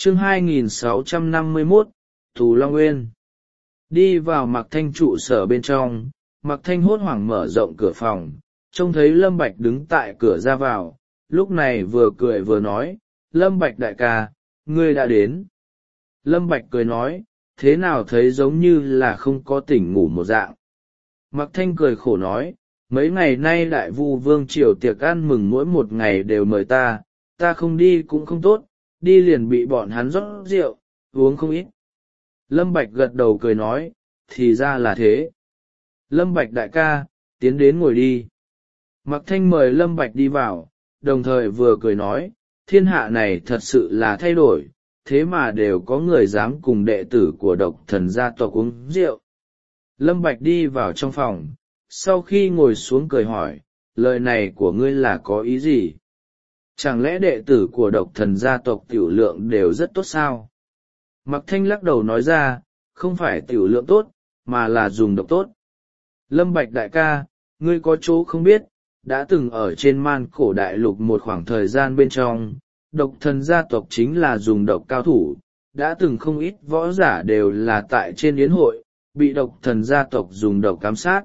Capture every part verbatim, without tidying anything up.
chương hai nghìn sáu trăm năm mươi mốt, Tù Long Nguyên. Đi vào Mạc Thanh trụ sở bên trong, Mạc Thanh hốt hoảng mở rộng cửa phòng, trông thấy Lâm Bạch đứng tại cửa ra vào, lúc này vừa cười vừa nói, Lâm Bạch đại ca, ngươi đã đến. Lâm Bạch cười nói, thế nào thấy giống như là không có tỉnh ngủ một dạng. Mạc Thanh cười khổ nói, mấy ngày nay đại vu vương triều tiệc ăn mừng mỗi một ngày đều mời ta, ta không đi cũng không tốt, đi liền bị bọn hắn rót rượu, uống không ít. Lâm Bạch gật đầu cười nói, thì ra là thế. Lâm Bạch đại ca, tiến đến ngồi đi. Mạc Thanh mời Lâm Bạch đi vào, đồng thời vừa cười nói, thiên hạ này thật sự là thay đổi, thế mà đều có người dám cùng đệ tử của độc thần gia tộc uống rượu. Lâm Bạch đi vào trong phòng, sau khi ngồi xuống cười hỏi, lời này của ngươi là có ý gì? Chẳng lẽ đệ tử của độc thần gia tộc tiểu lượng đều rất tốt sao? Mạc Thanh lắc đầu nói ra, không phải tiểu lượng tốt, mà là dùng độc tốt. Lâm Bạch đại ca, ngươi có chỗ không biết, đã từng ở trên man cổ đại lục một khoảng thời gian bên trong, độc thần gia tộc chính là dùng độc cao thủ, đã từng không ít võ giả đều là tại trên yến hội, bị độc thần gia tộc dùng độc ám sát.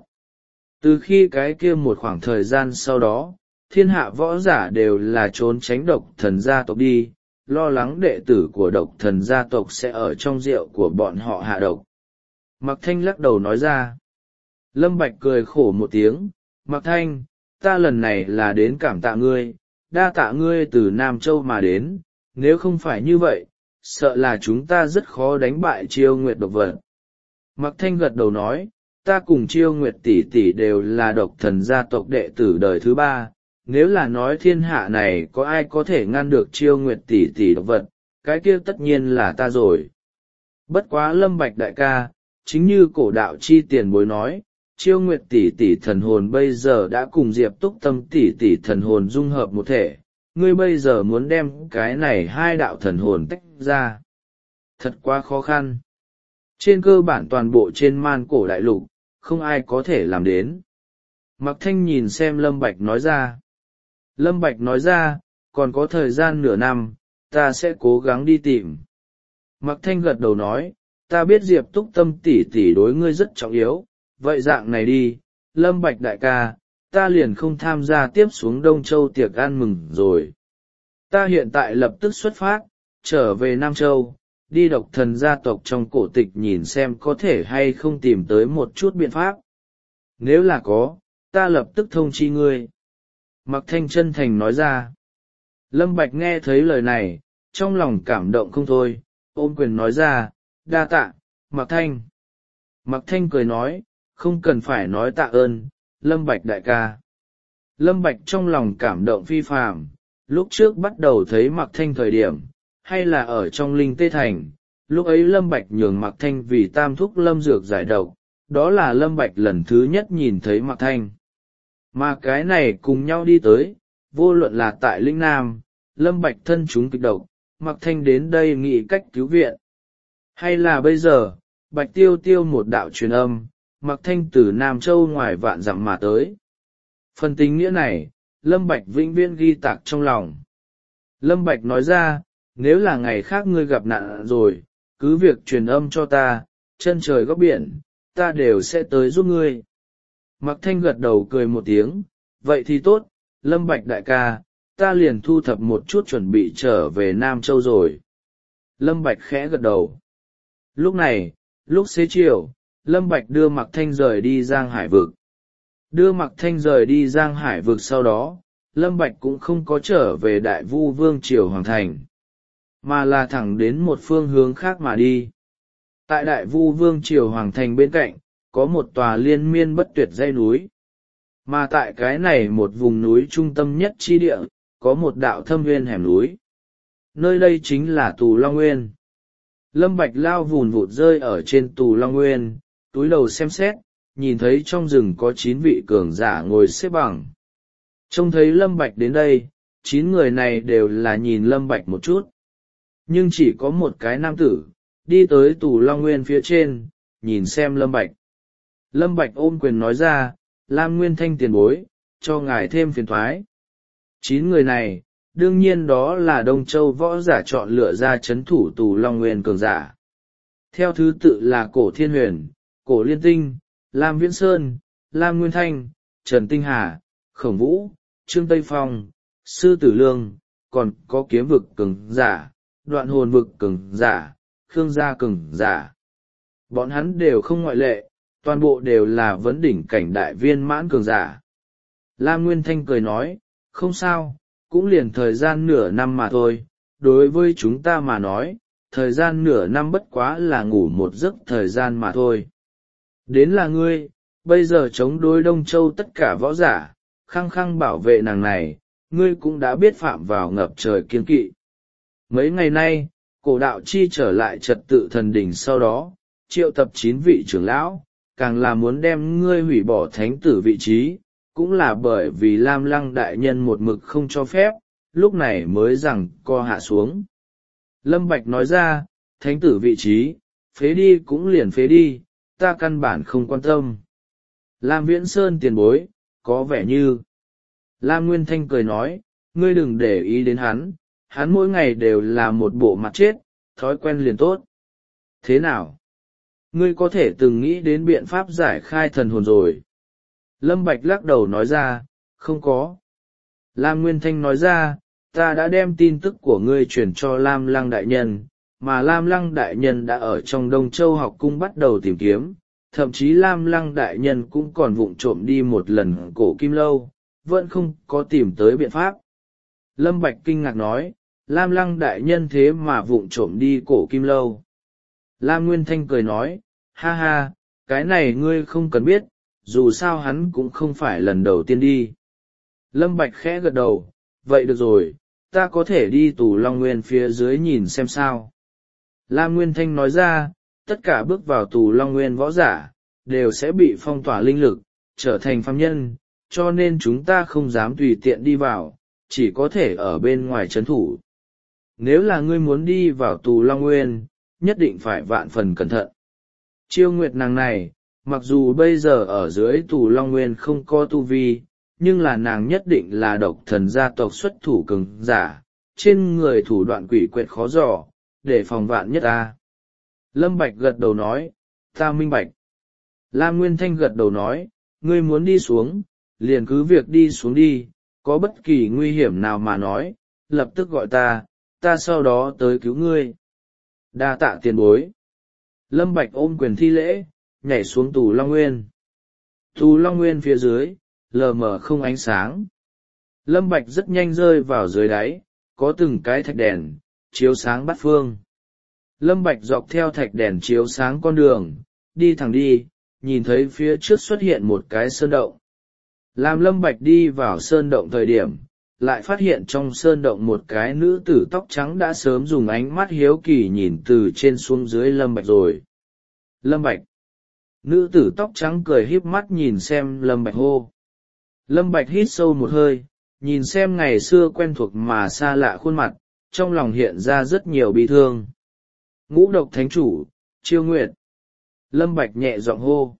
Từ khi cái kia một khoảng thời gian sau đó, thiên hạ võ giả đều là trốn tránh độc thần gia tộc đi, lo lắng đệ tử của độc thần gia tộc sẽ ở trong rượu của bọn họ hạ độc. Mạc Thanh lắc đầu nói ra. Lâm Bạch cười khổ một tiếng, Mạc Thanh, ta lần này là đến cảm tạ ngươi, đa tạ ngươi từ Nam Châu mà đến, nếu không phải như vậy, sợ là chúng ta rất khó đánh bại Chiêu Nguyệt độc vật. Mạc Thanh gật đầu nói, ta cùng Chiêu Nguyệt tỷ tỷ đều là độc thần gia tộc đệ tử đời thứ ba, nếu là nói thiên hạ này có ai có thể ngăn được Chiêu Nguyệt tỷ tỷ độc vật, cái kia tất nhiên là ta rồi. Bất quá Lâm Bạch đại ca, chính như cổ đạo chi tiền bối nói, Chiêu Nguyệt tỷ tỷ thần hồn bây giờ đã cùng Diệp Túc Tâm tỷ tỷ thần hồn dung hợp một thể, ngươi bây giờ muốn đem cái này hai đạo thần hồn tách ra. Thật quá khó khăn. Trên cơ bản toàn bộ trên man cổ đại lục, không ai có thể làm đến. Mạc Thanh nhìn xem Lâm Bạch nói ra. Lâm Bạch nói ra, còn có thời gian nửa năm, ta sẽ cố gắng đi tìm. Mạc Thanh gật đầu nói, ta biết Diệp Túc Tâm tỷ tỷ đối ngươi rất trọng yếu, vậy dạng này đi, Lâm Bạch đại ca, ta liền không tham gia tiếp xuống Đông Châu tiệc ăn mừng rồi. Ta hiện tại lập tức xuất phát, trở về Nam Châu, đi độc thần gia tộc trong cổ tịch nhìn xem có thể hay không tìm tới một chút biện pháp. Nếu là có, ta lập tức thông chi ngươi. Mạc Thanh chân thành nói ra. Lâm Bạch nghe thấy lời này, trong lòng cảm động không thôi, ôm quyền nói ra, đa tạ, Mạc Thanh. Mạc Thanh cười nói, không cần phải nói tạ ơn, Lâm Bạch đại ca. Lâm Bạch trong lòng cảm động phi phàm, lúc trước bắt đầu thấy Mạc Thanh thời điểm, hay là ở trong Linh Tê Thành, lúc ấy Lâm Bạch nhường Mạc Thanh vì tam thúc Lâm Dược giải độc, đó là Lâm Bạch lần thứ nhất nhìn thấy Mạc Thanh. Mà cái này cùng nhau đi tới, vô luận là tại Linh Nam, Lâm Bạch thân chúng kịch độc, Mạc Thanh đến đây nghĩ cách cứu viện. Hay là bây giờ, Bạch Tiêu Tiêu một đạo truyền âm, Mạc Thanh từ Nam Châu ngoài vạn dặm mà tới. Phần tình nghĩa này, Lâm Bạch vĩnh viễn ghi tạc trong lòng. Lâm Bạch nói ra, nếu là ngày khác ngươi gặp nạn rồi, cứ việc truyền âm cho ta, chân trời góc biển, ta đều sẽ tới giúp ngươi. Mạc Thanh gật đầu cười một tiếng, vậy thì tốt, Lâm Bạch đại ca, ta liền thu thập một chút chuẩn bị trở về Nam Châu rồi. Lâm Bạch khẽ gật đầu. Lúc này, lúc xế chiều, Lâm Bạch đưa Mạc Thanh rời đi Giang Hải vực. Đưa Mạc Thanh rời đi Giang Hải vực sau đó, Lâm Bạch cũng không có trở về Đại Vu Vương Triều Hoàng Thành, mà là thẳng đến một phương hướng khác mà đi. Tại Đại Vu Vương Triều Hoàng Thành bên cạnh, có một tòa liên miên bất tuyệt dãy núi. Mà tại cái này một vùng núi trung tâm nhất chi địa, có một đạo thâm nguyên hẻm núi. Nơi đây chính là Tù Long Nguyên. Lâm Bạch lao vùn vụt rơi ở trên Tù Long Nguyên, túi đầu xem xét, nhìn thấy trong rừng có chín vị cường giả ngồi xếp bằng. Trông thấy Lâm Bạch đến đây, chín người này đều là nhìn Lâm Bạch một chút. Nhưng chỉ có một cái nam tử, đi tới Tù Long Nguyên phía trên, nhìn xem Lâm Bạch. Lâm Bạch ôm quyền nói ra, Lam Nguyên Thanh tiền bối, cho ngài thêm phiền thoái. Chín người này, đương nhiên đó là Đông Châu võ giả chọn lựa ra chấn thủ Tù Long Nguyên cường giả. Theo thứ tự là Cổ Thiên Huyền, Cổ Liên Tinh, Lam Viễn Sơn, Lam Nguyên Thanh, Trần Tinh Hà, Khổng Vũ, Trương Tây Phong, Sư Tử Lương, còn có Kiếm Vực cường giả, Đoạn Hồn Vực cường giả, Khương Gia cường giả. Bọn hắn đều không ngoại lệ, toàn bộ đều là vấn đỉnh cảnh đại viên mãn cường giả. Lam Nguyên Thanh cười nói, không sao, cũng liền thời gian nửa năm mà thôi, đối với chúng ta mà nói, thời gian nửa năm bất quá là ngủ một giấc thời gian mà thôi. Đến là ngươi, bây giờ chống đối Đông Châu tất cả võ giả, khăng khăng bảo vệ nàng này, ngươi cũng đã biết phạm vào ngập trời kiên kỵ. Mấy ngày nay, cổ đạo chi trở lại trật tự thần đỉnh sau đó, triệu tập chín vị trưởng lão, càng là muốn đem ngươi hủy bỏ thánh tử vị trí, cũng là bởi vì Lam Lăng đại nhân một mực không cho phép, lúc này mới rằng co hạ xuống. Lâm Bạch nói ra, thánh tử vị trí, phế đi cũng liền phế đi, ta căn bản không quan tâm. Lam Viễn Sơn tiền bối, có vẻ như. Lam Nguyên Thanh cười nói, ngươi đừng để ý đến hắn, hắn mỗi ngày đều là một bộ mặt chết, thói quen liền tốt. Thế nào? Ngươi có thể từng nghĩ đến biện pháp giải khai thần hồn rồi. Lâm Bạch lắc đầu nói ra, không có. Lam Nguyên Thanh nói ra, ta đã đem tin tức của ngươi chuyển cho Lam Lăng đại nhân, mà Lam Lăng đại nhân đã ở trong Đông Châu học cung bắt đầu tìm kiếm, thậm chí Lam Lăng đại nhân cũng còn vụng trộm đi một lần cổ kim lâu, vẫn không có tìm tới biện pháp. Lâm Bạch kinh ngạc nói, Lam Lăng đại nhân thế mà vụng trộm đi cổ kim lâu. Lam Nguyên Thanh cười nói, ha ha, cái này ngươi không cần biết, dù sao hắn cũng không phải lần đầu tiên đi. Lâm Bạch khẽ gật đầu, vậy được rồi, ta có thể đi Tù Long Nguyên phía dưới nhìn xem sao. Lam Nguyên Thanh nói ra, tất cả bước vào Tù Long Nguyên võ giả, đều sẽ bị phong tỏa linh lực, trở thành phàm nhân, cho nên chúng ta không dám tùy tiện đi vào, chỉ có thể ở bên ngoài trấn thủ. Nếu là ngươi muốn đi vào Tù Long Nguyên, nhất định phải vạn phần cẩn thận. Chiêu Nguyệt nàng này, mặc dù bây giờ ở dưới Tù Long Nguyên không có tu vi, nhưng là nàng nhất định là độc thần gia tộc xuất thủ cường giả, trên người thủ đoạn quỷ quyệt khó dò, để phòng vạn nhất ta. Lâm Bạch gật đầu nói, ta minh bạch. Lam Nguyên Thanh gật đầu nói, ngươi muốn đi xuống, liền cứ việc đi xuống đi, có bất kỳ nguy hiểm nào mà nói, lập tức gọi ta, ta sau đó tới cứu ngươi. Đa tạ tiền bối. Lâm Bạch ôm quyền thi lễ, nhảy xuống Tù Long Nguyên. Tù Long Nguyên phía dưới, lờ mờ không ánh sáng. Lâm Bạch rất nhanh rơi vào dưới đáy, có từng cái thạch đèn, chiếu sáng bát phương. Lâm Bạch dọc theo thạch đèn chiếu sáng con đường, đi thẳng đi, nhìn thấy phía trước xuất hiện một cái sơn động. Làm Lâm Bạch đi vào sơn động thời điểm, lại phát hiện trong sơn động một cái nữ tử tóc trắng đã sớm dùng ánh mắt hiếu kỳ nhìn từ trên xuống dưới Lâm Bạch rồi. Lâm Bạch. Nữ tử tóc trắng cười híp mắt nhìn xem Lâm Bạch hô. Lâm Bạch hít sâu một hơi, nhìn xem ngày xưa quen thuộc mà xa lạ khuôn mặt, trong lòng hiện ra rất nhiều bi thương. Ngũ độc thánh chủ, Chiêu Nguyệt. Lâm Bạch nhẹ giọng hô.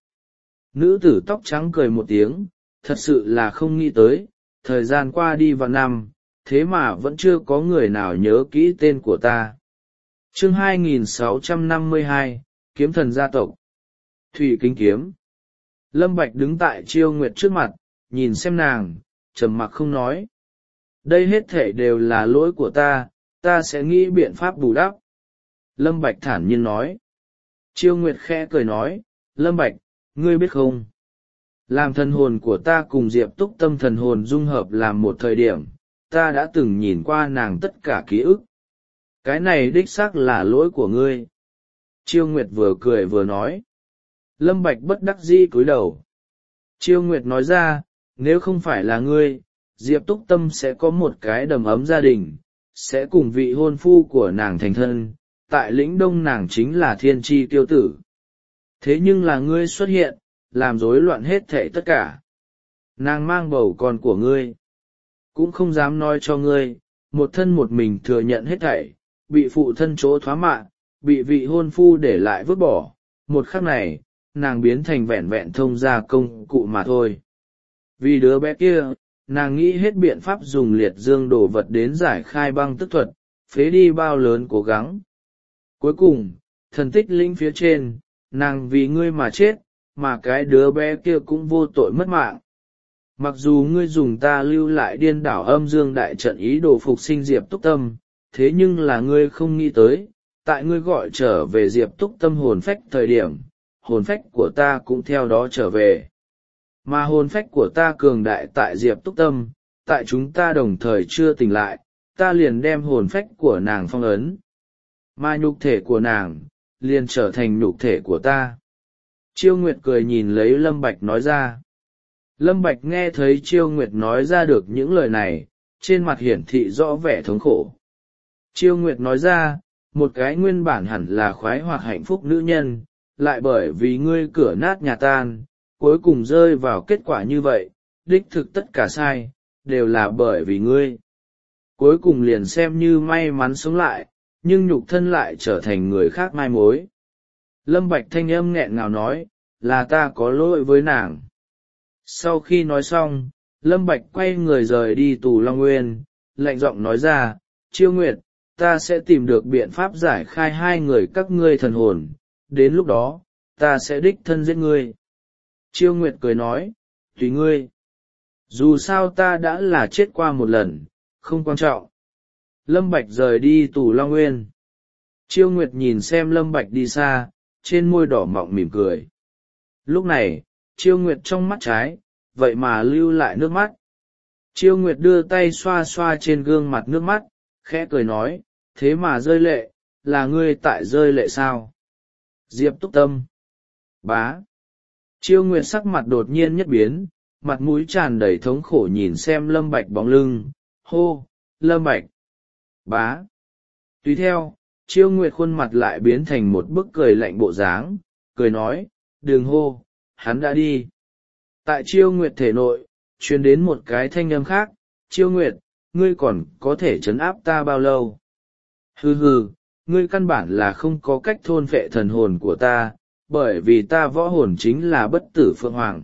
Nữ tử tóc trắng cười một tiếng, thật sự là không nghĩ tới, thời gian qua đi vào năm, thế mà vẫn chưa có người nào nhớ kỹ tên của ta. Chương hai nghìn sáu trăm năm mươi hai, Kiếm thần gia tộc. Thủy Kính Kiếm. Lâm Bạch đứng tại Chiêu Nguyệt trước mặt, nhìn xem nàng, trầm mặc không nói. Đây hết thể đều là lỗi của ta, ta sẽ nghĩ biện pháp bù đắp. Lâm Bạch thản nhiên nói. Chiêu Nguyệt khẽ cười nói, Lâm Bạch, ngươi biết không? Làm thần hồn của ta cùng Diệp Túc Tâm thần hồn dung hợp làm một thời điểm, ta đã từng nhìn qua nàng tất cả ký ức. Cái này đích xác là lỗi của ngươi. Chiêu Nguyệt vừa cười vừa nói. Lâm Bạch bất đắc dĩ cúi đầu. Chiêu Nguyệt nói ra, nếu không phải là ngươi, Diệp Túc Tâm sẽ có một cái đầm ấm gia đình, sẽ cùng vị hôn phu của nàng thành thân, tại lĩnh đông nàng chính là thiên tri tiêu tử. Thế nhưng là ngươi xuất hiện, làm rối loạn hết thảy tất cả. Nàng mang bầu con của ngươi, cũng không dám nói cho ngươi, một thân một mình thừa nhận hết thảy, bị phụ thân chỗ thoá mạ, bị vị hôn phu để lại vứt bỏ, một khắc này, nàng biến thành vẹn vẹn thông gia công cụ mà thôi. Vì đứa bé kia, nàng nghĩ hết biện pháp dùng liệt dương đồ vật đến giải khai băng tức thuật, phế đi bao lớn cố gắng. Cuối cùng, thần tích lĩnh phía trên, nàng vì ngươi mà chết, mà cái đứa bé kia cũng vô tội mất mạng. Mặc dù ngươi dùng ta lưu lại điên đảo âm dương đại trận ý đồ phục sinh Diệp Túc Tâm, thế nhưng là ngươi không nghĩ tới, tại ngươi gọi trở về Diệp Túc Tâm hồn phách thời điểm, hồn phách của ta cũng theo đó trở về. Mà hồn phách của ta cường đại tại Diệp Túc Tâm, tại chúng ta đồng thời chưa tỉnh lại, ta liền đem hồn phách của nàng phong ấn. Mà nhục thể của nàng, liền trở thành nhục thể của ta. Chiêu Nguyệt cười nhìn lấy Lâm Bạch nói ra. Lâm Bạch nghe thấy Chiêu Nguyệt nói ra được những lời này, trên mặt hiển thị rõ vẻ thống khổ. Chiêu Nguyệt nói ra, một cái nguyên bản hẳn là khoái hoặc hạnh phúc nữ nhân, lại bởi vì ngươi cửa nát nhà tan, cuối cùng rơi vào kết quả như vậy, đích thực tất cả sai, đều là bởi vì ngươi. Cuối cùng liền xem như may mắn sống lại, nhưng nhục thân lại trở thành người khác mai mối. Lâm Bạch thanh âm nghẹn ngào nói, là ta có lỗi với nàng. Sau khi nói xong, Lâm Bạch quay người rời đi Tù Long Nguyên, lạnh giọng nói ra, Chiêu Nguyệt, ta sẽ tìm được biện pháp giải khai hai người các ngươi thần hồn, đến lúc đó, ta sẽ đích thân giết ngươi. Chiêu Nguyệt cười nói, tùy ngươi. Dù sao ta đã là chết qua một lần, không quan trọng. Lâm Bạch rời đi Tù Long Nguyên. Chiêu Nguyệt nhìn xem Lâm Bạch đi xa, trên môi đỏ mọng mỉm cười. Lúc này, Chiêu Nguyệt trong mắt trái, vậy mà lưu lại nước mắt. Chiêu Nguyệt đưa tay xoa xoa trên gương mặt nước mắt, khẽ cười nói, thế mà rơi lệ, là ngươi tại rơi lệ sao? Diệp Túc Tâm. Bá. Chiêu Nguyệt sắc mặt đột nhiên nhất biến, mặt mũi tràn đầy thống khổ nhìn xem Lâm Bạch bóng lưng, hô, Lâm Bạch. Bá. Tùy theo, Chiêu Nguyệt khuôn mặt lại biến thành một bức cười lạnh bộ dáng, cười nói, đừng hô, hắn đã đi. Tại Chiêu Nguyệt thể nội, truyền đến một cái thanh âm khác, Chiêu Nguyệt, ngươi còn có thể trấn áp ta bao lâu? Hừ hừ, ngươi căn bản là không có cách thôn phệ thần hồn của ta, bởi vì ta võ hồn chính là bất tử phượng hoàng.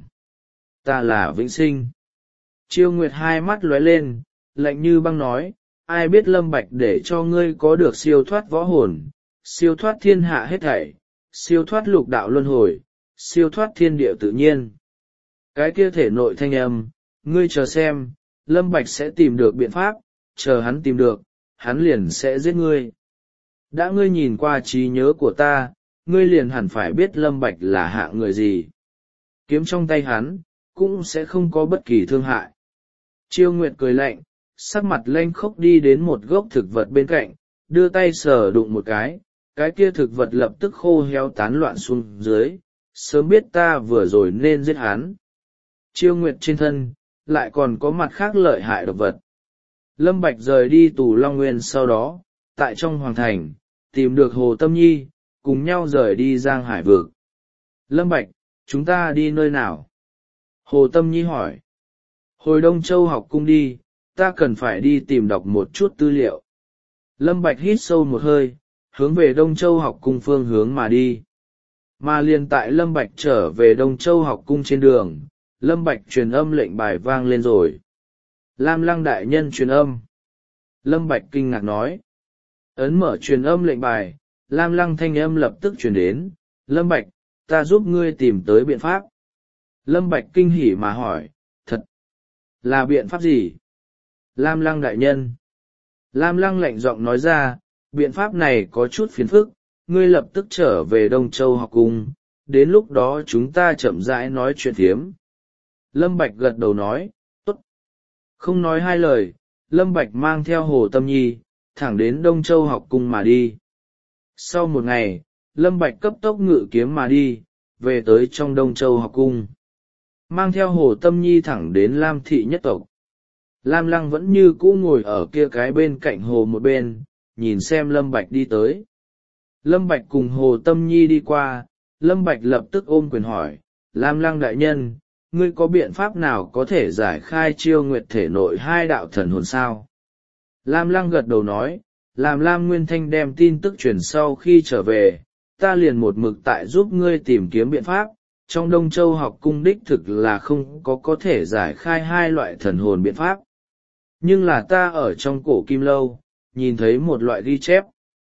Ta là vĩnh sinh. Chiêu Nguyệt hai mắt lóe lên, lạnh như băng nói, ai biết Lâm Bạch để cho ngươi có được siêu thoát võ hồn, siêu thoát thiên hạ hết thảy, siêu thoát lục đạo luân hồi, siêu thoát thiên địa tự nhiên. Cái kia thể nội thanh âm, ngươi chờ xem, Lâm Bạch sẽ tìm được biện pháp, chờ hắn tìm được, hắn liền sẽ giết ngươi. Đã ngươi nhìn qua trí nhớ của ta, ngươi liền hẳn phải biết Lâm Bạch là hạng người gì. Kiếm trong tay hắn, cũng sẽ không có bất kỳ thương hại. Chiêu Nguyệt cười lạnh, sắc mặt lênh khốc đi đến một gốc thực vật bên cạnh, đưa tay sờ đụng một cái, cái kia thực vật lập tức khô héo tán loạn xuống dưới, sớm biết ta vừa rồi nên giết hắn. Chiêu Nguyệt trên thân, lại còn có mặt khác lợi hại độc vật. Lâm Bạch rời đi Tù Long Nguyên sau đó, tại trong hoàng thành, tìm được Hồ Tâm Nhi, cùng nhau rời đi Giang Hải Vực. Lâm Bạch, chúng ta đi nơi nào? Hồ Tâm Nhi hỏi. Hồi Đông Châu học cung đi, ta cần phải đi tìm đọc một chút tư liệu. Lâm Bạch hít sâu một hơi, hướng về Đông Châu học cung phương hướng mà đi. Mà liền tại Lâm Bạch trở về Đông Châu học cung trên đường, Lâm Bạch truyền âm lệnh bài vang lên rồi. Lam Lăng đại nhân truyền âm. Lâm Bạch kinh ngạc nói. Ấn mở truyền âm lệnh bài, Lam Lăng thanh âm lập tức truyền đến. Lâm Bạch, ta giúp ngươi tìm tới biện pháp. Lâm Bạch kinh hỉ mà hỏi, thật, là biện pháp gì? Lam Lăng đại nhân. Lam Lăng lạnh giọng nói ra, biện pháp này có chút phiền phức, ngươi lập tức trở về Đông Châu học cung, đến lúc đó chúng ta chậm rãi nói chuyện thiếm. Lâm Bạch gật đầu nói, tốt. Không nói hai lời, Lâm Bạch mang theo Hồ Tâm Nhi, thẳng đến Đông Châu học cung mà đi. Sau một ngày, Lâm Bạch cấp tốc ngự kiếm mà đi, về tới trong Đông Châu học cung. Mang theo Hồ Tâm Nhi thẳng đến Lam thị nhất tộc. Lam Lăng vẫn như cũ ngồi ở kia cái bên cạnh hồ một bên, nhìn xem Lâm Bạch đi tới. Lâm Bạch cùng Hồ Tâm Nhi đi qua, Lâm Bạch lập tức ôm quyền hỏi, Lam Lăng đại nhân, ngươi có biện pháp nào có thể giải khai Chiêu Nguyệt thể nội hai đạo thần hồn sao? Lam Lăng gật đầu nói, làm Lam Nguyên Thanh đem tin tức truyền sau khi trở về, ta liền một mực tại giúp ngươi tìm kiếm biện pháp, trong Đông Châu học cung đích thực là không có có thể giải khai hai loại thần hồn biện pháp. Nhưng là ta ở trong cổ kim lâu, nhìn thấy một loại ghi chép.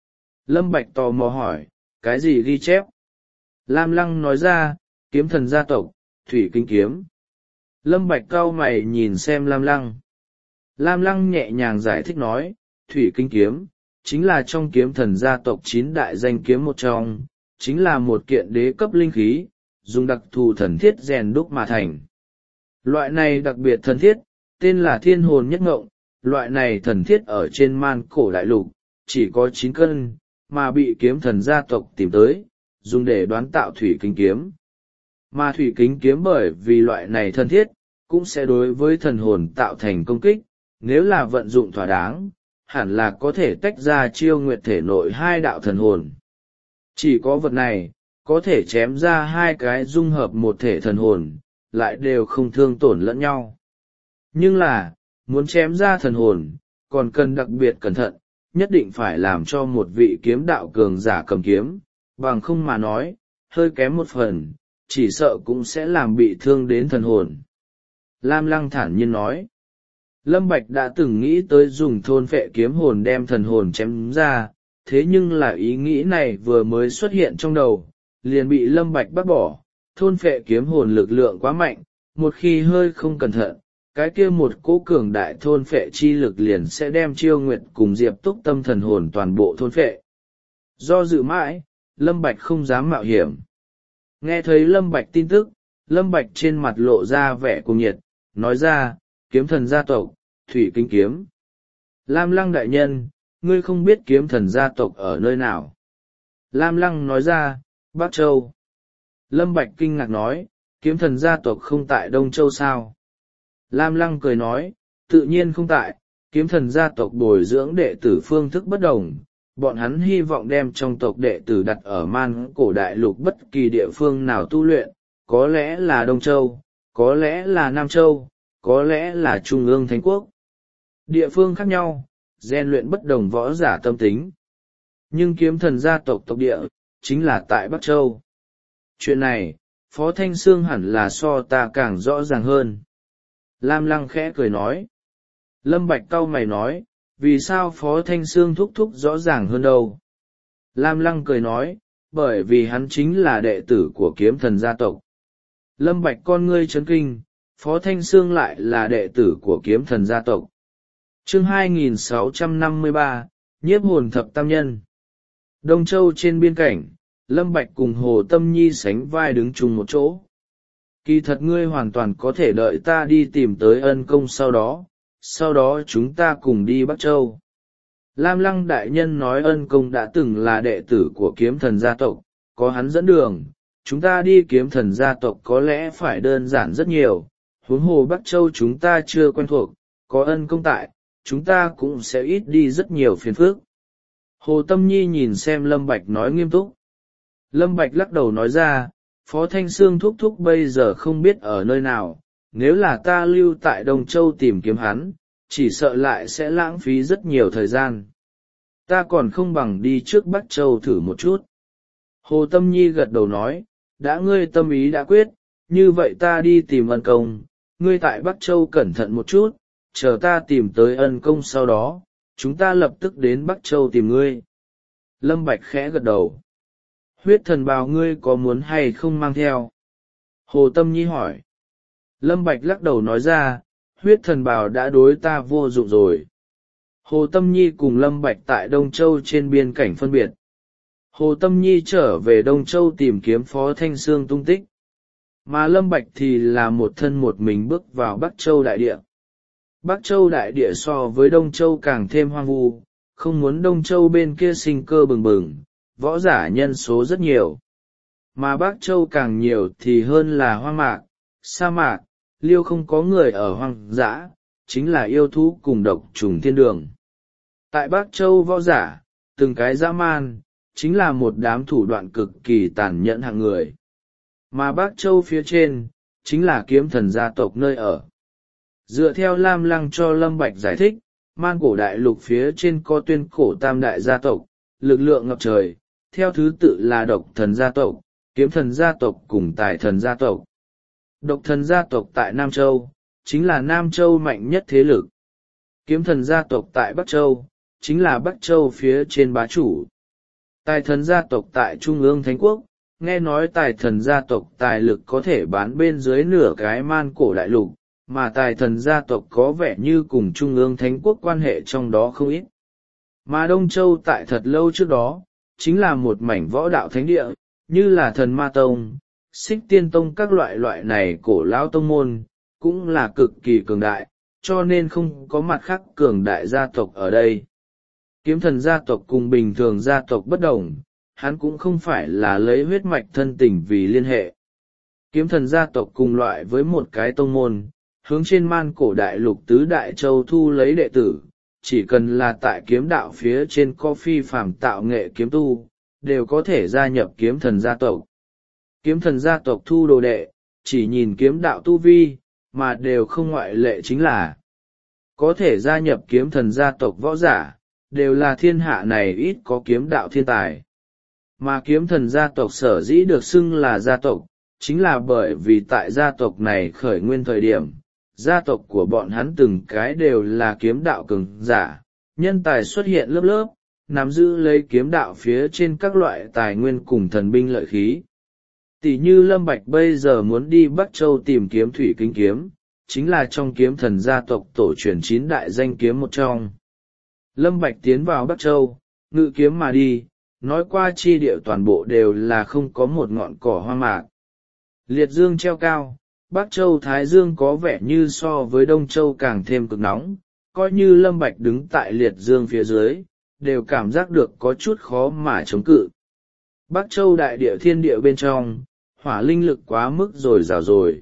Lâm Bạch tò mò hỏi, cái gì ghi chép? Lam Lăng nói ra, kiếm thần gia tộc, thủy kinh kiếm. Lâm Bạch cau mày nhìn xem Lam Lăng. Lam Lăng nhẹ nhàng giải thích nói, thủy kinh kiếm, chính là trong kiếm thần gia tộc chín đại danh kiếm một trong, chính là một kiện đế cấp linh khí, dùng đặc thù thần thiết rèn đúc mà thành. Loại này đặc biệt thần thiết, tên là thiên hồn nhất ngộng, loại này thần thiết ở trên man cổ đại lục, chỉ có chín cân, mà bị kiếm thần gia tộc tìm tới, dùng để đoán tạo thủy kính kiếm. Mà thủy kính kiếm bởi vì loại này thần thiết, cũng sẽ đối với thần hồn tạo thành công kích, nếu là vận dụng thỏa đáng, hẳn là có thể tách ra chiêu nguyệt thể nội hai đạo thần hồn. Chỉ có vật này, có thể chém ra hai cái dung hợp một thể thần hồn, lại đều không thương tổn lẫn nhau. Nhưng là, muốn chém ra thần hồn, còn cần đặc biệt cẩn thận, nhất định phải làm cho một vị kiếm đạo cường giả cầm kiếm, bằng không mà nói, hơi kém một phần, chỉ sợ cũng sẽ làm bị thương đến thần hồn. Lam Lăng thản nhiên nói, Lâm Bạch đã từng nghĩ tới dùng thôn phệ kiếm hồn đem thần hồn chém ra, thế nhưng là ý nghĩ này vừa mới xuất hiện trong đầu, liền bị Lâm Bạch bắt bỏ. Thôn phệ kiếm hồn lực lượng quá mạnh, một khi hơi không cẩn thận, cái kia một cỗ cường đại thôn phệ chi lực liền sẽ đem Chiêu Nguyệt cùng Diệp Túc tâm thần hồn toàn bộ thôn phệ. Do dự mãi, Lâm Bạch không dám mạo hiểm. Nghe thấy Lâm Bạch tin tức, Lâm Bạch trên mặt lộ ra vẻ cuồng nhiệt, nói ra, kiếm thần gia tộc, thủy kinh kiếm. Lam Lăng đại nhân, ngươi không biết kiếm thần gia tộc ở nơi nào. Lam Lăng nói ra, Bắc Châu. Lâm Bạch kinh ngạc nói, kiếm thần gia tộc không tại Đông Châu sao? Lam Lăng cười nói, tự nhiên không tại, kiếm thần gia tộc bồi dưỡng đệ tử phương thức bất đồng, bọn hắn hy vọng đem trong tộc đệ tử đặt ở man cổ đại lục bất kỳ địa phương nào tu luyện, có lẽ là Đông Châu, có lẽ là Nam Châu, có lẽ là Trung ương Thánh Quốc. Địa phương khác nhau, rèn luyện bất đồng võ giả tâm tính. Nhưng kiếm thần gia tộc tộc địa, chính là tại Bắc Châu. Chuyện này, Phó Thanh Sương hẳn là so ta càng rõ ràng hơn. Lam Lăng khẽ cười nói. Lâm Bạch cau mày nói, vì sao Phó Thanh Sương thúc thúc rõ ràng hơn đâu? Lam Lăng cười nói, bởi vì hắn chính là đệ tử của kiếm thần gia tộc. Lâm Bạch con ngươi chấn kinh, Phó Thanh Sương lại là đệ tử của kiếm thần gia tộc. Chương hai nghìn sáu trăm năm mươi ba, Nhiếp hồn thập tam nhân. Đông Châu trên biên cảnh, Lâm Bạch cùng Hồ Tâm Nhi sánh vai đứng chung một chỗ. Kỳ thật ngươi hoàn toàn có thể đợi ta đi tìm tới ân công sau đó, sau đó chúng ta cùng đi Bắc Châu. Lam Lăng đại nhân nói ân công đã từng là đệ tử của kiếm thần gia tộc, có hắn dẫn đường, chúng ta đi kiếm thần gia tộc có lẽ phải đơn giản rất nhiều, huống hồ Bắc Châu chúng ta chưa quen thuộc, có ân công tại, chúng ta cũng sẽ ít đi rất nhiều phiền phức. Hồ Tâm Nhi nhìn xem Lâm Bạch nói nghiêm túc. Lâm Bạch lắc đầu nói ra, Phó Thanh Sương thúc thúc bây giờ không biết ở nơi nào, nếu là ta lưu tại Đông Châu tìm kiếm hắn, chỉ sợ lại sẽ lãng phí rất nhiều thời gian. Ta còn không bằng đi trước Bắc Châu thử một chút. Hồ Tâm Nhi gật đầu nói, đã ngươi tâm ý đã quyết, như vậy ta đi tìm ân công, ngươi tại Bắc Châu cẩn thận một chút, chờ ta tìm tới ân công sau đó, chúng ta lập tức đến Bắc Châu tìm ngươi. Lâm Bạch khẽ gật đầu. Huyết thần bào ngươi có muốn hay không mang theo? Hồ Tâm Nhi hỏi. Lâm Bạch lắc đầu nói ra, huyết thần bào đã đối ta vô dụng rồi. Hồ Tâm Nhi cùng Lâm Bạch tại Đông Châu trên biên cảnh phân biệt. Hồ Tâm Nhi trở về Đông Châu tìm kiếm Phó Thanh Sương tung tích. Mà Lâm Bạch thì là một thân một mình bước vào Bắc Châu đại địa. Bắc Châu đại địa so với Đông Châu càng thêm hoang vu, không muốn Đông Châu bên kia sinh cơ bừng bừng, võ giả nhân số rất nhiều. Mà Bắc Châu càng nhiều thì hơn là hoang mạc, sa mạc, liêu không có người ở hoang dã, chính là yêu thú cùng độc trùng thiên đường. Tại Bắc Châu võ giả, từng cái dã man, chính là một đám thủ đoạn cực kỳ tàn nhẫn hạng người. Mà Bắc Châu phía trên, chính là kiếm thần gia tộc nơi ở. Dựa theo Lam Lăng cho Lâm Bạch giải thích, man cổ đại lục phía trên có tuyên cổ tam đại gia tộc, lực lượng ngập trời, theo thứ tự là độc thần gia tộc, kiếm thần gia tộc cùng tài thần gia tộc. Độc thần gia tộc tại Nam Châu, chính là Nam Châu mạnh nhất thế lực. Kiếm thần gia tộc tại Bắc Châu, chính là Bắc Châu phía trên bá chủ. Tài thần gia tộc tại Trung ương Thánh Quốc, nghe nói tài thần gia tộc tài lực có thể bán bên dưới nửa cái man cổ đại lục, mà tài thần gia tộc có vẻ như cùng Trung ương Thánh Quốc quan hệ trong đó không ít. Mà Đông Châu tại thật lâu trước đó, chính là một mảnh võ đạo thánh địa, như là thần ma tông, xích tiên tông các loại loại này cổ lão tông môn, cũng là cực kỳ cường đại, cho nên không có mặt khác cường đại gia tộc ở đây. Kiếm thần gia tộc cùng bình thường gia tộc bất đồng, hắn cũng không phải là lấy huyết mạch thân tình vì liên hệ. Kiếm thần gia tộc cùng loại với một cái tông môn, hướng trên man cổ đại lục tứ đại châu thu lấy đệ tử, chỉ cần là tại kiếm đạo phía trên có phi phàm tạo nghệ kiếm tu, đều có thể gia nhập kiếm thần gia tộc. Kiếm thần gia tộc thu đồ đệ, chỉ nhìn kiếm đạo tu vi, mà đều không ngoại lệ chính là có thể gia nhập kiếm thần gia tộc võ giả, đều là thiên hạ này ít có kiếm đạo thiên tài. Mà kiếm thần gia tộc sở dĩ được xưng là gia tộc, chính là bởi vì tại gia tộc này khởi nguyên thời điểm, gia tộc của bọn hắn từng cái đều là kiếm đạo cường giả, nhân tài xuất hiện lớp lớp, nắm giữ lấy kiếm đạo phía trên các loại tài nguyên cùng thần binh lợi khí. Tỷ như Lâm Bạch bây giờ muốn đi Bắc Châu tìm kiếm thủy kinh kiếm, chính là trong kiếm thần gia tộc tổ truyền chín đại danh kiếm một trong. Lâm Bạch tiến vào Bắc Châu, ngự kiếm mà đi, nói qua chi địa toàn bộ đều là không có một ngọn cỏ hoang mạc. Liệt dương treo cao, Bắc Châu Thái Dương có vẻ như so với Đông Châu càng thêm cực nóng, coi như Lâm Bạch đứng tại liệt dương phía dưới, đều cảm giác được có chút khó mà chống cự. Bắc Châu đại địa thiên địa bên trong, hỏa linh lực quá mức dồi dào rồi.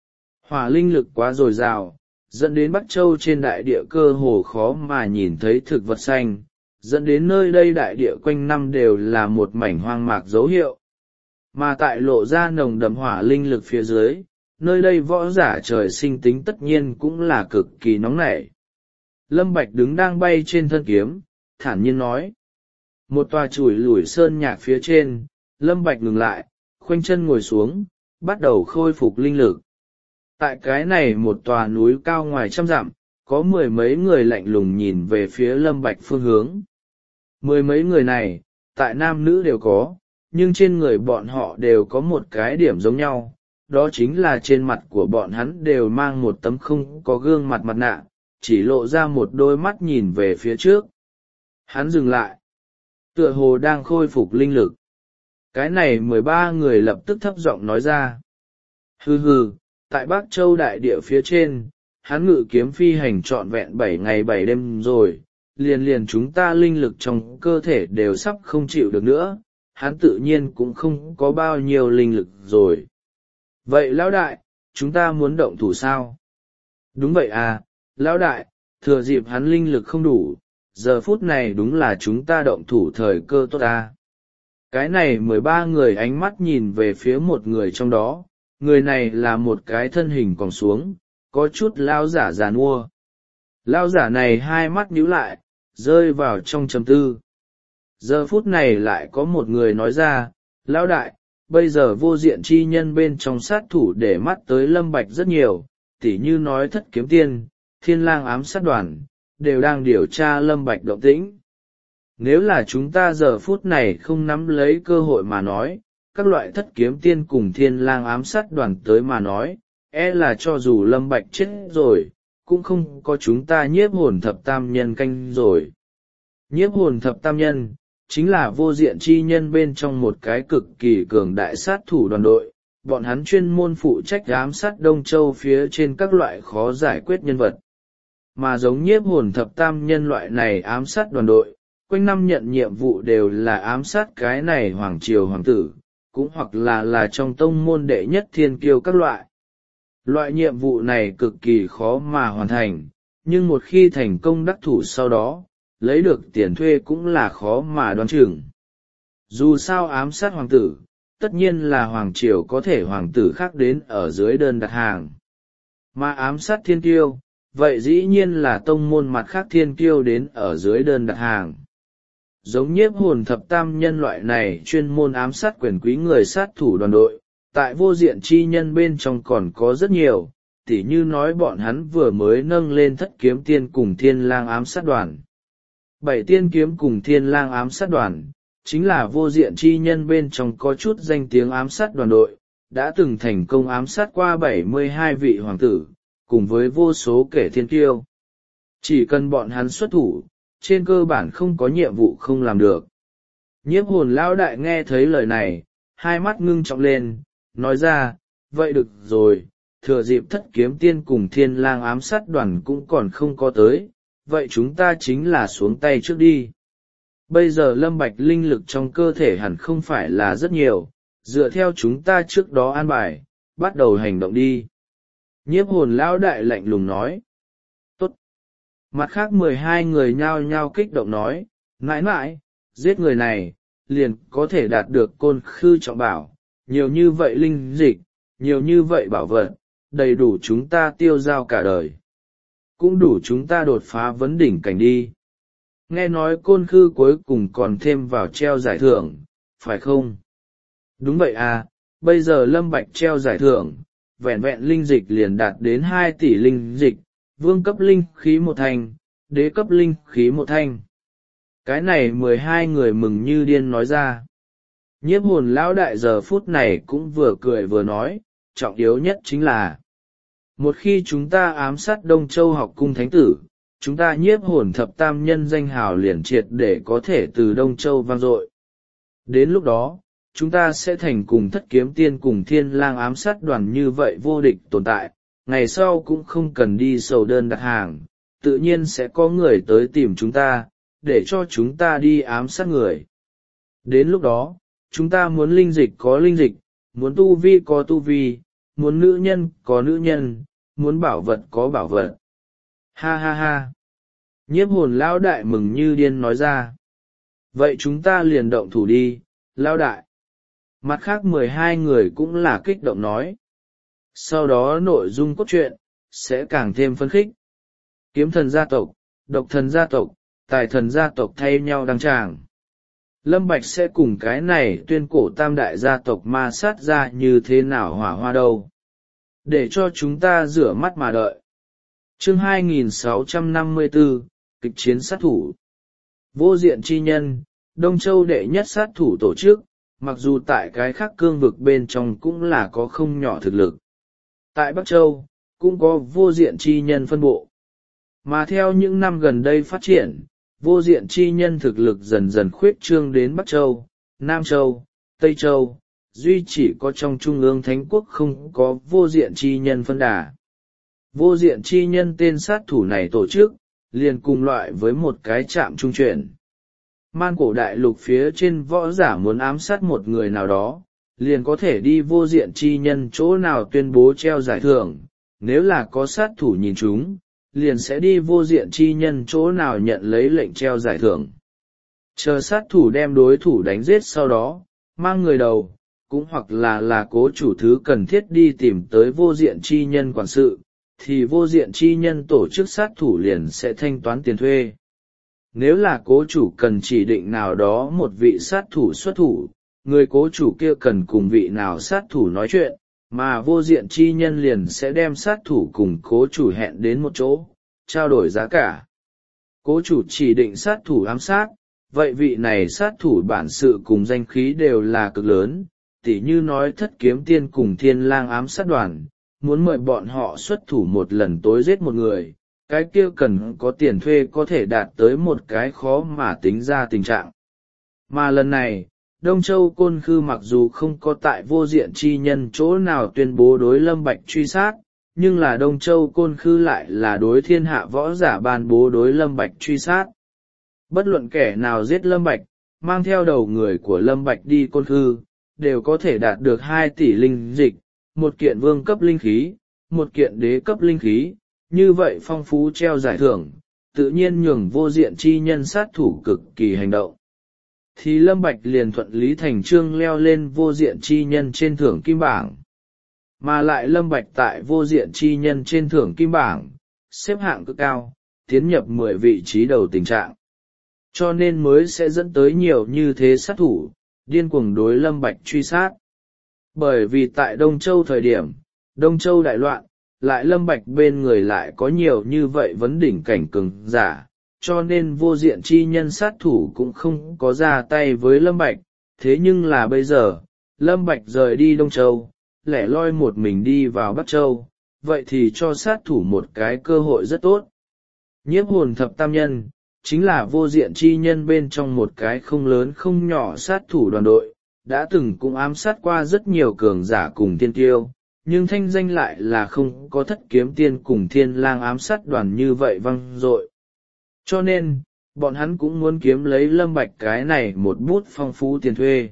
Hỏa linh lực quá dồi dào, dẫn đến Bắc Châu trên đại địa cơ hồ khó mà nhìn thấy thực vật xanh, dẫn đến nơi đây đại địa quanh năm đều là một mảnh hoang mạc dấu hiệu. Mà tại lộ ra nồng đậm hỏa linh lực phía dưới, nơi đây võ giả trời sinh tính tất nhiên cũng là cực kỳ nóng nảy. Lâm Bạch đứng đang bay trên thân kiếm, thản nhiên nói. Một tòa chùi lủi sơn nhạc phía trên, Lâm Bạch ngừng lại, khoanh chân ngồi xuống, bắt đầu khôi phục linh lực. Tại cái này một tòa núi cao ngoài trăm dặm, có mười mấy người lạnh lùng nhìn về phía Lâm Bạch phương hướng. Mười mấy người này, tại nam nữ đều có, nhưng trên người bọn họ đều có một cái điểm giống nhau, đó chính là trên mặt của bọn hắn đều mang một tấm không có gương mặt mặt nạ, chỉ lộ ra một đôi mắt nhìn về phía trước. Hắn dừng lại, tựa hồ đang khôi phục linh lực. Cái này mười ba người lập tức thấp giọng nói ra. Hừ hừ, tại Bắc Châu đại địa phía trên, hắn ngự kiếm phi hành trọn vẹn bảy ngày bảy đêm rồi, liền liền chúng ta linh lực trong cơ thể đều sắp không chịu được nữa, hắn tự nhiên cũng không có bao nhiêu linh lực rồi. Vậy lão đại, chúng ta muốn động thủ sao? Đúng vậy à, lão đại, thừa dịp hắn linh lực không đủ, giờ phút này đúng là chúng ta động thủ thời cơ tốt à. Cái này mười ba người ánh mắt nhìn về phía một người trong đó, người này là một cái thân hình còn xuống, có chút lao giả già nua. Lao giả này hai mắt nhíu lại, rơi vào trong trầm tư. Giờ phút này lại có một người nói ra, lão đại, bây giờ vô diện chi nhân bên trong sát thủ để mắt tới Lâm Bạch rất nhiều, tỉ như nói Thất Kiếm Tiên, Thiên Lang ám sát đoàn, đều đang điều tra Lâm Bạch động tĩnh. Nếu là chúng ta giờ phút này không nắm lấy cơ hội mà nói, các loại Thất Kiếm Tiên cùng Thiên Lang ám sát đoàn tới mà nói, e là cho dù Lâm Bạch chết rồi, cũng không có chúng ta nhiếp hồn thập tam nhân canh rồi. Nhiếp hồn thập tam nhân, chính là vô diện chi nhân bên trong một cái cực kỳ cường đại sát thủ đoàn đội, bọn hắn chuyên môn phụ trách ám sát Đông Châu phía trên các loại khó giải quyết nhân vật. Mà giống nhiếp hồn thập tam nhân loại này ám sát đoàn đội, quanh năm nhận nhiệm vụ đều là ám sát cái này hoàng triều hoàng tử, cũng hoặc là là trong tông môn đệ nhất thiên kiêu các loại. Loại nhiệm vụ này cực kỳ khó mà hoàn thành, nhưng một khi thành công đắc thủ sau đó, lấy được tiền thuê cũng là khó mà đoán chừng. Dù sao ám sát hoàng tử, tất nhiên là hoàng triều có thể hoàng tử khác đến ở dưới đơn đặt hàng. Mà ám sát thiên kiêu, vậy dĩ nhiên là tông môn mặt khác thiên kiêu đến ở dưới đơn đặt hàng. giống nhiếp hồn thập tam nhân loại này chuyên môn ám sát quyền quý người sát thủ đoàn đội, tại vô diện chi nhân bên trong còn có rất nhiều, tỉ như nói bọn hắn vừa mới nâng lên thất kiếm tiên cùng thiên lang ám sát đoàn. Bảy tiên kiếm cùng thiên lang ám sát đoàn, chính là vô diện chi nhân bên trong có chút danh tiếng ám sát đoàn đội, đã từng thành công ám sát qua bảy mươi hai vị hoàng tử, cùng với vô số kẻ thiên kiêu. Chỉ cần bọn hắn xuất thủ, trên cơ bản không có nhiệm vụ không làm được. Nhiếp hồn lão đại nghe thấy lời này, hai mắt ngưng trọng lên, nói ra, vậy được rồi, thừa dịp thất kiếm tiên cùng thiên lang ám sát đoàn cũng còn không có tới, vậy chúng ta chính là xuống tay trước đi. Bây giờ Lâm Bạch linh lực trong cơ thể hẳn không phải là rất nhiều, dựa theo chúng ta trước đó an bài, bắt đầu hành động đi. Nhiếp hồn lão đại lạnh lùng nói. Tốt. Mặt khác mười hai người nhao nhao kích động nói, mãi mãi, giết người này, liền có thể đạt được côn khư trọng bảo, nhiều như vậy linh dịch, nhiều như vậy bảo vật, đầy đủ chúng ta tiêu dao cả đời. Cũng đủ chúng ta đột phá vấn đỉnh cảnh đi. Nghe nói côn khư cuối cùng còn thêm vào treo giải thưởng, phải không? Đúng vậy à, bây giờ Lâm Bạch treo giải thưởng, vẹn vẹn linh dịch liền đạt đến hai tỷ linh dịch, vương cấp linh khí một thanh, đế cấp linh khí một thanh. Cái này mười hai người mừng như điên nói ra. Nhiếp hồn lão đại giờ phút này cũng vừa cười vừa nói, trọng yếu nhất chính là một khi chúng ta ám sát Đông Châu học cung thánh tử, chúng ta nhiếp hồn thập tam nhân danh hào liền triệt để có thể từ Đông Châu vang dội. Đến lúc đó, chúng ta sẽ thành cùng thất kiếm tiên cùng thiên lang ám sát đoàn như vậy vô địch tồn tại, ngày sau cũng không cần đi sầu đơn đặt hàng, tự nhiên sẽ có người tới tìm chúng ta, để cho chúng ta đi ám sát người. Đến lúc đó, chúng ta muốn linh dịch có linh dịch, muốn tu vi có tu vi, muốn nữ nhân có nữ nhân, muốn bảo vật có bảo vật. Ha ha ha. Nhiếp hồn lão đại mừng như điên nói ra. Vậy chúng ta liền động thủ đi, lão đại. Mặt khác mười hai người cũng là kích động nói. Sau đó nội dung cốt truyện sẽ càng thêm phấn khích. Kiếm thần gia tộc, độc thần gia tộc, tài thần gia tộc thay nhau đăng tràng. Lâm Bạch sẽ cùng cái này tuyên cổ tam đại gia tộc ma sát ra như thế nào hỏa hoa đâu. Để cho chúng ta rửa mắt mà đợi. Chương hai nghìn sáu trăm năm mươi tư, kịch chiến sát thủ. Vô diện chi nhân, Đông Châu đệ nhất sát thủ tổ chức, mặc dù tại cái khác cương vực bên trong cũng là có không nhỏ thực lực. Tại Bắc Châu, cũng có vô diện chi nhân phân bộ. Mà theo những năm gần đây phát triển, vô diện chi nhân thực lực dần dần khuyết trương đến Bắc Châu, Nam Châu, Tây Châu, duy chỉ có trong Trung ương Thánh Quốc không có vô diện chi nhân phân đà. Vô diện chi nhân tên sát thủ này tổ chức, liền cùng loại với một cái trạm trung chuyển. Man cổ đại lục phía trên võ giả muốn ám sát một người nào đó, liền có thể đi vô diện chi nhân chỗ nào tuyên bố treo giải thưởng, nếu là có sát thủ nhìn chúng, liền sẽ đi vô diện chi nhân chỗ nào nhận lấy lệnh treo giải thưởng. Chờ sát thủ đem đối thủ đánh giết sau đó, mang người đầu, cũng hoặc là là cố chủ thứ cần thiết đi tìm tới vô diện chi nhân quản sự, thì vô diện chi nhân tổ chức sát thủ liền sẽ thanh toán tiền thuê. Nếu là cố chủ cần chỉ định nào đó một vị sát thủ xuất thủ, người cố chủ kia cần cùng vị nào sát thủ nói chuyện, mà vô diện chi nhân liền sẽ đem sát thủ cùng cố chủ hẹn đến một chỗ, trao đổi giá cả. Cố chủ chỉ định sát thủ ám sát, vậy vị này sát thủ bản sự cùng danh khí đều là cực lớn, tỉ như nói thất kiếm tiên cùng thiên lang ám sát đoàn, muốn mời bọn họ xuất thủ một lần tối giết một người, cái kia cần có tiền thuê có thể đạt tới một cái khó mà tính ra tình trạng. Mà lần này, Đông Châu Côn Khư mặc dù không có tại vô diện chi nhân chỗ nào tuyên bố đối Lâm Bạch truy sát, nhưng là Đông Châu Côn Khư lại là đối thiên hạ võ giả ban bố đối Lâm Bạch truy sát. Bất luận kẻ nào giết Lâm Bạch, mang theo đầu người của Lâm Bạch đi Côn Khư, đều có thể đạt được hai tỷ linh dịch, một kiện vương cấp linh khí, một kiện đế cấp linh khí, như vậy phong phú treo giải thưởng, tự nhiên nhường vô diện chi nhân sát thủ cực kỳ hành động. Thì Lâm Bạch liền thuận lý thành chương leo lên vô diện chi nhân trên thưởng kim bảng. Mà lại Lâm Bạch tại vô diện chi nhân trên thưởng kim bảng, xếp hạng cực cao, tiến nhập mười vị trí đầu tình trạng. cho nên mới sẽ dẫn tới nhiều như thế sát thủ điên cuồng đối Lâm Bạch truy sát. Bởi vì tại Đông Châu thời điểm Đông Châu đại loạn, lại Lâm Bạch bên người lại có nhiều như vậy vấn đỉnh cảnh cường giả, cho nên vô diện chi nhân sát thủ cũng không có ra tay với Lâm Bạch. Thế nhưng là bây giờ Lâm Bạch rời đi Đông Châu, lẻ loi một mình đi vào Bắc Châu, vậy thì cho sát thủ một cái cơ hội rất tốt. Nhiếp hồn thập tam nhân chính là vô diện chi nhân bên trong một cái không lớn không nhỏ sát thủ đoàn đội, đã từng cũng ám sát qua rất nhiều cường giả cùng tiên tiêu, nhưng thanh danh lại là không có Thất Kiếm Tiên cùng Thiên Lang ám sát đoàn như vậy vang dội. Cho nên, bọn hắn cũng muốn kiếm lấy Lâm Bạch cái này một bút phong phú tiền thuê.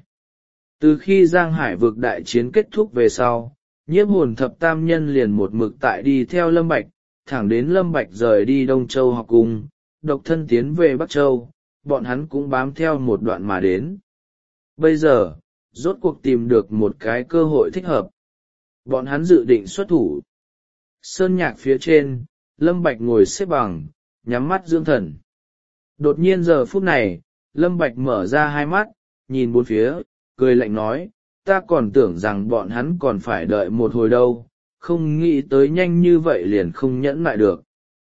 Từ khi Giang Hải vực đại chiến kết thúc về sau, nhiếp hồn thập tam nhân liền một mực tại đi theo Lâm Bạch, thẳng đến Lâm Bạch rời đi Đông Châu học cung, độc thân tiến về Bắc Châu, bọn hắn cũng bám theo một đoạn mà đến. Bây giờ, rốt cuộc tìm được một cái cơ hội thích hợp. Bọn hắn dự định xuất thủ. Sơn nhạc phía trên, Lâm Bạch ngồi xếp bằng, nhắm mắt dưỡng thần. Đột nhiên giờ phút này, Lâm Bạch mở ra hai mắt, nhìn bốn phía, cười lạnh nói, ta còn tưởng rằng bọn hắn còn phải đợi một hồi đâu, không nghĩ tới nhanh như vậy liền không nhẫn lại được.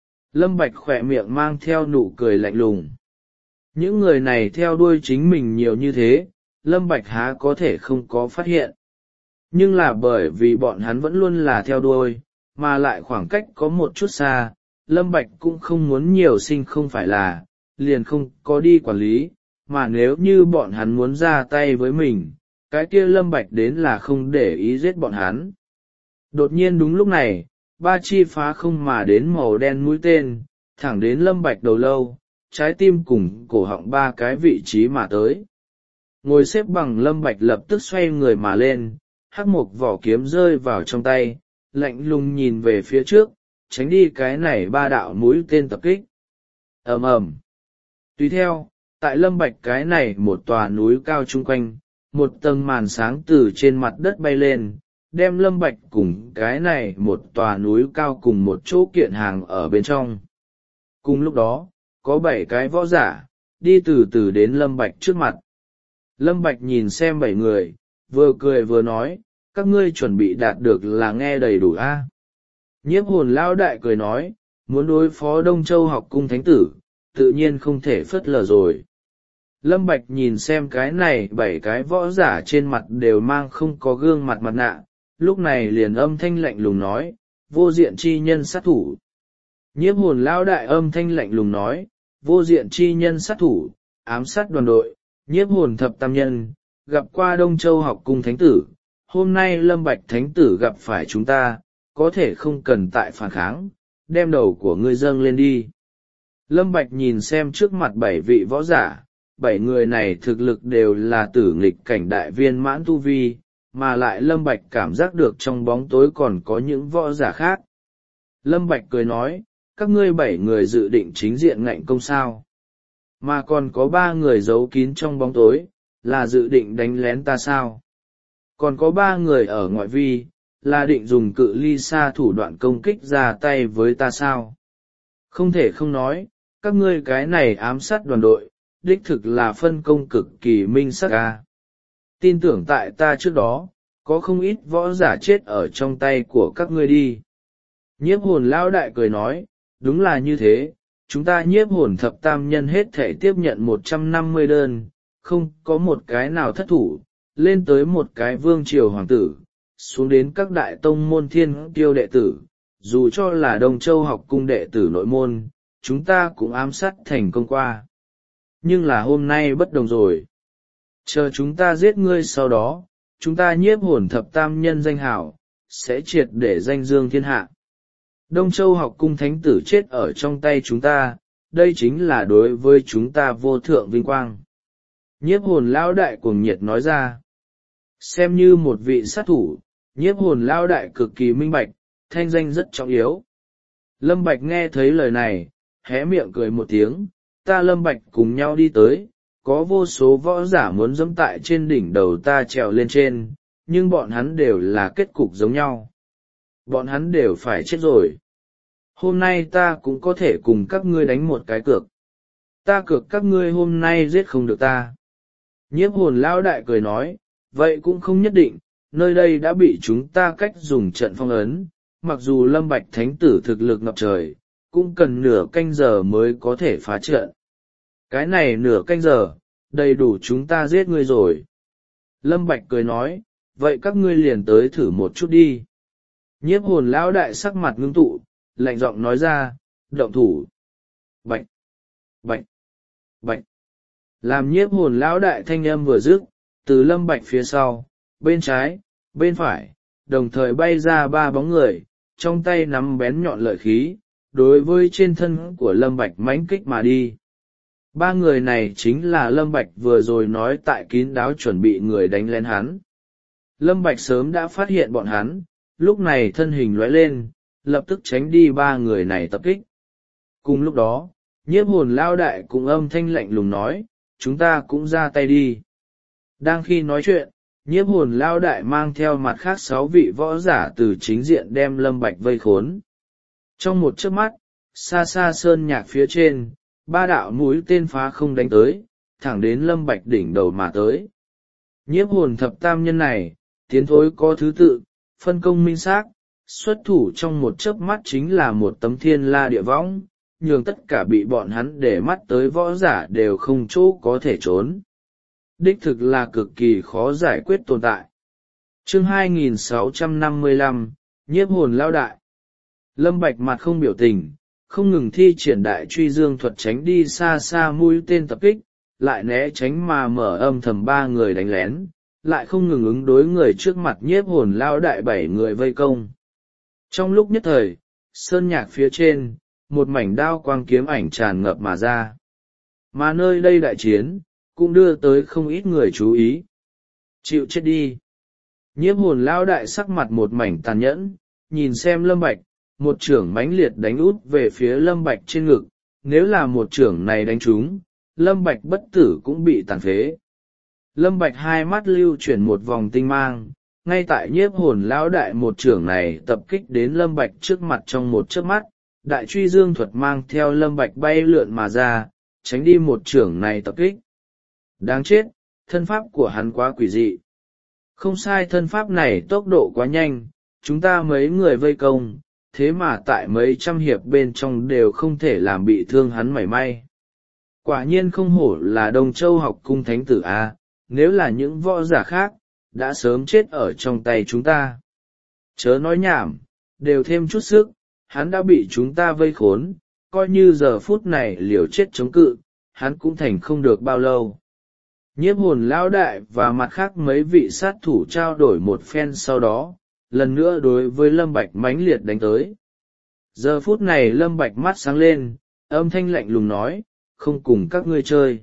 Lâm Bạch khỏe miệng mang theo nụ cười lạnh lùng. Những người này theo đuôi chính mình nhiều như thế, Lâm Bạch há có thể không có phát hiện. Nhưng là bởi vì bọn hắn vẫn luôn là theo đuôi, mà lại khoảng cách có một chút xa, Lâm Bạch cũng không muốn nhiều sinh không phải là, liền không có đi quản lý, mà nếu như bọn hắn muốn ra tay với mình, cái kia Lâm Bạch đến là không để ý giết bọn hắn. Đột nhiên đúng lúc này, ba chi phá không mà đến màu đen mũi tên, thẳng đến Lâm Bạch đầu lâu, trái tim cùng cổ họng ba cái vị trí mà tới. Ngồi xếp bằng Lâm Bạch lập tức xoay người mà lên, hắc một vỏ kiếm rơi vào trong tay, lạnh lùng nhìn về phía trước, tránh đi cái này ba đạo mũi tên tập kích. Ầm ầm. Tùy theo, tại Lâm Bạch cái này một tòa núi cao chung quanh, một tầng màn sáng từ trên mặt đất bay lên, đem Lâm Bạch cùng cái này một tòa núi cao cùng một chỗ kiện hàng ở bên trong. Cùng lúc đó, có bảy cái võ giả, đi từ từ đến Lâm Bạch trước mặt. Lâm Bạch nhìn xem bảy người, vừa cười vừa nói, các ngươi chuẩn bị đạt được là nghe đầy đủ a. À? Nhiếp hồn lão đại cười nói, muốn đối phó Đông Châu học cung thánh tử, tự nhiên không thể phớt lờ rồi. Lâm Bạch nhìn xem cái này bảy cái võ giả trên mặt đều mang không có gương mặt mặt nạ, lúc này liền âm thanh lạnh lùng nói, vô diện chi nhân sát thủ. Nhiếp hồn lão đại âm thanh lạnh lùng nói, vô diện chi nhân sát thủ, ám sát đoàn đội, nhiếp hồn thập tam nhân, gặp qua Đông Châu học cung thánh tử, hôm nay Lâm Bạch thánh tử gặp phải chúng ta, có thể không cần tại phản kháng, đem đầu của ngươi dâng lên đi. Lâm Bạch nhìn xem trước mặt bảy vị võ giả, bảy người này thực lực đều là tử nghịch cảnh đại viên mãn tu vi, mà lại Lâm Bạch cảm giác được trong bóng tối còn có những võ giả khác. Lâm Bạch cười nói, các ngươi bảy người dự định chính diện ngạnh công sao. Mà còn có ba người giấu kín trong bóng tối, là dự định đánh lén ta sao. Còn có ba người ở ngoại vi, là định dùng cự ly xa thủ đoạn công kích ra tay với ta sao. Không thể không nói, các ngươi cái này ám sát đoàn đội, đích thực là phân công cực kỳ minh sắc ca. Tin tưởng tại ta trước đó, có không ít võ giả chết ở trong tay của các ngươi đi. Nhiếp hồn lão đại cười nói, đúng là như thế, chúng ta nhiếp hồn thập tam nhân hết thể tiếp nhận một trăm năm mươi đơn, không có một cái nào thất thủ, lên tới một cái vương triều hoàng tử, xuống đến các đại tông môn thiên tiêu đệ tử, dù cho là Đông Châu học cung đệ tử nội môn, chúng ta cũng ám sát thành công qua. Nhưng là hôm nay bất đồng rồi. Chờ chúng ta giết ngươi sau đó, chúng ta nhiếp hồn thập tam nhân danh hảo, sẽ triệt để danh dương thiên hạ. Đông Châu học cung thánh tử chết ở trong tay chúng ta, đây chính là đối với chúng ta vô thượng vinh quang. Nhiếp hồn lão đại cuồng nhiệt nói ra. Xem như một vị sát thủ, nhiếp hồn lão đại cực kỳ minh bạch, thanh danh rất trọng yếu. Lâm Bạch nghe thấy lời này, hé miệng cười một tiếng, ta Lâm Bạch cùng nhau đi tới, có vô số võ giả muốn dẫm tại trên đỉnh đầu ta trèo lên trên, nhưng bọn hắn đều là kết cục giống nhau. Bọn hắn đều phải chết rồi. Hôm nay ta cũng có thể cùng các ngươi đánh một cái cược. ta cược các ngươi hôm nay giết không được ta. Nhiếp hồn lão đại cười nói, vậy cũng không nhất định, nơi đây đã bị chúng ta cách dùng trận phong ấn, mặc dù Lâm Bạch thánh tử thực lực ngập trời, cũng cần nửa canh giờ mới có thể phá trận. Cái này nửa canh giờ, đầy đủ chúng ta giết ngươi rồi. Lâm Bạch cười nói, vậy các ngươi liền tới thử một chút đi. Nhiếp hồn lão đại sắc mặt ngưng tụ, lạnh giọng nói ra, động thủ. Bạch, bạch, bạch. Làm nhiếp hồn lão đại thanh âm vừa dứt, từ Lâm Bạch phía sau, bên trái, bên phải, đồng thời bay ra ba bóng người, trong tay nắm bén nhọn lợi khí, đối với trên thân của Lâm Bạch mãnh kích mà đi. Ba người này chính là Lâm Bạch vừa rồi nói tại kín đáo chuẩn bị người đánh lén hắn. Lâm Bạch sớm đã phát hiện bọn hắn, lúc này thân hình lóe lên, lập tức tránh đi ba người này tập kích. Cùng lúc đó, nhiếp hồn lao đại cũng âm thanh lạnh lùng nói, chúng ta cũng ra tay đi. Đang khi nói chuyện, nhiếp hồn lao đại mang theo mặt khác sáu vị võ giả từ chính diện đem Lâm Bạch vây khốn. Trong một chớp mắt, xa xa sơn nhạc phía trên, ba đạo mũi tên phá không đánh tới, thẳng đến Lâm Bạch đỉnh đầu mà tới. Nhiếp hồn thập tam nhân này, tiến thối có thứ tự, phân công minh xác, xuất thủ trong một chớp mắt chính là một tấm thiên la địa võng, nhường tất cả bị bọn hắn để mắt tới võ giả đều không chỗ có thể trốn. Đích thực là cực kỳ khó giải quyết tồn tại. Chương hai nghìn sáu trăm năm mươi lăm, nhiếp hồn lao đại. Lâm Bạch mặt không biểu tình, không ngừng thi triển đại truy dương thuật tránh đi xa xa mũi tên tập kích, lại né tránh mà mở âm thầm ba người đánh lén, lại không ngừng ứng đối người trước mặt nhiếp hồn lao đại bảy người vây công. Trong lúc nhất thời, sơn nhạc phía trên, một mảnh đao quang kiếm ảnh tràn ngập mà ra. Mà nơi đây đại chiến, cũng đưa tới không ít người chú ý. Chịu chết đi. Nhiếp hồn lao đại sắc mặt một mảnh tàn nhẫn, nhìn xem Lâm Bạch, một chưởng mãnh liệt đánh út về phía Lâm Bạch trên ngực, nếu là một chưởng này đánh trúng, Lâm Bạch bất tử cũng bị tàn phế. Lâm Bạch hai mắt lưu chuyển một vòng tinh mang, ngay tại nhiếp hồn lão đại một chưởng này tập kích đến Lâm Bạch trước mặt trong một chớp mắt, đại truy dương thuật mang theo Lâm Bạch bay lượn mà ra, tránh đi một chưởng này tập kích. Đáng chết, thân pháp của hắn quá quỷ dị. Không sai, thân pháp này tốc độ quá nhanh, chúng ta mấy người vây công, thế mà tại mấy trăm hiệp bên trong đều không thể làm bị thương hắn mảy may. Quả nhiên không hổ là Đông Châu học cung thánh tử A, nếu là những võ giả khác, đã sớm chết ở trong tay chúng ta. Chớ nói nhảm, đều thêm chút sức, hắn đã bị chúng ta vây khốn, coi như giờ phút này liều chết chống cự, hắn cũng thành không được bao lâu. Nhiếp hồn lão đại và mặt khác mấy vị sát thủ trao đổi một phen sau đó, lần nữa đối với Lâm Bạch mãnh liệt đánh tới. Giờ phút này Lâm Bạch mắt sáng lên, âm thanh lạnh lùng nói, không cùng các ngươi chơi.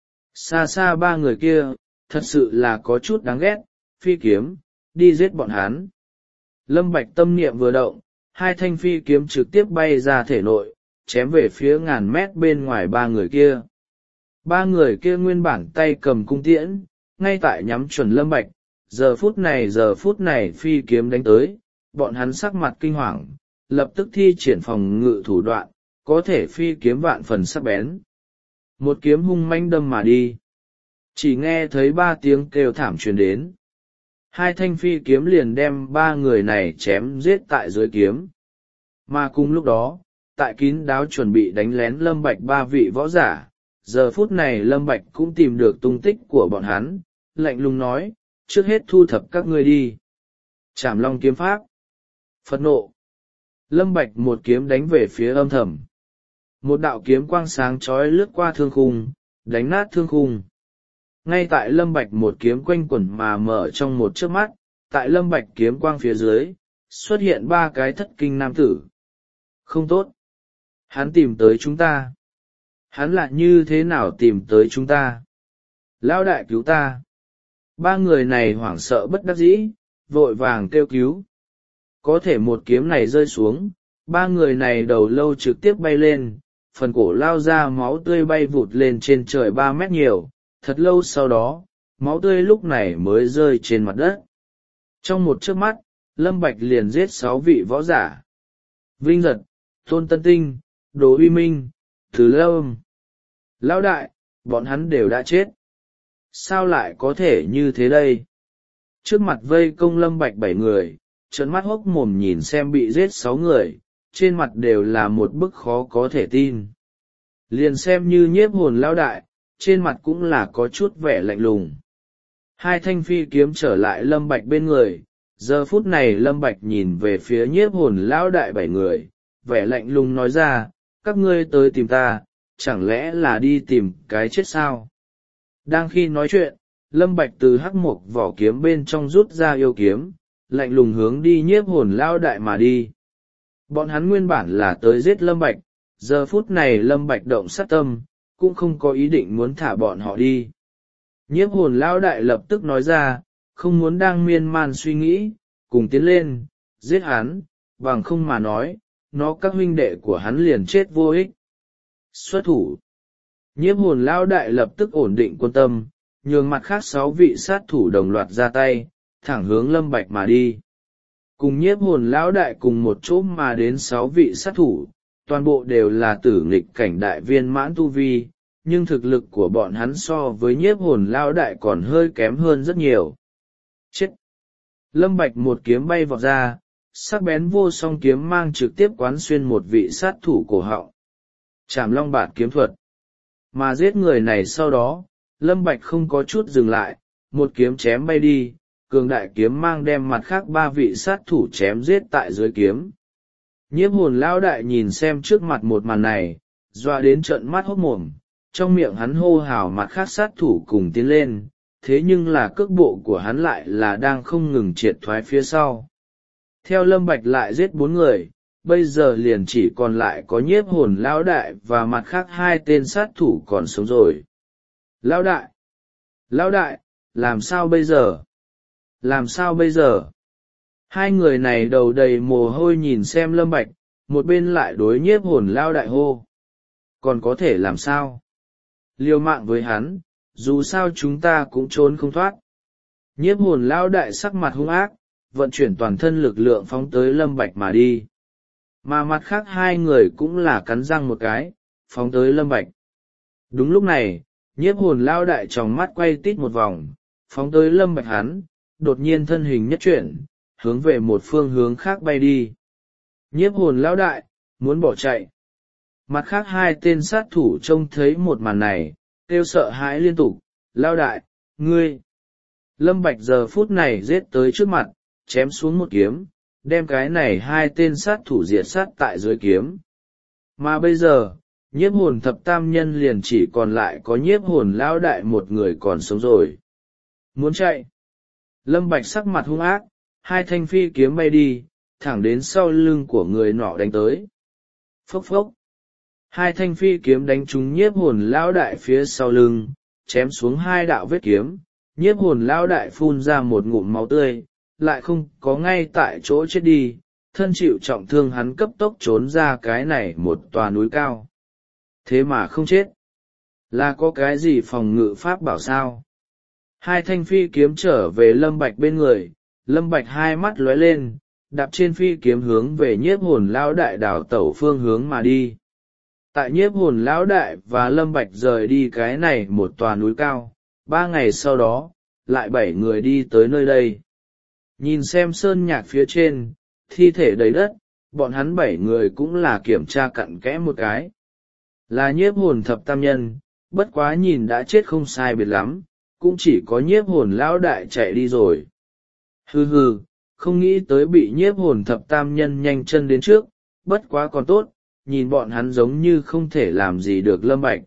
Xa xa ba người kia, thật sự là có chút đáng ghét, phi kiếm, đi giết bọn hắn. Lâm Bạch tâm niệm vừa động, hai thanh phi kiếm trực tiếp bay ra thể nội, chém về phía ngàn mét bên ngoài ba người kia. Ba người kia nguyên bản tay cầm cung tiễn, ngay tại nhắm chuẩn Lâm Bạch, giờ phút này giờ phút này phi kiếm đánh tới, bọn hắn sắc mặt kinh hoàng, lập tức thi triển phòng ngự thủ đoạn, có thể phi kiếm vạn phần sắc bén. Một kiếm hung mãnh đâm mà đi. Chỉ nghe thấy ba tiếng kêu thảm truyền đến. Hai thanh phi kiếm liền đem ba người này chém giết tại dưới kiếm. Mà cùng lúc đó, tại kín đáo chuẩn bị đánh lén Lâm Bạch ba vị võ giả, giờ phút này Lâm Bạch cũng tìm được tung tích của bọn hắn, lạnh lùng nói, trước hết thu thập các ngươi đi. Trảm Long kiếm pháp. Phẫn nộ. Lâm Bạch một kiếm đánh về phía âm thầm. Một đạo kiếm quang sáng chói lướt qua thương khung, đánh nát thương khung. Ngay tại Lâm Bạch một kiếm quanh quẩn mà mở trong một chớp mắt, tại Lâm Bạch kiếm quang phía dưới, xuất hiện ba cái thất kinh nam tử. Không tốt. Hắn tìm tới chúng ta. Hắn lại như thế nào tìm tới chúng ta? Lão đại cứu ta. Ba người này hoảng sợ bất đắc dĩ, vội vàng kêu cứu. Có thể một kiếm này rơi xuống, ba người này đầu lâu trực tiếp bay lên, phần cổ lao ra máu tươi bay vụt lên trên trời ba mét nhiều, thật lâu sau đó, máu tươi lúc này mới rơi trên mặt đất. Trong một chớp mắt, Lâm Bạch liền giết sáu vị võ giả. Vinh Giật, Tôn Tân Tinh, Đỗ Uy Minh, Từ Lâm. Lão đại, bọn hắn đều đã chết. Sao lại có thể như thế đây? Trước mặt vây công Lâm Bạch bảy người, trợn mắt hốc mồm nhìn xem bị giết sáu người, trên mặt đều là một bức khó có thể tin. Liền xem như nhiếp hồn lão đại, trên mặt cũng là có chút vẻ lạnh lùng. Hai thanh phi kiếm trở lại Lâm Bạch bên người, giờ phút này Lâm Bạch nhìn về phía nhiếp hồn lão đại bảy người, vẻ lạnh lùng nói ra, các ngươi tới tìm ta, chẳng lẽ là đi tìm cái chết sao? Đang khi nói chuyện, Lâm Bạch từ hắc mộc vỏ kiếm bên trong rút ra yêu kiếm, lạnh lùng hướng đi nhiếp hồn lão đại mà đi. Bọn hắn nguyên bản là tới giết Lâm Bạch, giờ phút này Lâm Bạch động sát tâm, cũng không có ý định muốn thả bọn họ đi. Nhiếp hồn lão đại lập tức nói ra, không muốn đang miên man suy nghĩ, cùng tiến lên, giết hắn, bằng không mà nói, nó các huynh đệ của hắn liền chết vô ích. Xuất thủ. Nhiếp hồn lão đại lập tức ổn định quân tâm, nhường mặt khác sáu vị sát thủ đồng loạt ra tay, thẳng hướng Lâm Bạch mà đi. Cùng nhiếp hồn lão đại cùng một chỗ mà đến sáu vị sát thủ, toàn bộ đều là tử nghịch cảnh đại viên mãn tu vi, nhưng thực lực của bọn hắn so với nhiếp hồn lão đại còn hơi kém hơn rất nhiều. Chết! Lâm Bạch một kiếm bay vọt ra, sắc bén vô song kiếm mang trực tiếp quán xuyên một vị sát thủ cổ họng. Trảm long bạt kiếm thuật. Mà giết người này sau đó, Lâm Bạch không có chút dừng lại, một kiếm chém bay đi, cường đại kiếm mang đem mặt khác ba vị sát thủ chém giết tại dưới kiếm. Nhiếp hồn lão đại nhìn xem trước mặt một màn này, doa đến trợn mắt hốt mồm, trong miệng hắn hô hào mặt khác sát thủ cùng tiến lên, thế nhưng là cước bộ của hắn lại là đang không ngừng triệt thoái phía sau. Theo Lâm Bạch lại giết bốn người, bây giờ liền chỉ còn lại có nhiếp hồn lão đại và mặt khác hai tên sát thủ còn sống rồi. Lão đại! Lão đại! Làm sao bây giờ? Làm sao bây giờ? Hai người này đầu đầy mồ hôi nhìn xem Lâm Bạch, một bên lại đối nhiếp hồn lão đại hô. Còn có thể làm sao? Liều mạng với hắn, dù sao chúng ta cũng trốn không thoát. Nhiếp hồn lão đại sắc mặt hung ác, vận chuyển toàn thân lực lượng phóng tới Lâm Bạch mà đi. Mà mặt khác hai người cũng là cắn răng một cái, phóng tới Lâm Bạch. Đúng lúc này, nhiếp hồn lão đại tròng mắt quay tít một vòng, phóng tới Lâm Bạch hắn, đột nhiên thân hình nhất chuyển, hướng về một phương hướng khác bay đi. Nhiếp hồn lão đại, muốn bỏ chạy. Mặt khác hai tên sát thủ trông thấy một màn này, kêu sợ hãi liên tục, lão đại, ngươi. Lâm Bạch giờ phút này giết tới trước mặt, chém xuống một kiếm, đem cái này hai tên sát thủ diệt sát tại dưới kiếm. Mà bây giờ, nhiếp hồn thập tam nhân liền chỉ còn lại có nhiếp hồn lão đại một người còn sống rồi. Muốn chạy. Lâm Bạch sắc mặt hung ác, hai thanh phi kiếm bay đi, thẳng đến sau lưng của người nọ đánh tới. Phốc phốc. Hai thanh phi kiếm đánh trúng nhiếp hồn lão đại phía sau lưng, chém xuống hai đạo vết kiếm, nhiếp hồn lão đại phun ra một ngụm máu tươi, lại không có ngay tại chỗ chết đi, thân chịu trọng thương hắn cấp tốc trốn ra cái này một tòa núi cao. Thế mà không chết. Là có cái gì phòng ngự pháp bảo sao? Hai thanh phi kiếm trở về Lâm Bạch bên người, Lâm Bạch hai mắt lóe lên, đạp trên phi kiếm hướng về nhiếp hồn lão đại đảo tẩu phương hướng mà đi. Tại nhiếp hồn lão đại và Lâm Bạch rời đi cái này một tòa núi cao, ba ngày sau đó, lại bảy người đi tới nơi đây. Nhìn xem sơn nhạc phía trên, thi thể đầy đất, bọn hắn bảy người cũng là kiểm tra cặn kẽ một cái. Là nhiếp hồn thập tam nhân, bất quá nhìn đã chết không sai biệt lắm, cũng chỉ có nhiếp hồn lão đại chạy đi rồi. Hừ hừ, không nghĩ tới bị nhiếp hồn thập tam nhân nhanh chân đến trước, bất quá còn tốt, nhìn bọn hắn giống như không thể làm gì được Lâm Bạch.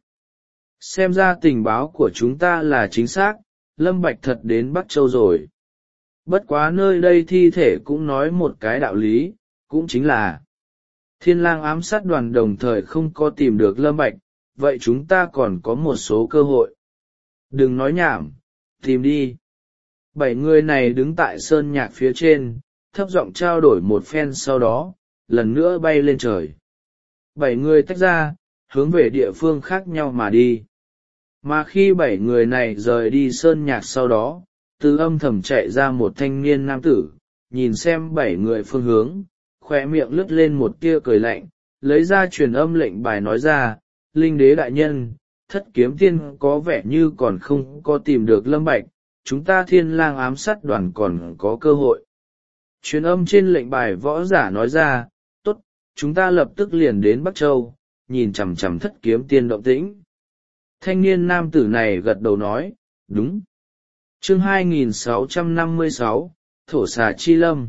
Xem ra tình báo của chúng ta là chính xác, Lâm Bạch thật đến Bắc Châu rồi. Bất quá nơi đây thi thể cũng nói một cái đạo lý, cũng chính là Thiên Lang ám sát đoàn đồng thời không có tìm được Lâm Bạch, vậy chúng ta còn có một số cơ hội. Đừng nói nhảm, tìm đi. Bảy người này đứng tại sơn nhạc phía trên, thấp giọng trao đổi một phen sau đó, lần nữa bay lên trời. Bảy người tách ra, hướng về địa phương khác nhau mà đi. Mà khi bảy người này rời đi sơn nhạc sau đó, từ âm thầm chạy ra một thanh niên nam tử, nhìn xem bảy người phương hướng, khóe miệng lướt lên một tia cười lạnh, lấy ra truyền âm lệnh bài nói ra, Linh đế đại nhân, thất kiếm tiên có vẻ như còn không có tìm được Lâm Bạch, chúng ta Thiên Lang ám sát đoàn còn có cơ hội. Truyền âm trên lệnh bài võ giả nói ra, tốt, chúng ta lập tức liền đến Bắc Châu, nhìn chằm chằm thất kiếm tiên động tĩnh. Thanh niên nam tử này gật đầu nói, đúng. Chương hai nghìn sáu trăm năm mươi sáu, Thổ xà chi lâm.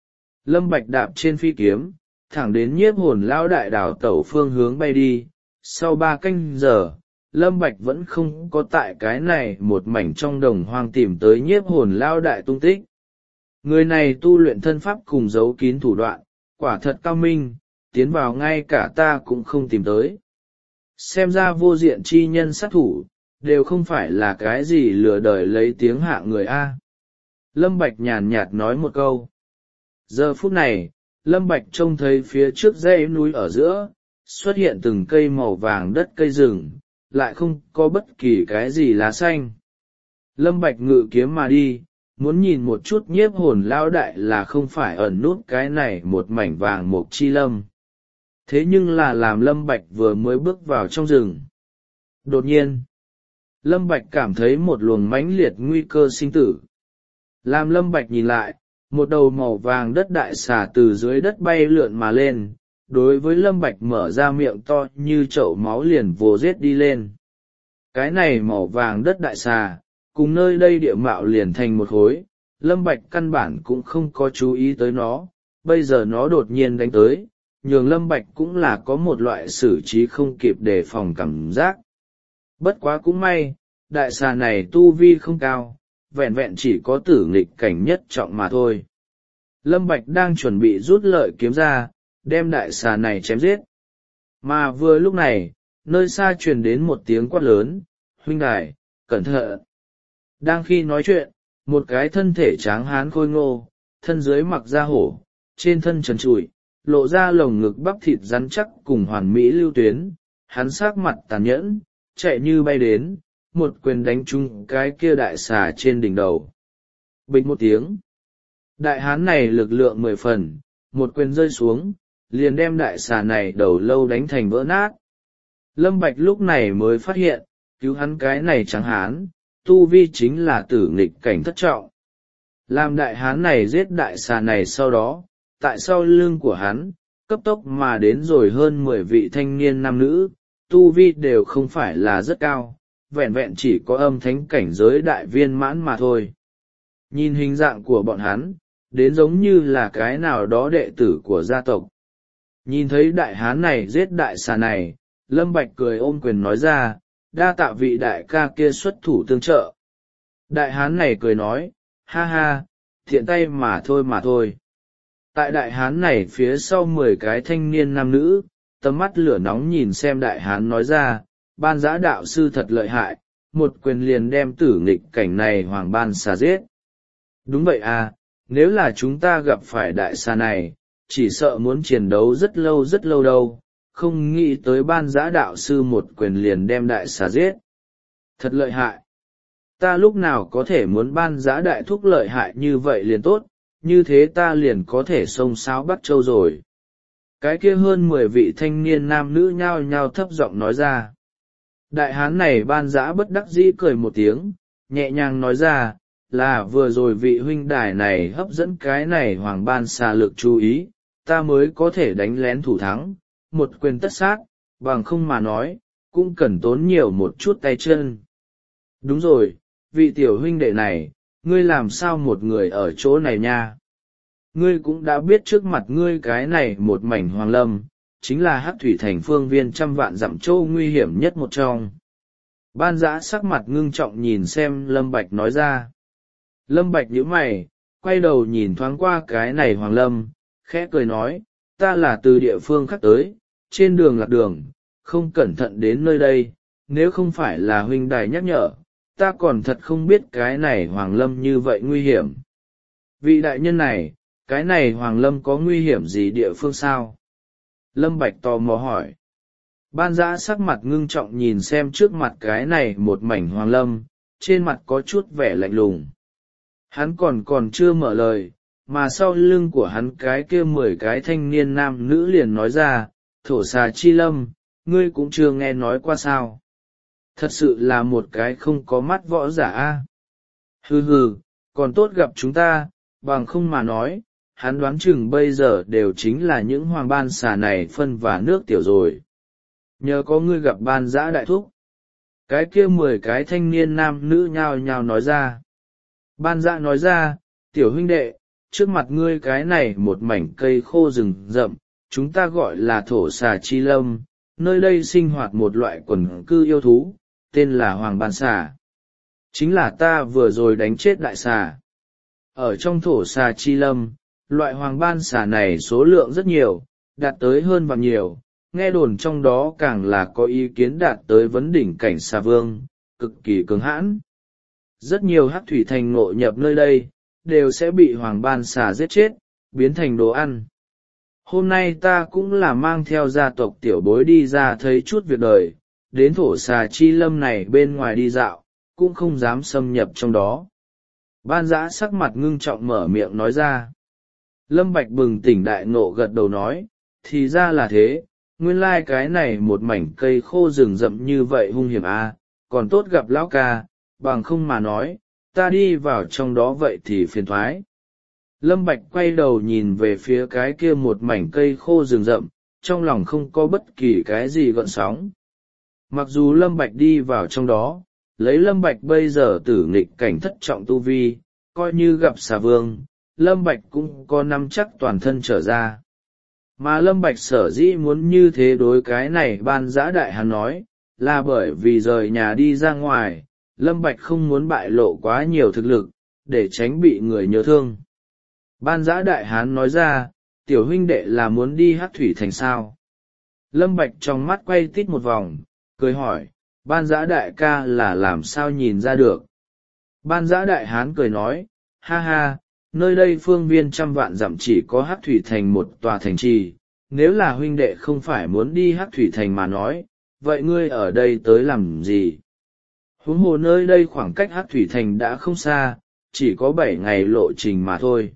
Lâm Bạch đạp trên phi kiếm, thẳng đến nhiếp hồn lao đại đảo tẩu phương hướng bay đi. Sau ba canh giờ, Lâm Bạch vẫn không có tại cái này một mảnh trong đồng hoang tìm tới nhiếp hồn lao đại tung tích. Người này tu luyện thân pháp cùng giấu kín thủ đoạn, quả thật cao minh, tiến vào ngay cả ta cũng không tìm tới. Xem ra vô diện chi nhân sát thủ, đều không phải là cái gì lừa đời lấy tiếng hạ người A. Lâm Bạch nhàn nhạt nói một câu. Giờ phút này, Lâm Bạch trông thấy phía trước dãy núi ở giữa, xuất hiện từng cây màu vàng đất cây rừng, lại không có bất kỳ cái gì lá xanh. Lâm Bạch ngự kiếm mà đi, muốn nhìn một chút nhiếp hồn lao đại là không phải ẩn nút cái này một mảnh vàng mộc chi lâm. Thế nhưng là làm Lâm Bạch vừa mới bước vào trong rừng. Đột nhiên, Lâm Bạch cảm thấy một luồng mãnh liệt nguy cơ sinh tử. Làm Lâm Bạch nhìn lại, một đầu màu vàng đất đại xà từ dưới đất bay lượn mà lên, đối với Lâm Bạch mở ra miệng to như chậu máu liền vồ giết đi lên. Cái này màu vàng đất đại xà, cùng nơi đây địa mạo liền thành một khối, Lâm Bạch căn bản cũng không có chú ý tới nó, bây giờ nó đột nhiên đánh tới, nhường Lâm Bạch cũng là có một loại xử trí không kịp đề phòng cảm giác. Bất quá cũng may, đại xà này tu vi không cao, vẹn vẹn chỉ có tử nghịch cảnh nhất trọng mà thôi. Lâm Bạch đang chuẩn bị rút lợi kiếm ra, đem đại xà này chém giết. Mà vừa lúc này, nơi xa truyền đến một tiếng quát lớn, huynh đài, cẩn thận. Đang khi nói chuyện, một cái thân thể tráng hán khôi ngô, thân dưới mặc da hổ, trên thân trần trụi, lộ ra lồng ngực bắp thịt rắn chắc cùng hoàn mỹ lưu tuyến, hắn sắc mặt tàn nhẫn, chạy như bay đến, một quyền đánh trúng cái kia đại xà trên đỉnh đầu. Bịch một tiếng. Đại hán này lực lượng mười phần, một quyền rơi xuống, liền đem đại xà này đầu lâu đánh thành vỡ nát. Lâm Bạch lúc này mới phát hiện, cứu hắn cái này trắng hán, tu vi chính là tử nghịch cảnh thất trọng. Làm đại hán này giết đại xà này sau đó, tại sau lưng của hắn, cấp tốc mà đến rồi hơn mười vị thanh niên nam nữ, tu vi đều không phải là rất cao, vẹn vẹn chỉ có âm thánh cảnh giới đại viên mãn mà thôi. Nhìn hình dạng của bọn hắn, đến giống như là cái nào đó đệ tử của gia tộc. Nhìn thấy đại hán này giết đại xà này, Lâm Bạch cười ôm quyền nói ra, đa tạ vị đại ca kia xuất thủ tương trợ. Đại hán này cười nói, ha ha, thiện tay mà thôi mà thôi. Tại đại hán này phía sau mười cái thanh niên nam nữ, tầm mắt lửa nóng nhìn xem đại hán nói ra, ban giã đạo sư thật lợi hại, một quyền liền đem tử nghịch cảnh này hoàng ban xà giết. Đúng vậy à, nếu là chúng ta gặp phải đại xà này, chỉ sợ muốn chiến đấu rất lâu rất lâu đâu, không nghĩ tới ban giã đạo sư một quyền liền đem đại xà giết. Thật lợi hại. Ta lúc nào có thể muốn ban giã đại thúc lợi hại như vậy liền tốt, như thế ta liền có thể xông xáo Bắc Châu rồi. Cái kia hơn mười vị thanh niên nam nữ nhao nhao thấp giọng nói ra. Đại hán này ban giã bất đắc dĩ cười một tiếng, nhẹ nhàng nói ra, là vừa rồi vị huynh đài này hấp dẫn cái này hoàng ban xà lực chú ý, ta mới có thể đánh lén thủ thắng, một quyền tất sát, bằng không mà nói, cũng cần tốn nhiều một chút tay chân. Đúng rồi, vị tiểu huynh đệ này, ngươi làm sao một người ở chỗ này nha? Ngươi cũng đã biết trước mặt ngươi cái này một mảnh hoàng lâm, chính là Hắc Thủy Thành phương viên trăm vạn dặm châu nguy hiểm nhất một trong. Ban giã sắc mặt ngưng trọng nhìn xem Lâm Bạch nói ra. Lâm Bạch nhíu mày, quay đầu nhìn thoáng qua cái này hoàng lâm, khẽ cười nói, ta là từ địa phương khác tới, trên đường lạc đường, không cẩn thận đến nơi đây, nếu không phải là huynh đài nhắc nhở, ta còn thật không biết cái này hoàng lâm như vậy nguy hiểm. Vị đại nhân này, cái này hoàng lâm có nguy hiểm gì địa phương sao? Lâm Bạch tò mò hỏi. Ban giã sắc mặt ngưng trọng nhìn xem trước mặt cái này một mảnh hoàng lâm, trên mặt có chút vẻ lạnh lùng. Hắn còn còn chưa mở lời, mà sau lưng của hắn cái kia mười cái thanh niên nam nữ liền nói ra, thổ xà chi lâm, ngươi cũng chưa nghe nói qua sao. thật sự là một cái không có mắt võ giả a. Hừ hừ, còn tốt gặp chúng ta, bằng không mà nói, hắn đoán chừng bây giờ đều chính là những hoàng ban xà này phân và nước tiểu rồi. Nhờ có ngươi gặp ban giã đại thúc. Cái kia mười cái thanh niên nam nữ nhao nhao nói ra. Ban giã nói ra, tiểu huynh đệ, trước mặt ngươi cái này một mảnh cây khô rừng rậm, chúng ta gọi là thổ xà chi lâm, nơi đây sinh hoạt một loại quần cư yêu thú, tên là hoàng ban xà. Chính là ta vừa rồi đánh chết đại xà. Ở trong thổ xà chi lâm, loại hoàng ban xà này số lượng rất nhiều, đạt tới hơn vạn nhiều, nghe đồn trong đó càng là có ý kiến đạt tới vấn đỉnh cảnh xà vương, cực kỳ cứng hãn. Rất nhiều hắc thủy thành ngộ nhập nơi đây, đều sẽ bị hoàng ban xà giết chết, biến thành đồ ăn. Hôm nay ta cũng là mang theo gia tộc tiểu bối đi ra thấy chút việc đời, đến thổ xà chi lâm này bên ngoài đi dạo, cũng không dám xâm nhập trong đó. Ban giã sắc mặt ngưng trọng mở miệng nói ra. Lâm Bạch bừng tỉnh đại ngộ gật đầu nói, thì ra là thế, nguyên lai cái này một mảnh cây khô rừng rậm như vậy hung hiểm à, còn tốt gặp lão ca, bằng không mà nói, ta đi vào trong đó vậy thì phiền thoái. Lâm Bạch quay đầu nhìn về phía cái kia một mảnh cây khô rừng rậm, trong lòng không có bất kỳ cái gì gợn sóng. Mặc dù Lâm Bạch đi vào trong đó, lấy Lâm Bạch bây giờ tử nghịch cảnh thất trọng tu vi, coi như gặp xà vương, Lâm Bạch cũng có nắm chắc toàn thân trở ra. Mà Lâm Bạch sở dĩ muốn như thế đối cái này ban giã đại hắn nói, là bởi vì rời nhà đi ra ngoài, Lâm Bạch không muốn bại lộ quá nhiều thực lực, để tránh bị người nhớ thương. Ban giã đại hán nói ra, tiểu huynh đệ là muốn đi hắc thủy thành sao. Lâm Bạch trong mắt quay tít một vòng, cười hỏi, ban giã đại ca là làm sao nhìn ra được. Ban giã đại hán cười nói, ha ha, nơi đây phương viên trăm vạn dặm chỉ có hắc thủy thành một tòa thành trì, nếu là huynh đệ không phải muốn đi hắc thủy thành mà nói, vậy ngươi ở đây tới làm gì? Huống hồ nơi đây khoảng cách hắc thủy thành đã không xa, chỉ có bảy ngày lộ trình mà thôi.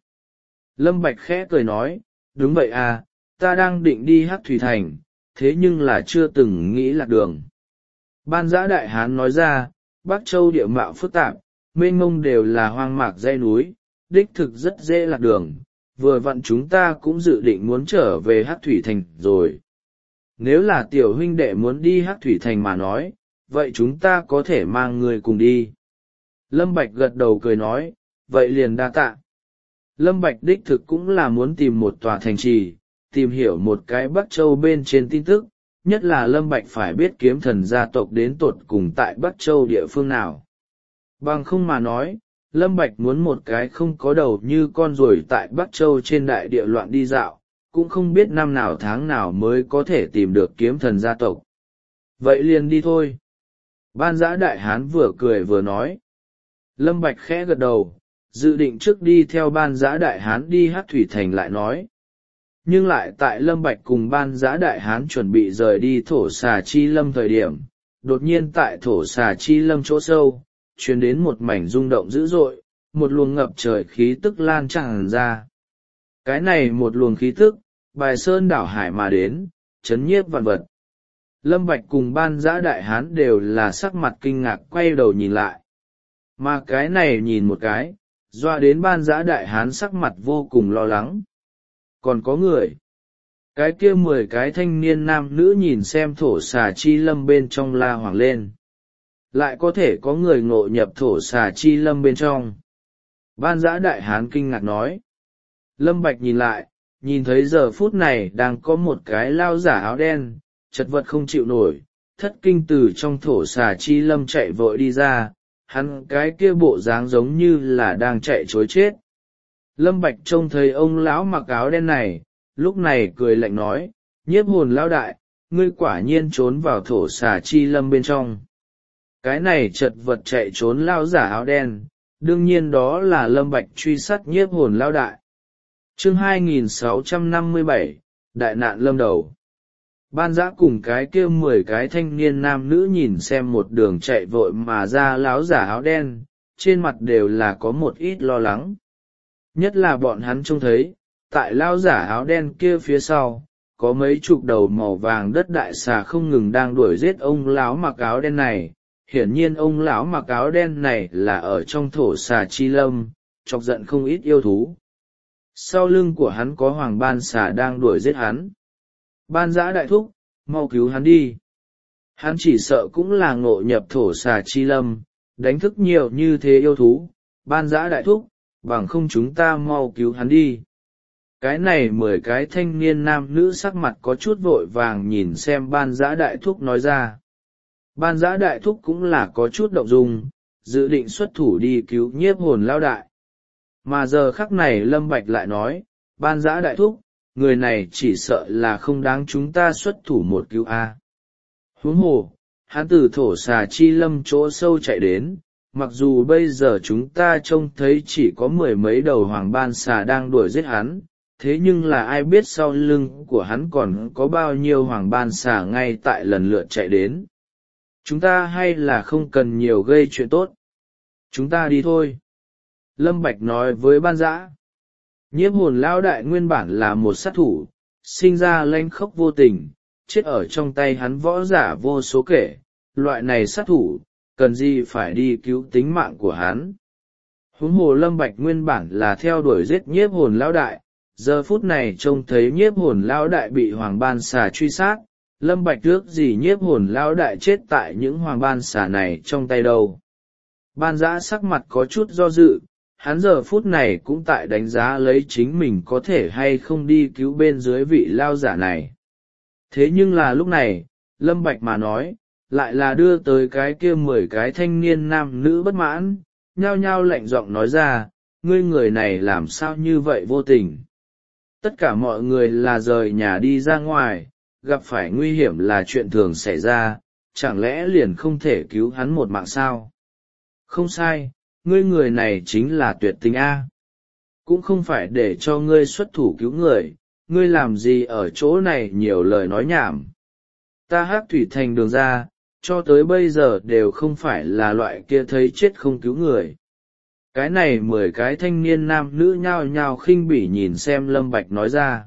Lâm Bạch khẽ cười nói, đúng vậy à, ta đang định đi hắc thủy thành, thế nhưng là chưa từng nghĩ lạc đường. Ban giã đại hán nói ra, Bắc Châu địa mạo phức tạp, mênh mông đều là hoang mạc dãy núi, đích thực rất dễ lạc đường, vừa vặn chúng ta cũng dự định muốn trở về hắc thủy thành rồi. Nếu là tiểu huynh đệ muốn đi hắc thủy thành mà nói, vậy chúng ta có thể mang người cùng đi. Lâm Bạch gật đầu cười nói, vậy liền đa tạ. Lâm Bạch đích thực cũng là muốn tìm một tòa thành trì, tìm hiểu một cái Bắc Châu bên trên tin tức, nhất là Lâm Bạch phải biết kiếm thần gia tộc đến tột cùng tại Bắc Châu địa phương nào. Bằng không mà nói, Lâm Bạch muốn một cái không có đầu như con ruồi tại Bắc Châu trên đại địa loạn đi dạo, cũng không biết năm nào tháng nào mới có thể tìm được kiếm thần gia tộc. Vậy liền đi thôi. Ban giã đại hán vừa cười vừa nói. Lâm Bạch khẽ gật đầu, dự định trước đi theo ban giã đại hán đi hắc thủy thành lại nói. Nhưng lại tại Lâm Bạch cùng ban giã đại hán chuẩn bị rời đi thổ xà chi lâm thời điểm, đột nhiên tại thổ xà chi lâm chỗ sâu, truyền đến một mảnh rung động dữ dội, một luồng ngập trời khí tức lan tràn ra. Cái này một luồng khí tức, bài sơn đảo hải mà đến, chấn nhiếp vạn vật. Lâm Bạch cùng ban giã đại hán đều là sắc mặt kinh ngạc quay đầu nhìn lại. Mà cái này nhìn một cái, doa đến ban giã đại hán sắc mặt vô cùng lo lắng. Còn có người. Cái kia mười cái thanh niên nam nữ nhìn xem thổ xà chi lâm bên trong la hoảng lên. Lại có thể có người ngộ nhập thổ xà chi lâm bên trong. Ban giã đại hán kinh ngạc nói. Lâm Bạch nhìn lại, nhìn thấy giờ phút này đang có một cái lao giả áo đen, chật vật không chịu nổi, thất kinh từ trong thổ xà chi lâm chạy vội đi ra, hắn cái kia bộ dáng giống như là đang chạy chối chết. Lâm Bạch trông thấy ông lão mặc áo đen này, lúc này cười lạnh nói, nhiếp hồn lão đại, ngươi quả nhiên trốn vào thổ xà chi lâm bên trong. Cái này chật vật chạy trốn lao giả áo đen, đương nhiên đó là Lâm Bạch truy sát nhiếp hồn lão đại. Chương hai nghìn sáu trăm năm mươi bảy, Đại nạn lâm đầu. Ban giã cùng cái kia mười cái thanh niên nam nữ nhìn xem một đường chạy vội mà ra láo giả áo đen, trên mặt đều là có một ít lo lắng. Nhất là bọn hắn trông thấy, tại lao giả áo đen kia phía sau, có mấy chục đầu màu vàng đất đại xà không ngừng đang đuổi giết ông láo mặc áo đen này, hiển nhiên ông lão mặc áo đen này là ở trong thổ xà chi lâm, chọc giận không ít yêu thú. Sau lưng của hắn có hoàng ban xà đang đuổi giết hắn. Ban Dã đại thúc, mau cứu hắn đi. Hắn chỉ sợ cũng là ngộ nhập thổ xà chi lâm, đánh thức nhiều như thế yêu thú. Ban Dã đại thúc, bằng không chúng ta mau cứu hắn đi. Cái này mười cái thanh niên nam nữ sắc mặt có chút vội vàng nhìn xem Ban Dã đại thúc nói ra. Ban Dã đại thúc cũng là có chút động dung, dự định xuất thủ đi cứu nhiếp hồn lao đại. Mà giờ khắc này Lâm Bạch lại nói, Ban Dã đại thúc, người này chỉ sợ là không đáng chúng ta xuất thủ một cứu a. Huống hồ, hắn từ thổ xà chi lâm chỗ sâu chạy đến, mặc dù bây giờ chúng ta trông thấy chỉ có mười mấy đầu hoàng ban xà đang đuổi giết hắn, thế nhưng là ai biết sau lưng của hắn còn có bao nhiêu hoàng ban xà ngay tại lần lượt chạy đến. Chúng ta hay là không cần nhiều gây chuyện tốt. Chúng ta đi thôi. Lâm Bạch nói với Ban Dã. Nhiếp hồn lao đại nguyên bản là một sát thủ, sinh ra lanh khốc vô tình, chết ở trong tay hắn võ giả vô số kể, loại này sát thủ, cần gì phải đi cứu tính mạng của hắn. Huống hồ Lâm Bạch nguyên bản là theo đuổi giết nhiếp hồn lao đại, giờ phút này trông thấy nhiếp hồn lao đại bị hoàng ban xà truy sát, Lâm Bạch ước gì nhiếp hồn lao đại chết tại những hoàng ban xà này trong tay đâu. Ban Dã sắc mặt có chút do dự, hắn giờ phút này cũng tại đánh giá lấy chính mình có thể hay không đi cứu bên dưới vị lao giả này. Thế nhưng là lúc này, Lâm Bạch mà nói, lại là đưa tới cái kia mười cái thanh niên nam nữ bất mãn, nhao nhao lạnh giọng nói ra, ngươi người này làm sao như vậy vô tình. Tất cả mọi người là rời nhà đi ra ngoài, gặp phải nguy hiểm là chuyện thường xảy ra, chẳng lẽ liền không thể cứu hắn một mạng sao? Không sai, ngươi người này chính là tuyệt tình A. Cũng không phải để cho ngươi xuất thủ cứu người, ngươi làm gì ở chỗ này nhiều lời nói nhảm. Ta Hắc Thủy Thành đường ra, cho tới bây giờ đều không phải là loại kia thấy chết không cứu người. Cái này mười cái thanh niên nam nữ nhao nhao khinh bỉ nhìn xem Lâm Bạch nói ra.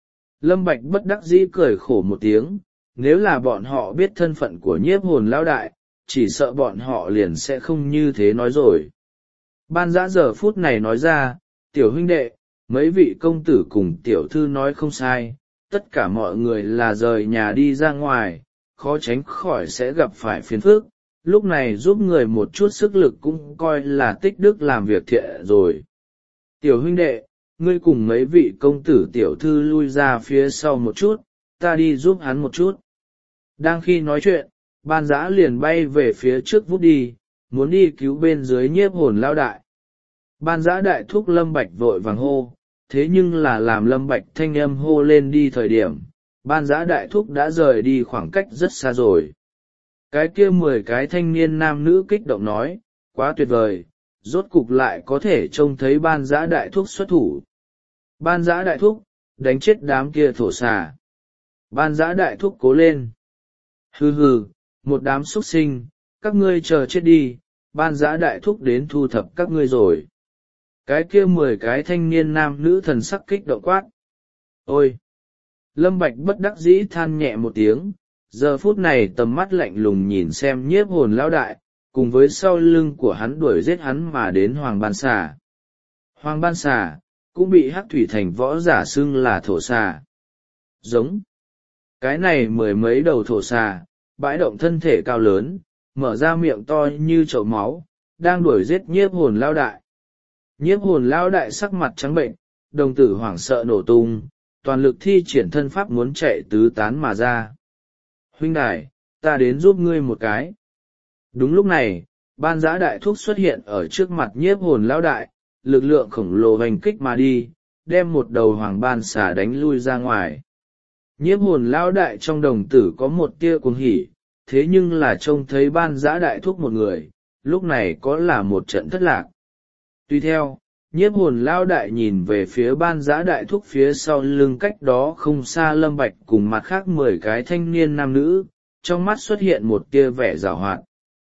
Lâm Bạch bất đắc dĩ cười khổ một tiếng, nếu là bọn họ biết thân phận của nhiếp hồn lão đại, chỉ sợ bọn họ liền sẽ không như thế nói rồi. Ban Dã giờ phút này nói ra, tiểu huynh đệ, mấy vị công tử cùng tiểu thư nói không sai, tất cả mọi người là rời nhà đi ra ngoài, khó tránh khỏi sẽ gặp phải phiền phức, lúc này giúp người một chút sức lực cũng coi là tích đức làm việc thiện rồi. Tiểu huynh đệ, ngươi cùng mấy vị công tử tiểu thư lui ra phía sau một chút, ta đi giúp hắn một chút. Đang khi nói chuyện, Ban Dã liền bay về phía trước vút đi, muốn đi cứu bên dưới nhiếp hồn lao đại. Ban Dã đại thúc Lâm Bạch vội vàng hô, thế nhưng là làm Lâm Bạch thanh âm hô lên đi thời điểm, Ban Dã đại thúc đã rời đi khoảng cách rất xa rồi. Cái kia mười cái thanh niên nam nữ kích động nói, quá tuyệt vời, rốt cục lại có thể trông thấy Ban Dã đại thúc xuất thủ. Ban Dã đại thúc, đánh chết đám kia thổ xà. Ban Dã đại thúc cố lên. Hừ hừ, một đám xuất sinh, các ngươi chờ chết đi, Ban Dã đại thúc đến thu thập các ngươi rồi. Cái kia mười cái thanh niên nam nữ thần sắc kích động quát. Ôi! Lâm Bạch bất đắc dĩ than nhẹ một tiếng, giờ phút này tầm mắt lạnh lùng nhìn xem nhiếp hồn lão đại, cùng với sau lưng của hắn đuổi giết hắn mà đến Hoàng Ban Xà. Hoàng Ban Xà, cũng bị Hắc Thủy Thành võ giả xưng là thổ xà. Giống. Cái này mười mấy đầu thổ xà, bãi động thân thể cao lớn, mở ra miệng to như chậu máu, đang đuổi giết nhiếp hồn lão đại. Nhiếp hồn lão đại sắc mặt trắng bệnh, đồng tử hoảng sợ nổ tung, toàn lực thi triển thân pháp muốn chạy tứ tán mà ra. Huynh đài, ta đến giúp ngươi một cái. Đúng lúc này, Ban Dã đại thúc xuất hiện ở trước mặt nhiếp hồn lão đại, lực lượng khổng lồ hoành kích mà đi, đem một đầu hoàng ban xà đánh lui ra ngoài. Nhiếp hồn lão đại trong đồng tử có một tia cuồng hỉ, thế nhưng là trông thấy Ban Dã đại thúc một người, lúc này có là một trận thất lạc. Tuy theo, nhiếp hồn lao đại nhìn về phía Ban Dã đại thúc phía sau lưng cách đó không xa Lâm Bạch cùng mặt khác mười cái thanh niên nam nữ, trong mắt xuất hiện một tia vẻ giảo hoạt.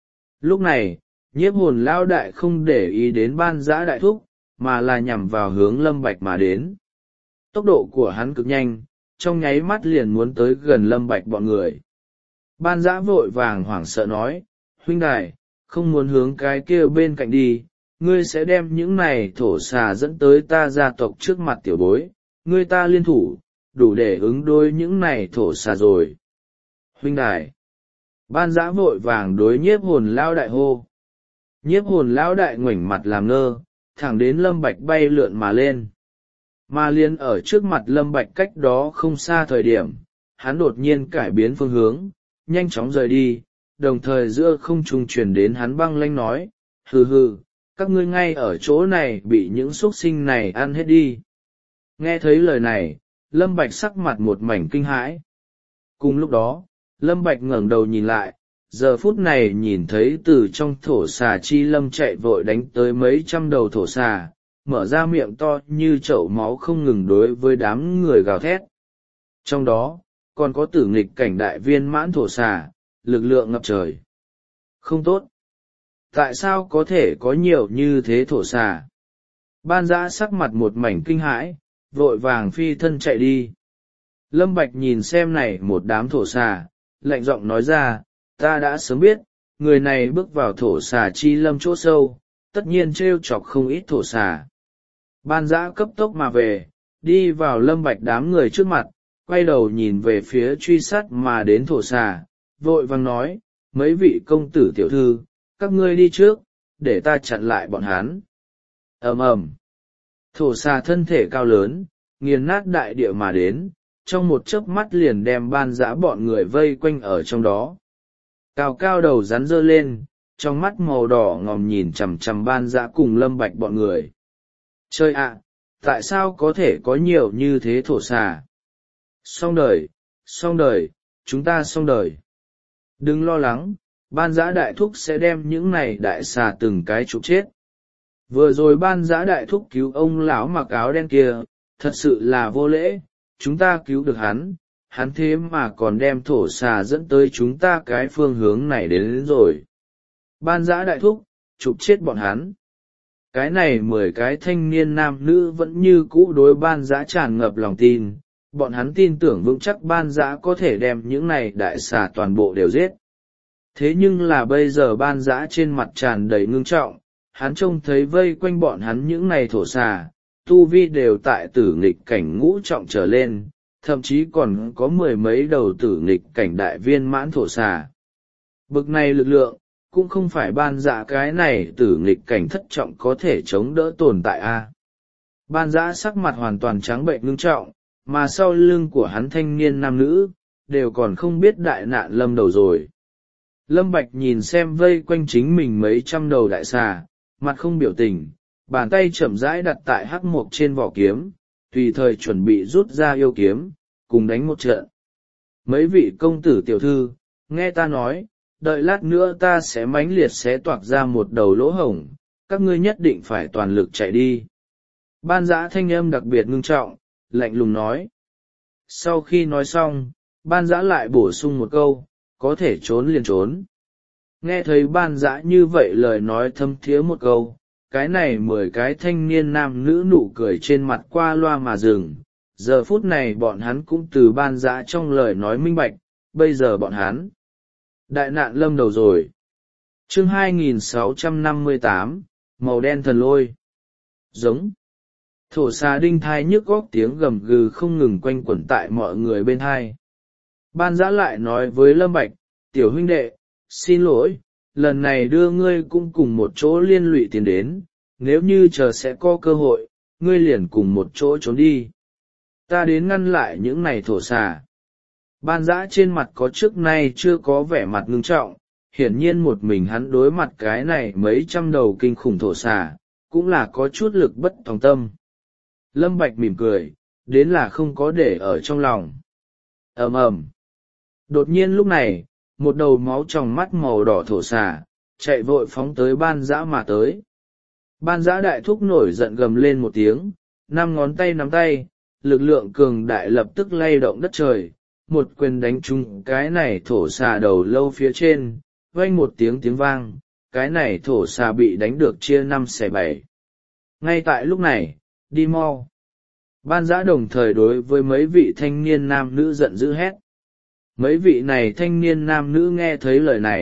Lúc này, nhiếp hồn lao đại không để ý đến Ban Dã đại thúc, mà là nhằm vào hướng Lâm Bạch mà đến. Tốc độ của hắn cực nhanh, trong nháy mắt liền muốn tới gần Lâm Bạch bọn người. Ban Dã vội vàng hoảng sợ nói, huynh đài, không muốn hướng cái kia bên cạnh đi, ngươi sẽ đem những này thổ xà dẫn tới ta gia tộc trước mặt tiểu bối, ngươi ta liên thủ, đủ để ứng đối những này thổ xà rồi. Huynh đài, Ban Dã vội vàng đối nhiếp hồn lao đại hô. Nhiếp hồn lão đại ngoảnh mặt làm ngơ, thẳng đến Lâm Bạch bay lượn mà lên. Mà liên ở trước mặt Lâm Bạch cách đó không xa thời điểm, hắn đột nhiên cải biến phương hướng, nhanh chóng rời đi, đồng thời giữa không trung truyền đến hắn băng lãnh nói, hừ hừ, các ngươi ngay ở chỗ này bị những xúc sinh này ăn hết đi. Nghe thấy lời này, Lâm Bạch sắc mặt một mảnh kinh hãi. Cùng lúc đó, Lâm Bạch ngẩng đầu nhìn lại, giờ phút này nhìn thấy từ trong thổ xà chi lâm chạy vội đánh tới mấy trăm đầu thổ xà, mở ra miệng to như chậu máu không ngừng đối với đám người gào thét. Trong đó, còn có tử nghịch cảnh đại viên mãn thổ xà, lực lượng ngập trời. Không tốt. Tại sao có thể có nhiều như thế thổ xà? Ban Dã sắc mặt một mảnh kinh hãi, vội vàng phi thân chạy đi. Lâm Bạch nhìn xem này một đám thổ xà, lạnh giọng nói ra, ta đã sớm biết, người này bước vào thổ xà chi lâm chỗ sâu, tất nhiên trêu chọc không ít thổ xà. Ban Dã cấp tốc mà về, đi vào Lâm Bạch đám người trước mặt, quay đầu nhìn về phía truy sát mà đến thổ xà, vội vàng nói, mấy vị công tử tiểu thư, các ngươi đi trước, để ta chặn lại bọn hắn. Ầm ầm, thổ xà thân thể cao lớn, nghiền nát đại địa mà đến, trong một chớp mắt liền đem Ban Dã bọn người vây quanh ở trong đó. Cao cao đầu rắn dơ lên, trong mắt màu đỏ ngòm nhìn chằm chằm Ban Dã cùng Lâm Bạch bọn người. Trời ạ, tại sao có thể có nhiều như thế thổ xà? Xong đời, xong đời, chúng ta xong đời. Đừng lo lắng, Ban Dã đại thúc sẽ đem những này đại xà từng cái chụp chết. Vừa rồi Ban Dã đại thúc cứu ông lão mặc áo đen kia, thật sự là vô lễ, chúng ta cứu được hắn, hắn thế mà còn đem thổ xà dẫn tới chúng ta cái phương hướng này đến, đến rồi. Ban Dã đại thúc, chụp chết bọn hắn. Cái này mười cái thanh niên nam nữ vẫn như cũ đối Ban Dã tràn ngập lòng tin, bọn hắn tin tưởng vững chắc Ban Dã có thể đem những này đại xà toàn bộ đều giết. Thế nhưng là bây giờ Ban Dã trên mặt tràn đầy ngưng trọng, hắn trông thấy vây quanh bọn hắn những này thổ xà, tu vi đều tại tử nghịch cảnh ngũ trọng trở lên, thậm chí còn có mười mấy đầu tử nghịch cảnh đại viên mãn thổ xà. Bực này lực lượng, cũng không phải Ban Dã cái này tử nghịch cảnh thất trọng có thể chống đỡ tồn tại a. Ban Dã sắc mặt hoàn toàn trắng bệnh ngưng trọng, mà sau lưng của hắn thanh niên nam nữ, đều còn không biết đại nạn lâm đầu rồi. Lâm Bạch nhìn xem vây quanh chính mình mấy trăm đầu đại xà, mặt không biểu tình, bàn tay chậm rãi đặt tại hắc mộc trên vỏ kiếm, tùy thời chuẩn bị rút ra yêu kiếm, cùng đánh một trận. Mấy vị công tử tiểu thư, nghe ta nói, đợi lát nữa ta sẽ mãnh liệt xé toạc ra một đầu lỗ hổng, các ngươi nhất định phải toàn lực chạy đi. Ban Dã thanh âm đặc biệt ngưng trọng, lạnh lùng nói. Sau khi nói xong, Ban Dã lại bổ sung một câu, có thể trốn liền trốn. Nghe thấy Ban Dã như vậy lời nói thâm thiế một câu, cái này mười cái thanh niên nam nữ nụ cười trên mặt qua loa mà dừng. Giờ phút này bọn hắn cũng từ Ban Dã trong lời nói minh bạch, bây giờ bọn hắn đại nạn lâm đầu rồi. Chương hai nghìn sáu trăm năm mươi tám, màu đen thần lôi. Giống. Thổ xà đinh thai nhức góc tiếng gầm gừ không ngừng quanh quẩn tại mọi người bên hai. Ban Dã lại nói với Lâm Bạch, tiểu huynh đệ, xin lỗi, lần này đưa ngươi cũng cùng một chỗ liên lụy tiền đến, nếu như chờ sẽ có cơ hội, ngươi liền cùng một chỗ trốn đi. Ta đến ngăn lại những này thổ xà. Ban Dã trên mặt có trước nay chưa có vẻ mặt ngưng trọng, hiển nhiên một mình hắn đối mặt cái này mấy trăm đầu kinh khủng thổ xà, cũng là có chút lực bất tòng tâm. Lâm Bạch mỉm cười, đến là không có để ở trong lòng. Ầm ầm. Đột nhiên lúc này, một đầu máu trong mắt màu đỏ thổ xà, chạy vội phóng tới Ban Dã mà tới. Ban Dã đại thúc nổi giận gầm lên một tiếng, năm ngón tay nắm tay, lực lượng cường đại lập tức lay động đất trời, một quyền đánh trúng cái này thổ xà đầu lâu phía trên, vang một tiếng tiếng vang, cái này thổ xà bị đánh được chia năm xẻ bảy. Ngay tại lúc này, đi mau. Ban Dã đồng thời đối với mấy vị thanh niên nam nữ giận dữ hét. Mấy vị này thanh niên nam nữ nghe thấy lời này,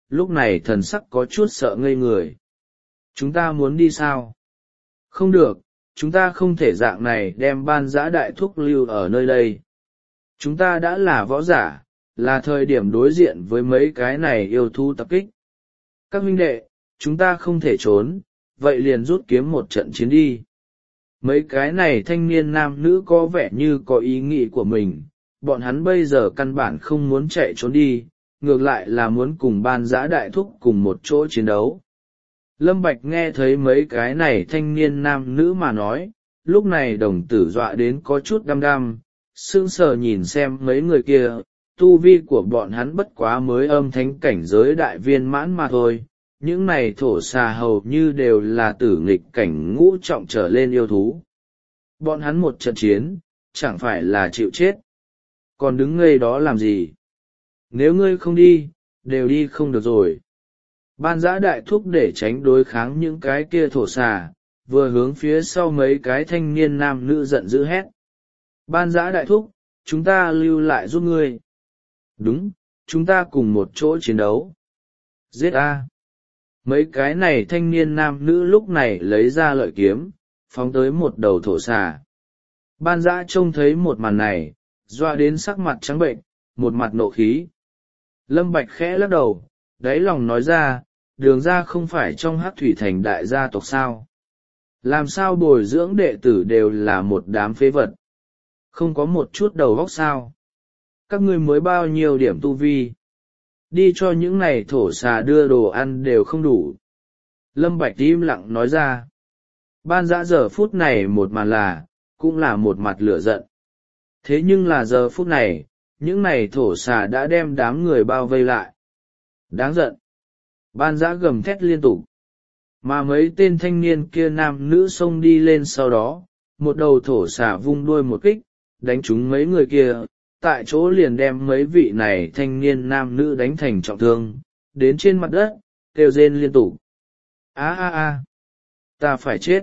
lúc này thần sắc có chút sợ ngây người. Chúng ta muốn đi sao? Không được, chúng ta không thể dạng này đem Ban Dã đại thúc lưu ở nơi đây. Chúng ta đã là võ giả, là thời điểm đối diện với mấy cái này yêu thú tập kích. Các huynh đệ, chúng ta không thể trốn, vậy liền rút kiếm một trận chiến đi. Mấy cái này thanh niên nam nữ có vẻ như có ý nghĩ của mình, bọn hắn bây giờ căn bản không muốn chạy trốn đi, ngược lại là muốn cùng Ban Dã đại thúc cùng một chỗ chiến đấu. Lâm Bạch nghe thấy mấy cái này thanh niên nam nữ mà nói, lúc này đồng tử dọa đến có chút đăm đăm, sững sờ nhìn xem mấy người kia, tu vi của bọn hắn bất quá mới âm thánh cảnh giới đại viên mãn mà thôi, những này thổ xà hầu như đều là tử nghịch cảnh ngũ trọng trở lên yêu thú. Bọn hắn một trận chiến, chẳng phải là chịu chết. Còn đứng ngây đó làm gì? Nếu ngươi không đi, đều đi không được rồi. Ban Dã đại thúc để tránh đối kháng những cái kia thổ xà, vừa hướng phía sau mấy cái thanh niên nam nữ giận dữ hét. Ban Dã đại thúc, chúng ta lưu lại giúp ngươi. Đúng, chúng ta cùng một chỗ chiến đấu. Giết a! Mấy cái này thanh niên nam nữ lúc này lấy ra lợi kiếm, phóng tới một đầu thổ xà. Ban Dã trông thấy một màn này, doa đến sắc mặt trắng bệnh, một mặt nộ khí. Lâm Bạch khẽ lắc đầu, đáy lòng nói ra, Đường ra không phải trong Hắc Thủy Thành đại gia tộc sao? Làm sao bồi dưỡng đệ tử đều là một đám phế vật? Không có một chút đầu óc sao? Các ngươi mới bao nhiêu điểm tu vi? Đi cho những này thổ xà đưa đồ ăn đều không đủ. Lâm Bạch im lặng nói ra. Ban Dã giờ phút này một màn là, cũng là một mặt lửa giận. Thế nhưng là giờ phút này, những này thổ xà đã đem đám người bao vây lại. Đáng giận. Ban Dã gầm thét liên tục. Mà mấy tên thanh niên kia nam nữ xông đi lên sau đó, một đầu thổ xà vung đuôi một kích, đánh trúng mấy người kia, tại chỗ liền đem mấy vị này thanh niên nam nữ đánh thành trọng thương, đến trên mặt đất, kêu rên liên tục. Á á á! Ta phải chết!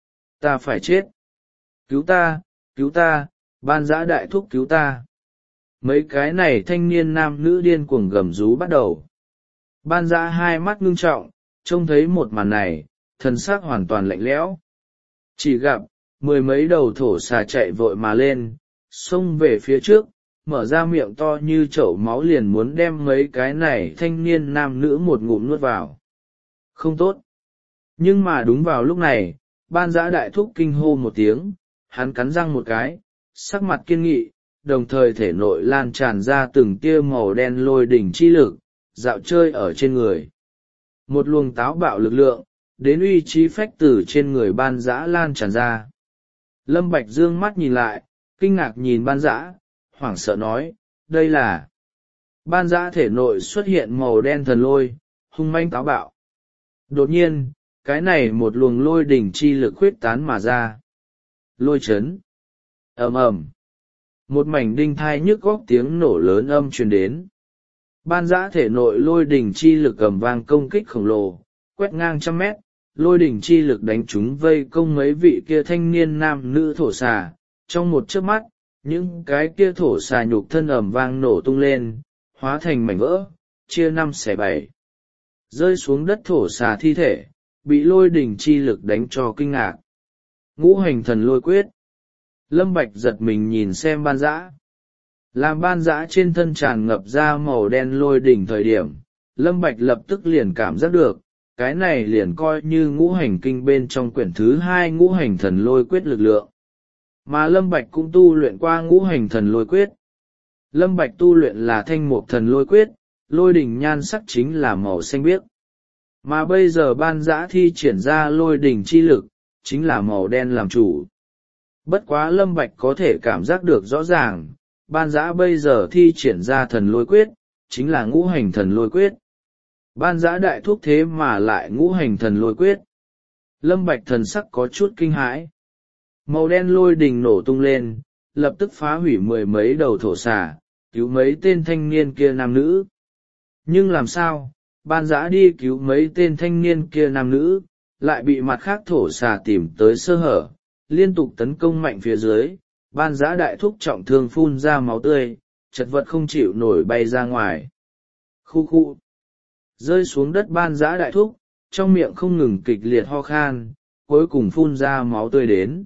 Ta phải chết! Cứu ta! Cứu ta! Ban Dã đại thúc cứu ta! Mấy cái này thanh niên nam nữ điên cuồng gầm rú bắt đầu. Ban Dã hai mắt ngưng trọng, trông thấy một màn này, thần sắc hoàn toàn lạnh lẽo. Chỉ gặp, mười mấy đầu thổ xà chạy vội mà lên, xông về phía trước, mở ra miệng to như chậu máu liền muốn đem mấy cái này thanh niên nam nữ một ngụm nuốt vào. Không tốt. Nhưng mà đúng vào lúc này, Ban Dã đại thúc kinh hô một tiếng, hắn cắn răng một cái, sắc mặt kiên nghị, đồng thời thể nội lan tràn ra từng tia màu đen lôi đỉnh chi lực, dạo chơi ở trên người. Một luồng táo bạo lực lượng, đến uy trí phách tử trên người Ban Dã lan tràn ra. Lâm Bạch dương mắt nhìn lại, kinh ngạc nhìn Ban Dã, hoảng sợ nói, đây là... Ban Dã thể nội xuất hiện màu đen thần lôi, hung manh táo bạo. Đột nhiên, cái này một luồng lôi đỉnh chi lực khuyết tán mà ra. Lôi chấn. Ầm ầm. Một mảnh đinh thai nhức góc tiếng nổ lớn âm truyền đến. Ban Dã thể nội lôi đỉnh chi lực ầm vang công kích khổng lồ, quét ngang trăm mét, lôi đỉnh chi lực đánh trúng vây công mấy vị kia thanh niên nam nữ thổ xà. Trong một chớp mắt, những cái kia thổ xà nhục thân ầm vang nổ tung lên, hóa thành mảnh vỡ, chia năm xẻ bảy. Rơi xuống đất thổ xà thi thể, bị lôi đỉnh chi lực đánh cho kinh ngạc. Ngũ hành thần lôi quyết. Lâm Bạch giật mình nhìn xem Ban Dã. Làm Ban Dã trên thân tràn ngập ra màu đen lôi đỉnh thời điểm, Lâm Bạch lập tức liền cảm giác được, cái này liền coi như ngũ hành kinh bên trong quyển thứ hai ngũ hành thần lôi quyết lực lượng. Mà Lâm Bạch cũng tu luyện qua ngũ hành thần lôi quyết. Lâm Bạch tu luyện là thanh mục thần lôi quyết, lôi đỉnh nhan sắc chính là màu xanh biếc. Mà bây giờ Ban Dã thi triển ra lôi đỉnh chi lực, chính là màu đen làm chủ. Bất quá Lâm Bạch có thể cảm giác được rõ ràng, Ban Dã bây giờ thi triển ra thần lôi quyết, chính là ngũ hành thần lôi quyết. Ban Dã đại thúc thế mà lại ngũ hành thần lôi quyết. Lâm Bạch thần sắc có chút kinh hãi. Màu đen lôi đình nổ tung lên, lập tức phá hủy mười mấy đầu thổ xà, cứu mấy tên thanh niên kia nam nữ. Nhưng làm sao, Ban Dã đi cứu mấy tên thanh niên kia nam nữ, lại bị mặt khác thổ xà tìm tới sơ hở, liên tục tấn công mạnh phía dưới, Ban Dã đại thúc trọng thương phun ra máu tươi, chật vật không chịu nổi bay ra ngoài. Khu khu. rơi xuống đất ban giã đại thúc, trong miệng không ngừng kịch liệt ho khan, cuối cùng phun ra máu tươi đến.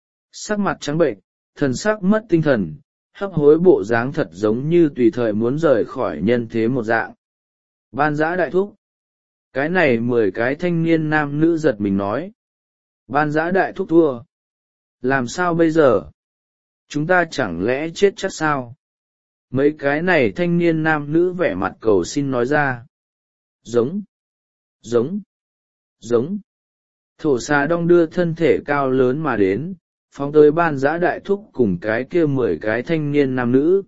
Sắc mặt trắng bệnh, thần sắc mất tinh thần, hấp hối bộ dáng thật giống như tùy thời muốn rời khỏi nhân thế một dạng. Ban giã đại thúc. Cái này mười cái thanh niên nam nữ giật mình nói. Ban giã đại thúc thua. Làm sao bây giờ? Chúng ta chẳng lẽ chết chắc sao? Mấy cái này thanh niên nam nữ vẻ mặt cầu xin nói ra. Giống. Giống. Giống. Thổ xà đong đưa thân thể cao lớn mà đến, phóng tới ban giã đại thúc cùng cái kia mười cái thanh niên nam nữ.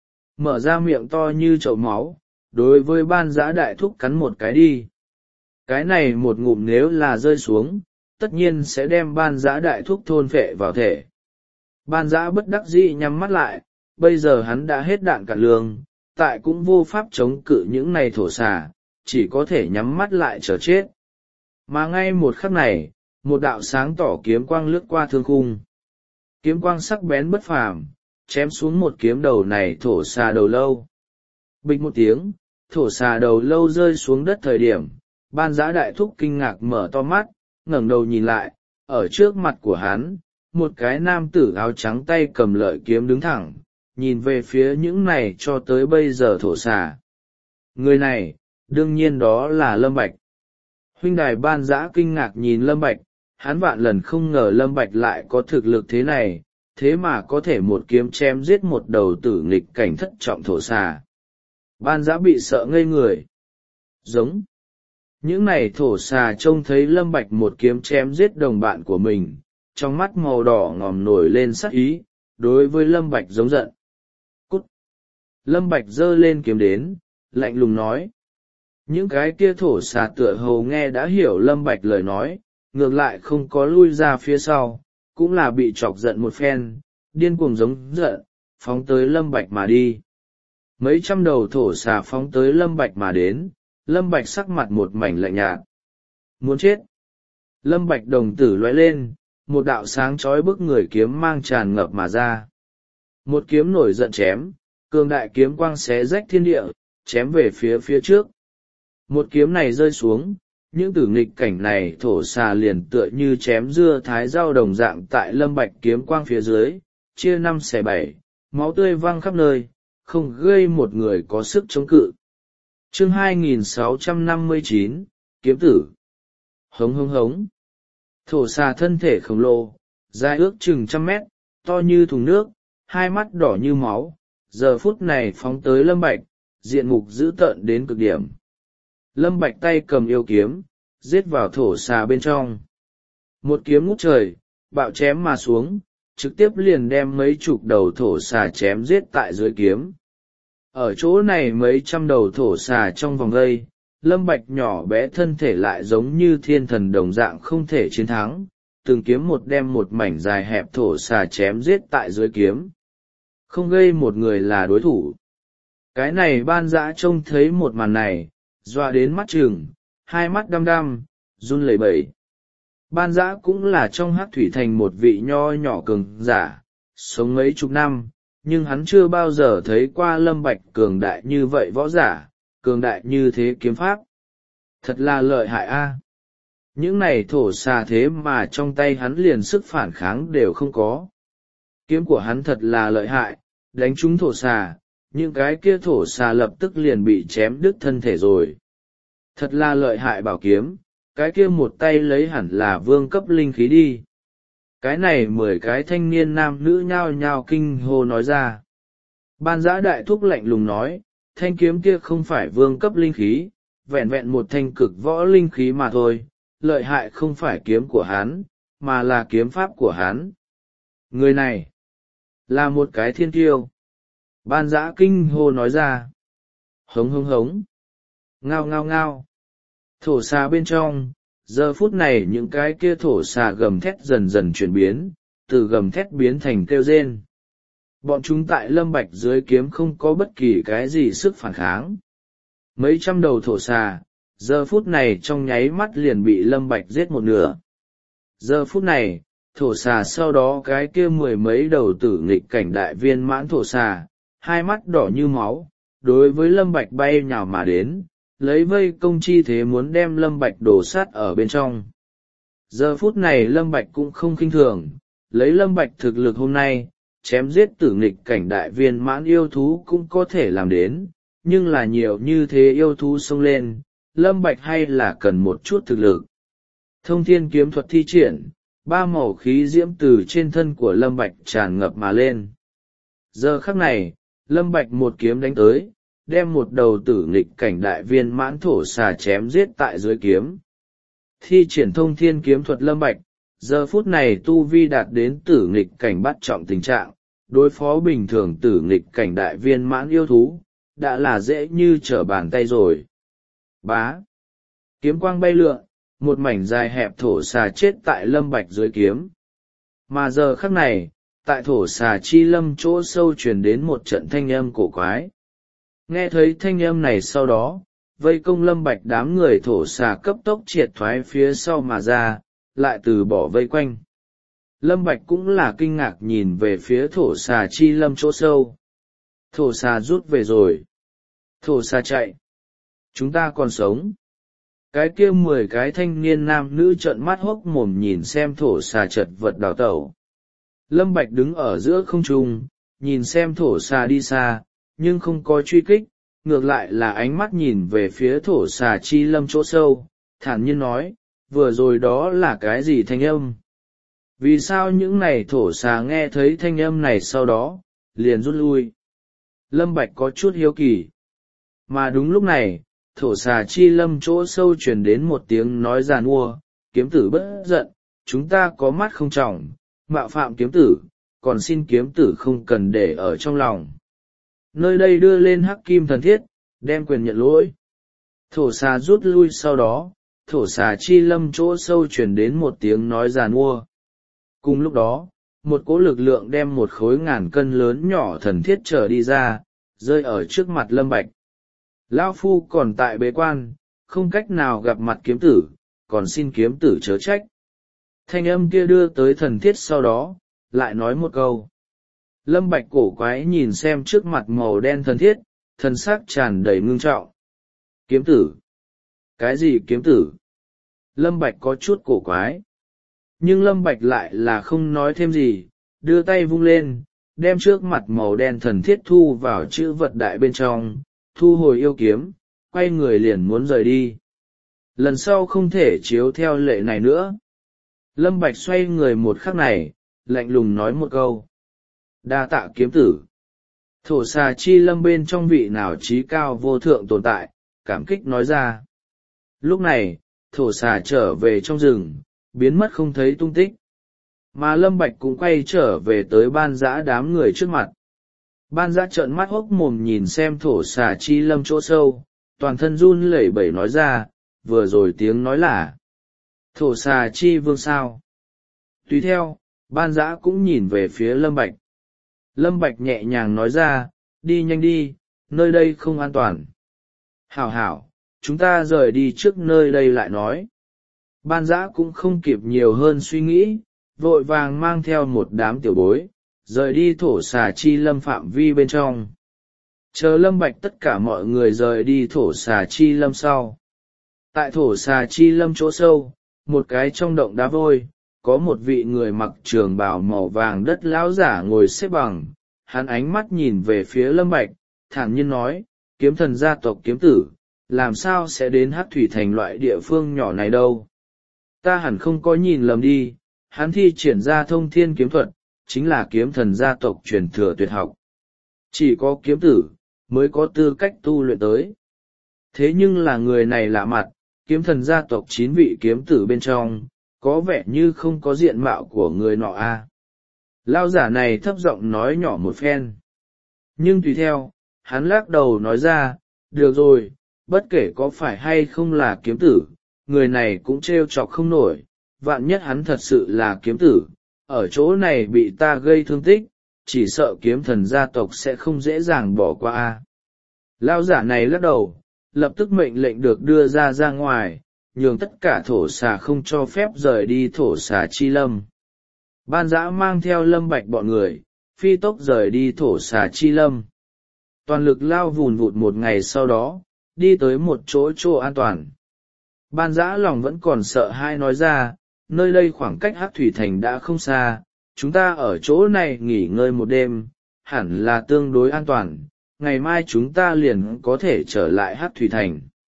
Mở ra miệng to như chậu máu, đối với ban giã đại thúc cắn một cái đi. Cái này một ngụm nếu là rơi xuống, tất nhiên sẽ đem ban giã đại thúc thôn phệ vào thể. Ban giã bất đắc dĩ nhắm mắt lại, bây giờ hắn đã hết đạn cạn lương, tại cũng vô pháp chống cự những này thổ xà, chỉ có thể nhắm mắt lại chờ chết. Mà ngay một khắc này, một đạo sáng tỏ kiếm quang lướt qua thương khung. Kiếm quang sắc bén bất phàm, chém xuống một kiếm đầu này thổ xà đầu lâu. Bịch một tiếng, thổ xà đầu lâu rơi xuống đất thời điểm, ban giã đại thúc kinh ngạc mở to mắt, ngẩng đầu nhìn lại, ở trước mặt của hắn, một cái nam tử áo trắng tay cầm lợi kiếm đứng thẳng, nhìn về phía những này cho tới bây giờ thổ xà. Người này, đương nhiên đó là Lâm Bạch. Huynh đài ban giã kinh ngạc nhìn Lâm Bạch, hắn vạn lần không ngờ Lâm Bạch lại có thực lực thế này, thế mà có thể một kiếm chém giết một đầu tử nghịch cảnh thất trọng thổ xà. Ban giã bị sợ ngây người. Giống. Những này thổ xà trông thấy Lâm Bạch một kiếm chém giết đồng bạn của mình, trong mắt màu đỏ ngòm nổi lên sắc ý, đối với Lâm Bạch giống giận. Cút! Lâm Bạch giơ lên kiếm đến, lạnh lùng nói. Những cái kia thổ xà tựa hồ nghe đã hiểu Lâm Bạch lời nói, ngược lại không có lui ra phía sau, cũng là bị chọc giận một phen, điên cuồng giống giận, phóng tới Lâm Bạch mà đi. Mấy trăm đầu thổ xà phóng tới Lâm Bạch mà đến, Lâm Bạch sắc mặt một mảnh lạnh nhạt. Muốn chết! Lâm Bạch đồng tử lóe lên, một đạo sáng chói bức người kiếm mang tràn ngập mà ra. Một kiếm nổi giận chém, cường đại kiếm quang xé rách thiên địa, chém về phía phía trước. Một kiếm này rơi xuống, những tử nghịch cảnh này thổ xà liền tựa như chém dưa thái rau đồng dạng tại Lâm Bạch kiếm quang phía dưới, chia năm xẻ bảy, máu tươi văng khắp nơi, không gây một người có sức chống cự. Chương hai nghìn sáu trăm năm mươi chín, Kiếm tử. Hống hống hống. Thổ xà thân thể khổng lồ, dài ước chừng trăm mét, to như thùng nước, hai mắt đỏ như máu, giờ phút này phóng tới Lâm Bạch, diện mục dữ tợn đến cực điểm. Lâm Bạch tay cầm yêu kiếm, giết vào thổ xà bên trong. Một kiếm ngút trời, bạo chém mà xuống, trực tiếp liền đem mấy chục đầu thổ xà chém giết tại dưới kiếm. Ở chỗ này mấy trăm đầu thổ xà trong vòng vây, Lâm Bạch nhỏ bé thân thể lại giống như thiên thần đồng dạng không thể chiến thắng, từng kiếm một đem một mảnh dài hẹp thổ xà chém giết tại dưới kiếm. Không gây một người là đối thủ. Cái này ban dã trông thấy một màn này, dọa đến mắt trừng, hai mắt đăm đăm, run lẩy bẩy. Ban dã cũng là trong hắc thủy thành một vị nho nhỏ cường giả, sống mấy chục năm, nhưng hắn chưa bao giờ thấy qua Lâm Bạch cường đại như vậy võ giả, cường đại như thế kiếm pháp. Thật là lợi hại a. Những này thổ xà thế mà trong tay hắn liền sức phản kháng đều không có. Kiếm của hắn thật là lợi hại, đánh trúng thổ xà, những cái kia thổ xà lập tức liền bị chém đứt thân thể rồi. Thật là lợi hại bảo kiếm, cái kia một tay lấy hẳn là vương cấp linh khí đi. Cái này mười cái thanh niên nam nữ nhao nhao kinh hô nói ra. Ban giã đại thúc lạnh lùng nói, thanh kiếm kia không phải vương cấp linh khí, vẹn vẹn một thanh cực võ linh khí mà thôi, lợi hại không phải kiếm của hắn, mà là kiếm pháp của hắn. Người này, là một cái thiên tiêu. Ban giã kinh hô nói ra. Hống hống hống. Ngao ngao ngao. Thổ xà bên trong, giờ phút này những cái kia thổ xà gầm thét dần dần chuyển biến, từ gầm thét biến thành kêu rên. Bọn chúng tại Lâm Bạch dưới kiếm không có bất kỳ cái gì sức phản kháng. Mấy trăm đầu thổ xà, giờ phút này trong nháy mắt liền bị Lâm Bạch giết một nửa. Giờ phút này, thổ xà sau đó cái kia mười mấy đầu tử nghịch cảnh đại viên mãn thổ xà, hai mắt đỏ như máu, đối với Lâm Bạch bay nhào mà đến, lấy vây công chi thế muốn đem Lâm Bạch đổ sát ở bên trong. Giờ phút này Lâm Bạch cũng không khinh thường, lấy Lâm Bạch thực lực hôm nay, chém giết tử nghịch cảnh đại viên mãn yêu thú cũng có thể làm đến, nhưng là nhiều như thế yêu thú xông lên, Lâm Bạch hay là cần một chút thực lực. Thông thiên kiếm thuật thi triển, ba màu khí diễm từ trên thân của Lâm Bạch tràn ngập mà lên. Giờ khắc này, Lâm Bạch một kiếm đánh tới, đem một đầu tử nghịch cảnh đại viên mãn thổ xà chém giết tại dưới kiếm. Thi triển thông thiên kiếm thuật Lâm Bạch, giờ phút này tu vi đạt đến tử nghịch cảnh bắt trọng tình trạng, đối phó bình thường tử nghịch cảnh đại viên mãn yêu thú, đã là dễ như trở bàn tay rồi. Bá! Kiếm quang bay lượn, một mảnh dài hẹp thổ xà chết tại Lâm Bạch dưới kiếm. Mà giờ khắc này, tại thổ xà chi lâm chỗ sâu truyền đến một trận thanh âm cổ quái. Nghe thấy thanh âm này sau đó, vây công Lâm Bạch đám người thổ xà cấp tốc triệt thoái phía sau mà ra, lại từ bỏ vây quanh. Lâm Bạch cũng là kinh ngạc nhìn về phía thổ xà chi lâm chỗ sâu. Thổ xà rút về rồi. Thổ xà chạy. Chúng ta còn sống. Cái kia mười cái thanh niên nam nữ trợn mắt hốc mồm nhìn xem thổ xà chật vật đào tẩu. Lâm Bạch đứng ở giữa không trung, nhìn xem thổ xà đi xa, nhưng không có truy kích, ngược lại là ánh mắt nhìn về phía thổ xà chi lâm chỗ sâu, thản nhiên nói, vừa rồi đó là cái gì thanh âm? Vì sao những này thổ xà nghe thấy thanh âm này sau đó, liền rút lui? Lâm Bạch có chút hiếu kỳ. Mà đúng lúc này, thổ xà chi lâm chỗ sâu truyền đến một tiếng nói giàn mua, kiếm tử bất giận, chúng ta có mắt không trọng, mạo phạm kiếm tử, còn xin kiếm tử không cần để ở trong lòng. Nơi đây đưa lên hắc kim thần thiết, đem quyền nhận lỗi. Thổ xà rút lui sau đó, thổ xà chi lâm chỗ sâu truyền đến một tiếng nói giàn mua. Cùng lúc đó, một cỗ lực lượng đem một khối ngàn cân lớn nhỏ thần thiết trở đi ra, rơi ở trước mặt Lâm Bạch. Lão phu còn tại bế quan, không cách nào gặp mặt kiếm tử, còn xin kiếm tử chớ trách. Thanh âm kia đưa tới thần thiết sau đó, lại nói một câu. Lâm Bạch cổ quái nhìn xem trước mặt màu đen thần thiết, thần sắc tràn đầy ngưng trọng. Kiếm tử? Cái gì kiếm tử? Lâm Bạch có chút cổ quái. Nhưng Lâm Bạch lại là không nói thêm gì, đưa tay vung lên, đem trước mặt màu đen thần thiết thu vào chữ vật đại bên trong, thu hồi yêu kiếm, quay người liền muốn rời đi. Lần sau không thể chiếu theo lệ này nữa. Lâm Bạch xoay người một khắc này, lạnh lùng nói một câu. Đa tạ kiếm tử. Thổ xà chi lâm bên trong vị nào trí cao vô thượng tồn tại, cảm kích nói ra. Lúc này, thổ xà trở về trong rừng, biến mất không thấy tung tích. Mà Lâm Bạch cũng quay trở về tới ban dã đám người trước mặt. Ban dã trợn mắt hốc mồm nhìn xem thổ xà chi lâm chỗ sâu, toàn thân run lẩy bẩy nói ra, vừa rồi tiếng nói là thổ xà chi vương sao. Tùy theo, ban dã cũng nhìn về phía Lâm Bạch. Lâm Bạch nhẹ nhàng nói ra, đi nhanh đi, nơi đây không an toàn. Hảo hảo, chúng ta rời đi trước nơi đây lại nói. Ban dã cũng không kịp nhiều hơn suy nghĩ, vội vàng mang theo một đám tiểu bối, rời đi thổ xà chi lâm phạm vi bên trong. Chờ Lâm Bạch tất cả mọi người rời đi thổ xà chi lâm sau. Tại thổ xà chi lâm chỗ sâu, một cái trong động đá vôi, có một vị người mặc trường bào màu vàng đất lão giả ngồi xếp bằng, hắn ánh mắt nhìn về phía Lâm Bạch, thản nhiên nói, kiếm thần gia tộc kiếm tử, làm sao sẽ đến Hắc Thủy Thành loại địa phương nhỏ này đâu. Ta hẳn không có nhìn lầm đi, hắn thi triển ra thông thiên kiếm thuật, chính là kiếm thần gia tộc truyền thừa tuyệt học. Chỉ có kiếm tử, mới có tư cách tu luyện tới. Thế nhưng là người này lạ mặt, kiếm thần gia tộc chín vị kiếm tử bên trong, có vẻ như không có diện mạo của người nọ a. À. Lao giả này thấp giọng nói nhỏ một phen. Nhưng tùy theo, hắn lắc đầu nói ra, được rồi, bất kể có phải hay không là kiếm tử, người này cũng trêu chọc không nổi, vạn nhất hắn thật sự là kiếm tử, ở chỗ này bị ta gây thương tích, chỉ sợ kiếm thần gia tộc sẽ không dễ dàng bỏ qua a. Lao giả này lắc đầu, lập tức mệnh lệnh được đưa ra ra ngoài, nhường tất cả thổ xà không cho phép rời đi thổ xà chi lâm. Ban dã mang theo Lâm Bạch bọn người, phi tốc rời đi thổ xà chi lâm. Toàn lực lao vùn vụt một ngày sau đó, đi tới một chỗ chỗ an toàn. Ban Dã lòng vẫn còn sợ hãi nói ra, nơi đây khoảng cách Hắc Thủy Thành đã không xa, chúng ta ở chỗ này nghỉ ngơi một đêm, hẳn là tương đối an toàn, ngày mai chúng ta liền có thể trở lại Hắc Thủy Thành.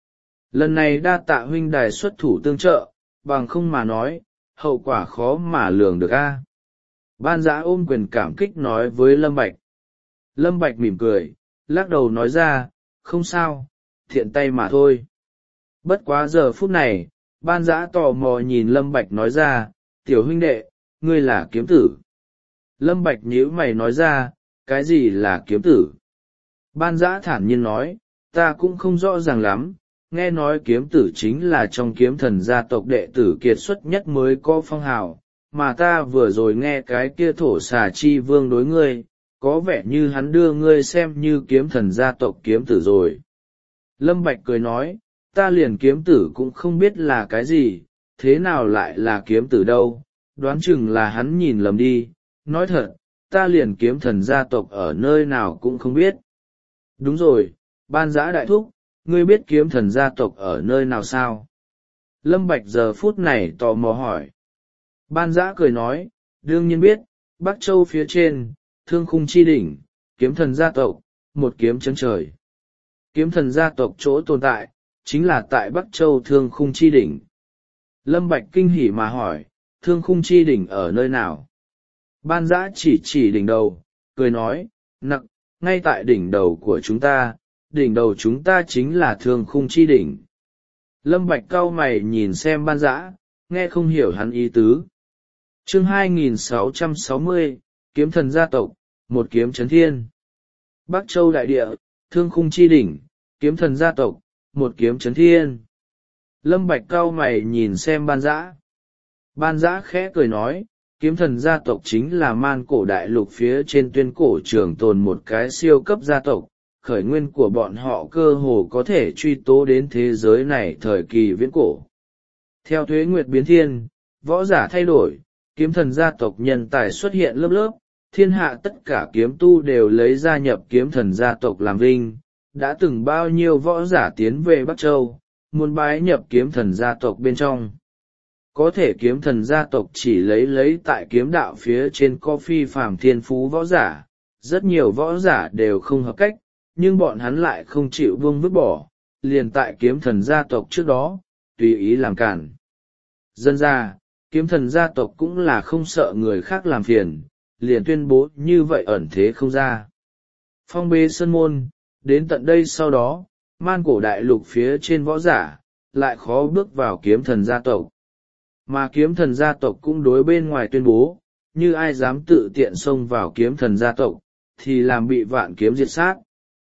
Lần này đa tạ huynh đài xuất thủ tương trợ, bằng không mà nói, hậu quả khó mà lường được a. Ban Dã ôm quyền cảm kích nói với Lâm Bạch. Lâm Bạch mỉm cười, lắc đầu nói ra, không sao, thiện tay mà thôi. Bất quá giờ phút này, Ban Dã tò mò nhìn Lâm Bạch nói ra, tiểu huynh đệ, ngươi là kiếm tử. Lâm Bạch nhíu mày nói ra, cái gì là kiếm tử? Ban Dã thản nhiên nói, ta cũng không rõ ràng lắm, nghe nói kiếm tử chính là trong kiếm thần gia tộc đệ tử kiệt xuất nhất mới có phong hào, mà ta vừa rồi nghe cái kia thổ xà chi vương đối ngươi, có vẻ như hắn đưa ngươi xem như kiếm thần gia tộc kiếm tử rồi. Lâm Bạch cười nói, ta liền kiếm tử cũng không biết là cái gì, thế nào lại là kiếm tử đâu, đoán chừng là hắn nhìn lầm đi, nói thật, ta liền kiếm thần gia tộc ở nơi nào cũng không biết. Đúng rồi, Ban Dã đại thúc, ngươi biết kiếm thần gia tộc ở nơi nào sao? Lâm Bạch giờ phút này tò mò hỏi. Ban Dã cười nói, đương nhiên biết, Bắc Châu phía trên, Thương Khung chi đỉnh, kiếm thần gia tộc, một kiếm chấn trời. Kiếm thần gia tộc chỗ tồn tại, chính là tại Bắc Châu Thương Khung chi đỉnh. Lâm Bạch kinh hỉ mà hỏi, Thương Khung chi đỉnh ở nơi nào? Ban Dã chỉ chỉ đỉnh đầu, cười nói, nặng, ngay tại đỉnh đầu của chúng ta, đỉnh đầu chúng ta chính là Thương Khung chi đỉnh. Lâm Bạch cau mày nhìn xem Ban Dã, nghe không hiểu hắn ý tứ. Chương hai nghìn sáu trăm sáu mươi, kiếm thần gia tộc, một kiếm chấn thiên. Bắc Châu đại địa, Thương Khung chi đỉnh, kiếm thần gia tộc, một kiếm chấn thiên. Lâm Bạch cau mày nhìn xem Ban Dã. Ban Dã khẽ cười nói, kiếm thần gia tộc chính là man cổ đại lục phía trên tuyên cổ trường tồn một cái siêu cấp gia tộc, khởi nguyên của bọn họ cơ hồ có thể truy tố đến thế giới này thời kỳ viễn cổ. Theo thuế nguyệt biến thiên, võ giả thay đổi, kiếm thần gia tộc nhân tài xuất hiện lớp lớp, thiên hạ tất cả kiếm tu đều lấy gia nhập kiếm thần gia tộc làm vinh, đã từng bao nhiêu võ giả tiến về Bắc Châu, muốn bái nhập kiếm thần gia tộc bên trong. Có thể kiếm thần gia tộc chỉ lấy lấy tại kiếm đạo phía trên có phi phàm thiên phú võ giả, rất nhiều võ giả đều không hợp cách, nhưng bọn hắn lại không chịu buông vứt bỏ, liền tại kiếm thần gia tộc trước đó, tùy ý làm cản. Dân ra, kiếm thần gia tộc cũng là không sợ người khác làm phiền, liền tuyên bố như vậy ẩn thế không ra. Phong bế sơn môn, đến tận đây sau đó, man cổ đại lục phía trên võ giả, lại khó bước vào kiếm thần gia tộc. Mà kiếm thần gia tộc cũng đối bên ngoài tuyên bố, như ai dám tự tiện xông vào kiếm thần gia tộc, thì làm bị vạn kiếm diệt sát.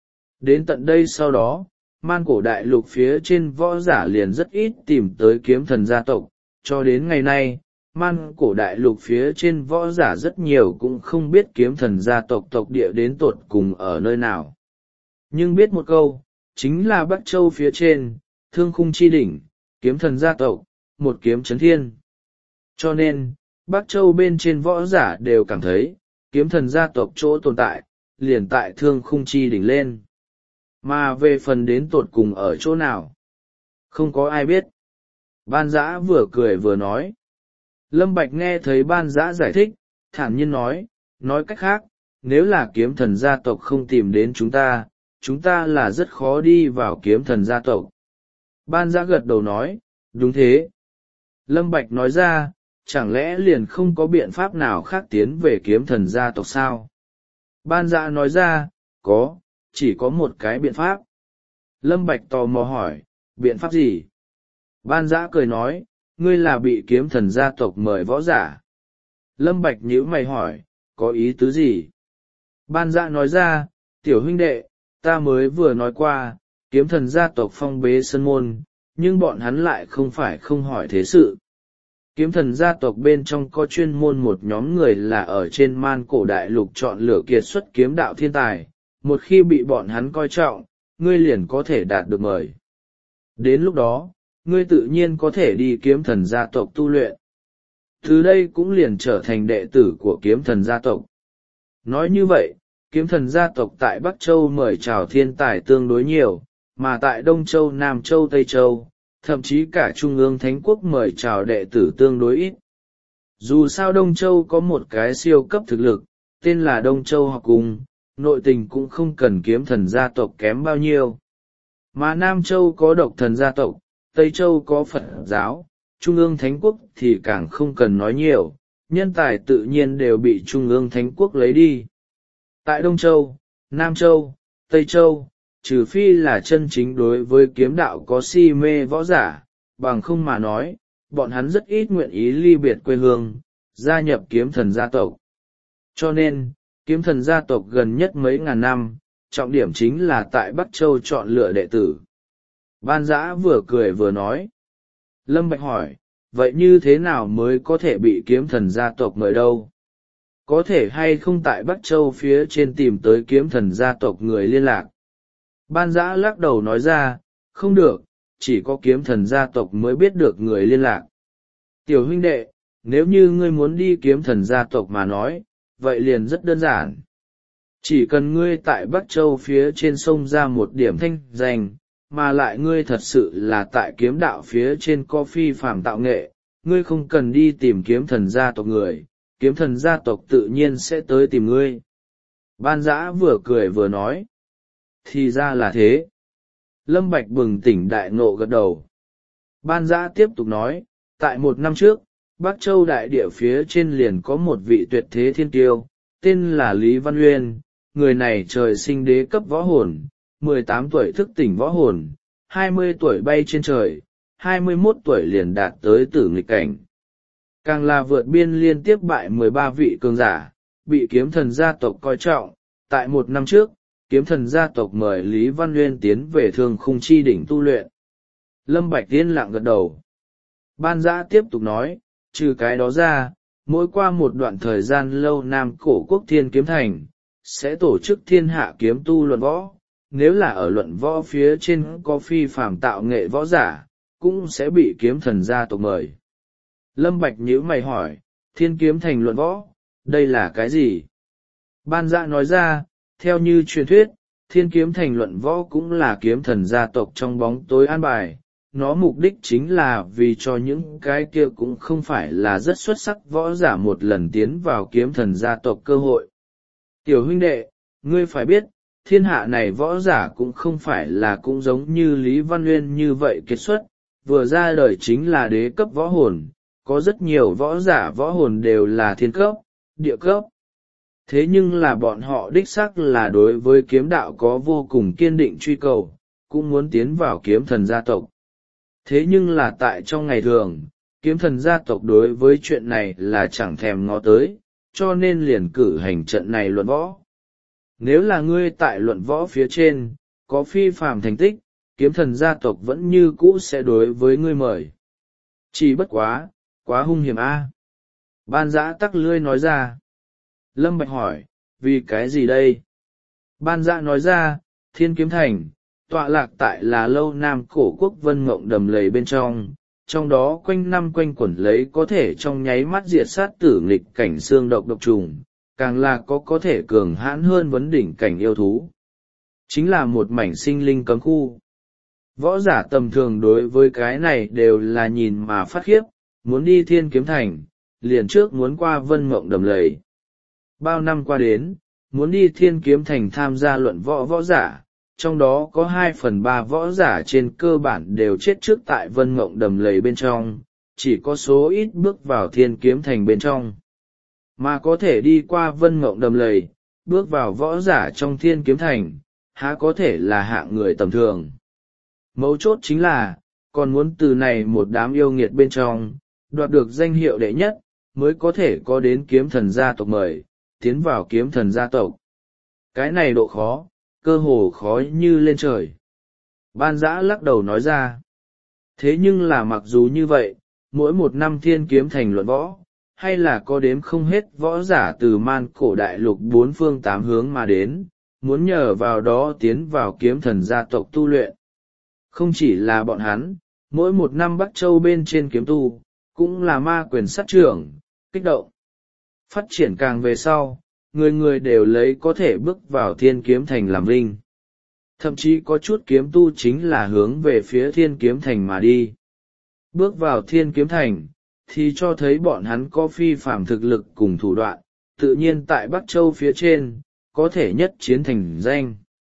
Đến tận đây sau đó, man cổ đại lục phía trên võ giả liền rất ít tìm tới kiếm thần gia tộc, cho đến ngày nay, man cổ đại lục phía trên võ giả rất nhiều cũng không biết kiếm thần gia tộc tộc địa đến tột cùng ở nơi nào. Nhưng biết một câu, chính là Bắc Châu phía trên, Thương Khung chi đỉnh, kiếm thần gia tộc, một kiếm chấn thiên. Cho nên, Bắc Châu bên trên võ giả đều cảm thấy, kiếm thần gia tộc chỗ tồn tại, liền tại Thương Khung chi đỉnh lên. Mà về phần đến tột cùng ở chỗ nào, không có ai biết. Ban Dã vừa cười vừa nói. Lâm Bạch nghe thấy Ban Dã giải thích, thản nhiên nói, nói cách khác, nếu là kiếm thần gia tộc không tìm đến chúng ta, chúng ta là rất khó đi vào kiếm thần gia tộc. Ban Dã gật đầu nói, đúng thế. Lâm Bạch nói ra, chẳng lẽ liền không có biện pháp nào khác tiến về kiếm thần gia tộc sao? Ban Dã nói ra, có, chỉ có một cái biện pháp. Lâm Bạch tò mò hỏi, biện pháp gì? Ban Dã cười nói, ngươi là bị kiếm thần gia tộc mời võ giả. Lâm Bạch nhíu mày hỏi, có ý tứ gì? Ban Dã nói ra, tiểu huynh đệ, ta mới vừa nói qua, kiếm thần gia tộc phong bế sân môn, nhưng bọn hắn lại không phải không hỏi thế sự. Kiếm thần gia tộc bên trong có chuyên môn một nhóm người là ở trên man cổ đại lục chọn lựa kiệt xuất kiếm đạo thiên tài, một khi bị bọn hắn coi trọng, ngươi liền có thể đạt được mời. Đến lúc đó, ngươi tự nhiên có thể đi kiếm thần gia tộc tu luyện. Từ đây cũng liền trở thành đệ tử của kiếm thần gia tộc. Nói như vậy, kiếm thần gia tộc tại Bắc Châu mời chào thiên tài tương đối nhiều, mà tại Đông Châu, Nam Châu, Tây Châu, thậm chí cả Trung ương Thánh Quốc mời chào đệ tử tương đối ít. Dù sao Đông Châu có một cái siêu cấp thực lực, tên là Đông Châu học cung, nội tình cũng không cần kiếm thần gia tộc kém bao nhiêu. Mà Nam Châu có độc thần gia tộc, Tây Châu có Phật giáo, Trung ương Thánh Quốc thì càng không cần nói nhiều, nhân tài tự nhiên đều bị Trung ương Thánh Quốc lấy đi. Tại Đông Châu, Nam Châu, Tây Châu, trừ phi là chân chính đối với kiếm đạo có si mê võ giả, bằng không mà nói, bọn hắn rất ít nguyện ý ly biệt quê hương, gia nhập kiếm thần gia tộc. Cho nên, kiếm thần gia tộc gần nhất mấy ngàn năm, trọng điểm chính là tại Bắc Châu chọn lựa đệ tử. Ban Dã vừa cười vừa nói. Lâm Bạch hỏi, vậy như thế nào mới có thể bị kiếm thần gia tộc mời đâu? Có thể hay không tại Bắc Châu phía trên tìm tới kiếm thần gia tộc người liên lạc? Ban Dã lắc đầu nói ra, không được, chỉ có kiếm thần gia tộc mới biết được người liên lạc. Tiểu huynh đệ, nếu như ngươi muốn đi kiếm thần gia tộc mà nói, vậy liền rất đơn giản. Chỉ cần ngươi tại Bắc Châu phía trên sông ra một điểm thanh danh, mà lại ngươi thật sự là tại kiếm đạo phía trên có phi phàm tạo nghệ, ngươi không cần đi tìm kiếm thần gia tộc người, kiếm thần gia tộc tự nhiên sẽ tới tìm ngươi. Ban Dã vừa cười vừa nói. Thì ra là thế. Lâm Bạch bừng tỉnh đại ngộ gật đầu. Ban Dã tiếp tục nói, tại một năm trước, Bắc Châu đại địa phía trên liền có một vị tuyệt thế thiên kiêu, tên là Lý Văn Uyên, người này trời sinh đế cấp võ hồn, mười tám tuổi thức tỉnh võ hồn, hai mươi tuổi bay trên trời, hai mươi mốt tuổi liền đạt tới tử nghịch cảnh. Càng là vượt biên liên tiếp bại mười ba vị cường giả, bị kiếm thần gia tộc coi trọng. Tại một năm trước, kiếm thần gia tộc mời Lý Văn Uyên tiến về Thương Khung Chi đỉnh tu luyện. Lâm Bạch yên lặng gật đầu. Ban Dã tiếp tục nói, trừ cái đó ra, mỗi qua một đoạn thời gian lâu Nam Cổ Quốc Thiên Kiếm Thành, sẽ tổ chức thiên hạ kiếm tu luận võ. Nếu là ở luận võ phía trên có phi phàm tạo nghệ võ giả, cũng sẽ bị kiếm thần gia tộc mời. Lâm Bạch nhíu mày hỏi, Thiên Kiếm Thành luận võ, đây là cái gì? Ban Dã nói ra, theo như truyền thuyết, Thiên Kiếm Thành luận võ cũng là kiếm thần gia tộc trong bóng tối an bài. Nó mục đích chính là vì cho những cái kia cũng không phải là rất xuất sắc võ giả một lần tiến vào kiếm thần gia tộc cơ hội. Tiểu huynh đệ, ngươi phải biết, thiên hạ này võ giả cũng không phải là cũng giống như Lý Văn Uyên như vậy kết xuất, vừa ra đời chính là đế cấp võ hồn, có rất nhiều võ giả võ hồn đều là thiên cấp, địa cấp. Thế nhưng là bọn họ đích xác là đối với kiếm đạo có vô cùng kiên định truy cầu, cũng muốn tiến vào kiếm thần gia tộc. Thế nhưng là tại trong ngày thường, kiếm thần gia tộc đối với chuyện này là chẳng thèm ngó tới, cho nên liền cử hành trận này luận võ. Nếu là ngươi tại luận võ phía trên, có phi phàm thành tích, kiếm thần gia tộc vẫn như cũ sẽ đối với ngươi mời. Chỉ bất quá, quá hung hiểm a. Ban Dã tắc lưỡi nói ra. Lâm Bạch hỏi, vì cái gì đây? Ban Dã nói ra, Thiên Kiếm Thành, tọa lạc tại là lâu Nam Cổ Quốc Vân Mộng đầm lầy bên trong, trong đó quanh năm quanh quẩn lấy có thể trong nháy mắt diệt sát tử nghịch cảnh xương độc độc trùng, càng là có có thể cường hãn hơn vấn đỉnh cảnh yêu thú. Chính là một mảnh sinh linh cấm khu. Võ giả tầm thường đối với cái này đều là nhìn mà phát khiếp, muốn đi Thiên Kiếm Thành, liền trước muốn qua Vân Mộng đầm lầy. Bao năm qua đến, muốn đi Thiên Kiếm Thành tham gia luận võ võ giả, trong đó có hai phần ba võ giả trên cơ bản đều chết trước tại Vân Mộng đầm lầy bên trong, chỉ có số ít bước vào Thiên Kiếm Thành bên trong. Mà có thể đi qua Vân Mộng đầm lầy, bước vào võ giả trong Thiên Kiếm Thành, há có thể là hạng người tầm thường. Mấu chốt chính là, còn muốn từ này một đám yêu nghiệt bên trong, đoạt được danh hiệu đệ nhất, mới có thể có đến kiếm thần gia tộc mời, tiến vào kiếm thần gia tộc. Cái này độ khó, cơ hồ khó như lên trời. Ban Dã lắc đầu nói ra. Thế nhưng là mặc dù như vậy, mỗi một năm Thiên Kiếm Thành luận võ, hay là có đếm không hết võ giả từ man cổ đại lục bốn phương tám hướng mà đến, muốn nhờ vào đó tiến vào kiếm thần gia tộc tu luyện. Không chỉ là bọn hắn, mỗi một năm Bắc Châu bên trên kiếm tu, cũng là ma quyền sát trưởng, kích động. Phát triển càng về sau, người người đều lấy có thể bước vào Thiên Kiếm Thành làm vinh. thậm chí có chút kiếm tu chính là hướng về phía Thiên Kiếm Thành mà đi. Bước vào Thiên Kiếm Thành, thì cho thấy bọn hắn có phi phàm thực lực cùng thủ đoạn, tự nhiên tại Bắc Châu phía trên, có thể nhất chiến thành danh.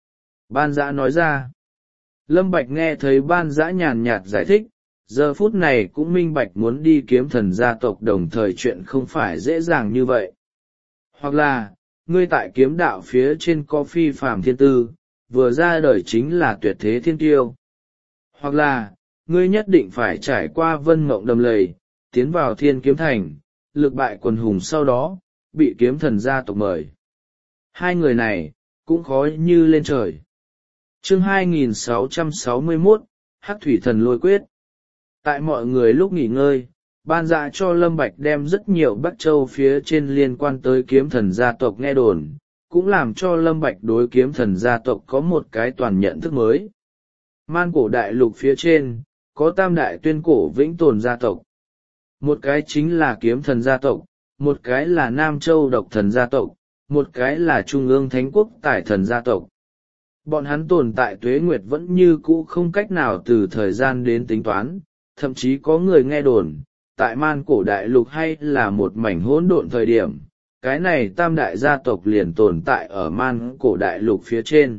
Ban Dã nói ra. Lâm Bạch nghe thấy Ban Dã nhàn nhạt giải thích, giờ phút này cũng minh bạch muốn đi kiếm thần gia tộc đồng thời chuyện không phải dễ dàng như vậy. Hoặc là, ngươi tại kiếm đạo phía trên có phi phàm thiên tư, vừa ra đời chính là tuyệt thế thiên tiêu. Hoặc là, ngươi nhất định phải trải qua vân mộng đầm lầy, tiến vào Thiên Kiếm Thành, lực bại quần hùng sau đó, bị kiếm thần gia tộc mời. Hai người này, cũng khó như lên trời. Chương hai nghìn sáu trăm sáu mươi mốt, Hắc Thủy Thần Lôi Quyết. Tại mọi người lúc nghỉ ngơi, Ban Dã cho Lâm Bạch đem rất nhiều Bắc Châu phía trên liên quan tới kiếm thần gia tộc nghe đồn, cũng làm cho Lâm Bạch đối kiếm thần gia tộc có một cái toàn nhận thức mới. Man cổ đại lục phía trên, có tam đại tuyên cổ vĩnh tồn gia tộc. Một cái chính là kiếm thần gia tộc, một cái là Nam Châu độc thần gia tộc, một cái là Trung ương Thánh Quốc Tải thần gia tộc. Bọn hắn tồn tại tuế nguyệt vẫn như cũ không cách nào từ thời gian đến tính toán, thậm chí có người nghe đồn, tại man cổ đại lục hay là một mảnh hỗn độn thời điểm, cái này tam đại gia tộc liền tồn tại ở man cổ đại lục phía trên.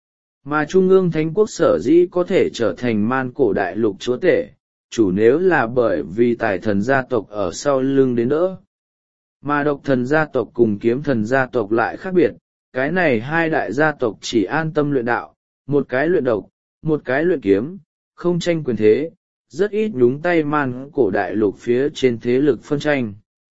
Mà Trung ương Thánh Quốc sở dĩ có thể trở thành man cổ đại lục chúa tể, chủ nếu là bởi vì tài thần gia tộc ở sau lưng đến đỡ. Mà độc thần gia tộc cùng kiếm thần gia tộc lại khác biệt, cái này hai đại gia tộc chỉ an tâm luyện đạo, một cái luyện độc, một cái luyện kiếm, không tranh quyền thế, rất ít nhúng tay man cổ đại lục phía trên thế lực phân tranh.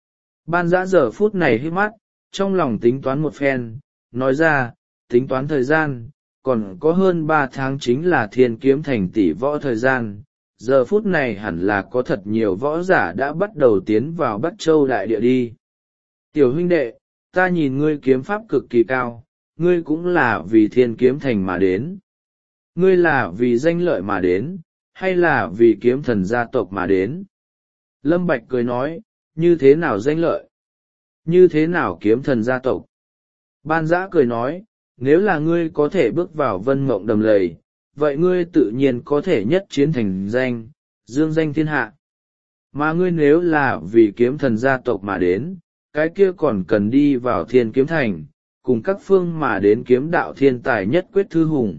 Ban Dã giờ phút này hít mắt, trong lòng tính toán một phen, nói ra, tính toán thời gian, còn có hơn ba tháng chính là Thiên Kiếm Thành tỷ võ thời gian, giờ phút này hẳn là có thật nhiều võ giả đã bắt đầu tiến vào Bắc Châu đại địa đi. Tiểu huynh đệ, ta nhìn ngươi kiếm pháp cực kỳ cao, ngươi cũng là vì Thiên Kiếm Thành mà đến. Ngươi là vì danh lợi mà đến, hay là vì kiếm thần gia tộc mà đến? Lâm Bạch cười nói, như thế nào danh lợi? Như thế nào kiếm thần gia tộc? Ban Dã cười nói, nếu là ngươi có thể bước vào vân mộng đầm lầy, vậy ngươi tự nhiên có thể nhất chiến thành danh, dương danh thiên hạ. Mà ngươi nếu là vì kiếm thần gia tộc mà đến, cái kia còn cần đi vào Thiên Kiếm Thành, cùng các phương mà đến kiếm đạo thiên tài nhất quyết thư hùng.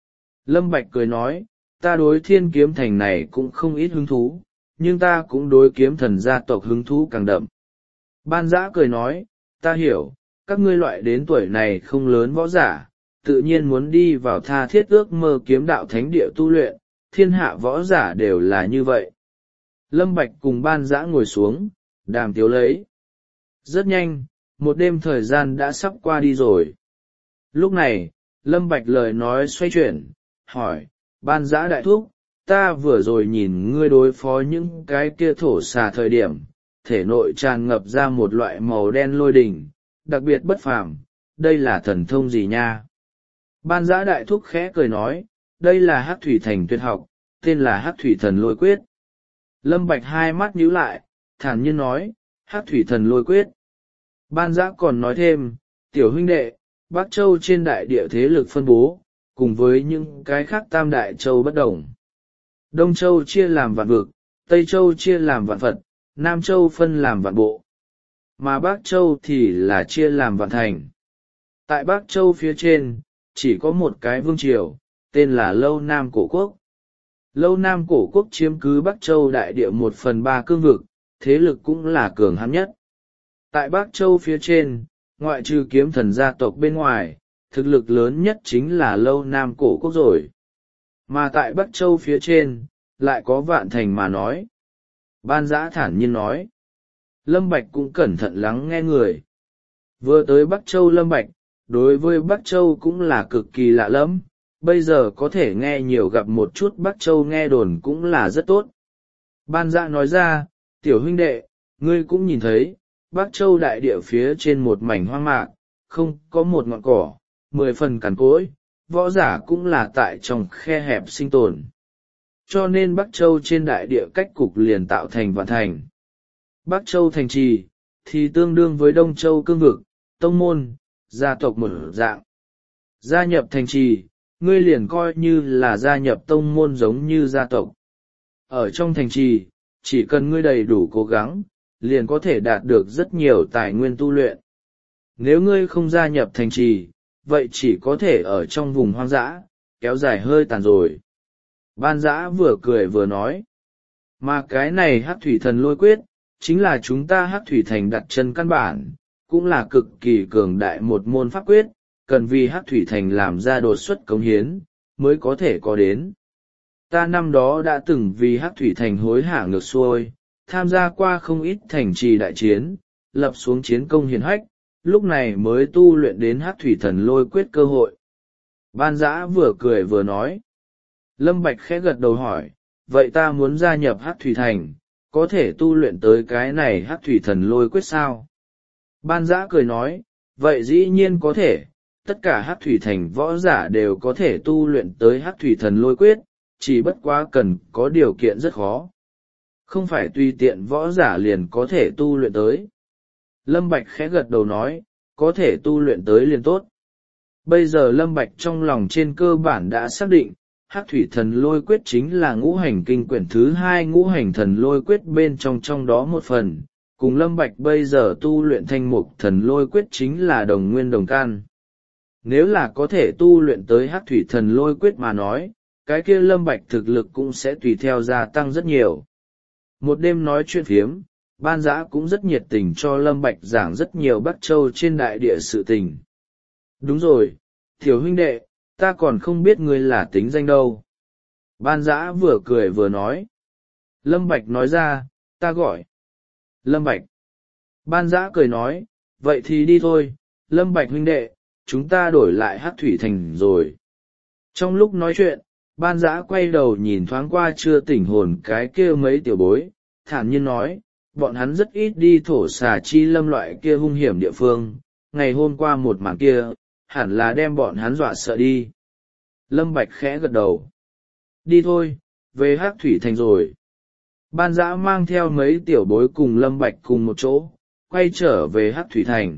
Lâm Bạch cười nói, ta đối Thiên Kiếm Thành này cũng không ít hứng thú, nhưng ta cũng đối kiếm thần gia tộc hứng thú càng đậm. Ban Dã cười nói, ta hiểu, các ngươi loại đến tuổi này không lớn võ giả, tự nhiên muốn đi vào tha thiết ước mơ kiếm đạo thánh địa tu luyện, thiên hạ võ giả đều là như vậy. Lâm Bạch cùng Ban Dã ngồi xuống, đàm tiếu lấy. Rất nhanh, một đêm thời gian đã sắp qua đi rồi. Lúc này, Lâm Bạch lời nói xoay chuyển, hỏi, Ban Dã đại thúc, ta vừa rồi nhìn ngươi đối phó những cái kia thổ xà thời điểm, thể nội tràn ngập ra một loại màu đen lôi đình, đặc biệt bất phàm, đây là thần thông gì nha? Ban Dã đại thúc khẽ cười nói, đây là Hắc Thủy Thành tuyệt học, tên là Hắc Thủy Thần Lôi Quyết. Lâm Bạch hai mắt nhíu lại, thản nhiên nói, Hắc Thủy Thần Lôi Quyết. Ban Dã còn nói thêm, tiểu huynh đệ, Bắc Châu trên đại địa thế lực phân bố, cùng với những cái khác tam đại châu bất đồng. Đông Châu chia làm vạn vực, Tây Châu chia làm vạn Phật, Nam Châu phân làm vạn bộ. Mà Bắc Châu thì là chia làm vạn thành. Tại Bắc Châu phía trên, chỉ có một cái vương triều, tên là Lâu Nam Cổ Quốc. Lâu Nam Cổ Quốc chiếm cứ Bắc Châu đại địa một phần ba cương vực, thế lực cũng là cường hãn nhất. Tại Bắc Châu phía trên, ngoại trừ kiếm thần gia tộc bên ngoài, thực lực lớn nhất chính là Lâu Nam Cổ Quốc rồi. Mà tại Bắc Châu phía trên, lại có vạn thành mà nói. Ban Dã thản nhiên nói. Lâm Bạch cũng cẩn thận lắng nghe người. Vừa tới Bắc Châu Lâm Bạch, đối với Bắc Châu cũng là cực kỳ lạ lẫm, bây giờ có thể nghe nhiều gặp một chút Bắc Châu nghe đồn cũng là rất tốt. Ban Dã nói ra, tiểu huynh đệ, ngươi cũng nhìn thấy, Bắc Châu đại địa phía trên một mảnh hoang mạc, không có một ngọn cỏ, mười phần cằn cỗi, võ giả cũng là tại trong khe hẹp sinh tồn. Cho nên Bắc Châu trên đại địa cách cục liền tạo thành vạn thành. Bắc Châu thành trì, thì tương đương với Đông Châu cương vực, tông môn, gia tộc một dạng. Gia nhập thành trì, ngươi liền coi như là gia nhập tông môn giống như gia tộc. Ở trong thành trì, chỉ cần ngươi đầy đủ cố gắng, liền có thể đạt được rất nhiều tài nguyên tu luyện. Nếu ngươi không gia nhập thành trì, vậy chỉ có thể ở trong vùng hoang dã, kéo dài hơi tàn rồi. Ban Dã vừa cười vừa nói. Mà cái này Hắc thủy thần lôi quyết, chính là chúng ta Hắc thủy thành đặt chân căn bản, cũng là cực kỳ cường đại một môn pháp quyết, cần vì Hắc thủy thành làm ra đột xuất cống hiến, mới có thể có đến. Ta năm đó đã từng vì Hắc thủy thành hối hả ngược xuôi, tham gia qua không ít thành trì đại chiến, lập xuống chiến công hiển hách, lúc này mới tu luyện đến Hắc thủy thần lôi quyết cơ hội. Ban Dã vừa cười vừa nói. Lâm Bạch khẽ gật đầu hỏi, vậy ta muốn gia nhập Hắc thủy thành, có thể tu luyện tới cái này Hắc thủy thần lôi quyết sao? Ban Dã cười nói, vậy dĩ nhiên có thể, tất cả Hắc thủy thành võ giả đều có thể tu luyện tới Hắc thủy thần lôi quyết, chỉ bất quá cần có điều kiện rất khó. Không phải tùy tiện võ giả liền có thể tu luyện tới. Lâm Bạch khẽ gật đầu nói, có thể tu luyện tới liền tốt. Bây giờ Lâm Bạch trong lòng trên cơ bản đã xác định, Hắc thủy thần lôi quyết chính là ngũ hành kinh quyển thứ hai ngũ hành thần lôi quyết bên trong trong đó một phần, cùng Lâm Bạch bây giờ tu luyện thanh mục thần lôi quyết chính là đồng nguyên đồng can. Nếu là có thể tu luyện tới Hắc thủy thần lôi quyết mà nói, cái kia Lâm Bạch thực lực cũng sẽ tùy theo gia tăng rất nhiều. Một đêm nói chuyện phiếm, Ban Dã cũng rất nhiệt tình cho Lâm Bạch giảng rất nhiều Bắc Châu trên đại địa sự tình. Đúng rồi, tiểu huynh đệ, ta còn không biết ngươi là tính danh đâu. Ban Dã vừa cười vừa nói. Lâm Bạch nói ra, ta gọi Lâm Bạch. Ban Dã cười nói, vậy thì đi thôi, Lâm Bạch huynh đệ, chúng ta đổi lại Hắc thủy thành rồi. Trong lúc nói chuyện, Ban Dã quay đầu nhìn thoáng qua chưa tỉnh hồn cái kia mấy tiểu bối, thản nhiên nói, bọn hắn rất ít đi thổ xà chi lâm loại kia hung hiểm địa phương, ngày hôm qua một màn kia, hẳn là đem bọn hắn dọa sợ đi. Lâm Bạch khẽ gật đầu. Đi thôi, về Hắc thủy thành rồi. Ban Dã mang theo mấy tiểu bối cùng Lâm Bạch cùng một chỗ, quay trở về Hắc thủy thành.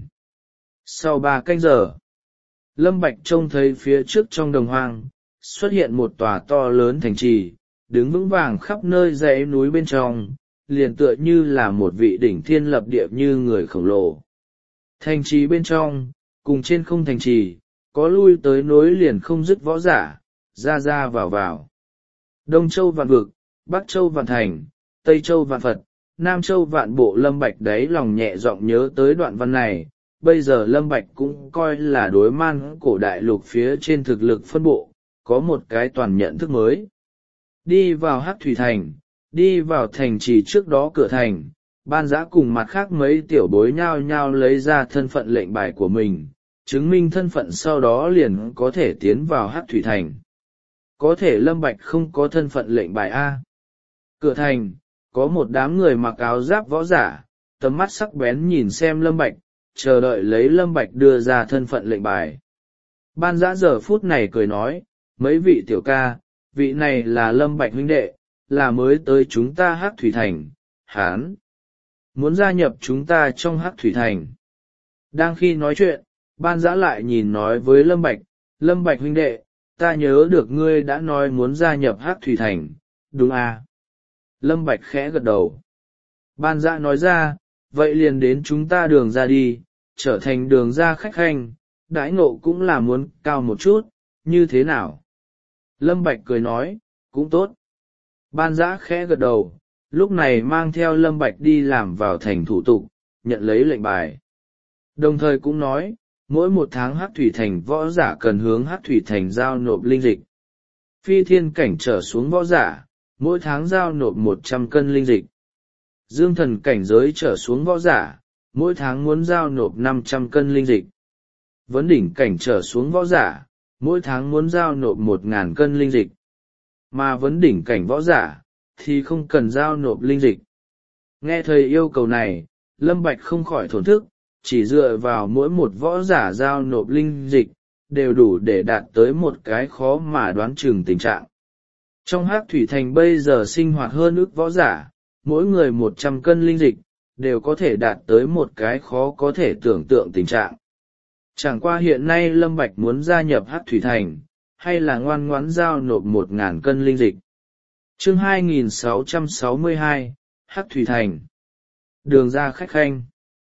Sau ba canh giờ, Lâm Bạch trông thấy phía trước trong đồng hoang, xuất hiện một tòa to lớn thành trì, đứng vững vàng khắp nơi dãy núi bên trong, liền tựa như là một vị đỉnh thiên lập địa như người khổng lồ. Thành trì bên trong, cùng trên không thành trì, có lui tới nối liền không dứt võ giả, ra ra vào vào. Đông Châu vạn vực, Bắc Châu vạn thành, Tây Châu vạn Phật, Nam Châu vạn bộ. Lâm Bạch đáy lòng nhẹ giọng nhớ tới đoạn văn này, bây giờ Lâm Bạch cũng coi là đối man cổ đại lục phía trên thực lực phân bộ, có một cái toàn nhận thức mới. Đi vào Hắc thủy thành, đi vào thành trì trước đó cửa thành, Ban Dã cùng mặt khác mấy tiểu bối nhao nhao lấy ra thân phận lệnh bài của mình, chứng minh thân phận sau đó liền có thể tiến vào Hắc thủy thành. Có thể Lâm Bạch không có thân phận lệnh bài A. Cửa thành, có một đám người mặc áo giáp võ giả, tầm mắt sắc bén nhìn xem Lâm Bạch, chờ đợi lấy Lâm Bạch đưa ra thân phận lệnh bài. Ban Dã giờ phút này cười nói, mấy vị tiểu ca, vị này là Lâm Bạch huynh đệ, là mới tới chúng ta Hắc thủy thành, hán muốn gia nhập chúng ta trong Hắc thủy thành. Đang khi nói chuyện, Ban Dã lại nhìn nói với Lâm Bạch, Lâm Bạch huynh đệ, ta nhớ được ngươi đã nói muốn gia nhập Hắc thủy thành, đúng à? Lâm Bạch khẽ gật đầu. Ban Dã nói ra, vậy liền đến chúng ta đường ra đi, trở thành đường ra khách khanh, đãi ngộ cũng là muốn cao một chút, như thế nào? Lâm Bạch cười nói, cũng tốt. Ban Dã khẽ gật đầu, lúc này mang theo Lâm Bạch đi làm vào thành thủ tục, nhận lấy lệnh bài. Đồng thời cũng nói, mỗi một tháng Hắc thủy thành võ giả cần hướng Hắc thủy thành giao nộp linh dịch. Phi thiên cảnh trở xuống võ giả, mỗi tháng giao nộp một trăm cân linh dịch. Dương thần cảnh giới trở xuống võ giả, mỗi tháng muốn giao nộp năm trăm cân linh dịch. Vấn đỉnh cảnh trở xuống võ giả, mỗi tháng muốn giao nộp một ngàn cân linh dịch. Mà vấn đỉnh cảnh võ giả, thì không cần giao nộp linh dịch. Nghe thầy yêu cầu này, Lâm Bạch không khỏi thổn thức, chỉ dựa vào mỗi một võ giả giao nộp linh dịch, đều đủ để đạt tới một cái khó mà đoán chừng tình trạng. Trong Hắc thủy thành bây giờ sinh hoạt hơn ức võ giả, mỗi người một trăm cân linh dịch, đều có thể đạt tới một cái khó có thể tưởng tượng tình trạng. Chẳng qua hiện nay Lâm Bạch muốn gia nhập Hắc thủy thành, hay là ngoan ngoãn giao nộp một ngàn cân linh dịch. Chương hai nghìn sáu trăm sáu mươi hai, Hắc Thủy Thành. Đường ra khách khanh.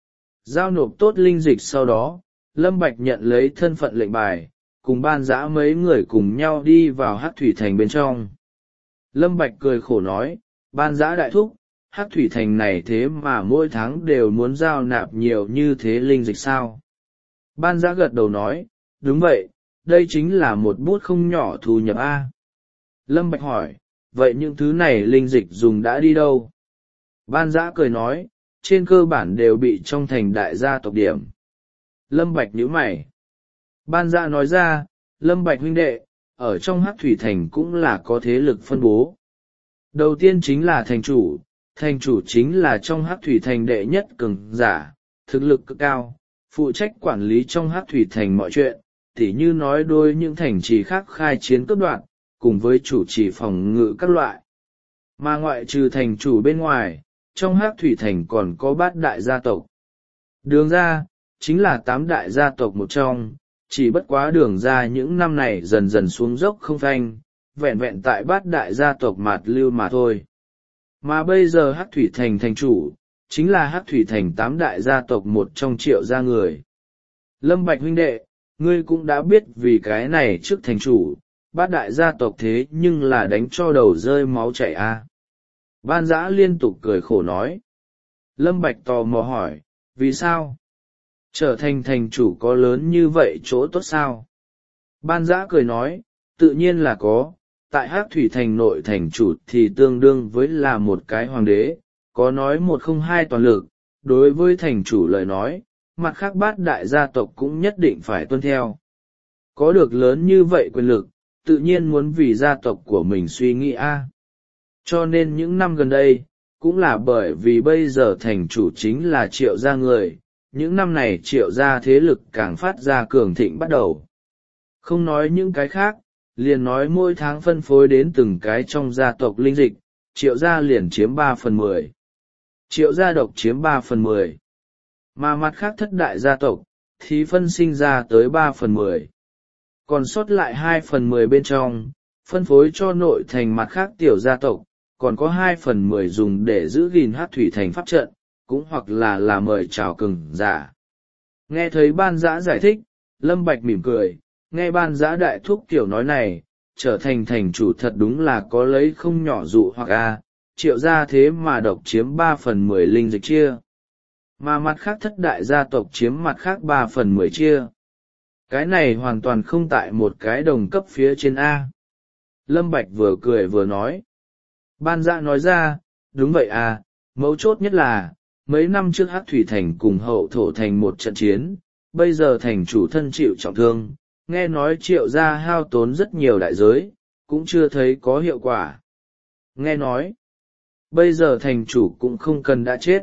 Giao nộp tốt linh dịch sau đó, Lâm Bạch nhận lấy thân phận lệnh bài, cùng ban dã mấy người cùng nhau đi vào Hắc Thủy Thành bên trong. Lâm Bạch cười khổ nói, ban dã đại thúc, Hắc Thủy Thành này thế mà mỗi tháng đều muốn giao nạp nhiều như thế linh dịch sao? Ban dã gật đầu nói, đúng vậy, đây chính là một bút không nhỏ thu nhập A. Lâm Bạch hỏi, vậy những thứ này linh dịch dùng đã đi đâu? Ban dã cười nói, trên cơ bản đều bị trong thành đại gia tộc điểm. Lâm Bạch nhíu mày. Ban dã nói ra, Lâm Bạch huynh đệ, ở trong Hắc Thủy Thành cũng là có thế lực phân bố. Đầu tiên chính là thành chủ, thành chủ chính là trong Hắc Thủy Thành đệ nhất cường giả, thực lực cực cao, phụ trách quản lý trong Hắc Thủy Thành mọi chuyện, tỉ như nói đôi những thành trì khác khai chiến cướp đoạt, cùng với chủ trì phòng ngự các loại. Mà ngoại trừ thành chủ bên ngoài, trong Hắc Thủy Thành còn có bát đại gia tộc. Đường ra, chính là tám đại gia tộc một trong, chỉ bất quá đường ra những năm này dần dần xuống dốc không phanh, vẹn vẹn tại bát đại gia tộc mạt lưu mà thôi. Mà bây giờ Hắc Thủy Thành thành chủ, chính là Hắc Thủy Thành tám đại gia tộc một trong triệu gia người. Lâm Bạch huynh đệ, ngươi cũng đã biết vì cái này trước thành chủ, bát đại gia tộc thế nhưng là đánh cho đầu rơi máu chảy a. À. Ban dã liên tục cười khổ nói. Lâm Bạch tò mò hỏi, vì sao? Trở thành thành chủ có lớn như vậy chỗ tốt sao? Ban dã cười nói, tự nhiên là có, tại Hắc Thủy Thành nội thành chủ thì tương đương với là một cái hoàng đế, có nói một không hai toàn lực, đối với thành chủ lời nói, mặt khác bát đại gia tộc cũng nhất định phải tuân theo. Có được lớn như vậy quyền lực, tự nhiên muốn vì gia tộc của mình suy nghĩ a. Cho nên những năm gần đây, cũng là bởi vì bây giờ thành chủ chính là triệu gia người, những năm này triệu gia thế lực càng phát ra cường thịnh bắt đầu. Không nói những cái khác, liền nói mỗi tháng phân phối đến từng cái trong gia tộc linh dịch, triệu gia liền chiếm ba phần mười. Triệu gia độc chiếm ba phần mười. Mà mặt khác thất đại gia tộc, thì phân sinh ra tới ba phần mười. Còn sót lại hai phần mười bên trong, phân phối cho nội thành mặt khác tiểu gia tộc, còn có hai phần mười dùng để giữ gìn Hắc Thủy Thành pháp trận, cũng hoặc là là mời chào cường giả. Nghe thấy ban dã giải thích, Lâm Bạch mỉm cười, nghe ban dã đại thúc tiểu nói này, trở thành thành chủ thật đúng là có lấy không nhỏ dụ hoặc a, triệu gia thế mà độc chiếm ba phần mười linh dịch chia. Mà mặt khác thất đại gia tộc chiếm mặt khác ba phần mười chia. Cái này hoàn toàn không tại một cái đồng cấp phía trên A. Lâm Bạch vừa cười vừa nói. Ban dã nói ra, đúng vậy à, mấu chốt nhất là, mấy năm trước Hắc Thủy Thành cùng Hậu Thổ Thành một trận chiến, bây giờ thành chủ thân chịu trọng thương, nghe nói triệu gia hao tốn rất nhiều đại giới, cũng chưa thấy có hiệu quả. Nghe nói, bây giờ thành chủ cũng không cần đã chết.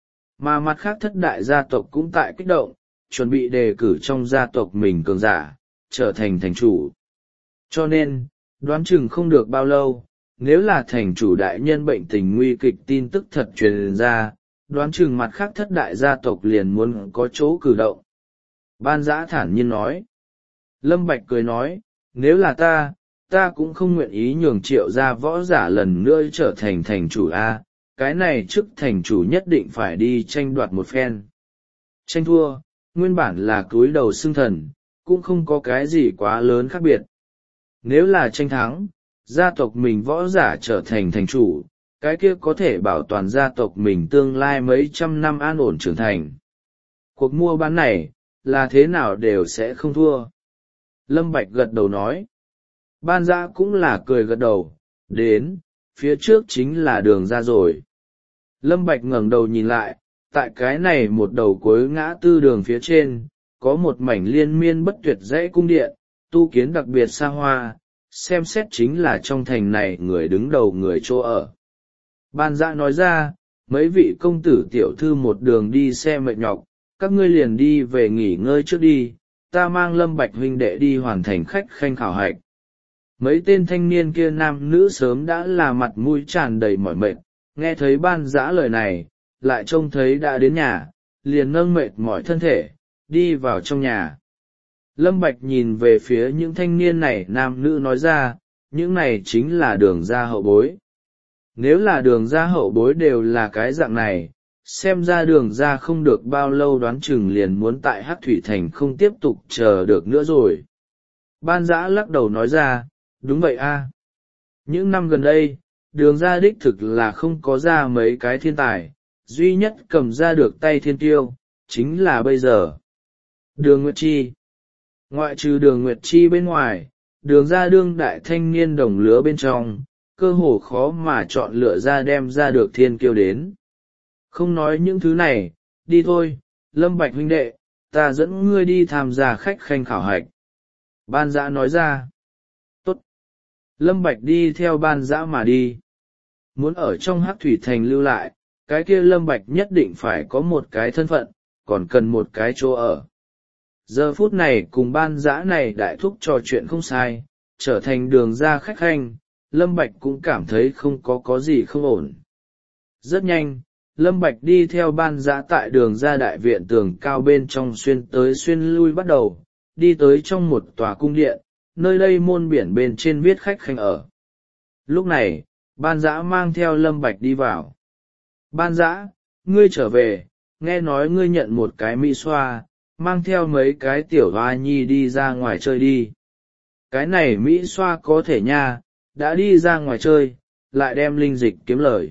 Mà mặt khác thất đại gia tộc cũng tại kích động, chuẩn bị đề cử trong gia tộc mình cường giả, trở thành thành chủ. Cho nên, đoán chừng không được bao lâu, nếu là thành chủ đại nhân bệnh tình nguy kịch tin tức thật truyền ra, đoán chừng mặt khác thất đại gia tộc liền muốn có chỗ cử động. Ban dã thản nhiên nói. Lâm Bạch cười nói, nếu là ta, ta cũng không nguyện ý nhường triệu gia võ giả lần nữa trở thành thành chủ A, cái này trước thành chủ nhất định phải đi tranh đoạt một phen. Tranh thua, nguyên bản là cúi đầu xưng thần, cũng không có cái gì quá lớn khác biệt. Nếu là tranh thắng, gia tộc mình võ giả trở thành thành chủ, cái kia có thể bảo toàn gia tộc mình tương lai mấy trăm năm an ổn trưởng thành. Cuộc mua bán này, là thế nào đều sẽ không thua. Lâm Bạch gật đầu nói. Ban dã cũng là cười gật đầu, đến, phía trước chính là đường ra rồi. Lâm Bạch ngẩng đầu nhìn lại, tại cái này một đầu cuối ngã tư đường phía trên, có một mảnh liên miên bất tuyệt dãy cung điện, tu kiến đặc biệt xa hoa, xem xét chính là trong thành này người đứng đầu người chỗ ở. Ban dã nói ra, mấy vị công tử tiểu thư một đường đi xe mệt nhọc, các ngươi liền đi về nghỉ ngơi trước đi, ta mang Lâm Bạch huynh đệ đi hoàn thành khách khanh khảo hạch. Mấy tên thanh niên kia nam nữ sớm đã là mặt mũi tràn đầy mỏi mệt, nghe thấy ban dã lời này, lại trông thấy đã đến nhà, liền nâng mệt mỏi thân thể, đi vào trong nhà. Lâm Bạch nhìn về phía những thanh niên này nam nữ nói ra, những này chính là đường ra hậu bối. Nếu là đường ra hậu bối đều là cái dạng này, xem ra đường ra không được bao lâu đoán chừng liền muốn tại Hắc Thủy Thành không tiếp tục chờ được nữa rồi. Ban Dã lắc đầu nói ra, đúng vậy a. Những năm gần đây, đường ra đích thực là không có ra mấy cái thiên tài, duy nhất cầm ra được tay thiên tiêu, chính là bây giờ. Đường Nguyệt Chi. Ngoại trừ đường Nguyệt Chi bên ngoài, đường ra đương đại thanh niên đồng lứa bên trong, cơ hồ khó mà chọn lựa ra đem ra được thiên kiêu đến. Không nói những thứ này, đi thôi, Lâm Bạch huynh đệ, ta dẫn ngươi đi tham gia khách khanh khảo hạch. Ban Dã nói ra. Tốt. Lâm Bạch đi theo Ban Dã mà đi. Muốn ở trong Hắc Thủy Thành lưu lại, cái kia Lâm Bạch nhất định phải có một cái thân phận, còn cần một cái chỗ ở. Giờ phút này cùng Ban Dã này đại thúc trò chuyện không sai, trở thành đường ra khách khanh, Lâm Bạch cũng cảm thấy không có có gì không ổn. Rất nhanh, Lâm Bạch đi theo Ban Dã tại đường ra đại viện tường cao bên trong xuyên tới xuyên lui bắt đầu, đi tới trong một tòa cung điện, nơi đây môn biển bên trên viết khách khanh ở. Lúc này, Ban Dã mang theo Lâm Bạch đi vào. Ban Dã, ngươi trở về, nghe nói ngươi nhận một cái mỹ xoa, mang theo mấy cái tiểu hoa nhi đi ra ngoài chơi đi. Cái này mỹ xoa có thể nha, đã đi ra ngoài chơi, lại đem linh dịch kiếm lời.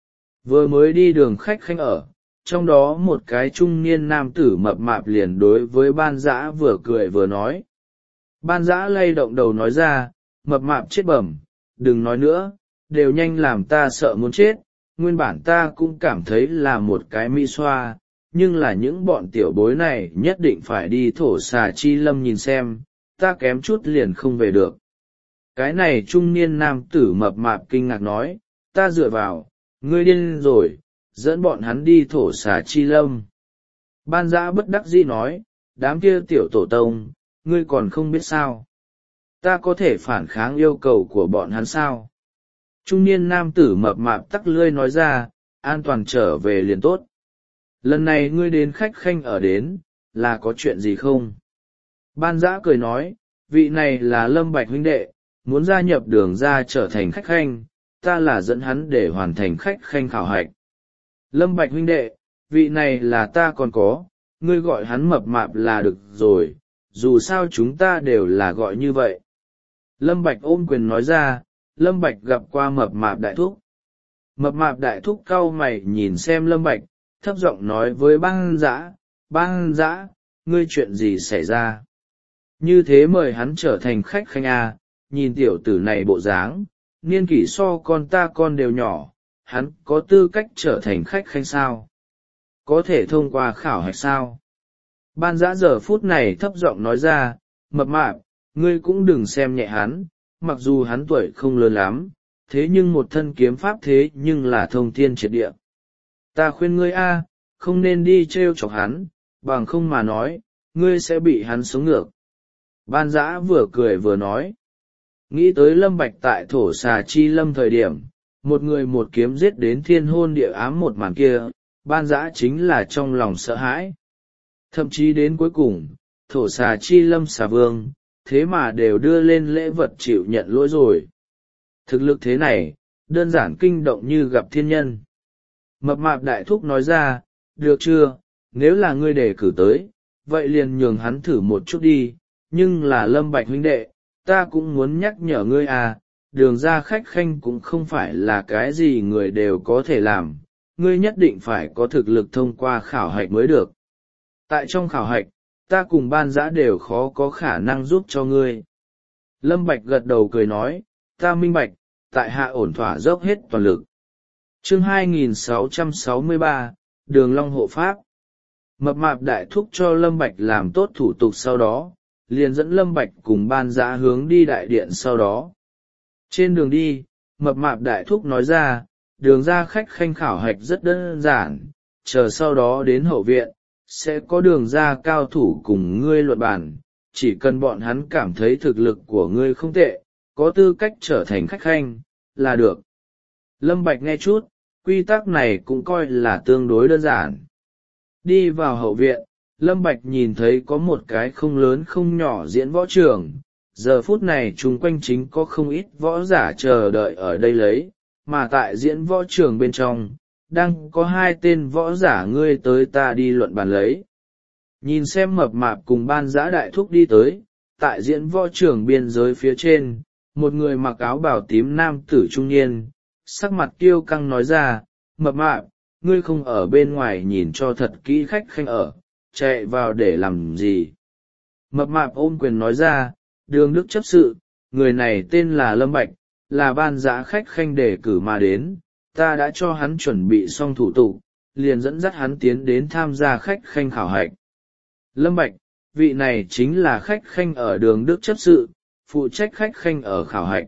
Vừa mới đi đường khách khanh ở, trong đó một cái trung niên nam tử mập mạp liền đối với Ban Dã vừa cười vừa nói. Ban Dã lay động đầu nói ra, mập mạp chết bẩm, đừng nói nữa, đều nhanh làm ta sợ muốn chết, nguyên bản ta cũng cảm thấy là một cái mỹ xoa, nhưng là những bọn tiểu bối này nhất định phải đi thổ xà chi lâm nhìn xem, ta kém chút liền không về được. Cái này trung niên nam tử mập mạp kinh ngạc nói, ta dựa vào, ngươi điên rồi, dẫn bọn hắn đi thổ xà chi lâm. Ban Dã bất đắc dĩ nói, đám kia tiểu tổ tông, ngươi còn không biết sao. Ta có thể phản kháng yêu cầu của bọn hắn sao? Trung niên nam tử mập mạp tắc lươi nói ra, an toàn trở về liền tốt. Lần này ngươi đến khách khanh ở đến, là có chuyện gì không? Ban Dã cười nói, vị này là Lâm Bạch huynh đệ, muốn gia nhập đường ra trở thành khách khanh, ta là dẫn hắn để hoàn thành khách khanh khảo hạch. Lâm Bạch huynh đệ, vị này là ta còn có, ngươi gọi hắn mập mạp là được rồi, dù sao chúng ta đều là gọi như vậy. Lâm Bạch ôm quyền nói ra, Lâm Bạch gặp qua mập mạp đại thúc. Mập mạp đại thúc cau mày nhìn xem Lâm Bạch, thấp giọng nói với Ban Dã, Ban Dã, ngươi chuyện gì xảy ra? Như thế mời hắn trở thành khách khanh à, nhìn tiểu tử này bộ dáng, niên kỷ so con ta con đều nhỏ, hắn có tư cách trở thành khách khanh sao? Có thể thông qua khảo hạch sao? Ban Dã giờ phút này thấp giọng nói ra, mập mạp, ngươi cũng đừng xem nhẹ hắn, mặc dù hắn tuổi không lớn lắm, thế nhưng một thân kiếm pháp thế nhưng là thông thiên triệt địa. Ta khuyên ngươi a, không nên đi trêu chọc hắn, bằng không mà nói, ngươi sẽ bị hắn sống ngược. Ban Dã vừa cười vừa nói. Nghĩ tới Lâm Bạch tại thổ xà chi lâm thời điểm, một người một kiếm giết đến thiên hôn địa ám một màn kia, Ban Dã chính là trong lòng sợ hãi. Thậm chí đến cuối cùng, thổ xà chi lâm xà vương, thế mà đều đưa lên lễ vật chịu nhận lỗi rồi. Thực lực thế này, đơn giản kinh động như gặp thiên nhân. Mập mạp đại thúc nói ra, được chưa, nếu là ngươi đề cử tới, vậy liền nhường hắn thử một chút đi, nhưng là Lâm Bạch huynh đệ, ta cũng muốn nhắc nhở ngươi à, đường ra khách khanh cũng không phải là cái gì người đều có thể làm, ngươi nhất định phải có thực lực thông qua khảo hạch mới được. Tại trong khảo hạch, ta cùng Ban Dã đều khó có khả năng giúp cho ngươi. Lâm Bạch gật đầu cười nói, ta minh bạch, tại hạ ổn thỏa dốc hết toàn lực. Chương hai nghìn sáu trăm sáu mươi ba, Đường Long hộ pháp. Mập mạp đại thúc cho Lâm Bạch làm tốt thủ tục sau đó, liền dẫn Lâm Bạch cùng Ban Dã hướng đi đại điện sau đó. Trên đường đi, mập mạp đại thúc nói ra, đường ra khách khanh khảo hạch rất đơn giản, chờ sau đó đến hậu viện, sẽ có đường ra cao thủ cùng ngươi luận bàn, chỉ cần bọn hắn cảm thấy thực lực của ngươi không tệ, có tư cách trở thành khách khanh, là được. Lâm Bạch nghe chút, quy tắc này cũng coi là tương đối đơn giản. Đi vào hậu viện, Lâm Bạch nhìn thấy có một cái không lớn không nhỏ diễn võ trường, giờ phút này chung quanh chính có không ít võ giả chờ đợi ở đây lấy, mà tại diễn võ trường bên trong, đang có hai tên võ giả ngươi tới ta đi luận bàn lấy. Nhìn xem mập mạp cùng ban giã đại thúc đi tới, tại diễn võ trường biên giới phía trên, một người mặc áo bào tím nam tử trung niên, sắc mặt kiêu căng nói ra, mập mạp, ngươi không ở bên ngoài nhìn cho thật kỹ khách khanh ở, chạy vào để làm gì. Mập mạp ôm quyền nói ra, đường đức chấp sự, người này tên là Lâm Bạch, là ban giã khách khanh đề cử mà đến, ta đã cho hắn chuẩn bị xong thủ tục, liền dẫn dắt hắn tiến đến tham gia khách khanh khảo hạch. Lâm Bạch, vị này chính là khách khanh ở đường đức chấp sự, phụ trách khách khanh ở khảo hạch.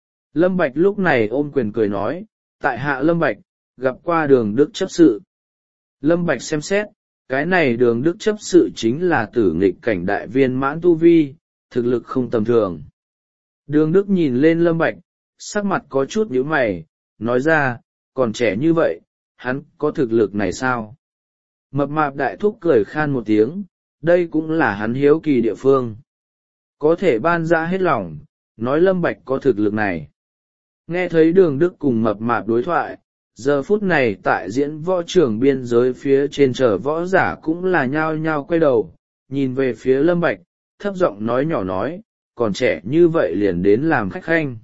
Lâm Bạch lúc này ôm quyền cười nói, tại hạ Lâm Bạch, gặp qua đường đức chấp sự. Lâm Bạch xem xét, cái này đường đức chấp sự chính là tử nghịch cảnh đại viên mãn tu vi, thực lực không tầm thường. Đường đức nhìn lên Lâm Bạch, sắc mặt có chút nhíu mày, nói ra, còn trẻ như vậy, hắn có thực lực này sao? Mập mạp đại thúc cười khan một tiếng, đây cũng là hắn hiếu kỳ địa phương. Có thể ban ra hết lòng, nói Lâm Bạch có thực lực này. Nghe thấy đường đức cùng mập mạp đối thoại, giờ phút này tại diễn võ trường biên giới phía trên chờ võ giả cũng là nhao nhao quay đầu, nhìn về phía Lâm Bạch, thấp giọng nói nhỏ nói, còn trẻ như vậy liền đến làm khách khanh.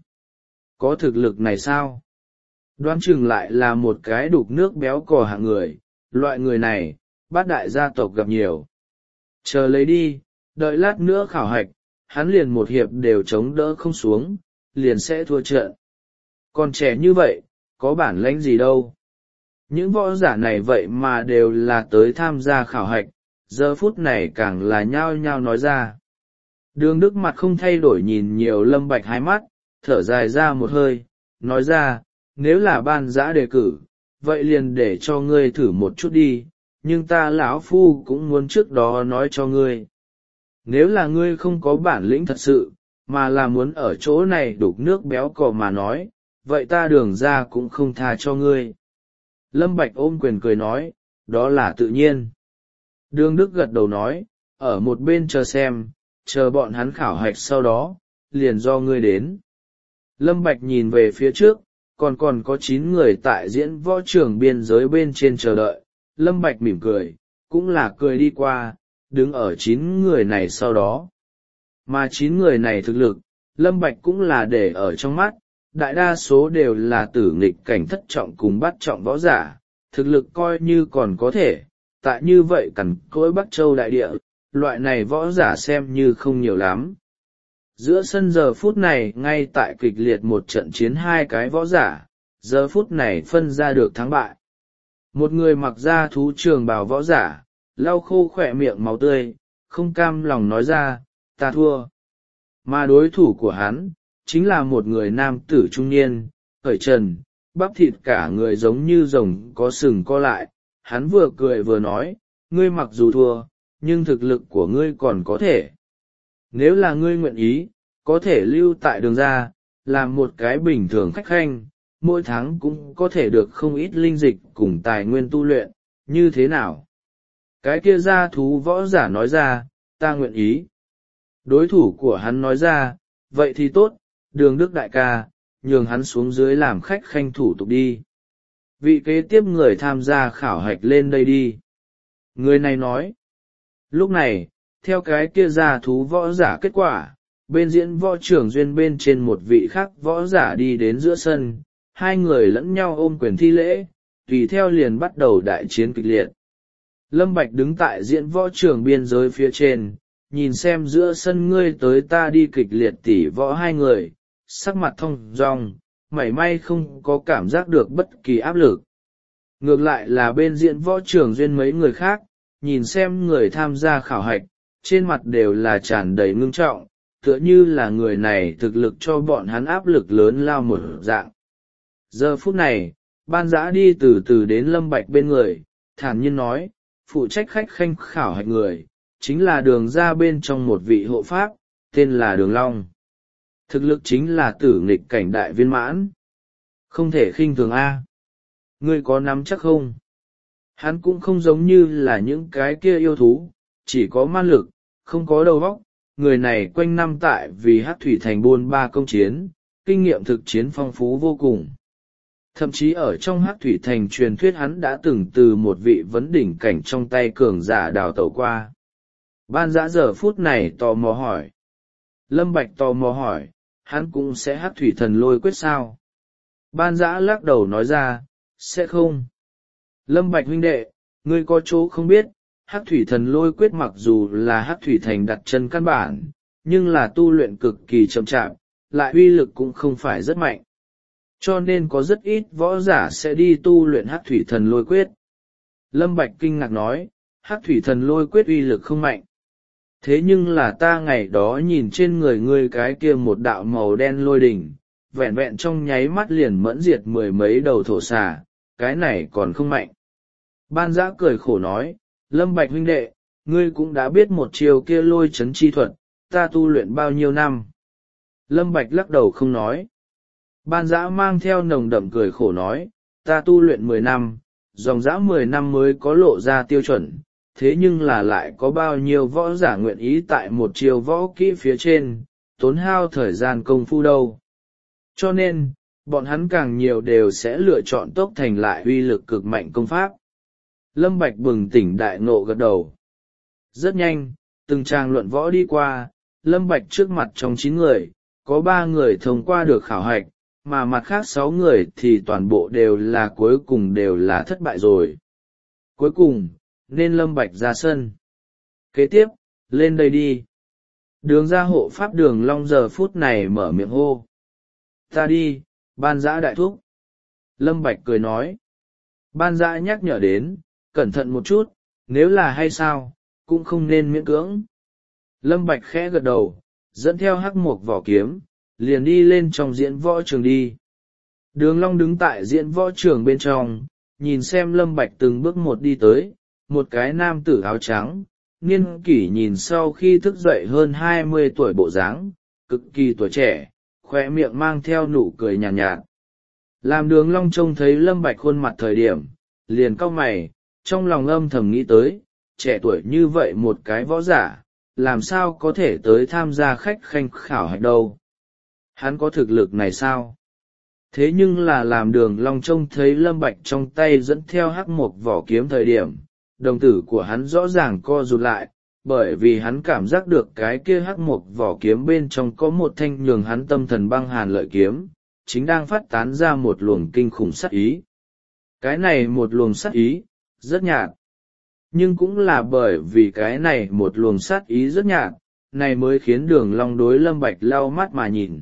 Có thực lực này sao? Đoán chừng lại là một cái đục nước béo cò hạng người, loại người này, bát đại gia tộc gặp nhiều. Chờ lấy đi, đợi lát nữa khảo hạch, hắn liền một hiệp đều chống đỡ không xuống, liền sẽ thua trận. Còn trẻ như vậy, có bản lĩnh gì đâu. Những võ giả này vậy mà đều là tới tham gia khảo hạch, giờ phút này càng là nhao nhao nói ra. Đường đức mặt không thay đổi nhìn nhiều Lâm Bạch hai mắt, thở dài ra một hơi, nói ra, nếu là ban giã đề cử, vậy liền để cho ngươi thử một chút đi, nhưng ta lão phu cũng muốn trước đó nói cho ngươi. Nếu là ngươi không có bản lĩnh thật sự, mà là muốn ở chỗ này đục nước béo cò mà nói, vậy ta đường ra cũng không tha cho ngươi. Lâm Bạch ôm quyền cười nói, đó là tự nhiên. Đường Đức gật đầu nói, ở một bên chờ xem, chờ bọn hắn khảo hạch sau đó, liền do ngươi đến. Lâm Bạch nhìn về phía trước, còn còn có chín người tại diễn võ trường biên giới bên trên chờ đợi. Lâm Bạch mỉm cười, cũng là cười đi qua, đứng ở chín người này sau đó. Mà chín người này thực lực, Lâm Bạch cũng là để ở trong mắt, đại đa số đều là tử nghịch cảnh thất trọng cùng bát trọng võ giả, thực lực coi như còn có thể, tại như vậy cằn cỗi Bắc Châu đại địa, loại này võ giả xem như không nhiều lắm. Giữa sân giờ phút này ngay tại kịch liệt một trận chiến hai cái võ giả, giờ phút này phân ra được thắng bại. Một người mặc da thú trường bào võ giả, lau khô khỏe miệng máu tươi, không cam lòng nói ra, ta thua. Mà đối thủ của hắn, chính là một người nam tử trung niên, khởi trần, bắp thịt cả người giống như rồng có sừng co lại, hắn vừa cười vừa nói, ngươi mặc dù thua, nhưng thực lực của ngươi còn có thể. Nếu là ngươi nguyện ý, có thể lưu tại đường ra, làm một cái bình thường khách khanh, mỗi tháng cũng có thể được không ít linh dịch cùng tài nguyên tu luyện, như thế nào? Cái kia gia thú võ giả nói ra, ta nguyện ý. Đối thủ của hắn nói ra, vậy thì tốt, đường đức đại ca, nhường hắn xuống dưới làm khách khanh thủ tục đi. Vị kế tiếp người tham gia khảo hạch lên đây đi. Người này nói. Lúc này, theo cái kia gia thú võ giả kết quả, bên diễn võ trưởng duyên bên trên một vị khác võ giả đi đến giữa sân, hai người lẫn nhau ôm quyền thi lễ, tùy theo liền bắt đầu đại chiến kịch liệt. Lâm Bạch đứng tại diễn võ trường biên giới phía trên, nhìn xem giữa sân ngươi tới ta đi kịch liệt tỉ võ hai người, sắc mặt thông dong, mảy may không có cảm giác được bất kỳ áp lực. Ngược lại là bên diễn võ trường duyên mấy người khác, nhìn xem người tham gia khảo hạch, trên mặt đều là tràn đầy ngưng trọng, tựa như là người này thực lực cho bọn hắn áp lực lớn lao một dạng. Giờ phút này, ban giã đi từ từ đến Lâm Bạch bên người, thản nhiên nói, phụ trách khách khanh khảo hạch người, chính là đường ra bên trong một vị hộ pháp, tên là Đường Long. Thực lực chính là tử nghịch cảnh đại viên mãn. Không thể khinh thường A. Ngươi có nắm chắc không? Hắn cũng không giống như là những cái kia yêu thú, chỉ có man lực, không có đầu óc. Người này quanh năm tại vì Hắc thủy thành buôn ba công chiến, kinh nghiệm thực chiến phong phú vô cùng. Thậm chí ở trong Hắc thủy thành truyền thuyết hắn đã từng từ một vị vấn đỉnh cảnh trong tay cường giả đào tẩu qua. Ban Dã giờ phút này tò mò hỏi. Lâm Bạch tò mò hỏi, hắn cũng sẽ Hắc thủy thần lôi quyết sao? Ban Dã lắc đầu nói ra, sẽ không. Lâm Bạch huynh đệ, ngươi có chỗ không biết, Hắc thủy thần lôi quyết mặc dù là Hắc thủy thành đặt chân căn bản, nhưng là tu luyện cực kỳ chậm chạp, lại uy lực cũng không phải rất mạnh. Cho nên có rất ít võ giả sẽ đi tu luyện Hắc thủy thần lôi quyết. Lâm Bạch kinh ngạc nói, Hắc thủy thần lôi quyết uy lực không mạnh. Thế nhưng là ta ngày đó nhìn trên người ngươi cái kia một đạo màu đen lôi đỉnh, vẹn vẹn trong nháy mắt liền mẫn diệt mười mấy đầu thổ xà, cái này còn không mạnh. Ban Dã cười khổ nói, Lâm Bạch huynh đệ, ngươi cũng đã biết một chiều kia lôi chấn chi thuật, ta tu luyện bao nhiêu năm. Lâm Bạch lắc đầu không nói. Ban Dã mang theo nồng đậm cười khổ nói, ta tu luyện mười năm, dòng dã mười năm mới có lộ ra tiêu chuẩn, thế nhưng là lại có bao nhiêu võ giả nguyện ý tại một chiều võ kỹ phía trên, tốn hao thời gian công phu đâu. Cho nên, bọn hắn càng nhiều đều sẽ lựa chọn tốc thành lại uy lực cực mạnh công pháp. Lâm Bạch bừng tỉnh đại ngộ gật đầu. Rất nhanh, từng trang luận võ đi qua, Lâm Bạch trước mặt trong chín người, có ba người thông qua được khảo hạch, mà mặt khác sáu người thì toàn bộ đều là cuối cùng đều là thất bại rồi. Cuối cùng, nên Lâm Bạch ra sân. Kế tiếp, lên đây đi. Đường ra hộ pháp Đường Long giờ phút này mở miệng hô. Ta đi, Ban Dã đại thúc. Lâm Bạch cười nói. Ban Dã nhắc nhở đến, cẩn thận một chút, nếu là hay sao, cũng không nên miễn cưỡng. Lâm Bạch khẽ gật đầu, dẫn theo hắc mục vỏ kiếm, liền đi lên trong diễn võ trường đi. Đường Long đứng tại diễn võ trường bên trong, nhìn xem Lâm Bạch từng bước một đi tới, một cái nam tử áo trắng, niên kỷ nhìn sau khi thức dậy hơn hai mươi tuổi bộ dáng, cực kỳ tuổi trẻ, khóe miệng mang theo nụ cười nhàn nhạt, nhạt. Làm Đường Long trông thấy Lâm Bạch khuôn mặt thời điểm, liền cau mày, trong lòng âm thầm nghĩ tới, trẻ tuổi như vậy một cái võ giả, làm sao có thể tới tham gia khách khanh khảo hạch đâu. Hắn có thực lực này sao? Thế nhưng là làm Đường Long trông thấy Lâm Bạch trong tay dẫn theo hắc mục vỏ kiếm thời điểm, đồng tử của hắn rõ ràng co rụt lại, bởi vì hắn cảm giác được cái kia hắc mục vỏ kiếm bên trong có một thanh nhường hắn tâm thần băng hàn lợi kiếm, chính đang phát tán ra một luồng kinh khủng sát ý. Cái này một luồng sát ý, rất nhạt. Nhưng cũng là bởi vì cái này một luồng sát ý rất nhạt, này mới khiến Đường Long đối Lâm Bạch lau mắt mà nhìn.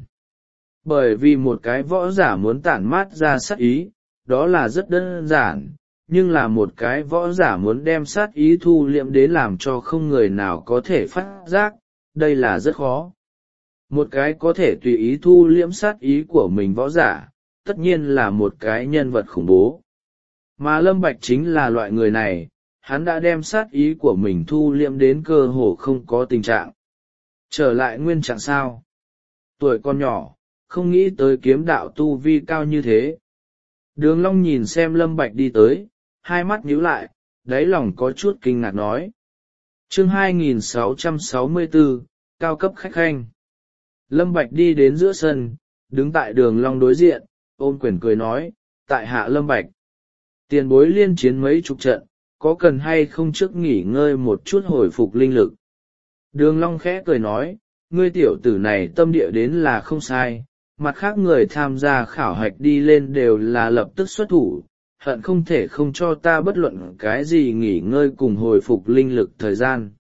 Bởi vì một cái võ giả muốn tản mát ra sát ý, đó là rất đơn giản, nhưng là một cái võ giả muốn đem sát ý thu liệm đến làm cho không người nào có thể phát giác, đây là rất khó. Một cái có thể tùy ý thu liễm sát ý của mình võ giả, tất nhiên là một cái nhân vật khủng bố. Mà Lâm Bạch chính là loại người này, hắn đã đem sát ý của mình thu liễm đến cơ hồ không có tình trạng. Trở lại nguyên trạng sao? Tuổi còn nhỏ, không nghĩ tới kiếm đạo tu vi cao như thế. Đường Long nhìn xem Lâm Bạch đi tới, hai mắt nhíu lại, đáy lòng có chút kinh ngạc nói. Chương hai nghìn sáu trăm sáu mươi tư, cao cấp khách khanh. Lâm Bạch đi đến giữa sân, đứng tại Đường Long đối diện, ôm quyền cười nói, tại hạ Lâm Bạch. Tiền bối liên chiến mấy chục trận, có cần hay không trước nghỉ ngơi một chút hồi phục linh lực. Đường Long khẽ cười nói, ngươi tiểu tử này tâm địa đến là không sai, mặt khác người tham gia khảo hạch đi lên đều là lập tức xuất thủ, hận không thể không cho ta bất luận cái gì nghỉ ngơi cùng hồi phục linh lực thời gian.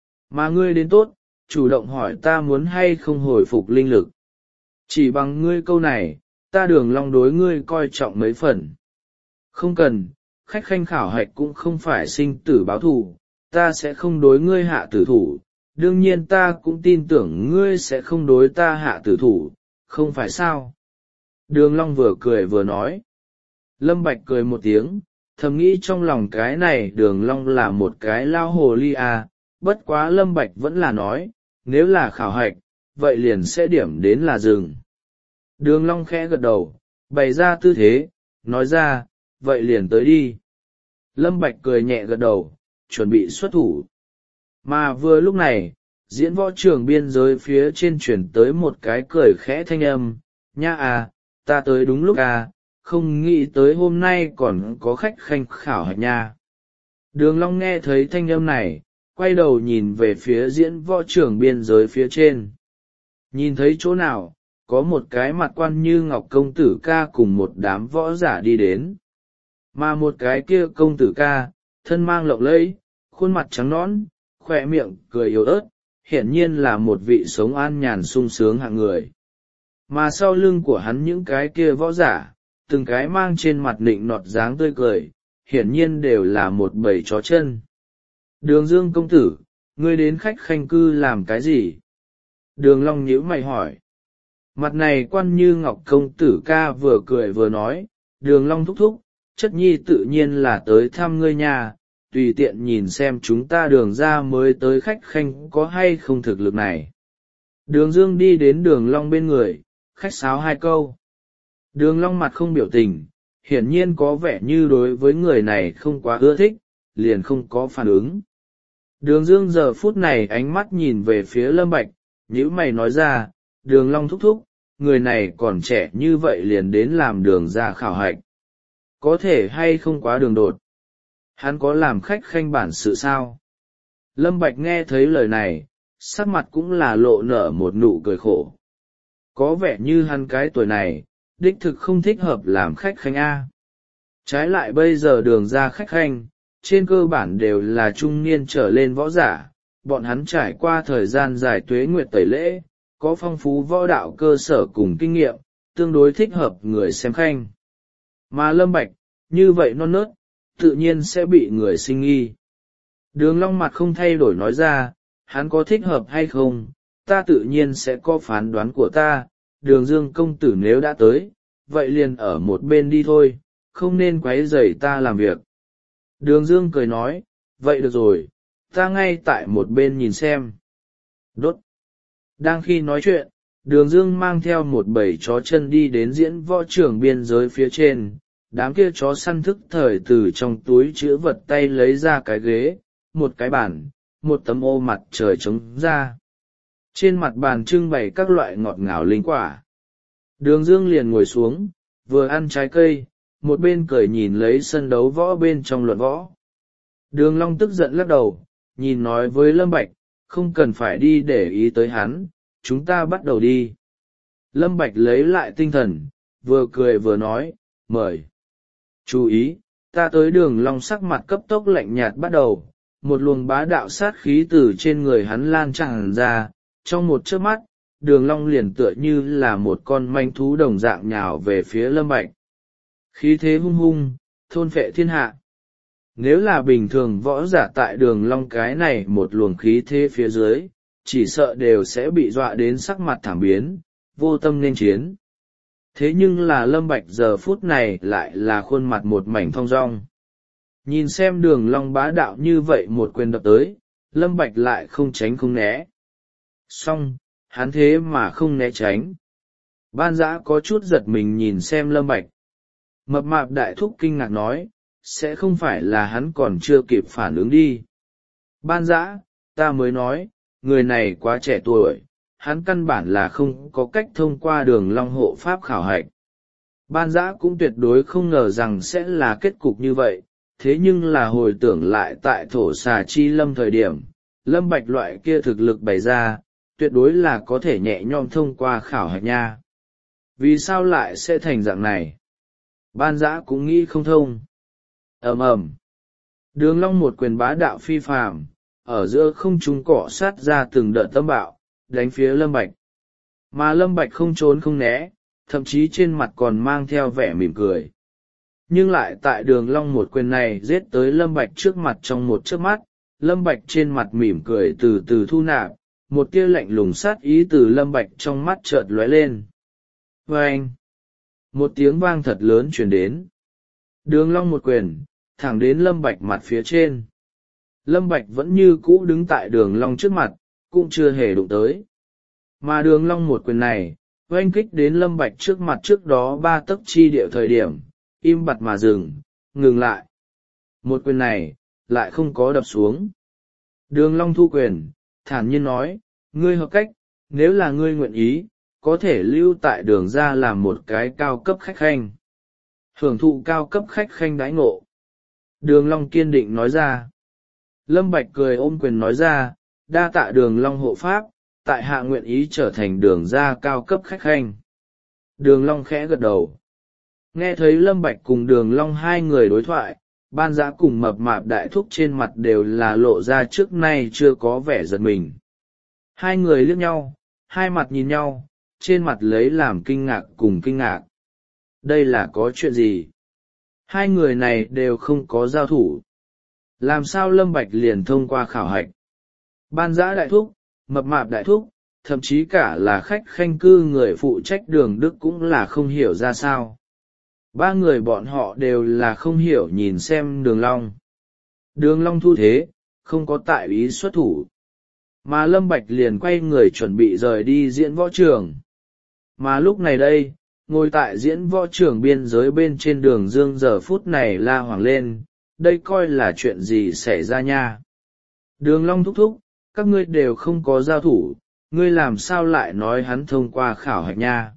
Mà ngươi đến tốt, chủ động hỏi ta muốn hay không hồi phục linh lực. Chỉ bằng ngươi câu này, ta Đường Long đối ngươi coi trọng mấy phần. Không cần, khách khanh khảo hạch cũng không phải sinh tử báo thù, ta sẽ không đối ngươi hạ tử thủ, đương nhiên ta cũng tin tưởng ngươi sẽ không đối ta hạ tử thủ, không phải sao? Đường Long vừa cười vừa nói. Lâm Bạch cười một tiếng, thầm nghĩ trong lòng cái này Đường Long là một cái lao hồ ly à, bất quá Lâm Bạch vẫn là nói, nếu là khảo hạch, vậy liền sẽ điểm đến là dừng. Đường Long khẽ gật đầu, bày ra tư thế, nói ra, vậy liền tới đi. Lâm Bạch cười nhẹ gật đầu, chuẩn bị xuất thủ. Mà vừa lúc này diễn võ trường biên giới phía trên chuyển tới một cái cười khẽ thanh âm, nha à, ta tới đúng lúc à, không nghĩ tới hôm nay còn có khách khanh khảo hạch nha. Đường Long nghe thấy thanh âm này, quay đầu nhìn về phía diễn võ trường biên giới phía trên. Nhìn thấy chỗ nào, có một cái mặt quan như ngọc công tử ca cùng một đám võ giả đi đến. Mà một cái kia công tử ca, thân mang lộng lẫy, khuôn mặt trắng nõn, khỏe miệng cười yếu ớt, hiển nhiên là một vị sống an nhàn sung sướng hạng người. Mà sau lưng của hắn những cái kia võ giả, từng cái mang trên mặt nịnh nọt dáng tươi cười, hiển nhiên đều là một bầy chó chân. Đường Dương công tử, ngươi đến khách khanh cư làm cái gì? Đường Long nhíu mày hỏi. Mặt này quan như ngọc công tử ca vừa cười vừa nói, Đường Long thúc thúc, chất nhi tự nhiên là tới thăm ngươi nhà, tùy tiện nhìn xem chúng ta đường ra mới tới khách khanh có hay không thực lực này. Đường Dương đi đến Đường Long bên người, khách sáo hai câu. Đường Long mặt không biểu tình, hiển nhiên có vẻ như đối với người này không quá ưa thích, liền không có phản ứng. Đường Dương giờ phút này ánh mắt nhìn về phía Lâm Bạch, nhíu mày nói ra, Đường Long thúc thúc, người này còn trẻ như vậy liền đến làm đường ra khảo hạch. Có thể hay không quá đường đột. Hắn có làm khách khanh bản sự sao? Lâm Bạch nghe thấy lời này, sắc mặt cũng là lộ nở một nụ cười khổ. Có vẻ như hắn cái tuổi này, đích thực không thích hợp làm khách khanh A. Trái lại bây giờ đường ra khách khanh, trên cơ bản đều là trung niên trở lên võ giả, bọn hắn trải qua thời gian dài tuế nguyệt tẩy lễ, có phong phú võ đạo cơ sở cùng kinh nghiệm, tương đối thích hợp người xem khanh. Mà Lâm Bạch, như vậy non nớt, tự nhiên sẽ bị người sinh nghi. Đường Long mặt không thay đổi nói ra, hắn có thích hợp hay không, ta tự nhiên sẽ có phán đoán của ta, Đường Dương công tử nếu đã tới, vậy liền ở một bên đi thôi, không nên quấy rầy ta làm việc. Đường Dương cười nói, vậy được rồi, ta ngay tại một bên nhìn xem. Đốt. Đang khi nói chuyện, Đường Dương mang theo một bầy chó chân đi đến diễn võ trường biên giới phía trên, đám kia chó săn thức thời từ trong túi chữ vật tay lấy ra cái ghế, một cái bàn, một tấm ô mặt trời trống ra. Trên mặt bàn trưng bày các loại ngọt ngào linh quả. Đường Dương liền ngồi xuống, vừa ăn trái cây, một bên cười nhìn lấy sân đấu võ bên trong luận võ. Đường Long tức giận lắc đầu, nhìn nói với Lâm Bạch, không cần phải đi để ý tới hắn, chúng ta bắt đầu đi. Lâm Bạch lấy lại tinh thần, vừa cười vừa nói, mời. Chú ý, ta tới Đường Long sắc mặt cấp tốc lạnh nhạt bắt đầu, một luồng bá đạo sát khí từ trên người hắn lan tràn ra, trong một chớp mắt, Đường Long liền tựa như là một con manh thú đồng dạng nhào về phía Lâm Bạch. Khí thế hung hung, thôn phệ thiên hạ. Nếu là bình thường võ giả tại Đường Long cái này một luồng khí thế phía dưới, chỉ sợ đều sẽ bị dọa đến sắc mặt thảm biến, vô tâm nên chiến. Thế nhưng là Lâm Bạch giờ phút này lại là khuôn mặt một mảnh thong dong. Nhìn xem Đường Long bá đạo như vậy một quyền đập tới, Lâm Bạch lại không tránh không né. Song, hắn thế mà không né tránh. Ban Dã có chút giật mình nhìn xem Lâm Bạch. Mập mạp đại thúc kinh ngạc nói, sẽ không phải là hắn còn chưa kịp phản ứng đi. Ban Dã, ta mới nói, người này quá trẻ tuổi, hắn căn bản là không có cách thông qua Đường Long hộ pháp khảo hạch. Ban Dã cũng tuyệt đối không ngờ rằng sẽ là kết cục như vậy, thế nhưng là hồi tưởng lại tại thổ xà chi lâm thời điểm, Lâm Bạch loại kia thực lực bày ra, tuyệt đối là có thể nhẹ nhõm thông qua khảo hạch nha. Vì sao lại sẽ thành dạng này? Ban Dã cũng nghĩ không thông. Ầm ầm. Đường Long một quyền bá đạo phi phàm, ở giữa không trung cọ sát ra từng đợt tâm bạo, đánh phía Lâm Bạch. Mà Lâm Bạch không trốn không né, thậm chí trên mặt còn mang theo vẻ mỉm cười. Nhưng lại tại Đường Long một quyền này giết tới Lâm Bạch trước mặt trong một chớp mắt, Lâm Bạch trên mặt mỉm cười từ từ thu nạp, một tia lạnh lùng sát ý từ Lâm Bạch trong mắt chợt lóe lên. Vâng! Một tiếng vang thật lớn truyền đến. Đường Long một quyền, thẳng đến Lâm Bạch mặt phía trên. Lâm Bạch vẫn như cũ đứng tại Đường Long trước mặt, cũng chưa hề đụng tới. Mà Đường Long một quyền này, oanh kích đến Lâm Bạch trước mặt trước đó ba tấc chi địa thời điểm, im bặt mà dừng, ngừng lại. Một quyền này, lại không có đập xuống. Đường Long thu quyền, thản nhiên nói, ngươi hợp cách, nếu là ngươi nguyện ý, có thể lưu tại đường ra làm một cái cao cấp khách khanh. Hưởng thụ cao cấp khách khanh đãi ngộ. Đường Long kiên định nói ra. Lâm Bạch cười ôm quyền nói ra, đa tạ đường Long hộ pháp, tại hạ nguyện ý trở thành đường ra cao cấp khách khanh. Đường Long khẽ gật đầu. Nghe thấy Lâm Bạch cùng đường Long hai người đối thoại, Ban Dã cùng Mập Mạp Đại Thúc trên mặt đều là lộ ra trước nay chưa có vẻ giật mình. Hai người liếc nhau, hai mặt nhìn nhau, trên mặt lấy làm kinh ngạc cùng kinh ngạc. Đây là có chuyện gì? Hai người này đều không có giao thủ. Làm sao Lâm Bạch liền thông qua khảo hạch? Ban Dã Đại Thúc, Mập Mạp Đại Thúc, thậm chí cả là khách khanh cư người phụ trách đường Đức cũng là không hiểu ra sao. Ba người bọn họ đều là không hiểu nhìn xem đường Long. Đường Long thu thế, không có tại ý xuất thủ. Mà Lâm Bạch liền quay người chuẩn bị rời đi diễn võ trường. Mà lúc này đây, ngồi tại diễn võ trường biên giới bên trên đường Dương giờ phút này la hoảng lên, đây coi là chuyện gì xảy ra nha. Đường Long thúc thúc, các ngươi đều không có giao thủ, ngươi làm sao lại nói hắn thông qua khảo hạch nha?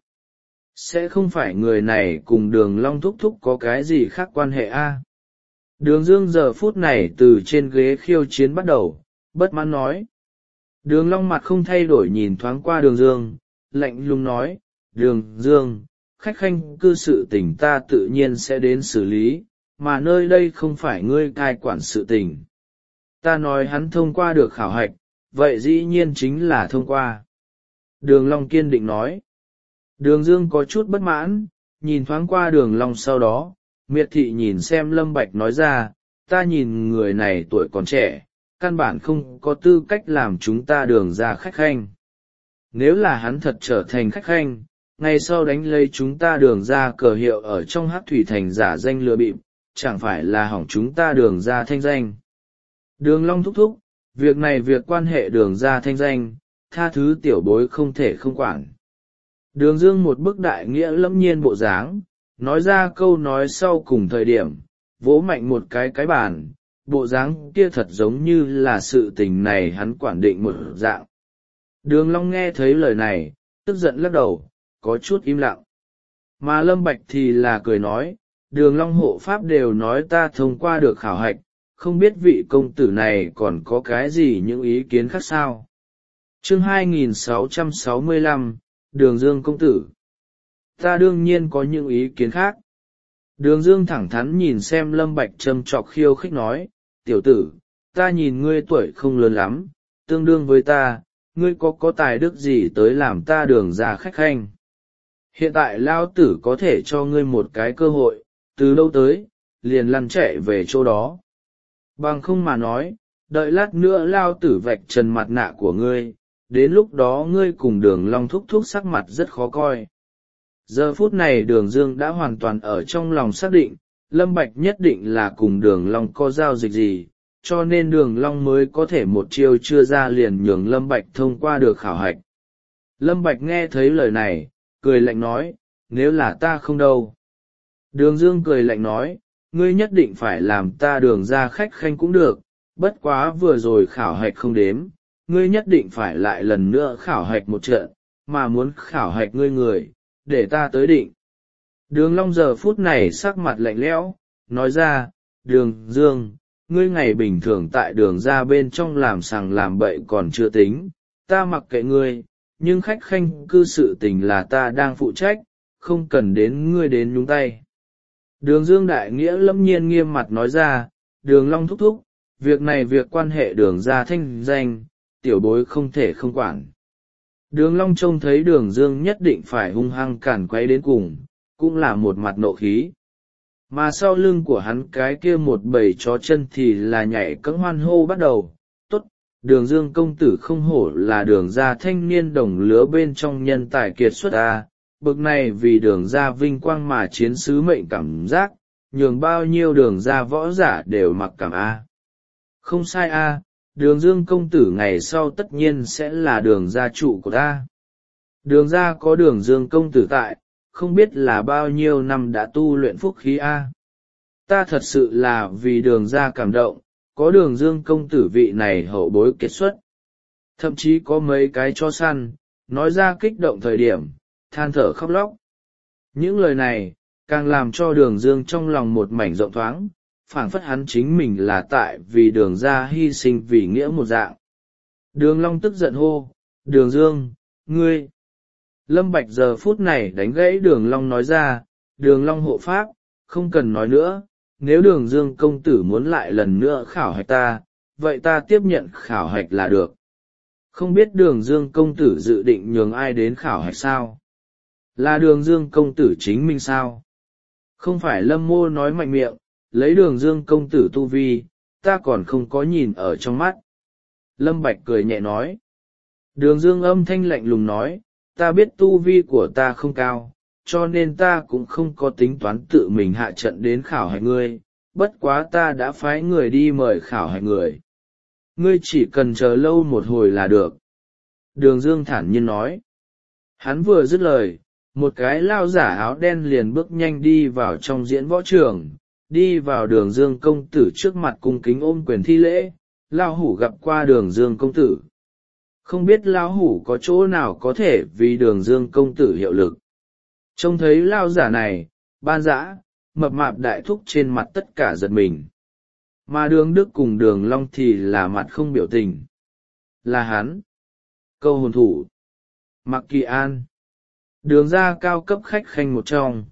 Sẽ không phải người này cùng đường Long thúc thúc có cái gì khác quan hệ a? Đường Dương giờ phút này từ trên ghế khiêu chiến bắt đầu, bất mãn nói. Đường Long mặt không thay đổi nhìn thoáng qua đường Dương, lạnh lùng nói, đường Dương, khách khanh cư sự tình ta tự nhiên sẽ đến xử lý, mà nơi đây không phải ngươi cai quản sự tình. Ta nói hắn thông qua được khảo hạch, vậy dĩ nhiên chính là thông qua. Đường Long kiên định nói. Đường Dương có chút bất mãn, nhìn thoáng qua đường Long sau đó, miệt thị nhìn xem Lâm Bạch nói ra, ta nhìn người này tuổi còn trẻ, căn bản không có tư cách làm chúng ta đường ra khách khanh. Nếu là hắn thật trở thành khách khanh, ngày sau đánh lấy chúng ta đường ra cờ hiệu ở trong Hắc Thủy Thành giả danh lừa bịp, chẳng phải là hỏng chúng ta đường ra thanh danh. Đường Long thúc thúc, việc này việc quan hệ đường ra thanh danh, tha thứ tiểu bối không thể không quản. Đường Dương một bức đại nghĩa lẫm nhiên bộ dáng, nói ra câu nói sau cùng thời điểm, vỗ mạnh một cái cái bàn, bộ dáng kia thật giống như là sự tình này hắn quản định một dạng. Đường Long nghe thấy lời này, tức giận lắc đầu, có chút im lặng. Mà Lâm Bạch thì là cười nói, đường Long hộ pháp đều nói ta thông qua được khảo hạch, không biết vị công tử này còn có cái gì những ý kiến khác sao. Chương hai nghìn sáu trăm sáu mươi lăm, Đường Dương công tử. Ta đương nhiên có những ý kiến khác. Đường Dương thẳng thắn nhìn xem Lâm Bạch châm chọc khiêu khích nói, tiểu tử, ta nhìn ngươi tuổi không lớn lắm, tương đương với ta, ngươi có có tài đức gì tới làm ta đường ra khách khanh. Hiện tại lao tử có thể cho ngươi một cái cơ hội, từ đâu tới, liền lăn chạy về chỗ đó. Bằng không mà nói, đợi lát nữa lao tử vạch trần mặt nạ của ngươi, đến lúc đó ngươi cùng đường Long thúc thúc sắc mặt rất khó coi. Giờ phút này đường Dương đã hoàn toàn ở trong lòng xác định, Lâm Bạch nhất định là cùng đường Long có giao dịch gì, cho nên đường Long mới có thể một chiêu chưa ra liền nhường Lâm Bạch thông qua được khảo hạch. Lâm Bạch nghe thấy lời này, cười lạnh nói, nếu là ta không đâu. Đường Dương cười lạnh nói, ngươi nhất định phải làm ta đường ra khách khanh cũng được, bất quá vừa rồi khảo hạch không đếm, ngươi nhất định phải lại lần nữa khảo hạch một trận, mà muốn khảo hạch ngươi người, để ta tới định. Đường Long giờ phút này sắc mặt lạnh lẽo, nói ra, đường Dương, ngươi ngày bình thường tại đường ra bên trong làm sằng làm bậy còn chưa tính, ta mặc kệ ngươi, nhưng khách khanh cư sự tình là ta đang phụ trách, không cần đến ngươi đến nhúng tay. Đường Dương đại nghĩa lâm nhiên nghiêm mặt nói ra, đường Long thúc thúc, việc này việc quan hệ đường ra thanh danh, tiểu bối không thể không quản. Đường Long trông thấy đường Dương nhất định phải hung hăng cản quấy đến cùng, cũng là một mặt nộ khí. Mà sau lưng của hắn cái kia một bầy chó chân thì là nhảy cẫng hoan hô bắt đầu, tốt, đường Dương công tử không hổ là đường ra thanh niên đồng lứa bên trong nhân tài kiệt xuất a, bực này vì đường ra vinh quang mà chiến sứ mệnh cảm giác, nhường bao nhiêu đường ra võ giả đều mặc cảm a. Không sai a, đường Dương công tử ngày sau tất nhiên sẽ là đường gia trụ của ta. Đường gia có đường Dương công tử tại, không biết là bao nhiêu năm đã tu luyện phúc khí a. Ta thật sự là vì đường gia cảm động, có Đường Dương công tử vị này hậu bối kiệt xuất. Thậm chí có mấy cái chó săn, nói ra kích động thời điểm, than thở khóc lóc. Những lời này, càng làm cho Đường Dương trong lòng một mảnh rộng thoáng, phảng phất hắn chính mình là tại vì Đường gia hy sinh vì nghĩa một dạng. Đường Long tức giận hô, Đường Dương, ngươi! Lâm Bạch giờ phút này đánh gãy Đường Long nói ra, Đường Long hộ pháp, không cần nói nữa, nếu Đường Dương công tử muốn lại lần nữa khảo hạch ta, vậy ta tiếp nhận khảo hạch là được. Không biết Đường Dương công tử dự định nhường ai đến khảo hạch sao? Là Đường Dương công tử chính mình sao? Không phải Lâm Mô nói mạnh miệng, lấy Đường Dương công tử tu vi, ta còn không có nhìn ở trong mắt. Lâm Bạch cười nhẹ nói. Đường Dương âm thanh lạnh lùng nói, ta biết tu vi của ta không cao, cho nên ta cũng không có tính toán tự mình hạ trận đến khảo hạch ngươi, bất quá ta đã phái người đi mời khảo hạch người. Ngươi chỉ cần chờ lâu một hồi là được. Đường Dương thản nhiên nói. Hắn vừa dứt lời, một cái lao giả áo đen liền bước nhanh đi vào trong diễn võ trường, đi vào Đường Dương công tử trước mặt cung kính ôm quyền thi lễ. Lao hủ gặp qua Đường Dương công tử. Không biết Lao hủ có chỗ nào có thể vì Đường Dương công tử hiệu lực. Trông thấy lao giả này, Ban Dã, mập mạp đại thúc trên mặt tất cả giật mình. Mà Đường Đức cùng Đường Long thì là mặt không biểu tình. Là hắn. Câu hồn thủ. Mạc Kỳ An. Đường gia cao cấp khách khanh một trong.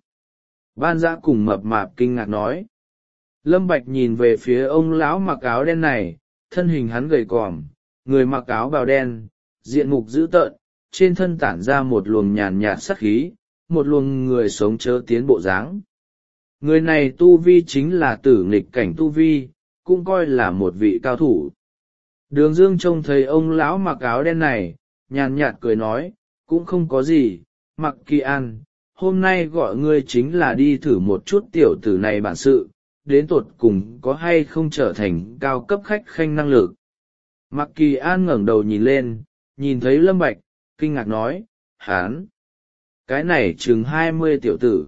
Ban Dã cùng mập mạp kinh ngạc nói. Lâm Bạch nhìn về phía ông lão mặc áo đen này, thân hình hắn gầy còm, người mặc áo bào đen, diện mục dữ tợn, trên thân tản ra một luồng nhàn nhạt sát khí, một luồng người sống chớ tiến bộ dáng. Người này tu vi chính là tử nghịch cảnh tu vi, cũng coi là một vị cao thủ. Đường Dương trông thấy ông lão mặc áo đen này, nhàn nhạt cười nói, cũng không có gì, Mạc Kỳ An, hôm nay gọi ngươi chính là đi thử một chút tiểu tử này bản sự, đến tột cùng có hay không trở thành cao cấp khách khanh năng lực. Mạc Kỳ An ngẩng đầu nhìn lên, nhìn thấy Lâm Bạch, kinh ngạc nói, hán, cái này chừng hai mươi tiểu tử,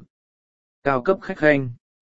cao cấp khách khanh.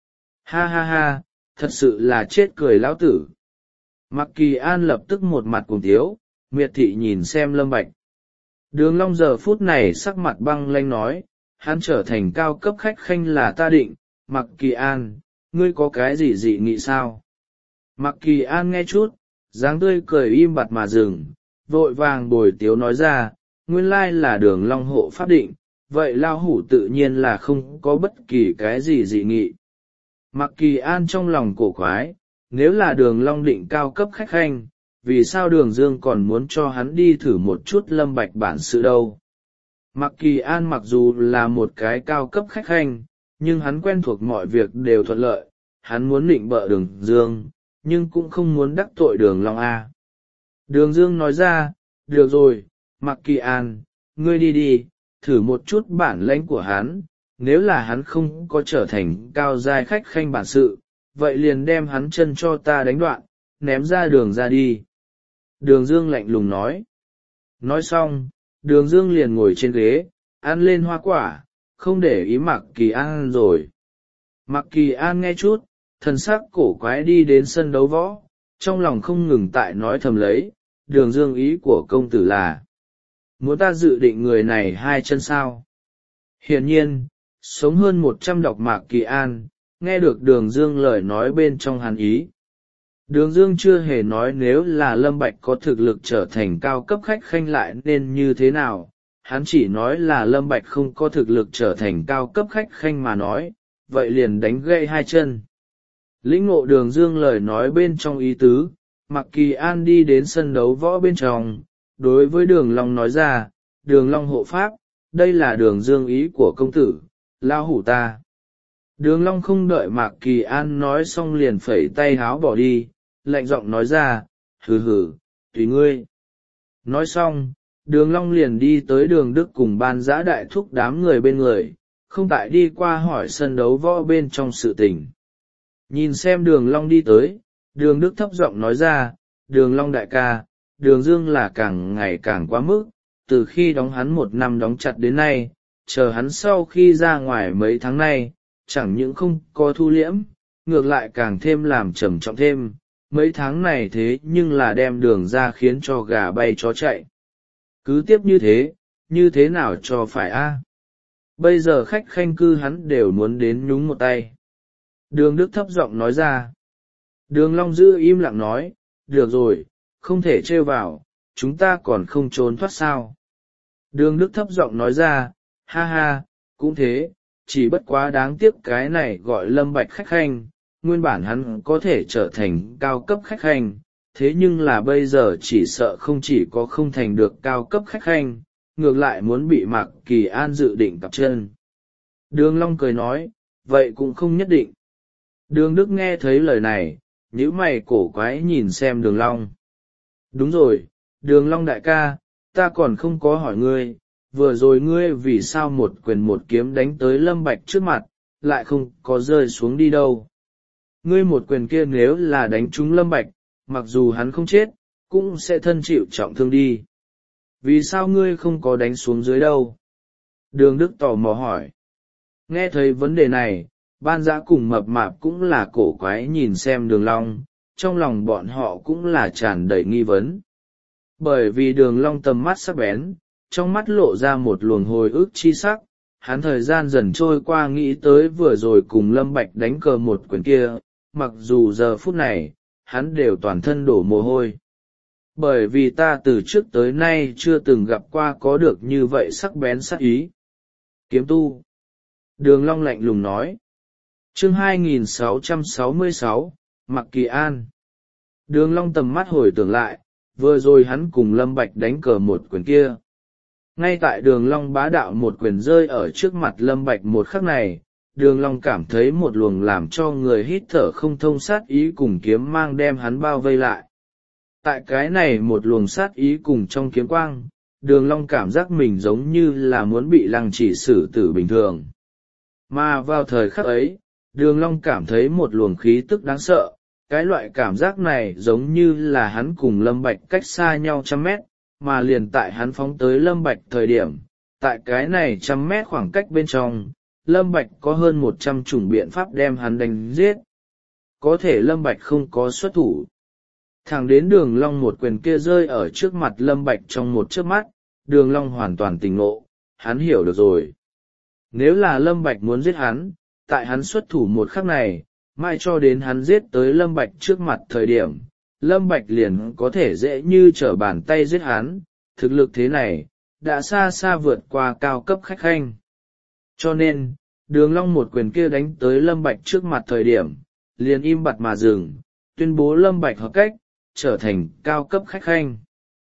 Ha ha ha, thật sự là chết cười lão tử. Mạc Kỳ An lập tức một mặt cuồng tiếu, miệt thị nhìn xem Lâm Bạch. Đường Long giờ phút này sắc mặt băng lãnh nói, hắn trở thành cao cấp khách khanh là ta định, Mạc Kỳ An, ngươi có cái gì dị nghị sao? Mạc Kỳ An nghe chút, dáng tươi cười im bặt mà dừng, vội vàng bồi tiếu nói ra, nguyên lai là Đường Long hộ pháp định, vậy lao hủ tự nhiên là không có bất kỳ cái gì dị nghị. Mạc Kỳ An trong lòng cổ quái, nếu là Đường Long định cao cấp khách khanh, vì sao Đường Dương còn muốn cho hắn đi thử một chút Lâm Bạch bản sự đâu? Mạc Kỳ An mặc dù là một cái cao cấp khách khanh, nhưng hắn quen thuộc mọi việc đều thuận lợi, hắn muốn định bợ Đường Dương, nhưng cũng không muốn đắc tội Đường Long A. Đường Dương nói ra, được rồi, Mạc Kỳ An, ngươi đi đi, thử một chút bản lĩnh của hắn, nếu là hắn không có trở thành cao giai khách khanh bản sự, vậy liền đem hắn chân cho ta đánh đoạn, ném ra đường ra đi. Đường Dương lạnh lùng nói. Nói xong, Đường Dương liền ngồi trên ghế, ăn lên hoa quả, không để ý Mạc Kỳ An rồi. Mạc Kỳ An nghe chút, thần sắc cổ quái đi đến sân đấu võ, trong lòng không ngừng tại nói thầm lấy, Đường Dương ý của công tử là muốn ta dự định người này hai chân sao. Hiển nhiên, sống hơn một trăm đọc Mạc Kỳ An, nghe được Đường Dương lời nói bên trong hàn ý. Đường Dương chưa hề nói nếu là Lâm Bạch có thực lực trở thành cao cấp khách khanh lại nên như thế nào, hắn chỉ nói là Lâm Bạch không có thực lực trở thành cao cấp khách khanh mà nói, vậy liền đánh gãy hai chân. Lĩnh ngộ Đường Dương lời nói bên trong ý tứ, Mạc Kỳ An đi đến sân đấu võ bên trong, đối với Đường Long nói ra, Đường Long hộ pháp, đây là Đường Dương ý của công tử, lao hủ ta. Đường Long không đợi Mạc Kỳ An nói xong liền phẩy tay háo bỏ đi, lạnh giọng nói ra, hừ hừ, tùy ngươi. Nói xong, Đường Long liền đi tới Đường Đức cùng Ban Dã đại thúc đám người bên người, không tại đi qua hỏi sân đấu võ bên trong sự tình. Nhìn xem Đường Long đi tới, Đường Đức thấp giọng nói ra, Đường Long đại ca, Đường Dương là càng ngày càng quá mức, từ khi đóng hắn một năm đóng chặt đến nay, chờ hắn sau khi ra ngoài mấy tháng nay, chẳng những không có thu liễm, ngược lại càng thêm làm trầm trọng thêm, mấy tháng này thế nhưng là đem đường ra khiến cho gà bay chó chạy. Cứ tiếp như thế, như thế nào cho phải a? Bây giờ khách khanh cư hắn đều muốn đến nhúng một tay. Đường Đức thấp giọng nói ra. Đường Long giữ im lặng nói, được rồi, không thể trêu vào, chúng ta còn không trốn thoát sao. Đường Đức thấp giọng nói ra, ha ha, cũng thế, chỉ bất quá đáng tiếc cái này gọi Lâm Bạch khách khanh, nguyên bản hắn có thể trở thành cao cấp khách khanh, thế nhưng là bây giờ chỉ sợ không chỉ có không thành được cao cấp khách khanh, ngược lại muốn bị Mạc Kỳ An dự định cặp chân. Đường Long cười nói, vậy cũng không nhất định. Đường Đức nghe thấy lời này, nhíu mày cổ quái nhìn xem Đường Long. Đúng rồi, Đường Long đại ca, ta còn không có hỏi ngươi, vừa rồi ngươi vì sao một quyền một kiếm đánh tới Lâm Bạch trước mặt, lại không có rơi xuống đi đâu. Ngươi một quyền kia nếu là đánh trúng Lâm Bạch, mặc dù hắn không chết, cũng sẽ thân chịu trọng thương đi. Vì sao ngươi không có đánh xuống dưới đâu? Đường Đức tò mò hỏi. Nghe thấy vấn đề này, Ban Dã cùng Mập Mạp cũng là cổ quái nhìn xem Đường Long, trong lòng bọn họ cũng là tràn đầy nghi vấn. Bởi vì Đường Long tầm mắt sắc bén, trong mắt lộ ra một luồng hồi ức chi sắc, hắn thời gian dần trôi qua nghĩ tới vừa rồi cùng Lâm Bạch đánh cờ một quyền kia, mặc dù giờ phút này, hắn đều toàn thân đổ mồ hôi. Bởi vì ta từ trước tới nay chưa từng gặp qua có được như vậy sắc bén sắc ý. Kiếm tu. Đường Long lạnh lùng nói. Chương hai nghìn sáu trăm sáu mươi sáu, Mạc Kỳ An. Đường Long tầm mắt hồi tưởng lại, vừa rồi hắn cùng Lâm Bạch đánh cờ một quyền kia. Ngay tại Đường Long bá đạo một quyền rơi ở trước mặt Lâm Bạch một khắc này, Đường Long cảm thấy một luồng làm cho người hít thở không thông sát ý cùng kiếm mang đem hắn bao vây lại. Tại cái này một luồng sát ý cùng trong kiếm quang, Đường Long cảm giác mình giống như là muốn bị lăng trì xử tử bình thường. Mà vào thời khắc ấy, Đường Long cảm thấy một luồng khí tức đáng sợ, cái loại cảm giác này giống như là hắn cùng Lâm Bạch cách xa nhau trăm mét, mà liền tại hắn phóng tới Lâm Bạch thời điểm, tại cái này trăm mét khoảng cách bên trong, Lâm Bạch có hơn một trăm chủng biện pháp đem hắn đánh giết. Có thể Lâm Bạch không có xuất thủ. Thẳng đến Đường Long một quyền kia rơi ở trước mặt Lâm Bạch trong một chớp mắt, Đường Long hoàn toàn tỉnh ngộ, hắn hiểu được rồi. Nếu là Lâm Bạch muốn giết hắn, tại hắn xuất thủ một khắc này, mãi cho đến hắn giết tới Lâm Bạch trước mặt thời điểm, Lâm Bạch liền có thể dễ như trở bàn tay giết hắn, thực lực thế này, đã xa xa vượt qua cao cấp khách khanh. Cho nên, Đường Long một quyền kia đánh tới Lâm Bạch trước mặt thời điểm, liền im bặt mà dừng, tuyên bố Lâm Bạch hợp cách, trở thành cao cấp khách khanh.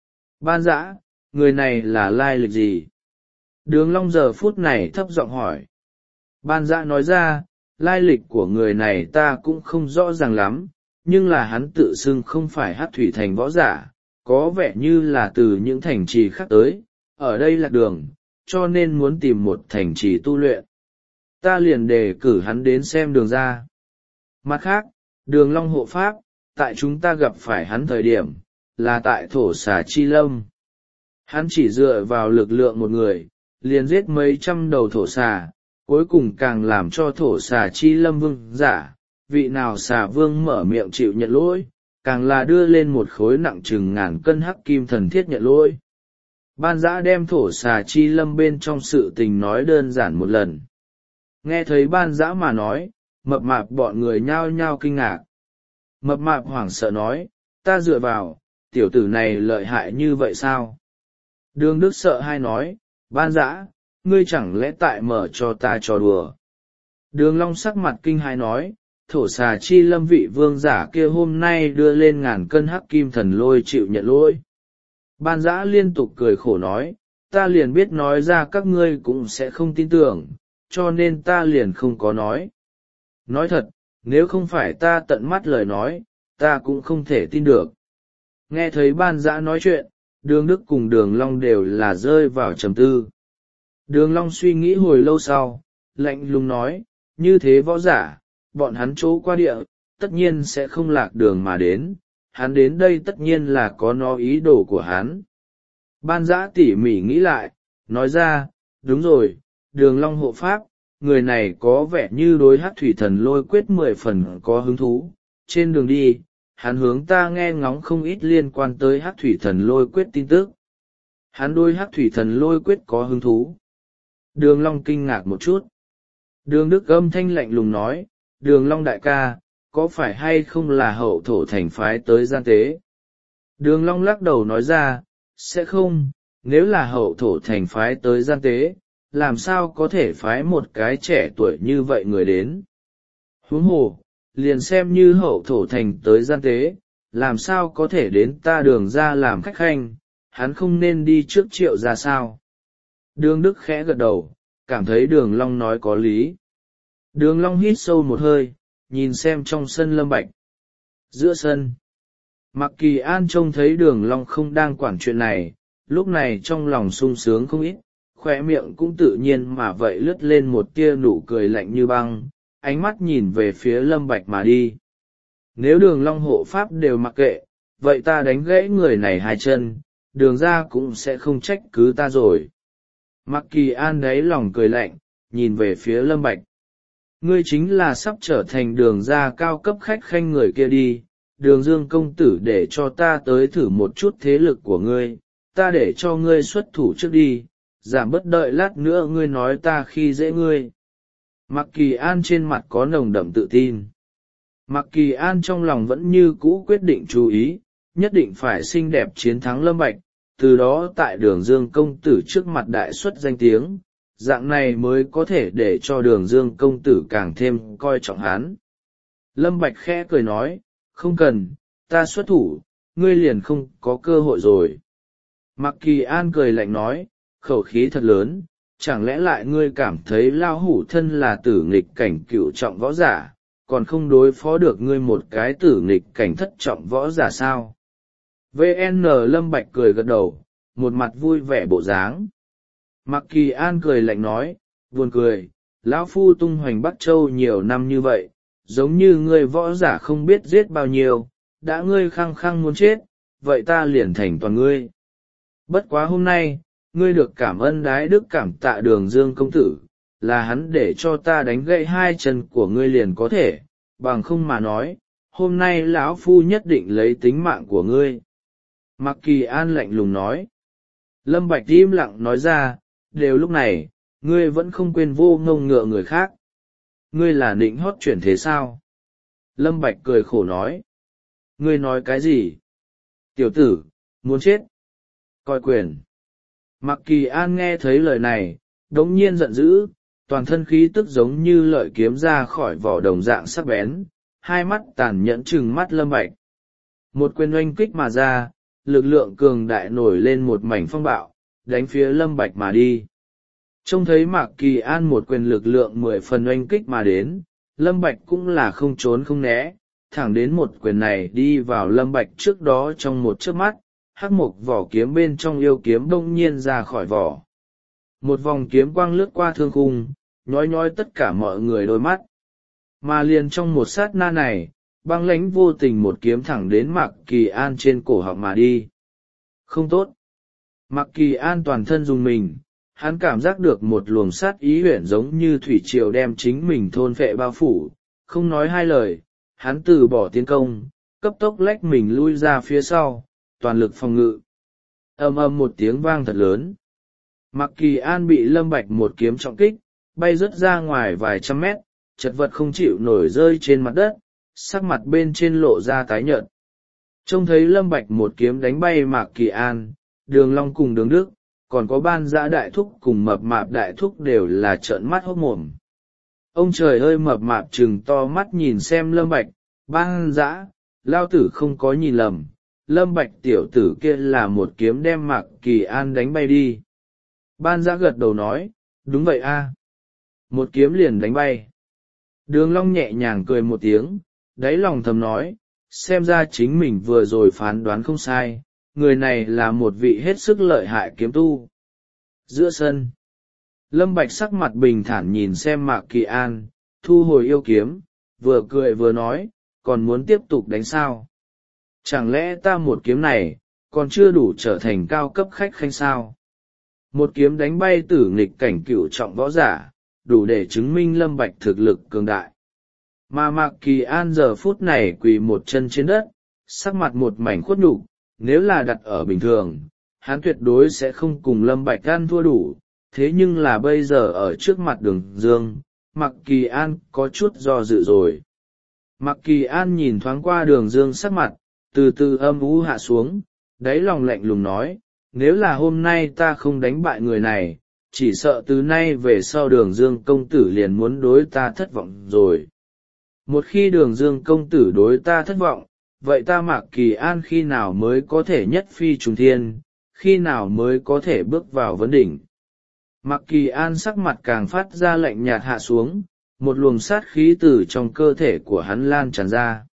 Ban Dã, người này là lai lịch gì? Đường Long giờ phút này thấp giọng hỏi. Ban Dã nói ra, lai lịch của người này ta cũng không rõ ràng lắm, nhưng là hắn tự xưng không phải Hắc Thủy Thành võ giả, có vẻ như là từ những thành trì khác tới, ở đây là đường, cho nên muốn tìm một thành trì tu luyện. Ta liền đề cử hắn đến xem đường ra. Mặt khác, Đường Long hộ pháp, tại chúng ta gặp phải hắn thời điểm, là tại thổ xà chi lâm. Hắn chỉ dựa vào lực lượng một người, liền giết mấy trăm đầu thổ xà, cuối cùng càng làm cho thổ xà chi lâm vương giả, vị nào xà vương mở miệng chịu nhận lỗi, càng là đưa lên một khối nặng chừng ngàn cân hắc kim thần thiết nhận lỗi. Ban Dã đem thổ xà chi lâm bên trong sự tình nói đơn giản một lần. Nghe thấy Ban Dã mà nói, Mập Mạp bọn người nhao nhao kinh ngạc. Mập Mạp hoảng sợ nói, ta dựa vào, tiểu tử này lợi hại như vậy sao? Đường Đức sợ hai nói, Ban Dã, ngươi chẳng lẽ tại mở cho ta trò đùa? Đường Long sắc mặt kinh hãi nói, thổ xà chi lâm vị vương giả kia hôm nay đưa lên ngàn cân hắc kim thần lôi chịu nhận lỗi. Ban Dã liên tục cười khổ nói, ta liền biết nói ra các ngươi cũng sẽ không tin tưởng, cho nên ta liền không có nói. Nói thật, nếu không phải ta tận mắt lời nói, ta cũng không thể tin được. Nghe thấy Ban Dã nói chuyện, Đường Đức cùng Đường Long đều là rơi vào trầm tư. Đường Long suy nghĩ hồi lâu sau, lạnh lùng nói, như thế võ giả, bọn hắn chỗ qua địa, tất nhiên sẽ không lạc đường mà đến, hắn đến đây tất nhiên là có nó ý đồ của hắn. Ban Dã tỉ mỉ nghĩ lại, nói ra, đúng rồi, Đường Long hộ pháp, người này có vẻ như đối Hắc Thủy Thần Lôi quyết mười phần có hứng thú, trên đường đi, hắn hướng ta nghe ngóng không ít liên quan tới hắc thủy thần lôi quyết tin tức. Hắn đôi hắc thủy thần lôi quyết có hứng thú. Đường Long kinh ngạc một chút. Đường Đức âm thanh lạnh lùng nói, Đường Long đại ca, có phải hay không là hậu thổ thành phái tới gian tế? Đường Long lắc đầu nói ra, sẽ không, nếu là hậu thổ thành phái tới gian tế, làm sao có thể phái một cái trẻ tuổi như vậy người đến? Huống hồ, liền xem như hậu thổ thành tới gian tế, làm sao có thể đến ta Đường ra làm khách khanh, hắn không nên đi trước Triệu ra sao? Đường Đức khẽ gật đầu, cảm thấy Đường Long nói có lý. Đường Long hít sâu một hơi, nhìn xem trong sân Lâm Bạch. Giữa sân, Mạc Kỳ An trông thấy Đường Long không đang quản chuyện này, lúc này trong lòng sung sướng không ít, khóe miệng cũng tự nhiên mà vậy lướt lên một tia nụ cười lạnh như băng, ánh mắt nhìn về phía Lâm Bạch mà đi. Nếu Đường Long hộ pháp đều mặc kệ, vậy ta đánh gãy người này hai chân, Đường ra cũng sẽ không trách cứ ta rồi. Mạc Kỳ An đáy lòng cười lạnh, nhìn về phía Lâm Bạch. Ngươi chính là sắp trở thành Đường ra cao cấp khách khanh người kia đi, Đường Dương công tử để cho ta tới thử một chút thế lực của ngươi, ta để cho ngươi xuất thủ trước đi, giảm bớt đợi lát nữa ngươi nói ta khi dễ ngươi. Mạc Kỳ An trên mặt có nồng đậm tự tin. Mạc Kỳ An trong lòng vẫn như cũ quyết định chú ý, nhất định phải xinh đẹp chiến thắng Lâm Bạch, từ đó tại Đường Dương công tử trước mặt đại xuất danh tiếng, dạng này mới có thể để cho Đường Dương công tử càng thêm coi trọng hắn. Lâm Bạch khẽ cười nói, không cần, ta xuất thủ, ngươi liền không có cơ hội rồi. Mạc Kỳ An cười lạnh nói, khẩu khí thật lớn, chẳng lẽ lại ngươi cảm thấy lao hủ thân là tử nghịch cảnh cựu trọng võ giả, còn không đối phó được ngươi một cái tử nghịch cảnh thất trọng võ giả sao? vê en Lâm Bạch cười gật đầu, một mặt vui vẻ bộ dáng. Mạc Kỳ An cười lạnh nói, buồn cười, lão phu tung hoành Bắc Châu nhiều năm như vậy, giống như ngươi võ giả không biết giết bao nhiêu, đã ngươi khăng khăng muốn chết, vậy ta liền thành toàn ngươi. Bất quá hôm nay, ngươi được cảm ơn đái đức cảm tạ Đường Dương công tử, là hắn để cho ta đánh gãy hai chân của ngươi liền có thể, bằng không mà nói, hôm nay lão phu nhất định lấy tính mạng của ngươi. Mạc Kỳ An lạnh lùng nói. Lâm Bạch im lặng nói ra, đều lúc này, ngươi vẫn không quên vô ngông ngựa người khác. Ngươi là nịnh hót chuyển thế sao? Lâm Bạch cười khổ nói. Ngươi nói cái gì? Tiểu tử, muốn chết. Coi quyền. Mạc Kỳ An nghe thấy lời này, đống nhiên giận dữ, toàn thân khí tức giống như lợi kiếm ra khỏi vỏ đồng dạng sắc bén, hai mắt tàn nhẫn trừng mắt Lâm Bạch. Một quyền oanh kích mà ra, lực lượng cường đại nổi lên một mảnh phong bạo, đánh phía Lâm Bạch mà đi. Trông thấy Mạc Kỳ An một quyền lực lượng mười phần oanh kích mà đến, Lâm Bạch cũng là không trốn không né, thẳng đến một quyền này đi vào Lâm Bạch trước đó trong một chớp mắt, hắc mộc vỏ kiếm bên trong yêu kiếm đông nhiên ra khỏi vỏ. Một vòng kiếm quang lướt qua thương khung, nhói nhói tất cả mọi người đôi mắt. Mà liền trong một sát na này, băng lãnh vô tình một kiếm thẳng đến Mạc Kỳ An trên cổ họng mà đi. Không tốt. Mạc Kỳ An toàn thân dùng mình, hắn cảm giác được một luồng sát ý huyễn giống như thủy triều đem chính mình thôn phệ bao phủ, không nói hai lời, hắn từ bỏ tiến công, cấp tốc lách mình lui ra phía sau, toàn lực phòng ngự. Ầm ầm một tiếng vang thật lớn. Mạc Kỳ An bị Lâm Bạch một kiếm trọng kích, bay rớt ra ngoài vài trăm mét, chật vật không chịu nổi rơi trên mặt đất, sắc mặt bên trên lộ ra tái nhợt. Trông thấy Lâm Bạch một kiếm đánh bay Mạc Kỳ An, Đường Long cùng Đường Đức, còn có Ban Dã đại thúc cùng Mập Mạp đại thúc đều là trợn mắt hốt mồm. Ông trời ơi, Mập Mạp trừng to mắt nhìn xem Lâm Bạch, Ban Dã, lao tử không có nhìn lầm, Lâm Bạch tiểu tử kia là một kiếm đem Mạc Kỳ An đánh bay đi. Ban Dã gật đầu nói, đúng vậy a, một kiếm liền đánh bay. Đường Long nhẹ nhàng cười một tiếng, đáy lòng thầm nói, xem ra chính mình vừa rồi phán đoán không sai, người này là một vị hết sức lợi hại kiếm tu. Giữa sân, Lâm Bạch sắc mặt bình thản nhìn xem Mạc Kỳ An, thu hồi yêu kiếm, vừa cười vừa nói, còn muốn tiếp tục đánh sao? Chẳng lẽ ta một kiếm này, còn chưa đủ trở thành cao cấp khách khanh sao? Một kiếm đánh bay tử nghịch cảnh cửu trọng võ giả, đủ để chứng minh Lâm Bạch thực lực cường đại. Mà Mạc Kỳ An giờ phút này quỳ một chân trên đất, sắc mặt một mảnh khuất nhục. Nếu là đặt ở bình thường, hắn tuyệt đối sẽ không cùng Lâm Bạch ăn thua đủ, thế nhưng là bây giờ ở trước mặt Đường Dương, Mạc Kỳ An có chút do dự rồi. Mạc Kỳ An nhìn thoáng qua Đường Dương sắc mặt, từ từ âm u hạ xuống, đáy lòng lạnh lùng nói, nếu là hôm nay ta không đánh bại người này, chỉ sợ từ nay về sau Đường Dương công tử liền muốn đối ta thất vọng rồi. Một khi Đường Dương công tử đối ta thất vọng, vậy ta Mạc Kỳ An khi nào mới có thể nhất phi trùng thiên, khi nào mới có thể bước vào vấn đỉnh. Mạc Kỳ An sắc mặt càng phát ra lạnh nhạt hạ xuống, một luồng sát khí từ trong cơ thể của hắn lan tràn ra.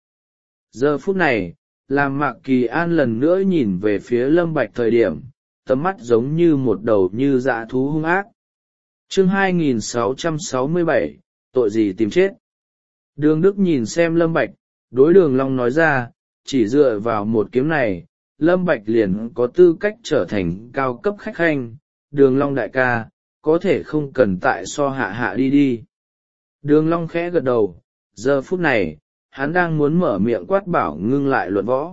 Giờ phút này, làm Mạc Kỳ An lần nữa nhìn về phía Lâm Bạch thời điểm, tấm mắt giống như một đầu như dã thú hung ác. Chương hai nghìn sáu trăm sáu mươi bảy, tội gì tìm chết. Đường Đức nhìn xem Lâm Bạch, đối Đường Long nói ra, chỉ dựa vào một kiếm này, Lâm Bạch liền có tư cách trở thành cao cấp khách khanh, Đường Long đại ca, có thể không cần tại so hạ hạ đi đi. Đường Long khẽ gật đầu, giờ phút này, hắn đang muốn mở miệng quát bảo ngưng lại luận võ.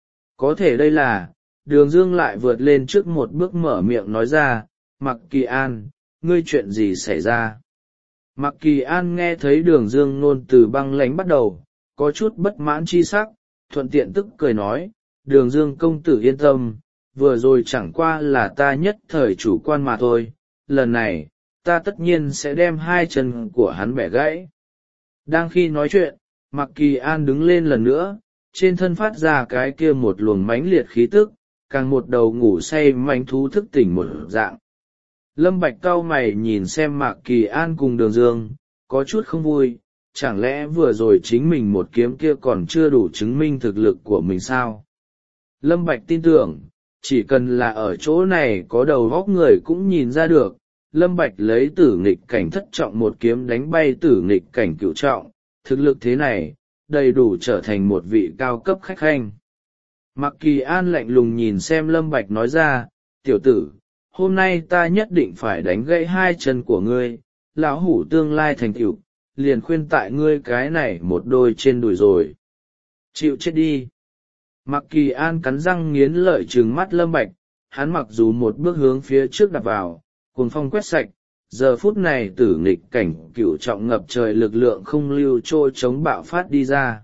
Có thể đây là, Đường Dương lại vượt lên trước một bước mở miệng nói ra, Mạc Kỳ An, ngươi chuyện gì xảy ra? Mạc Kỳ An nghe thấy Đường Dương nôn từ băng lãnh bắt đầu, có chút bất mãn chi sắc, thuận tiện tức cười nói, Đường Dương công tử yên tâm, vừa rồi chẳng qua là ta nhất thời chủ quan mà thôi, lần này, ta tất nhiên sẽ đem hai chân của hắn bẻ gãy. Đang khi nói chuyện, Mạc Kỳ An đứng lên lần nữa, trên thân phát ra cái kia một luồng mãnh liệt khí tức, càng một đầu ngủ say manh thú thức tỉnh một dạng. Lâm Bạch cau mày nhìn xem Mạc Kỳ An cùng Đường Dương, có chút không vui, chẳng lẽ vừa rồi chính mình một kiếm kia còn chưa đủ chứng minh thực lực của mình sao? Lâm Bạch tin tưởng, chỉ cần là ở chỗ này có đầu óc người cũng nhìn ra được, Lâm Bạch lấy tử nghịch cảnh thất trọng một kiếm đánh bay tử nghịch cảnh cửu trọng, thực lực thế này, đầy đủ trở thành một vị cao cấp khách khanh. Mạc Kỳ An lạnh lùng nhìn xem Lâm Bạch nói ra, tiểu tử, hôm nay ta nhất định phải đánh gãy hai chân của ngươi, lão hủ tương lai thành tựu, liền khuyên tại ngươi cái này một đôi trên đùi rồi. Chịu chết đi. Mạc Kỳ An cắn răng nghiến lợi trừng mắt Lâm Bạch, hắn mặc dù một bước hướng phía trước đạp vào, cuồng phong quét sạch, giờ phút này tử nghịch cảnh cửu trọng ngập trời lực lượng không lưu trôi chống bạo phát đi ra.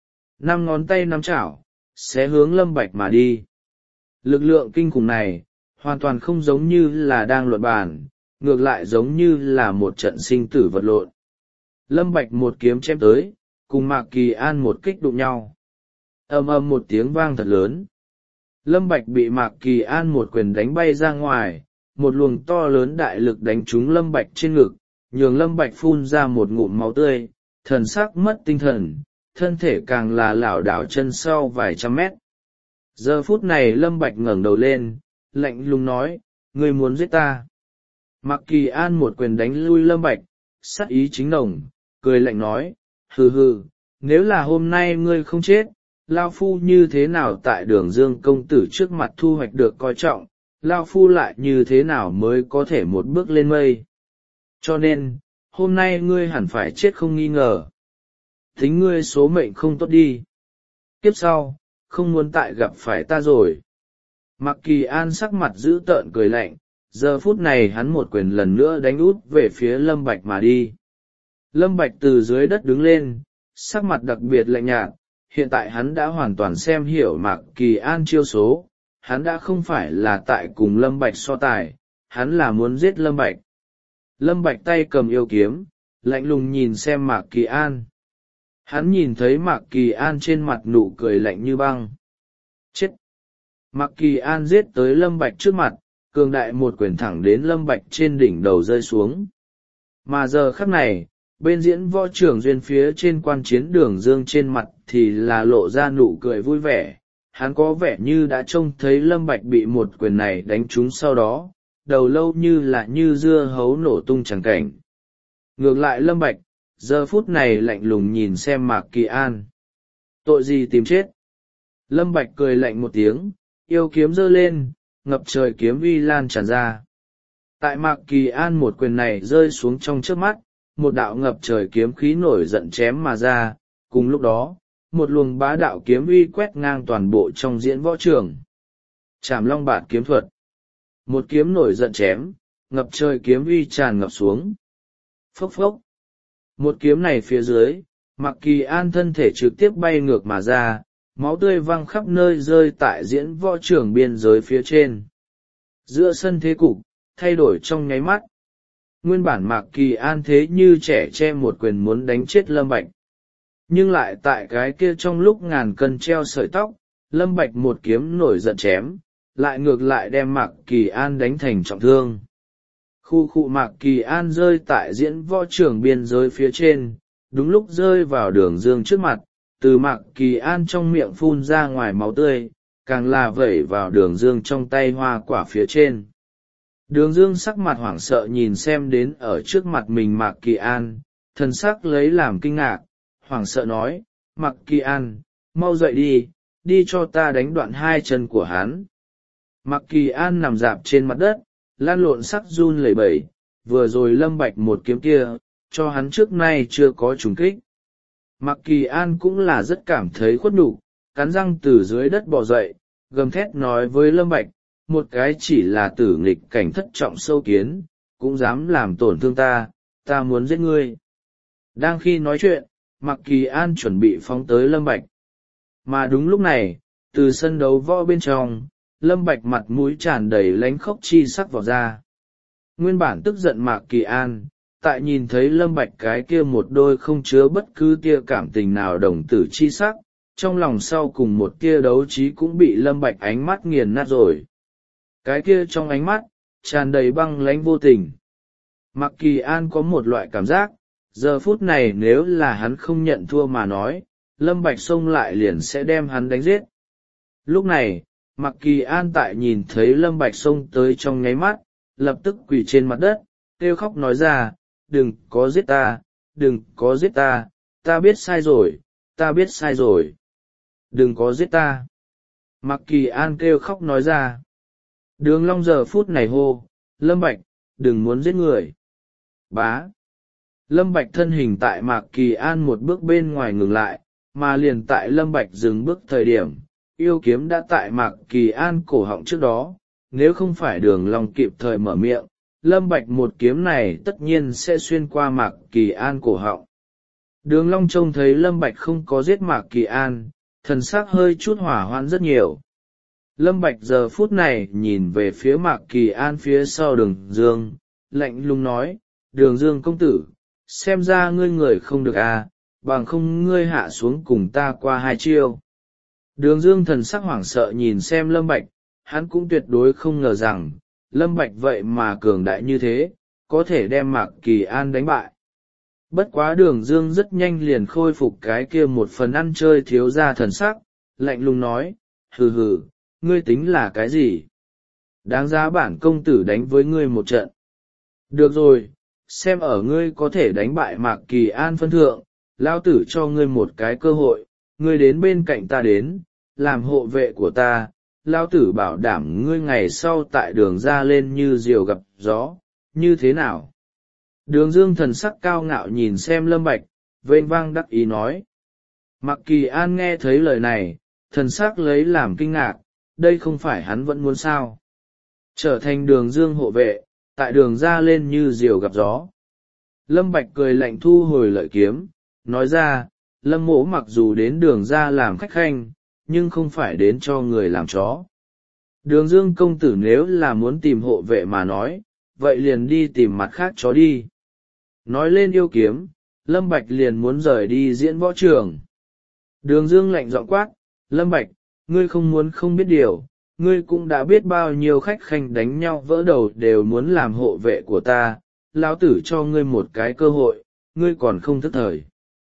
Năm ngón tay nắm chảo, sẽ hướng Lâm Bạch mà đi. Lực lượng kinh khủng này, hoàn toàn không giống như là đang luận bàn, ngược lại giống như là một trận sinh tử vật lộn. Lâm Bạch một kiếm chém tới, cùng Mạc Kỳ An một kích đụng nhau. Ầm ầm một tiếng vang thật lớn. Lâm Bạch bị Mạc Kỳ An một quyền đánh bay ra ngoài, một luồng to lớn đại lực đánh trúng Lâm Bạch trên ngực, nhường Lâm Bạch phun ra một ngụm máu tươi, thần sắc mất tinh thần, thân thể càng là lảo đảo chân sau vài trăm mét. Giờ phút này Lâm Bạch ngẩng đầu lên, lạnh lùng nói, ngươi muốn giết ta. Mạc Kỳ An một quyền đánh lui Lâm Bạch, sát ý chính nồng, cười lạnh nói, hừ hừ, nếu là hôm nay ngươi không chết, Lao Phu như thế nào tại Đường Dương công tử trước mặt thu hoạch được coi trọng, Lao Phu lại như thế nào mới có thể một bước lên mây. Cho nên, hôm nay ngươi hẳn phải chết không nghi ngờ. Tính ngươi số mệnh không tốt đi. Kiếp sau, không muốn tại gặp phải ta rồi. Mạc Kỳ An sắc mặt dữ tợn cười lạnh, giờ phút này hắn một quyền lần nữa đánh út về phía Lâm Bạch mà đi. Lâm Bạch từ dưới đất đứng lên, sắc mặt đặc biệt lạnh nhạt, hiện tại hắn đã hoàn toàn xem hiểu Mạc Kỳ An chiêu số, hắn đã không phải là tại cùng Lâm Bạch so tài, hắn là muốn giết Lâm Bạch. Lâm Bạch tay cầm yêu kiếm, lạnh lùng nhìn xem Mạc Kỳ An. Hắn nhìn thấy Mạc Kỳ An trên mặt nụ cười lạnh như băng. Chết! Mạc Kỳ An giết tới Lâm Bạch trước mặt, cường đại một quyền thẳng đến Lâm Bạch trên đỉnh đầu rơi xuống. Mà giờ khắc này, bên diễn võ trưởng duyên phía trên quan chiến Đường Dương trên mặt thì là lộ ra nụ cười vui vẻ, hắn có vẻ như đã trông thấy Lâm Bạch bị một quyền này đánh trúng sau đó, đầu lâu như là như dưa hấu nổ tung chẳng cảnh. Ngược lại Lâm Bạch, giờ phút này lạnh lùng nhìn xem Mạc Kỳ An. Tội gì tìm chết? Lâm Bạch cười lạnh một tiếng, yêu kiếm giơ lên, ngập trời kiếm uy lan tràn ra. Tại Mạc Kỳ An một quyền này rơi xuống trong trước mắt, một đạo ngập trời kiếm khí nổi giận chém mà ra, cùng lúc đó, một luồng bá đạo kiếm uy quét ngang toàn bộ trong diễn võ trường. Trảm long bạt kiếm thuật. Một kiếm nổi giận chém, ngập trời kiếm uy tràn ngập xuống. Phốc phốc. Một kiếm này phía dưới, Mạc Kỳ An thân thể trực tiếp bay ngược mà ra, máu tươi văng khắp nơi rơi tại diễn võ trường biên giới phía trên. Giữa sân thế cục, thay đổi trong nháy mắt. Nguyên bản Mạc Kỳ An thế như trẻ che một quyền muốn đánh chết Lâm Bạch. Nhưng lại tại cái kia trong lúc ngàn cân treo sợi tóc, Lâm Bạch một kiếm nổi giận chém, lại ngược lại đem Mạc Kỳ An đánh thành trọng thương. Khu khu Mạc Kỳ An rơi tại diễn võ trường biên giới phía trên, đúng lúc rơi vào Đường Dương trước mặt, từ Mạc Kỳ An trong miệng phun ra ngoài máu tươi, càng là vẩy vào Đường Dương trong tay hoa quả phía trên. Đường Dương sắc mặt hoảng sợ nhìn xem đến ở trước mặt mình Mạc Kỳ An, thần sắc lấy làm kinh ngạc, hoảng sợ nói, Mạc Kỳ An, mau dậy đi, đi cho ta đánh đoạn hai chân của hắn. Mạc Kỳ An nằm rạp trên mặt đất, lan lộn sắc run lẩy bẩy, vừa rồi Lâm Bạch một kiếm kia, cho hắn trước nay chưa có trùng kích. Mạc Kỳ An cũng là rất cảm thấy khuất nhục, cắn răng từ dưới đất bò dậy, gầm thét nói với Lâm Bạch, một cái chỉ là tử nghịch cảnh thất trọng sâu kiến, cũng dám làm tổn thương ta, ta muốn giết ngươi. Đang khi nói chuyện, Mạc Kỳ An chuẩn bị phóng tới Lâm Bạch. Mà đúng lúc này, từ sân đấu võ bên trong, Lâm Bạch mặt mũi tràn đầy lánh khóc chi sắc vào ra. Nguyên bản tức giận Mạc Kỳ An, tại nhìn thấy Lâm Bạch cái kia một đôi không chứa bất cứ tia cảm tình nào đồng tử chi sắc, trong lòng sau cùng một tia đấu trí cũng bị Lâm Bạch ánh mắt nghiền nát rồi. Cái kia trong ánh mắt, tràn đầy băng lãnh vô tình. Mạc Kỳ An có một loại cảm giác, giờ phút này nếu là hắn không nhận thua mà nói, Lâm Bạch xông lại liền sẽ đem hắn đánh giết. Lúc này, Mạc Kỳ An tại nhìn thấy Lâm Bạch xông tới trong nháy mắt, lập tức quỳ trên mặt đất, kêu khóc nói ra, đừng có giết ta, đừng có giết ta, ta biết sai rồi, ta biết sai rồi. Đừng có giết ta. Mạc Kỳ An kêu khóc nói ra. Đường Long giờ phút này hô, Lâm Bạch, đừng muốn giết người. Bá. Lâm Bạch thân hình tại Mạc Kỳ An một bước bên ngoài ngừng lại, mà liền tại Lâm Bạch dừng bước thời điểm, yêu kiếm đã tại Mạc Kỳ An cổ họng trước đó, nếu không phải Đường Long kịp thời mở miệng, Lâm Bạch một kiếm này tất nhiên sẽ xuyên qua Mạc Kỳ An cổ họng. Đường Long trông thấy Lâm Bạch không có giết Mạc Kỳ An, thần sắc hơi chút hỏa hoãn rất nhiều. Lâm Bạch giờ phút này nhìn về phía Mạc Kỳ An phía sau Đường Dương, lạnh lùng nói, Đường Dương công tử, xem ra ngươi người không được à, bằng không ngươi hạ xuống cùng ta qua hai chiêu. Đường Dương thần sắc hoảng sợ nhìn xem Lâm Bạch, hắn cũng tuyệt đối không ngờ rằng, Lâm Bạch vậy mà cường đại như thế, có thể đem Mạc Kỳ An đánh bại. Bất quá Đường Dương rất nhanh liền khôi phục cái kia một phần ăn chơi thiếu ra thần sắc, lạnh lùng nói, hừ hừ, ngươi tính là cái gì? Đáng giá bản công tử đánh với ngươi một trận. Được rồi, xem ở ngươi có thể đánh bại Mạc Kỳ An phân thượng, lão tử cho ngươi một cái cơ hội, ngươi đến bên cạnh ta đến, làm hộ vệ của ta, lão tử bảo đảm ngươi ngày sau tại đường ra lên như diều gặp gió, như thế nào? Đường Dương thần sắc cao ngạo nhìn xem Lâm Bạch, vênh vang đắc ý nói. Mạc Kỳ An nghe thấy lời này, thần sắc lấy làm kinh ngạc, đây không phải hắn vẫn muốn sao? Trở thành Đường Dương hộ vệ, tại đường ra lên như diều gặp gió. Lâm Bạch cười lạnh thu hồi lợi kiếm, nói ra, Lâm mỗ mặc dù đến đường ra làm khách khanh, nhưng không phải đến cho người làm chó. Đường Dương công tử nếu là muốn tìm hộ vệ mà nói, vậy liền đi tìm mặt khác chó đi. Nói lên yêu kiếm, Lâm Bạch liền muốn rời đi diễn võ trường. Đường Dương lạnh giọng quát, Lâm Bạch, ngươi không muốn không biết điều, ngươi cũng đã biết bao nhiêu khách khanh đánh nhau vỡ đầu đều muốn làm hộ vệ của ta, lão tử cho ngươi một cái cơ hội, ngươi còn không thức thời.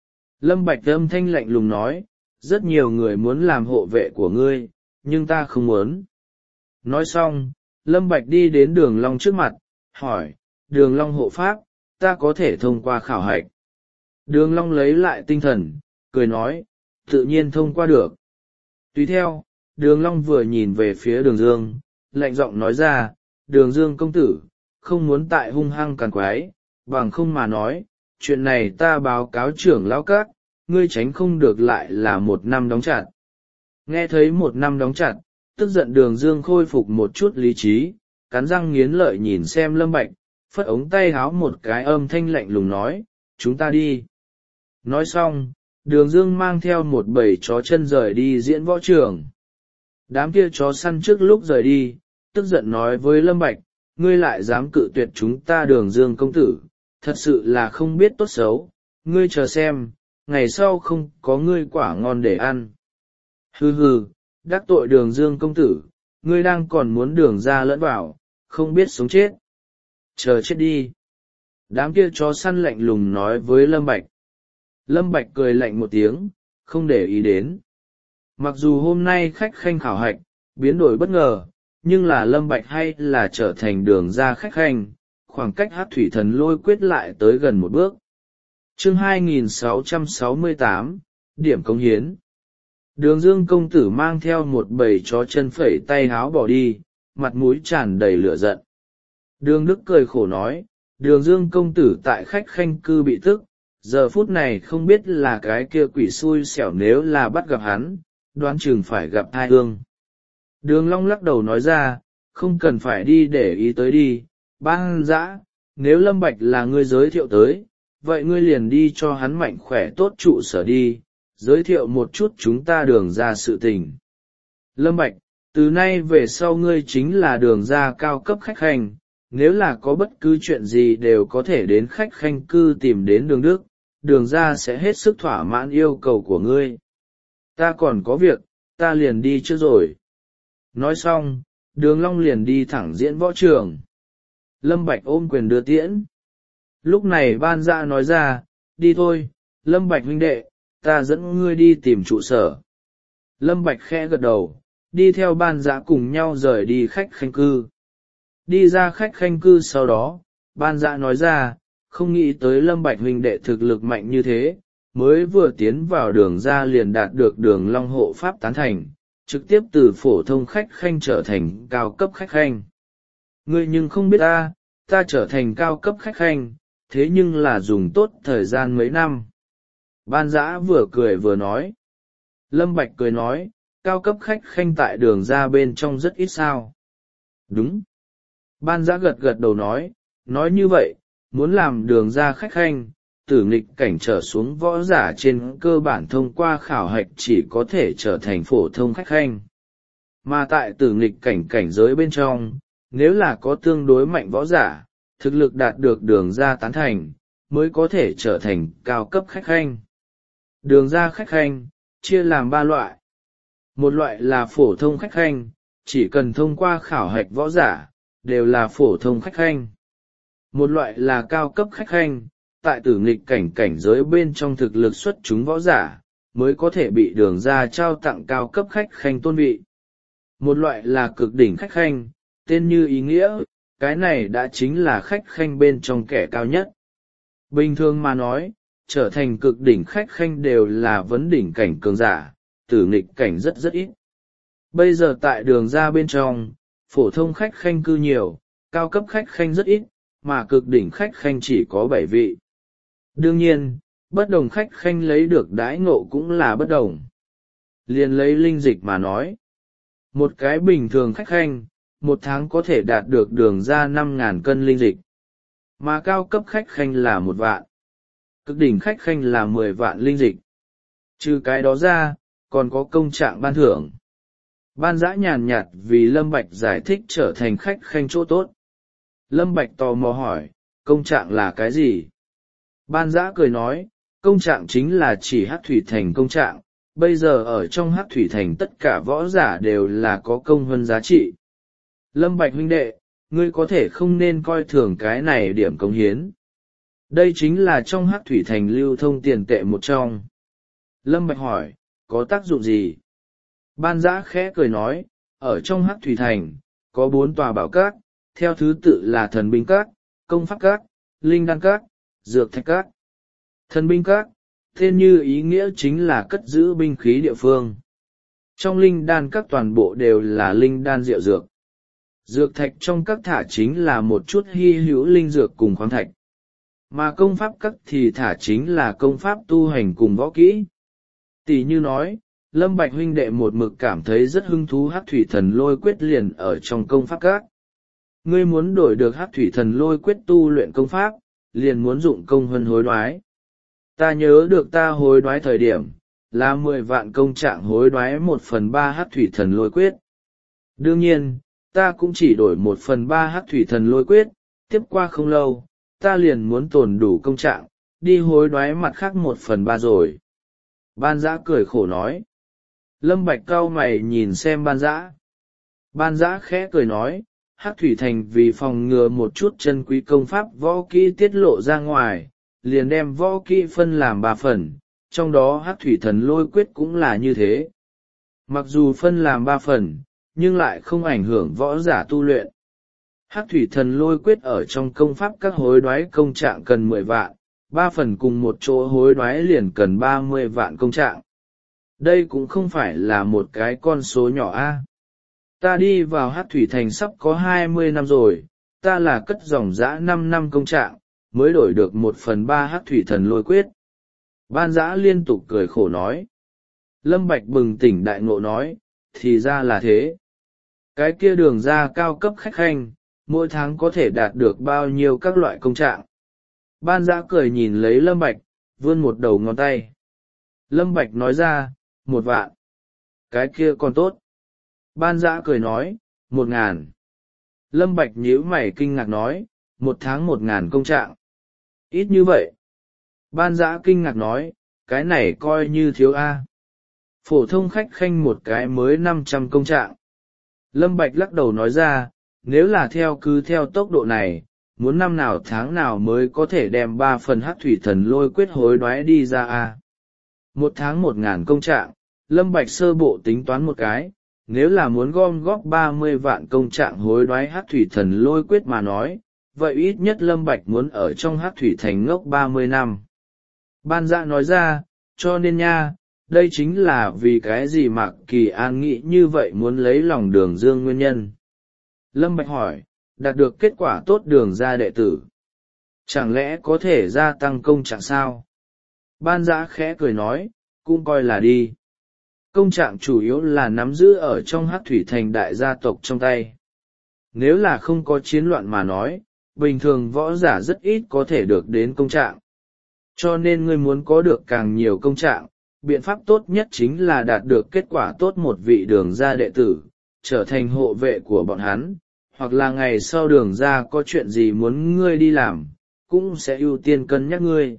Lâm Bạch âm thanh lạnh lùng nói, rất nhiều người muốn làm hộ vệ của ngươi, nhưng ta không muốn. Nói xong, Lâm Bạch đi đến Đường Long trước mặt, hỏi, Đường Long hộ pháp, ta có thể thông qua khảo hạch. Đường Long lấy lại tinh thần, cười nói, tự nhiên thông qua được. Tùy theo, Đường Long vừa nhìn về phía Đường Dương, lạnh giọng nói ra, Đường Dương công tử, không muốn tại hung hăng càn quái, bằng không mà nói, chuyện này ta báo cáo trưởng lão các, ngươi tránh không được lại là một năm đóng chặt. Nghe thấy một năm đóng chặt, tức giận Đường Dương khôi phục một chút lý trí, cắn răng nghiến lợi nhìn xem Lâm Bạch, phất ống tay háo một cái âm thanh lạnh lùng nói, chúng ta đi. Nói xong, Đường Dương mang theo một bầy chó chân rời đi diễn võ trường. Đám kia chó săn trước lúc rời đi, tức giận nói với Lâm Bạch, ngươi lại dám cự tuyệt chúng ta Đường Dương công tử, thật sự là không biết tốt xấu, ngươi chờ xem, ngày sau không có ngươi quả ngon để ăn. Hừ hừ, đắc tội Đường Dương công tử, ngươi đang còn muốn Đường ra lẫn vào, không biết sống chết. Chờ chết đi. Đám kia chó săn lạnh lùng nói với Lâm Bạch. Lâm Bạch cười lạnh một tiếng, không để ý đến. Mặc dù hôm nay khách khanh khảo hạch, biến đổi bất ngờ, nhưng là Lâm Bạch hay là trở thành Đường ra khách khanh, khoảng cách Hắc thủy thần lôi quyết lại tới gần một bước. Chương hai nghìn sáu trăm sáu mươi tám, điểm cống hiến. Đường Dương công tử mang theo một bầy chó chân phẩy tay háo bỏ đi, mặt mũi tràn đầy lửa giận. Đường Đức cười khổ nói, Đường Dương công tử tại khách khanh cư bị tức, giờ phút này không biết là cái kia quỷ xui xẻo, nếu là bắt gặp hắn, đoán chừng phải gặp tai ương. Đường Long lắc đầu nói ra, không cần phải đi để ý tới đi, Bang Dã, nếu Lâm Bạch là ngươi giới thiệu tới, vậy ngươi liền đi cho hắn mạnh khỏe tốt trụ sở đi, giới thiệu một chút chúng ta Đường ra sự tình. Lâm Bạch, từ nay về sau ngươi chính là Đường ra cao cấp khách khanh, nếu là có bất cứ chuyện gì đều có thể đến khách khanh cư tìm đến Đường Đức, Đường ra sẽ hết sức thỏa mãn yêu cầu của ngươi. Ta còn có việc, ta liền đi trước rồi. Nói xong, Đường Long liền đi thẳng diễn võ trường. Lâm Bạch ôm quyền đưa tiễn. Lúc này Ban Dã nói ra, đi thôi, Lâm Bạch huynh đệ, ta dẫn ngươi đi tìm trụ sở. Lâm Bạch khẽ gật đầu, đi theo Ban Dã cùng nhau rời đi khách khanh cư. Đi ra khách khanh cư sau đó, Ban Dã nói ra, không nghĩ tới Lâm Bạch huynh đệ thực lực mạnh như thế, mới vừa tiến vào Đường ra liền đạt được Đường Long hộ pháp tán thành, trực tiếp từ phổ thông khách khanh trở thành cao cấp khách khanh. Ngươi nhưng không biết ta, ta trở thành cao cấp khách khanh, thế nhưng là dùng tốt thời gian mấy năm. Ban Dã vừa cười vừa nói. Lâm Bạch cười nói, cao cấp khách khanh tại Đường ra bên trong rất ít sao. Đúng. Ban Dã gật gật đầu nói, nói như vậy, muốn làm Đường ra khách khanh, từ nghịch cảnh trở xuống võ giả trên cơ bản thông qua khảo hạch chỉ có thể trở thành phổ thông khách khanh. Mà tại tử nghịch cảnh cảnh giới bên trong, nếu là có tương đối mạnh võ giả, thực lực đạt được Đường ra tán thành, mới có thể trở thành cao cấp khách khanh. Đường ra khách khanh, chia làm ba loại. Một loại là phổ thông khách khanh, chỉ cần thông qua khảo hạch võ giả, đều là phổ thông khách khanh. Một loại là cao cấp khách khanh, tại tử nghịch cảnh cảnh giới bên trong thực lực xuất chúng võ giả, mới có thể bị Đường ra trao tặng cao cấp khách khanh tôn vị. Một loại là cực đỉnh khách khanh, tên như ý nghĩa, cái này đã chính là khách khanh bên trong kẻ cao nhất. Bình thường mà nói, trở thành cực đỉnh khách khanh đều là vấn đỉnh cảnh cường giả, tử nghịch cảnh rất rất ít. Bây giờ tại Đường ra bên trong, phổ thông khách khanh cư nhiều, cao cấp khách khanh rất ít, mà cực đỉnh khách khanh chỉ có bảy vị. Đương nhiên, bất đồng khách khanh lấy được đãi ngộ cũng là bất đồng. Liền lấy linh dịch mà nói. Một cái bình thường khách khanh, một tháng có thể đạt được Đường ra năm ngàn cân linh dịch. Mà cao cấp khách khanh là một vạn. Cực đỉnh khách khanh là mười vạn linh dịch. Trừ cái đó ra, còn có công trạng ban thưởng. Ban Dã nhàn nhạt vì Lâm Bạch giải thích trở thành khách khanh chỗ tốt. Lâm Bạch tò mò hỏi, công trạng là cái gì? Ban Dã cười nói, công trạng chính là chỉ Hắc thủy thành công trạng, bây giờ ở trong Hắc thủy thành tất cả võ giả đều là có công hơn giá trị. Lâm Bạch huynh đệ, ngươi có thể không nên coi thường cái này điểm cống hiến. Đây chính là trong Hắc thủy thành lưu thông tiền tệ một trong. Lâm Bạch hỏi, có tác dụng gì? Ban Dã khẽ cười nói, ở trong Hắc thủy thành, có bốn tòa bảo các, theo thứ tự là thần binh các, công pháp các, linh đan các, dược thạch các. Thần binh các, tên như ý nghĩa chính là cất giữ binh khí địa phương. Trong linh đan các toàn bộ đều là linh đan diệu dược. Dược thạch trong các thả chính là một chút hy hữu linh dược cùng khoáng thạch. mà công pháp các thì thả chính là công pháp tu hành cùng võ kỹ. Tỷ như nói, Lâm Bạch huynh đệ một mực cảm thấy rất hứng thú hắc thủy thần lôi quyết liền ở trong công pháp các. Ngươi muốn đổi được hắc thủy thần lôi quyết tu luyện công pháp, liền muốn dụng công hơn hối đoái. Ta nhớ được ta hối đoái thời điểm, là mười vạn công trạng hối đoái một phần ba hắc thủy thần lôi quyết. Đương nhiên, ta cũng chỉ đổi một phần ba hắc thủy thần lôi quyết, tiếp qua không lâu, ta liền muốn tồn đủ công trạng, đi hối đoái mặt khác một phần ba rồi. Ban Dã cười khổ nói. Lâm Bạch cau mày nhìn xem Ban Dã. Ban Dã khẽ cười nói, hắc thủy thành vì phòng ngừa một chút chân quý công pháp võ kỹ tiết lộ ra ngoài, liền đem võ kỹ phân làm ba phần, trong đó hắc thủy thần lôi quyết cũng là như thế. Mặc dù phân làm ba phần, nhưng lại không ảnh hưởng võ giả tu luyện. Hắc thủy thần lôi quyết ở trong công pháp các hối đoái công trạng cần mười vạn, ba phần cùng một chỗ hối đoái liền cần ba mươi vạn công trạng. Đây cũng không phải là một cái con số nhỏ a. Ta đi vào hắc thủy thành sắp có hai mươi năm rồi, ta là cất dòng dã năm năm công trạng, mới đổi được một phần ba hắc thủy thần lôi quyết. Ban Dã liên tục cười khổ nói. Lâm Bạch bừng tỉnh đại ngộ nói, thì ra là thế. Cái kia đường ra cao cấp khách khanh, mỗi tháng có thể đạt được bao nhiêu các loại công trạng. Ban Dã cười nhìn lấy Lâm Bạch, vươn một đầu ngón tay. Lâm Bạch nói ra, một vạn. Cái kia còn tốt. Ban Dã cười nói, một ngàn. Lâm Bạch nhíu mày kinh ngạc nói, một tháng một ngàn công trạng. Ít như vậy. Ban Dã kinh ngạc nói, cái này coi như thiếu a. Phổ thông khách khanh một cái mới năm trăm công trạng. Lâm Bạch lắc đầu nói ra, nếu là theo cứ theo tốc độ này, muốn năm nào tháng nào mới có thể đem ba phần hắc thủy thần lôi quyết hối đoái đi ra a. Một tháng một ngàn công trạng, Lâm Bạch sơ bộ tính toán một cái, nếu là muốn gom góp ba mươi vạn công trạng hối đoái hắc thủy thần lôi quyết mà nói, vậy ít nhất Lâm Bạch muốn ở trong hắc thủy thành ngốc ba mươi năm. Ban Dã nói ra, cho nên nha, đây chính là vì cái gì Mạc Kỳ An nghĩ như vậy muốn lấy lòng Đường Dương nguyên nhân. Lâm Bạch hỏi, đạt được kết quả tốt Đường ra đệ tử, chẳng lẽ có thể gia tăng công trạng sao? Ban Dã khẽ cười nói, cũng coi là đi. Công trạng chủ yếu là nắm giữ ở trong hắc thủy thành đại gia tộc trong tay. Nếu là không có chiến loạn mà nói, bình thường võ giả rất ít có thể được đến công trạng. Cho nên ngươi muốn có được càng nhiều công trạng, biện pháp tốt nhất chính là đạt được kết quả tốt một vị Đường gia đệ tử, trở thành hộ vệ của bọn hắn, hoặc là ngày sau Đường gia có chuyện gì muốn ngươi đi làm, cũng sẽ ưu tiên cân nhắc ngươi.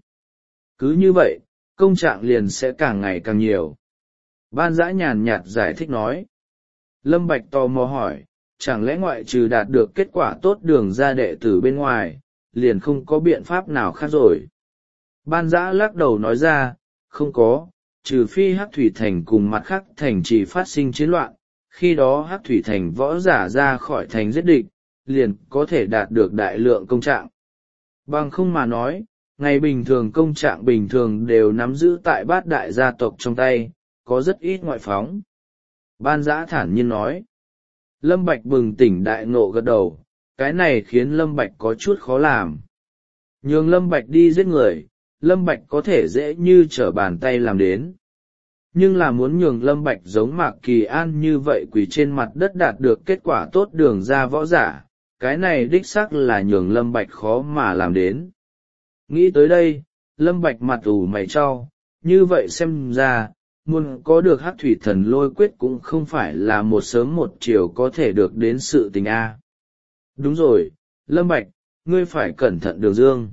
Cứ như vậy, công trạng liền sẽ càng ngày càng nhiều. Ban Dã nhàn nhạt giải thích nói. Lâm Bạch tò mò hỏi, chẳng lẽ ngoại trừ đạt được kết quả tốt Đường gia đệ tử bên ngoài, liền không có biện pháp nào khác rồi? Ban Dã lắc đầu nói ra, không có, trừ phi hắc thủy thành cùng mặt khác thành chỉ phát sinh chiến loạn, khi đó hắc thủy thành võ giả ra khỏi thành giết địch, liền có thể đạt được đại lượng công trạng. Bằng không mà nói, ngày bình thường công trạng bình thường đều nắm giữ tại bát đại gia tộc trong tay, có rất ít ngoại phóng. Ban Dã thản nhiên nói. Lâm Bạch bừng tỉnh đại ngộ gật đầu, cái này khiến Lâm Bạch có chút khó làm. Nhường Lâm Bạch đi giết người, Lâm Bạch có thể dễ như trở bàn tay làm đến. Nhưng là muốn nhường Lâm Bạch giống Mạc Kỳ An như vậy quỳ trên mặt đất đạt được kết quả tốt Đường ra võ giả, cái này đích xác là nhường Lâm Bạch khó mà làm đến. Nghĩ tới đây, Lâm Bạch mặt ủ mày cho, như vậy xem ra, muốn có được hắc thủy thần lôi quyết cũng không phải là một sớm một chiều có thể được đến sự tình a. Đúng rồi, Lâm Bạch, ngươi phải cẩn thận Đường Dương.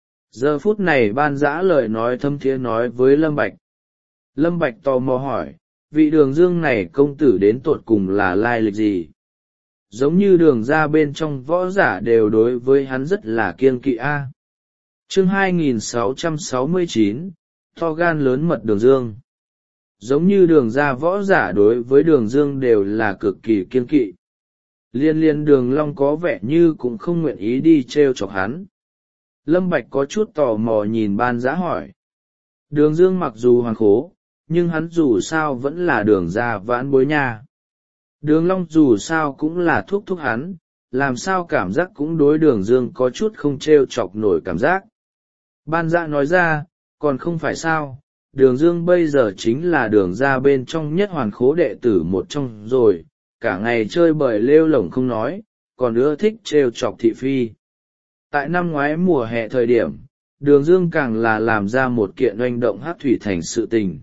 Giờ phút này Ban Dã lời nói thâm thiế nói với Lâm Bạch. Lâm Bạch tò mò hỏi, vị Đường Dương này công tử đến tột cùng là lai lịch gì? Giống như Đường ra bên trong võ giả đều đối với hắn rất là kiêng kỵ a. Chương hai nghìn sáu trăm sáu mươi chín, to gan lớn mật Đường Dương. Giống như Đường ra võ giả đối với Đường Dương đều là cực kỳ kiêng kỵ. Liên liên Đường Long có vẻ như cũng không nguyện ý đi treo chọc hắn. Lâm Bạch có chút tò mò nhìn Ban Dã hỏi. Đường Dương mặc dù hoàn khố, nhưng hắn dù sao vẫn là Đường gia vãn bối nha. Đường Long dù sao cũng là thúc thúc hắn, làm sao cảm giác cũng đối Đường Dương có chút không treo chọc nổi cảm giác. Ban Dã nói ra, còn không phải sao, Đường Dương bây giờ chính là Đường gia bên trong nhất hoàn khố đệ tử một trong rồi, cả ngày chơi bời lêu lổng không nói, còn ưa thích trêu chọc thị phi. Tại năm ngoái mùa hè thời điểm, Đường Dương càng là làm ra một kiện oanh động hát thủy thành sự tình.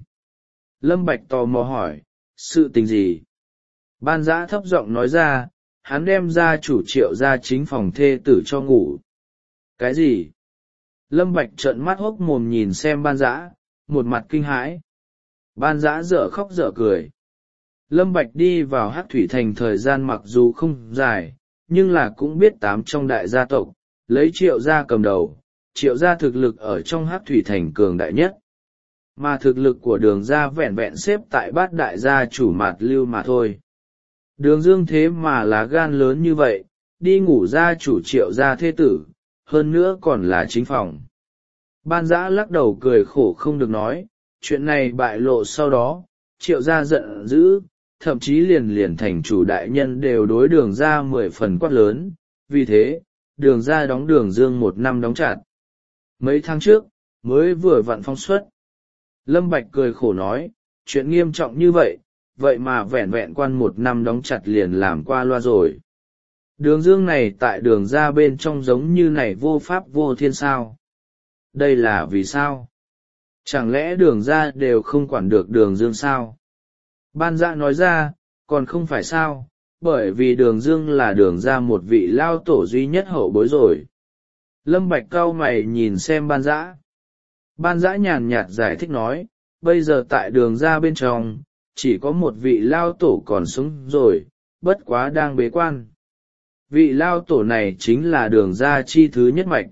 Lâm Bạch tò mò hỏi, sự tình gì? Ban Dã thấp giọng nói ra, hắn đem ra chủ Triệu ra chính phòng thê tử cho ngủ. Cái gì? Lâm Bạch trợn mắt hốc mồm nhìn xem Ban Dã, một mặt kinh hãi. Ban Dã dở khóc dở cười. Lâm Bạch đi vào Hắc Thủy Thành thời gian mặc dù không dài, nhưng là cũng biết tám trong đại gia tộc, lấy Triệu gia cầm đầu, Triệu gia thực lực ở trong Hắc Thủy Thành cường đại nhất. Mà thực lực của Đường gia vẹn vẹn xếp tại bát đại gia chủ Mạt Lưu mà thôi. Đường Dương thế mà lá gan lớn như vậy, đi ngủ gia chủ Triệu gia thế tử, hơn nữa còn là chính phòng. Ban Dã lắc đầu cười khổ không được nói, chuyện này bại lộ sau đó, Triệu gia giận dữ, thậm chí liền liền thành chủ đại nhân đều đối Đường gia mười phần quát lớn, vì thế, Đường gia đóng Đường Dương một năm đóng chặt. Mấy tháng trước, mới vừa vặn phóng xuất. Lâm Bạch cười khổ nói, chuyện nghiêm trọng như vậy, vậy mà vẹn vẹn quan một năm đóng chặt liền làm qua loa rồi. Đường Dương này tại Đường gia bên trong giống như này vô pháp vô thiên sao. Đây là vì sao? Chẳng lẽ Đường gia đều không quản được Đường Dương sao? Ban Dã nói ra, còn không phải sao, bởi vì Đường Dương là Đường gia một vị lao tổ duy nhất hậu bối rồi. Lâm Bạch cau mày nhìn xem Ban Dã. Ban Dã nhàn nhạt giải thích nói, bây giờ tại Đường gia bên trong, chỉ có một vị lao tổ còn sống rồi, bất quá đang bế quan. Vị lao tổ này chính là Đường gia chi thứ nhất mạch.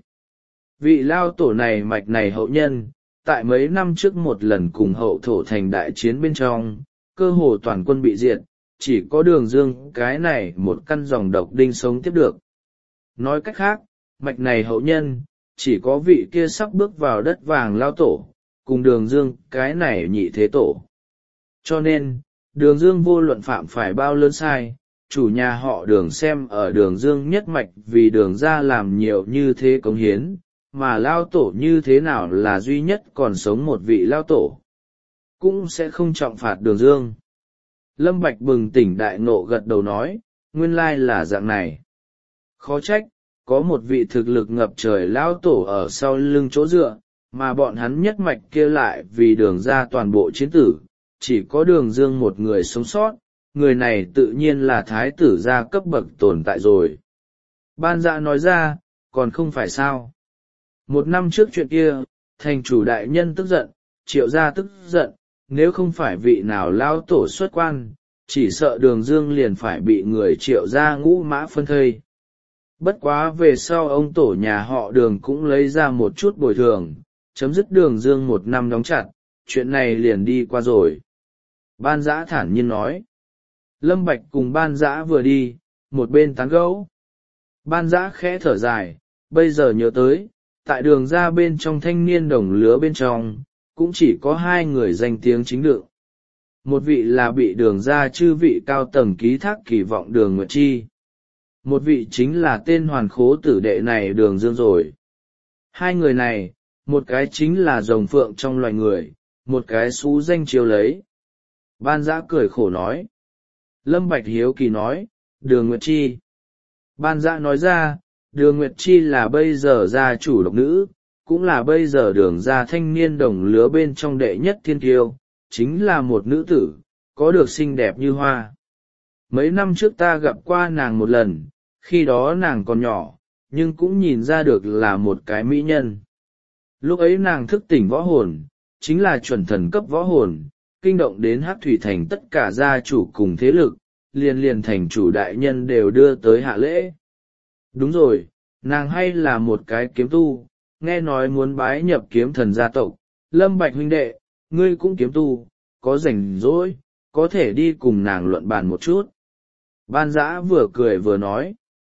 Vị lao tổ này mạch này hậu nhân, tại mấy năm trước một lần cùng hậu thổ thành đại chiến bên trong, cơ hồ toàn quân bị diệt, chỉ có Đường Dương cái này một căn dòng độc đinh sống tiếp được. Nói cách khác, mạch này hậu nhân, chỉ có vị kia sắp bước vào đất vàng lao tổ, cùng Đường Dương cái này nhị thế tổ. Cho nên, Đường Dương vô luận phạm phải bao lớn sai, chủ nhà họ Đường xem ở Đường Dương nhất mạch vì Đường gia làm nhiều như thế cống hiến, mà lao tổ như thế nào là duy nhất còn sống một vị lao tổ, cũng sẽ không trọng phạt Đường Dương. Lâm Bạch bừng tỉnh đại nộ gật đầu nói, nguyên lai là dạng này. Khó trách, có một vị thực lực ngập trời lao tổ ở sau lưng chỗ dựa, mà bọn hắn nhất mạch kia lại vì Đường gia toàn bộ chiến tử, chỉ có Đường Dương một người sống sót, người này tự nhiên là thái tử gia cấp bậc tồn tại rồi. Ban Dã nói ra, còn không phải sao. Một năm trước chuyện kia, thành chủ đại nhân tức giận, Triệu gia tức giận, nếu không phải vị nào lao tổ xuất quan, chỉ sợ Đường Dương liền phải bị người Triệu gia ngũ mã phân thây. Bất quá về sau ông tổ nhà họ Đường cũng lấy ra một chút bồi thường, chấm dứt Đường Dương một năm đóng chặt, chuyện này liền đi qua rồi. Ban Dã thản nhiên nói. Lâm Bạch cùng Ban Dã vừa đi, một bên tán gẫu. Ban Dã khẽ thở dài, bây giờ nhớ tới, tại Đường gia bên trong thanh niên đồng lứa bên trong, cũng chỉ có hai người danh tiếng chính đựng. Một vị là bị Đường gia chư vị cao tầng ký thác kỳ vọng Đường Nguyệt Chi. Một vị chính là tên hoàn khố tử đệ này Đường Dương rồi. Hai người này, một cái chính là rồng phượng trong loài người, một cái xú danh chiêu lấy. Ban Dã cười khổ nói. Lâm Bạch hiếu kỳ nói, Đường Nguyệt Chi. Ban Dã nói ra, Đường Nguyệt Chi là bây giờ gia chủ độc nữ, cũng là bây giờ Đường gia thanh niên đồng lứa bên trong đệ nhất thiên kiêu, chính là một nữ tử, có được xinh đẹp như hoa. Mấy năm trước ta gặp qua nàng một lần, khi đó nàng còn nhỏ, nhưng cũng nhìn ra được là một cái mỹ nhân. Lúc ấy nàng thức tỉnh võ hồn, chính là chuẩn thần cấp võ hồn, kinh động đến Hắc Thủy Thành tất cả gia chủ cùng thế lực, liền liền thành chủ đại nhân đều đưa tới hạ lễ. Đúng rồi, nàng hay là một cái kiếm tu, nghe nói muốn bái nhập kiếm thần gia tộc. Lâm Bạch huynh đệ, ngươi cũng kiếm tu, có rảnh rỗi, có thể đi cùng nàng luận bàn một chút. Ban Dã vừa cười vừa nói.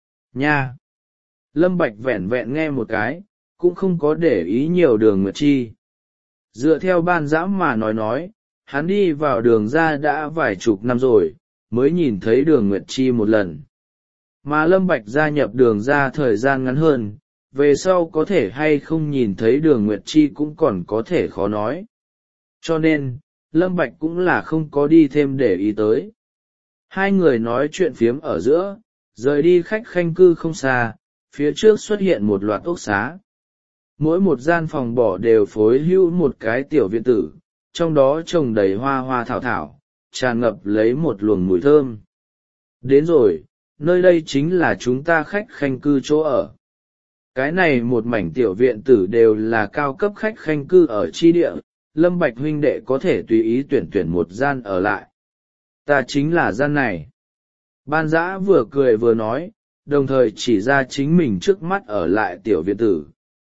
Nha! Lâm Bạch vẹn vẹn nghe một cái, cũng không có để ý nhiều Đường Nguyệt Chi. Dựa theo Ban Dã mà nói nói, hắn đi vào Đường gia đã vài chục năm rồi, mới nhìn thấy Đường Nguyệt Chi một lần. Mà Lâm Bạch gia nhập Đường gia thời gian ngắn hơn, về sau có thể hay không nhìn thấy Đường Nguyệt Chi cũng còn có thể khó nói. Cho nên, Lâm Bạch cũng là không có đi thêm để ý tới. Hai người nói chuyện phiếm ở giữa, rời đi khách khanh cư không xa, phía trước xuất hiện một loạt ốc xá. Mỗi một gian phòng bỏ đều phối hữu một cái tiểu viện tử, trong đó trồng đầy hoa hoa thảo thảo, tràn ngập lấy một luồng mùi thơm. Đến rồi, nơi đây chính là chúng ta khách khanh cư chỗ ở. Cái này một mảnh tiểu viện tử đều là cao cấp khách khanh cư ở chi địa, Lâm Bạch huynh đệ có thể tùy ý tuyển tuyển một gian ở lại. Ta chính là gian này. Ban Dã vừa cười vừa nói, đồng thời chỉ ra chính mình trước mắt ở lại tiểu viện tử.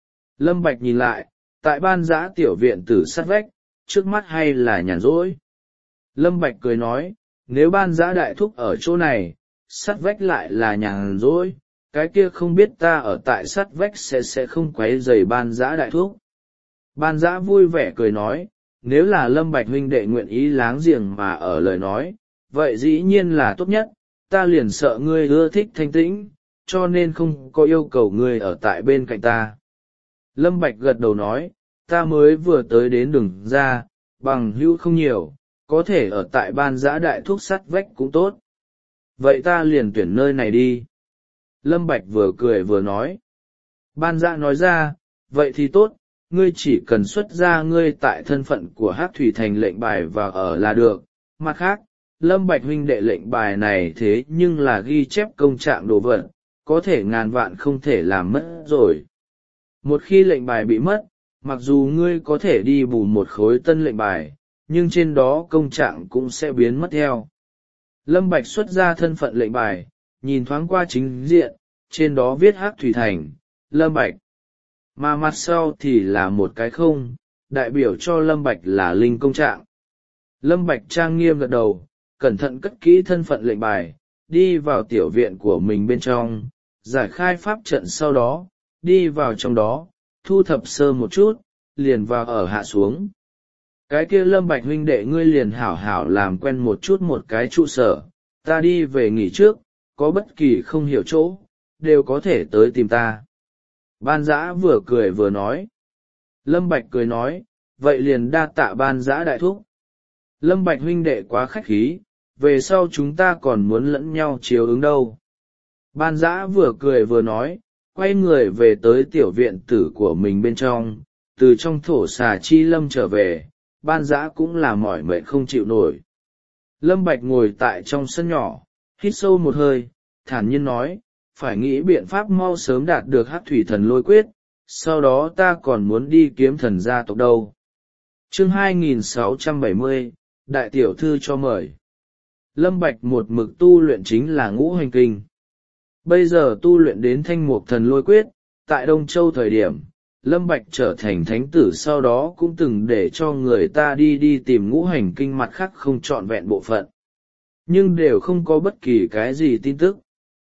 Lâm Bạch nhìn lại, tại Ban Dã tiểu viện tử sát vách, trước mắt hay là nhàn rỗi. Lâm Bạch cười nói, nếu Ban Dã đại thúc ở chỗ này, sát vách lại là nhàn rỗi, cái kia không biết ta ở tại sát vách sẽ sẽ không quấy rầy Ban Dã đại thúc. Ban Dã vui vẻ cười nói, nếu là Lâm Bạch huynh đệ nguyện ý láng giềng mà ở lời nói, vậy dĩ nhiên là tốt nhất, ta liền sợ ngươi ưa thích thanh tĩnh, cho nên không có yêu cầu ngươi ở tại bên cạnh ta. Lâm Bạch gật đầu nói, ta mới vừa tới đến đường ra, bằng hữu không nhiều, có thể ở tại Ban Dã đại thúc sắt vách cũng tốt. Vậy ta liền tuyển nơi này đi. Lâm Bạch vừa cười vừa nói. Ban Dã nói ra, vậy thì tốt, ngươi chỉ cần xuất ra ngươi tại thân phận của Hắc Thủy Thành lệnh bài và ở là được. Mặt khác, Lâm Bạch huynh đệ lệnh bài này thế nhưng là ghi chép công trạng đồ vật, có thể ngàn vạn không thể làm mất rồi. Một khi lệnh bài bị mất, mặc dù ngươi có thể đi bù một khối tân lệnh bài, nhưng trên đó công trạng cũng sẽ biến mất theo. Lâm Bạch xuất ra thân phận lệnh bài, nhìn thoáng qua chính diện, trên đó viết Hắc Thủy Thành, Lâm Bạch. Mà mặt sau thì là một cái không, đại biểu cho Lâm Bạch là linh công trạng. Lâm Bạch trang nghiêm gật đầu, cẩn thận cất kỹ thân phận lệnh bài, đi vào tiểu viện của mình bên trong, giải khai pháp trận sau đó, đi vào trong đó, thu thập sơ một chút, liền vào ở hạ xuống. Cái kia Lâm Bạch huynh đệ ngươi liền hảo hảo làm quen một chút một cái trụ sở, ta đi về nghỉ trước, có bất kỳ không hiểu chỗ, đều có thể tới tìm ta. Ban Dã vừa cười vừa nói. Lâm Bạch cười nói, vậy liền đa tạ Ban Dã đại thúc. Lâm Bạch huynh đệ quá khách khí, về sau chúng ta còn muốn lẫn nhau chiếu ứng đâu. Ban Dã vừa cười vừa nói, quay người về tới tiểu viện tử của mình bên trong, từ trong thổ xà chi lâm trở về, Ban Dã cũng là mỏi mệt không chịu nổi. Lâm Bạch ngồi tại trong sân nhỏ, hít sâu một hơi, thản nhiên nói, phải nghĩ biện pháp mau sớm đạt được Hắc Thủy Thần Lôi Quyết, sau đó ta còn muốn đi kiếm thần gia tộc đâu. Chương hai nghìn sáu trăm bảy mươi, Đại Tiểu Thư cho mời. Lâm Bạch một mực tu luyện chính là ngũ hành kinh. Bây giờ tu luyện đến thanh mục thần lôi quyết, tại Đông Châu thời điểm, Lâm Bạch trở thành thánh tử sau đó cũng từng để cho người ta đi đi tìm ngũ hành kinh mặt khác không trọn vẹn bộ phận. Nhưng đều không có bất kỳ cái gì tin tức.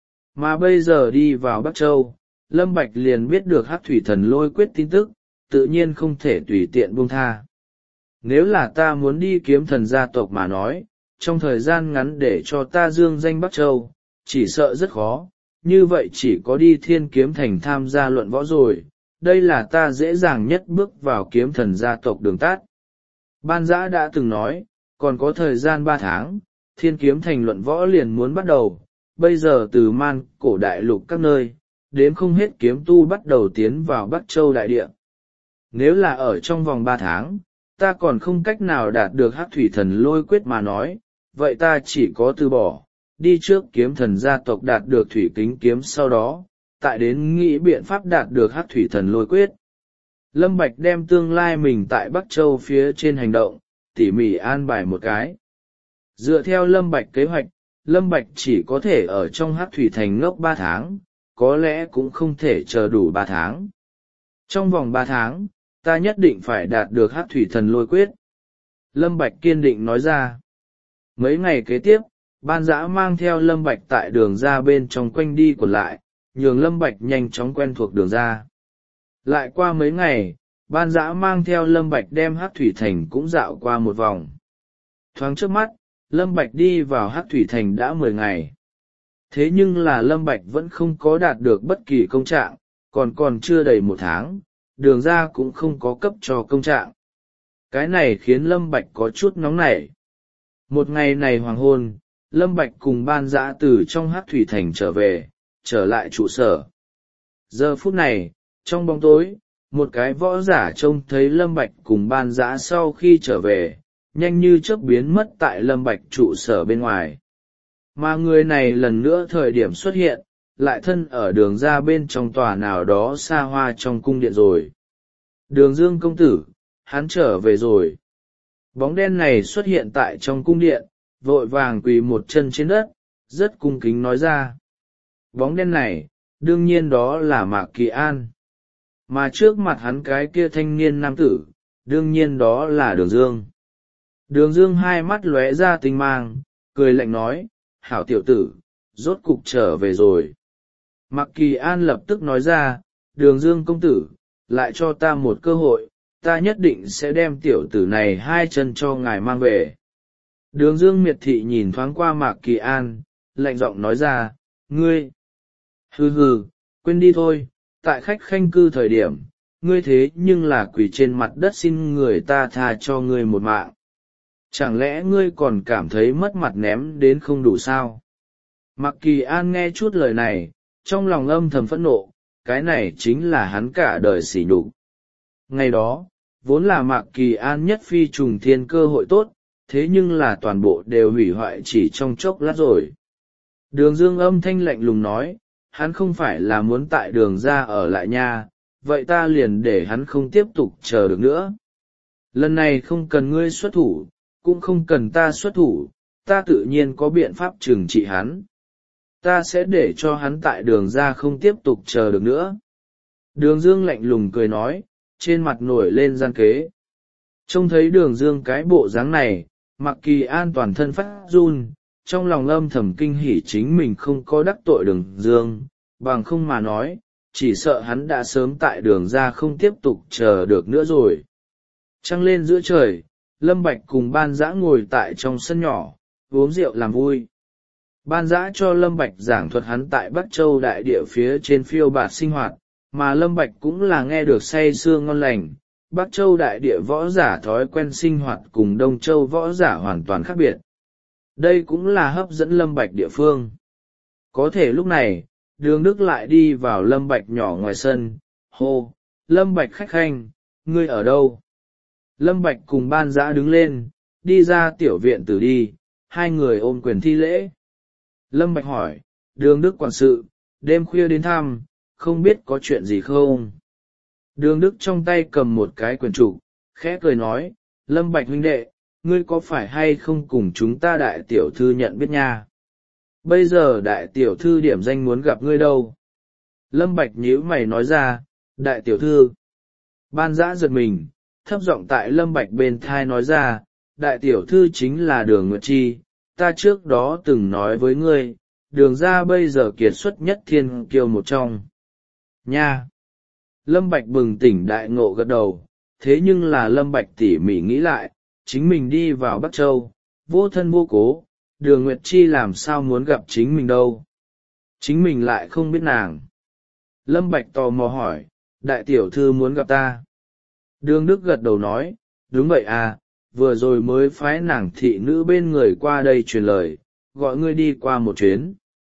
Mà bây giờ đi vào Bắc Châu, Lâm Bạch liền biết được Hắc Thủy Thần Lôi Quyết tin tức, tự nhiên không thể tùy tiện buông tha. Nếu là ta muốn đi kiếm thần gia tộc mà nói, trong thời gian ngắn để cho ta dương danh Bắc Châu, chỉ sợ rất khó, như vậy chỉ có đi Thiên Kiếm Thành tham gia luận võ rồi, đây là ta dễ dàng nhất bước vào kiếm thần gia tộc đường tắt. Ban Dã đã từng nói, còn có thời gian ba tháng, Thiên Kiếm Thành luận võ liền muốn bắt đầu, bây giờ từ man cổ đại lục các nơi, đến không hết kiếm tu bắt đầu tiến vào Bắc Châu đại địa. Nếu là ở trong vòng ba tháng, ta còn không cách nào đạt được Hắc Thủy Thần Lôi Quyết mà nói, vậy ta chỉ có từ bỏ, đi trước kiếm thần gia tộc đạt được thủy kính kiếm sau đó, tại đến nghĩ biện pháp đạt được Hắc Thủy Thần Lôi Quyết. Lâm Bạch đem tương lai mình tại Bắc Châu phía trên hành động, tỉ mỉ an bài một cái. Dựa theo Lâm Bạch kế hoạch, Lâm Bạch chỉ có thể ở trong Hắc Thủy Thành ngốc ba tháng, có lẽ cũng không thể chờ đủ ba tháng. Trong vòng ba tháng, ta nhất định phải đạt được Hắc Thủy Thần Lôi Quyết. Lâm Bạch kiên định nói ra. Mấy ngày kế tiếp, Ban Dã mang theo Lâm Bạch tại đường ra bên trong quanh đi quẩn lại, nhường Lâm Bạch nhanh chóng quen thuộc đường ra. Lại qua mấy ngày, Ban Dã mang theo Lâm Bạch đem Hắc Thủy Thành cũng dạo qua một vòng. Thoáng trước mắt, Lâm Bạch đi vào Hắc Thủy Thành đã mười ngày. Thế nhưng là Lâm Bạch vẫn không có đạt được bất kỳ công trạng, còn còn chưa đầy một tháng, đường ra cũng không có cấp cho công trạng. Cái này khiến Lâm Bạch có chút nóng nảy. Một ngày này hoàng hôn, Lâm Bạch cùng Ban Dã từ trong Hắc Thủy Thành trở về, trở lại trụ sở. Giờ phút này, trong bóng tối, một cái võ giả trông thấy Lâm Bạch cùng Ban Dã sau khi trở về, nhanh như chớp biến mất tại Lâm Bạch trụ sở bên ngoài. Mà người này lần nữa thời điểm xuất hiện, lại thân ở đường ra bên trong tòa nào đó xa hoa trong cung điện rồi. Đường Dương công tử, hắn trở về rồi. Bóng đen này xuất hiện tại trong cung điện, vội vàng quỳ một chân trên đất, rất cung kính nói ra. Bóng đen này, đương nhiên đó là Mạc Kỳ An. Mà trước mặt hắn cái kia thanh niên nam tử, đương nhiên đó là Đường Dương. Đường Dương hai mắt lóe ra tinh mang, cười lạnh nói, hảo tiểu tử, rốt cục trở về rồi. Mạc Kỳ An lập tức nói ra, Đường Dương công tử, lại cho ta một cơ hội, ta nhất định sẽ đem tiểu tử này hai chân cho ngài mang về. Đường Dương miệt thị nhìn thoáng qua Mạc Kỳ An, lạnh giọng nói ra, ngươi, hừ hừ, quên đi thôi, tại khách khanh cư thời điểm, ngươi thế nhưng là quỳ trên mặt đất xin người ta tha cho ngươi một mạng. Chẳng lẽ ngươi còn cảm thấy mất mặt ném đến không đủ sao? Mạc Kỳ An nghe chút lời này, trong lòng âm thầm phẫn nộ, cái này chính là hắn cả đời sỉ nhục. Ngày đó, vốn là Mạc Kỳ An nhất phi trùng thiên cơ hội tốt, thế nhưng là toàn bộ đều hủy hoại chỉ trong chốc lát rồi. Đường Dương âm thanh lạnh lùng nói, hắn không phải là muốn tại đường ra ở lại nha, vậy ta liền để hắn không tiếp tục chờ được nữa. Lần này không cần ngươi xuất thủ, cũng không cần ta xuất thủ, ta tự nhiên có biện pháp trừng trị hắn. Ta sẽ để cho hắn tại đường ra không tiếp tục chờ được nữa. Đường Dương lạnh lùng cười nói, trên mặt nổi lên gian kế. Trông thấy Đường Dương cái bộ dáng này, Mạc Kỳ An toàn thân phát run, trong lòng âm thầm kinh hỉ chính mình không có đắc tội Đường Dương, bằng không mà nói, chỉ sợ hắn đã sớm tại đường ra không tiếp tục chờ được nữa rồi. Trăng lên giữa trời, Lâm Bạch cùng Ban Dã ngồi tại trong sân nhỏ, uống rượu làm vui. Ban Dã cho Lâm Bạch giảng thuật hắn tại Bắc Châu đại địa phía trên phiêu bạt sinh hoạt, mà Lâm Bạch cũng là nghe được say sưa ngon lành. Bắc Châu đại địa võ giả thói quen sinh hoạt cùng Đông Châu võ giả hoàn toàn khác biệt. Đây cũng là hấp dẫn Lâm Bạch địa phương. Có thể lúc này, Đường Đức lại đi vào Lâm Bạch nhỏ ngoài sân, hô, Lâm Bạch khách khanh, ngươi ở đâu? Lâm Bạch cùng Ban Dã đứng lên, đi ra tiểu viện tử đi, hai người ôm quyền thi lễ. Lâm Bạch hỏi, Đường Đức quản sự, đêm khuya đến thăm, không biết có chuyện gì không? Đường Đức trong tay cầm một cái quyển trục, khẽ cười nói, Lâm Bạch huynh đệ, ngươi có phải hay không cùng chúng ta đại tiểu thư nhận biết nha? Bây giờ đại tiểu thư điểm danh muốn gặp ngươi đâu? Lâm Bạch nhíu mày nói ra, đại tiểu thư. Ban Dã giật mình, thấp giọng tại Lâm Bạch bên thai nói ra, đại tiểu thư chính là Đường Nguyệt Chi, ta trước đó từng nói với ngươi, đường ra bây giờ kiệt xuất nhất thiên kiêu một trong. Nha! Lâm Bạch bừng tỉnh đại ngộ gật đầu, thế nhưng là Lâm Bạch tỉ mỉ nghĩ lại, chính mình đi vào Bắc Châu, vô thân vô cố, Đường Nguyệt Chi làm sao muốn gặp chính mình đâu. Chính mình lại không biết nàng. Lâm Bạch tò mò hỏi, đại tiểu thư muốn gặp ta. Đường Đức gật đầu nói, đúng vậy à, vừa rồi mới phái nàng thị nữ bên người qua đây truyền lời, gọi ngươi đi qua một chuyến.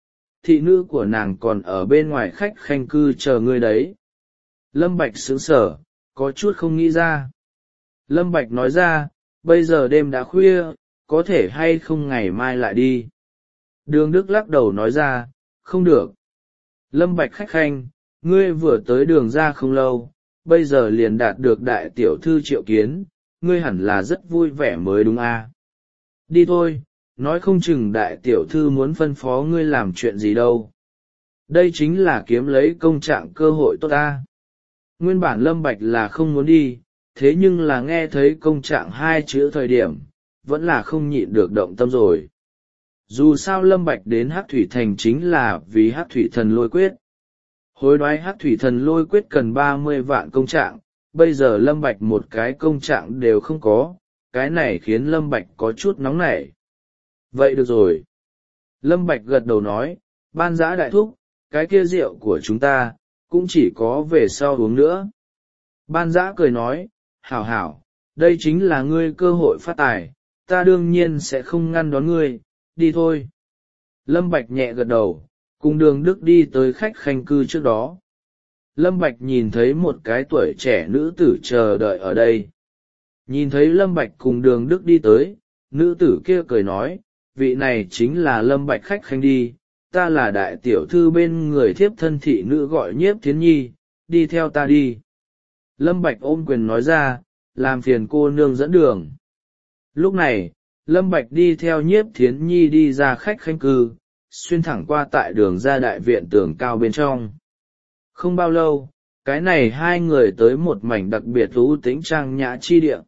Thị nữ của nàng còn ở bên ngoài khách khanh cư chờ ngươi đấy. Lâm Bạch sững sờ, có chút không nghĩ ra. Lâm Bạch nói ra, bây giờ đêm đã khuya, có thể hay không ngày mai lại đi. Đường Đức lắc đầu nói ra, không được. Lâm Bạch khách khanh, ngươi vừa tới đường ra không lâu, bây giờ liền đạt được đại tiểu thư triệu kiến, ngươi hẳn là rất vui vẻ mới đúng à. Đi thôi, nói không chừng đại tiểu thư muốn phân phó ngươi làm chuyện gì đâu. Đây chính là kiếm lấy công trạng cơ hội tốt ta. Nguyên bản Lâm Bạch là không muốn đi, thế nhưng là nghe thấy công trạng hai chữ thời điểm, vẫn là không nhịn được động tâm rồi. Dù sao Lâm Bạch đến Hắc Thủy Thành chính là vì Hắc Thủy Thần Lôi Quyết. Hối đoái Hắc Thủy Thần Lôi Quyết cần ba mươi vạn công trạng, bây giờ Lâm Bạch một cái công trạng đều không có, cái này khiến Lâm Bạch có chút nóng nảy. Vậy được rồi. Lâm Bạch gật đầu nói, Ban Dã đại thúc, cái kia rượu của chúng ta, cũng chỉ có về sau uống nữa. Ban Dã cười nói, hảo hảo, đây chính là ngươi cơ hội phát tài, ta đương nhiên sẽ không ngăn đón ngươi, đi thôi. Lâm Bạch nhẹ gật đầu, cùng Đường Đức đi tới khách khanh cư trước đó. Lâm Bạch nhìn thấy một cái tuổi trẻ nữ tử chờ đợi ở đây. Nhìn thấy Lâm Bạch cùng Đường Đức đi tới, nữ tử kia cười nói, vị này chính là Lâm Bạch khách khanh đi, ta là đại tiểu thư bên người thiếp thân thị nữ gọi Nhiếp Thiến Nhi, đi theo ta đi. Lâm Bạch ôm quyền nói ra, làm phiền cô nương dẫn đường. Lúc này, Lâm Bạch đi theo Nhiếp Thiến Nhi đi ra khách khanh cư, xuyên thẳng qua tại đường ra đại viện tường cao bên trong. Không bao lâu, cái này hai người tới một mảnh đặc biệt u tĩnh trang nhã chi địa.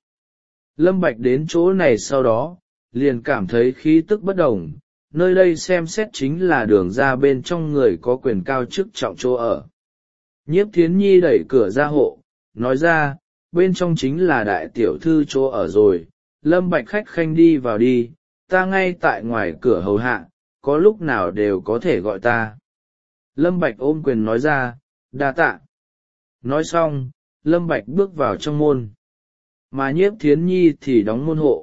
Lâm Bạch đến chỗ này sau đó, liền cảm thấy khí tức bất đồng, nơi đây xem xét chính là đường ra bên trong người có quyền cao chức trọng chỗ ở. Nhiếp Thiến Nhi đẩy cửa ra hộ, nói ra, bên trong chính là đại tiểu thư chỗ ở rồi, Lâm Bạch khách khanh đi vào đi, ta ngay tại ngoài cửa hầu hạ, có lúc nào đều có thể gọi ta. Lâm Bạch ôm quyền nói ra, đa tạ. Nói xong, Lâm Bạch bước vào trong môn. Mà Nhiếp Thiến Nhi thì đóng môn hộ.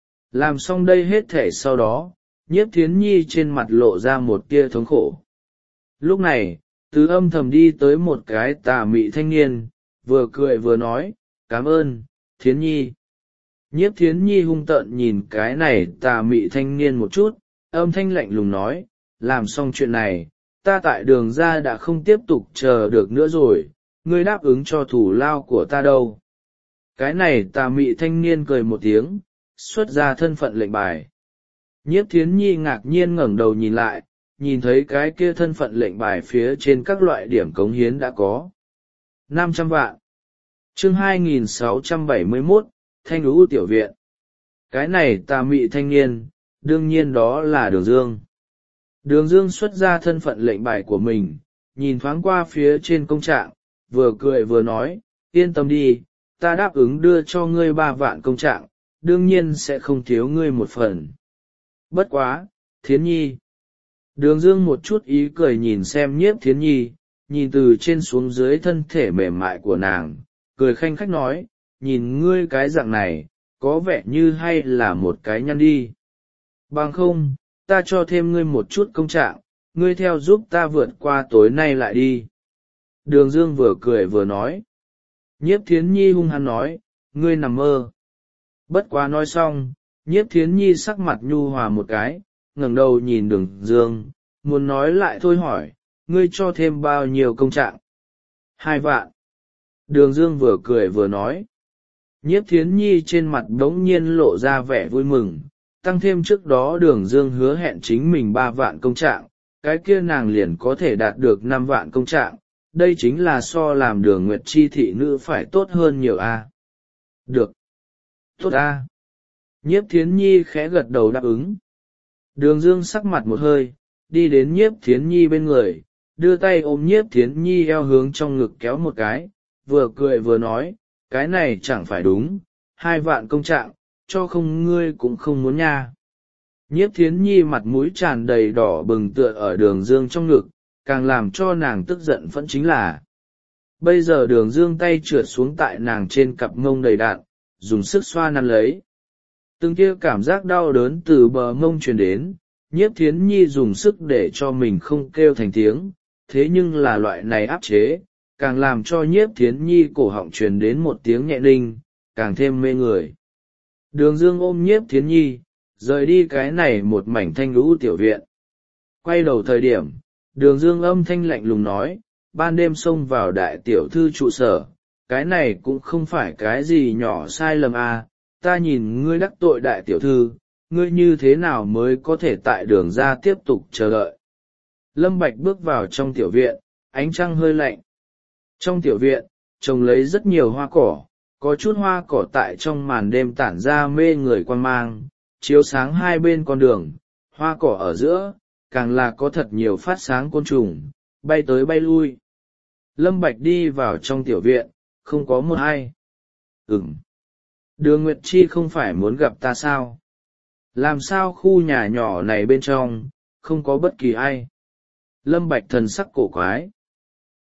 Làm xong đây hết thể sau đó, Nhiếp Thiến Nhi trên mặt lộ ra một tia thống khổ. Lúc này, từ âm thầm đi tới một cái tà mị thanh niên, vừa cười vừa nói, cảm ơn, Thiến Nhi. Nhiếp Thiến Nhi hung tợn nhìn cái này tà mị thanh niên một chút, âm thanh lạnh lùng nói, làm xong chuyện này, ta tại đường ra đã không tiếp tục chờ được nữa rồi, ngươi đáp ứng cho thủ lao của ta đâu. Cái này tà mị thanh niên cười một tiếng, xuất ra thân phận lệnh bài. Nhiếp Thiến Nhi ngạc nhiên ngẩng đầu nhìn lại, nhìn thấy cái kia thân phận lệnh bài phía trên các loại điểm cống hiến đã có. năm trăm vạn. Chương hai nghìn sáu trăm bảy mươi mốt, Thanh Lũ Tiểu Viện. Cái này tà mị thanh niên, đương nhiên đó là Đường Dương. Đường Dương xuất ra thân phận lệnh bài của mình, nhìn thoáng qua phía trên công trạng, vừa cười vừa nói, yên tâm đi, ta đáp ứng đưa cho ngươi ba vạn công trạng, đương nhiên sẽ không thiếu ngươi một phần. Bất quá, Thiến Nhi. Đường Dương một chút ý cười nhìn xem Nhiếp Thiến Nhi, nhìn từ trên xuống dưới thân thể mềm mại của nàng, cười khanh khách nói, nhìn ngươi cái dạng này, có vẻ như hay là một cái nhăn đi. Bằng không, ta cho thêm ngươi một chút công trạng, ngươi theo giúp ta vượt qua tối nay lại đi. Đường Dương vừa cười vừa nói. Nhiếp Thiến Nhi hung hăng nói, ngươi nằm mơ. Bất quá nói xong, Nhiếp Thiến Nhi sắc mặt nhu hòa một cái, ngẩng đầu nhìn Đường Dương, muốn nói lại thôi hỏi, ngươi cho thêm bao nhiêu công trạng? Hai vạn. Đường Dương vừa cười vừa nói. Nhiếp Thiến Nhi trên mặt đống nhiên lộ ra vẻ vui mừng, tăng thêm trước đó Đường Dương hứa hẹn chính mình ba vạn công trạng, cái kia nàng liền có thể đạt được năm vạn công trạng, đây chính là so làm Đường Nguyệt Chi thị nữ phải tốt hơn nhiều a. À? Được. Tốt a. À? Nhiếp Thiến Nhi khẽ gật đầu đáp ứng. Đường Dương sắc mặt một hơi, đi đến Nhiếp Thiến Nhi bên người, đưa tay ôm Nhiếp Thiến Nhi eo hướng trong ngực kéo một cái, vừa cười vừa nói, cái này chẳng phải đúng, hai vạn công trạng, cho không ngươi cũng không muốn nha. Nhiếp Thiến Nhi mặt mũi tràn đầy đỏ bừng tựa ở Đường Dương trong ngực, càng làm cho nàng tức giận phẫn chính là. Bây giờ Đường Dương tay trượt xuống tại nàng trên cặp mông đầy đạn, dùng sức xoa nắn lấy. Từng kia cảm giác đau đớn từ bờ mông truyền đến, Nhiếp Thiến Nhi dùng sức để cho mình không kêu thành tiếng, thế nhưng là loại này áp chế, càng làm cho Nhiếp Thiến Nhi cổ họng truyền đến một tiếng nhẹ ninh, càng thêm mê người. Đường Dương ôm Nhiếp Thiến Nhi, rời đi cái này một mảnh thanh lũ tiểu viện. Quay đầu thời điểm, Đường Dương âm thanh lạnh lùng nói, ban đêm xông vào đại tiểu thư trụ sở, cái này cũng không phải cái gì nhỏ sai lầm à, ta nhìn ngươi đắc tội đại tiểu thư, ngươi như thế nào mới có thể tại đường ra tiếp tục chờ đợi. Lâm Bạch bước vào trong tiểu viện, ánh trăng hơi lạnh. Trong tiểu viện, trồng lấy rất nhiều hoa cỏ, có chút hoa cỏ tại trong màn đêm tản ra mê người quan mang, chiếu sáng hai bên con đường, hoa cỏ ở giữa, càng là có thật nhiều phát sáng côn trùng, bay tới bay lui. Lâm Bạch đi vào trong tiểu viện, không có một ai. Ừm. Đường Nguyệt Chi không phải muốn gặp ta sao? Làm sao khu nhà nhỏ này bên trong, không có bất kỳ ai? Lâm Bạch thần sắc cổ quái.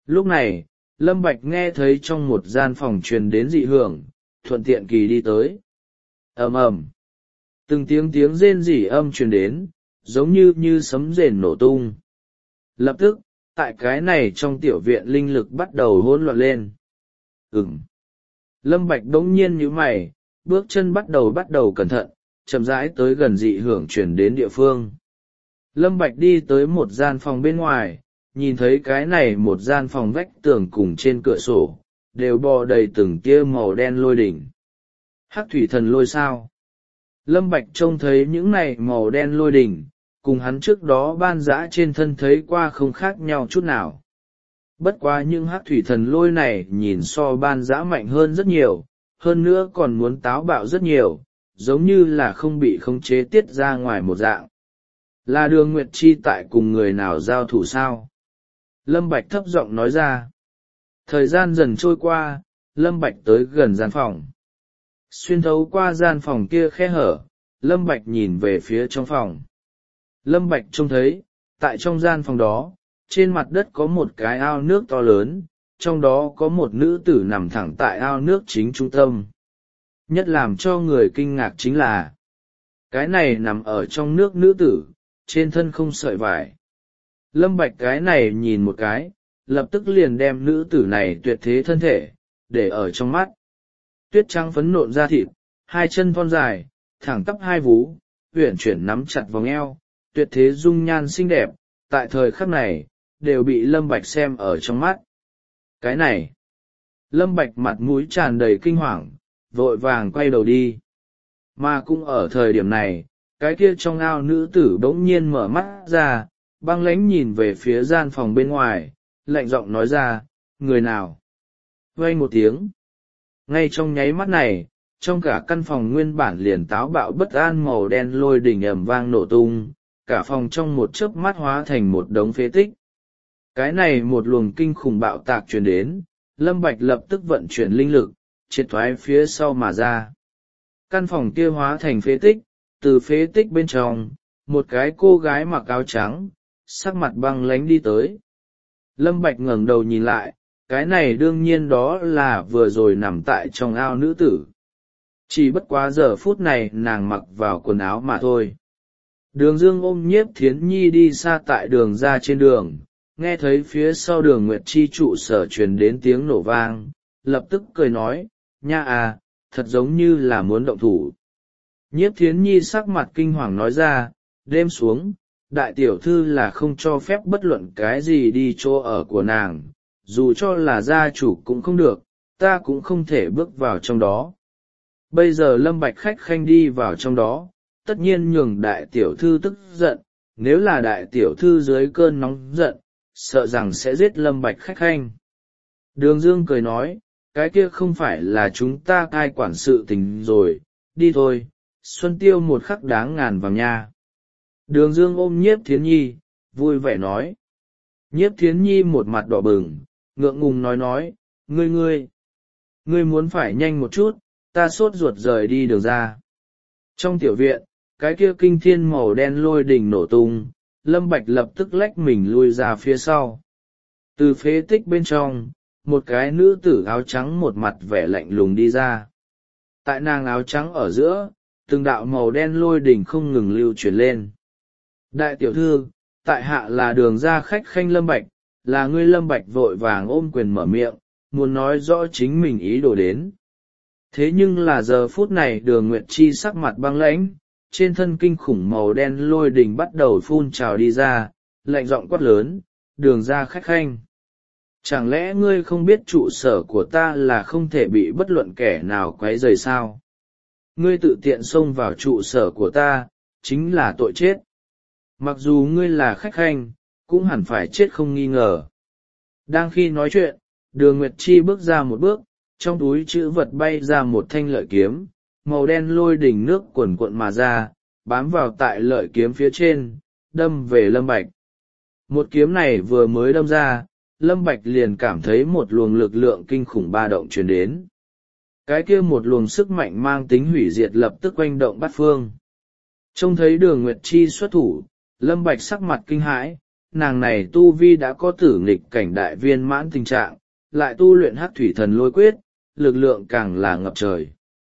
lúc này Lâm Bạch nghe thấy trong một gian phòng truyền đến dị hưởng, thuận tiện kỳ đi tới. Ầm ầm, từng tiếng tiếng rên rỉ âm truyền đến, giống như như sấm rền nổ tung. Lập tức, tại cái này trong tiểu viện linh lực bắt đầu hỗn loạn lên. Ừm. Lâm Bạch đống nhiên nhíu mày, bước chân bắt đầu bắt đầu cẩn thận, chậm rãi tới gần dị hưởng truyền đến địa phương. Lâm Bạch đi tới một gian phòng bên ngoài, nhìn thấy cái này một gian phòng vách tường cùng trên cửa sổ, đều bò đầy từng tia màu đen lôi đỉnh. Hắc thủy thần lôi sao? Lâm Bạch trông thấy những này màu đen lôi đỉnh, cùng hắn trước đó ban dã trên thân thấy qua không khác nhau chút nào. Bất quá những hắc thủy thần lôi này nhìn so ban dã mạnh hơn rất nhiều, hơn nữa còn muốn táo bạo rất nhiều, giống như là không bị khống chế tiết ra ngoài một dạng. Là Đường Nguyệt Chi tại cùng người nào giao thủ sao? Lâm Bạch thấp giọng nói ra. Thời gian dần trôi qua, Lâm Bạch tới gần gian phòng. Xuyên thấu qua gian phòng kia khe hở, Lâm Bạch nhìn về phía trong phòng. Lâm Bạch trông thấy, tại trong gian phòng đó, trên mặt đất có một cái ao nước to lớn, trong đó có một nữ tử nằm thẳng tại ao nước chính trung tâm. Nhất làm cho người kinh ngạc chính là, cái này nằm ở trong nước nữ tử, trên thân không sợi vải. Lâm Bạch cái này nhìn một cái, lập tức liền đem nữ tử này tuyệt thế thân thể, để ở trong mắt. Tuyết trắng phấn nộn da thịt, hai chân thon dài, thẳng tắp hai vú, uyển chuyển nắm chặt vòng eo, tuyệt thế dung nhan xinh đẹp, tại thời khắc này, đều bị Lâm Bạch xem ở trong mắt. Cái này, Lâm Bạch mặt mũi tràn đầy kinh hoàng, vội vàng quay đầu đi. Mà cũng ở thời điểm này, cái kia trong ao nữ tử bỗng nhiên mở mắt ra, băng lãnh nhìn về phía gian phòng bên ngoài, lạnh giọng nói ra, người nào? Vang một tiếng. Ngay trong nháy mắt này, trong cả căn phòng nguyên bản liền táo bạo bất an màu đen lôi đỉnh ầm vang nổ tung, cả phòng trong một chớp mắt hóa thành một đống phế tích. Cái này một luồng kinh khủng bạo tạc truyền đến, Lâm Bạch lập tức vận chuyển linh lực, triệt thoái phía sau mà ra. Căn phòng kia hóa thành phế tích, từ phế tích bên trong, một cái cô gái mặc áo trắng, sắc mặt băng lãnh đi tới. Lâm Bạch ngẩng đầu nhìn lại, cái này đương nhiên đó là vừa rồi nằm tại trong ao nữ tử. Chỉ bất quá giờ phút này nàng mặc vào quần áo mà thôi. Đường Dương ôm Nhiếp Thiến Nhi đi xa tại đường ra trên đường, nghe thấy phía sau Đường Nguyệt Chi trụ sở truyền đến tiếng nổ vang, lập tức cười nói, nha à, thật giống như là muốn động thủ. Nhiếp Thiến Nhi sắc mặt kinh hoàng nói ra, đêm xuống, đại tiểu thư là không cho phép bất luận cái gì đi chỗ ở của nàng, dù cho là gia chủ cũng không được, ta cũng không thể bước vào trong đó. Bây giờ Lâm Bạch khách khanh đi vào trong đó, tất nhiên nhường đại tiểu thư tức giận, nếu là đại tiểu thư dưới cơn nóng giận, sợ rằng sẽ giết Lâm Bạch khách khanh. Đường Dương cười nói, cái kia không phải là chúng ta cai quản sự tình rồi, đi thôi, Xuân Tiêu một khắc đáng ngàn vàng nha. Đường Dương ôm Nhiếp Thiến Nhi, vui vẻ nói. Nhiếp Thiến Nhi một mặt đỏ bừng, ngượng ngùng nói nói, ngươi ngươi, ngươi muốn phải nhanh một chút, ta sốt ruột rời đi đường ra. Trong tiểu viện, cái kia kinh thiên màu đen lôi đỉnh nổ tung, Lâm Bạch lập tức lách mình lui ra phía sau. Từ phế tích bên trong, một cái nữ tử áo trắng một mặt vẻ lạnh lùng đi ra. Tại nàng áo trắng ở giữa, từng đạo màu đen lôi đỉnh không ngừng lưu chuyển lên. Đại tiểu thư, tại hạ là đường ra khách khanh Lâm Bạch, là ngươi. Lâm Bạch vội vàng ôm quyền mở miệng, muốn nói rõ chính mình ý đồ đến. Thế nhưng là giờ phút này Đường Nguyệt Chi sắc mặt băng lãnh, trên thân kinh khủng màu đen lôi đỉnh bắt đầu phun trào đi ra, lạnh giọng quát lớn, đường ra khách khanh. Chẳng lẽ ngươi không biết trụ sở của ta là không thể bị bất luận kẻ nào quấy rầy sao? Ngươi tự tiện xông vào trụ sở của ta, chính là tội chết. Mặc dù ngươi là khách khanh, cũng hẳn phải chết không nghi ngờ. Đang khi nói chuyện, Đường Nguyệt Chi bước ra một bước, trong túi chữ vật bay ra một thanh lợi kiếm, màu đen lôi đỉnh nước cuồn cuộn mà ra, bám vào tại lợi kiếm phía trên, đâm về Lâm Bạch. Một kiếm này vừa mới đâm ra, Lâm Bạch liền cảm thấy một luồng lực lượng kinh khủng ba động truyền đến. Cái kia một luồng sức mạnh mang tính hủy diệt lập tức oanh động bát phương. Trông thấy Đường Nguyệt Chi xuất thủ, Lâm Bạch sắc mặt kinh hãi, nàng này tu vi đã có tử nghịch cảnh đại viên mãn tình trạng, lại tu luyện hắc thủy thần lôi quyết, lực lượng càng là ngập trời.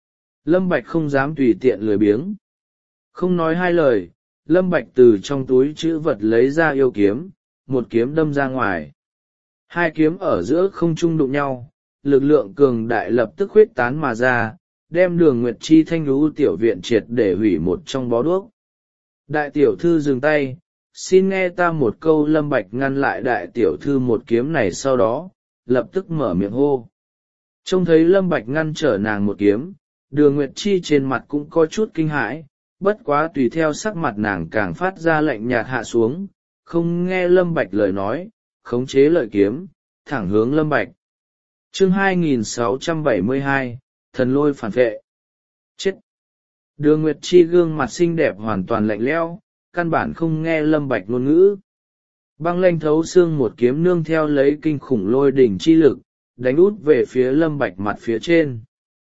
Lâm Bạch không dám tùy tiện lười biếng. Không nói hai lời, Lâm Bạch từ trong túi trữ vật lấy ra yêu kiếm, một kiếm đâm ra ngoài. Hai kiếm ở giữa không trung đụng nhau, lực lượng cường đại lập tức huyết tán mà ra, đem Đường Nguyệt Chi thanh lũ tiểu viện triệt để hủy một trong bó đuốc. Đại tiểu thư dừng tay, xin nghe ta một câu. Lâm Bạch ngăn lại đại tiểu thư một kiếm này, sau đó lập tức mở miệng hô. Trông thấy Lâm Bạch ngăn trở nàng một kiếm, Đường Nguyệt Chi trên mặt cũng có chút kinh hãi, bất quá tùy theo sắc mặt nàng càng phát ra lạnh nhạt hạ xuống, không nghe Lâm Bạch lời nói, khống chế lợi kiếm, thẳng hướng Lâm Bạch. Chương hai nghìn sáu trăm bảy mươi hai, thần lôi phản vệ. Chết! Đường Nguyệt Chi gương mặt xinh đẹp hoàn toàn lạnh lẽo, căn bản không nghe Lâm Bạch ngôn ngữ. Băng lanh thấu xương một kiếm nương theo lấy kinh khủng lôi đỉnh chi lực, đánh út về phía Lâm Bạch mặt phía trên.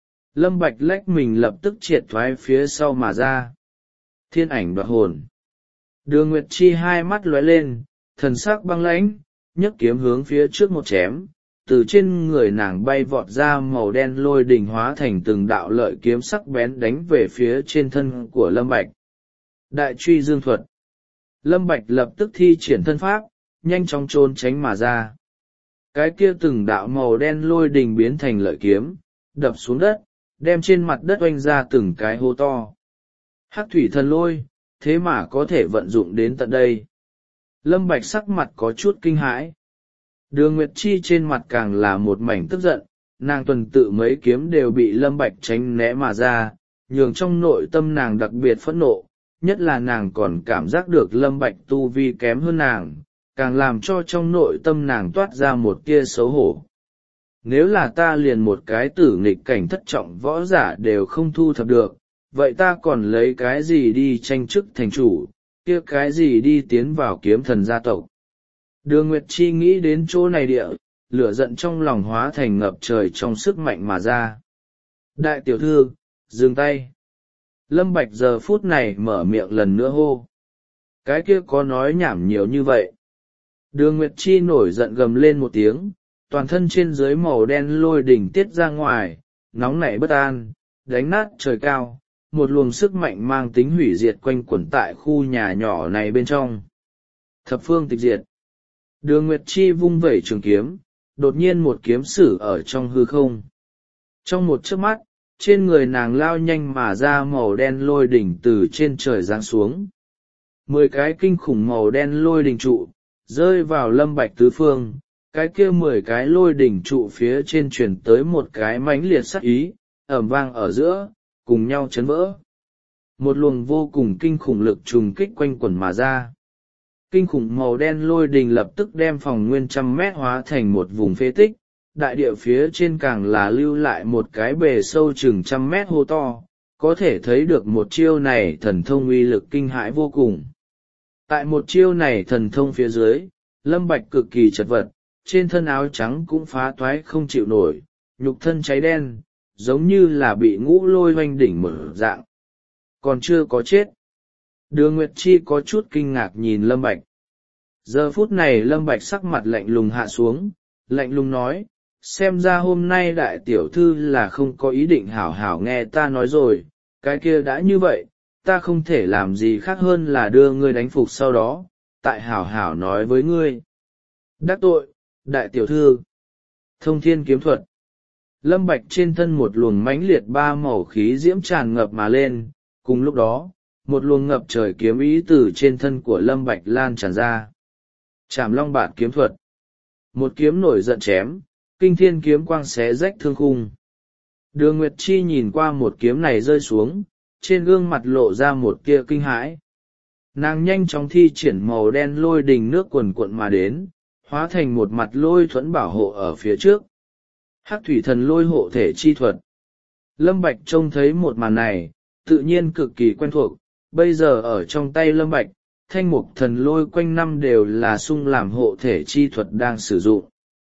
Lâm Bạch lách mình lập tức triệt thoái phía sau mà ra. Thiên ảnh đoạt hồn. Đường Nguyệt Chi hai mắt lóe lên, thần sắc băng lãnh, nhấc kiếm hướng phía trước một chém, từ trên người nàng bay vọt ra màu đen lôi đỉnh hóa thành từng đạo lợi kiếm sắc bén đánh về phía trên thân của Lâm Bạch. Đại truy dương thuật. Lâm Bạch lập tức thi triển thân pháp, nhanh chóng trốn tránh mà ra. Cái kia từng đạo màu đen lôi đỉnh biến thành lợi kiếm, đập xuống đất, đem trên mặt đất oanh ra từng cái hố to. Hắc thủy thần lôi, thế mà có thể vận dụng đến tận đây. Lâm Bạch sắc mặt có chút kinh hãi. Đường Nguyệt Chi trên mặt càng là một mảnh tức giận, nàng tuần tự mấy kiếm đều bị Lâm Bạch tránh né mà ra, nhường trong nội tâm nàng đặc biệt phẫn nộ, nhất là nàng còn cảm giác được Lâm Bạch tu vi kém hơn nàng, càng làm cho trong nội tâm nàng toát ra một tia xấu hổ. Nếu là ta liền một cái tử nghịch cảnh thất trọng võ giả đều không thu thập được, vậy ta còn lấy cái gì đi tranh chức thành chủ, kia cái gì đi tiến vào kiếm thần gia tộc. Đường Nguyệt Chi nghĩ đến chỗ này địa, lửa giận trong lòng hóa thành ngập trời trong sức mạnh mà ra. Đại tiểu thư, dừng tay. Lâm Bạch giờ phút này mở miệng lần nữa hô. Cái kia có nói nhảm nhiều như vậy. Đường Nguyệt Chi nổi giận gầm lên một tiếng, toàn thân trên dưới màu đen lôi đỉnh tiết ra ngoài, nóng nảy bất an, đánh nát trời cao, một luồng sức mạnh mang tính hủy diệt quanh quẩn tại khu nhà nhỏ này bên trong. Thập phương tịch diệt. Đường Nguyệt Chi vung vẩy trường kiếm, đột nhiên một kiếm sử ở trong hư không. Trong một chớp mắt, trên người nàng lao nhanh mà ra màu đen lôi đỉnh từ trên trời giáng xuống. Mười cái kinh khủng màu đen lôi đỉnh trụ, rơi vào Lâm Bạch tứ phương, cái kia mười cái lôi đỉnh trụ phía trên truyền tới một cái mãnh liệt sát ý, ầm vang ở giữa, cùng nhau chấn vỡ. Một luồng vô cùng kinh khủng lực trùng kích quanh quẩn mà ra. Kinh khủng màu đen lôi đình lập tức đem phòng nguyên trăm mét hóa thành một vùng phế tích, đại địa phía trên càng là lưu lại một cái bề sâu chừng trăm mét hô to, có thể thấy được một chiêu này thần thông uy lực kinh hãi vô cùng. Tại một chiêu này thần thông phía dưới, Lâm Bạch cực kỳ chật vật, trên thân áo trắng cũng phá toái không chịu nổi, nhục thân cháy đen, giống như là bị ngũ lôi hoanh đỉnh mở dạng. Còn chưa có chết. Đường Nguyệt Chi có chút kinh ngạc nhìn Lâm Bạch. Giờ phút này Lâm Bạch sắc mặt lạnh lùng hạ xuống, lạnh lùng nói, xem ra hôm nay đại tiểu thư là không có ý định hảo hảo nghe ta nói rồi, cái kia đã như vậy, ta không thể làm gì khác hơn là đưa ngươi đánh phục sau đó, tại hảo hảo nói với ngươi. Đắc tội, đại tiểu thư. Thông thiên kiếm thuật. Lâm Bạch trên thân một luồng mãnh liệt ba màu khí diễm tràn ngập mà lên, cùng lúc đó, một luồng ngập trời kiếm ý từ trên thân của Lâm Bạch lan tràn ra. Trảm long bạt kiếm thuật. Một kiếm nổi giận chém, kinh thiên kiếm quang xé rách thương khung. Đường Nguyệt Chi nhìn qua một kiếm này rơi xuống, trên gương mặt lộ ra một tia kinh hãi. Nàng nhanh chóng thi triển màu đen lôi đình nước cuồn cuộn mà đến, hóa thành một mặt lôi thuẫn bảo hộ ở phía trước. Hắc thủy thần lôi hộ thể chi thuật. Lâm Bạch trông thấy một màn này, tự nhiên cực kỳ quen thuộc, bây giờ ở trong tay Lâm Bạch, thanh mục thần lôi quanh năm đều là sung làm hộ thể chi thuật đang sử dụng.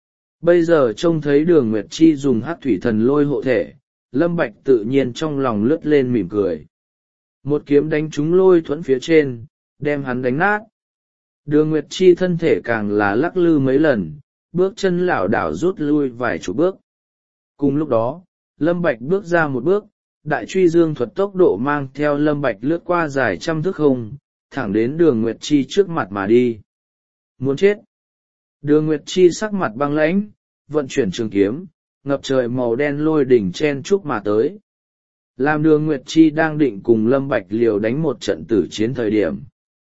Bây giờ trông thấy Đường Nguyệt Chi dùng hắc thủy thần lôi hộ thể, Lâm Bạch tự nhiên trong lòng lướt lên mỉm cười. Một kiếm đánh trúng lôi thuẫn phía trên, đem hắn đánh nát. Đường Nguyệt Chi thân thể càng là lắc lư mấy lần, bước chân lảo đảo rút lui vài chục bước. Cùng lúc đó, Lâm Bạch bước ra một bước, đại truy dương thuật tốc độ mang theo Lâm Bạch lướt qua dài trăm thước không, thẳng đến Đường Nguyệt Chi trước mặt mà đi. Muốn chết! Đường Nguyệt Chi sắc mặt băng lãnh, vận chuyển trường kiếm, ngập trời màu đen lôi đỉnh chen chúc mà tới. Làm Đường Nguyệt Chi đang định cùng Lâm Bạch liều đánh một trận tử chiến thời điểm.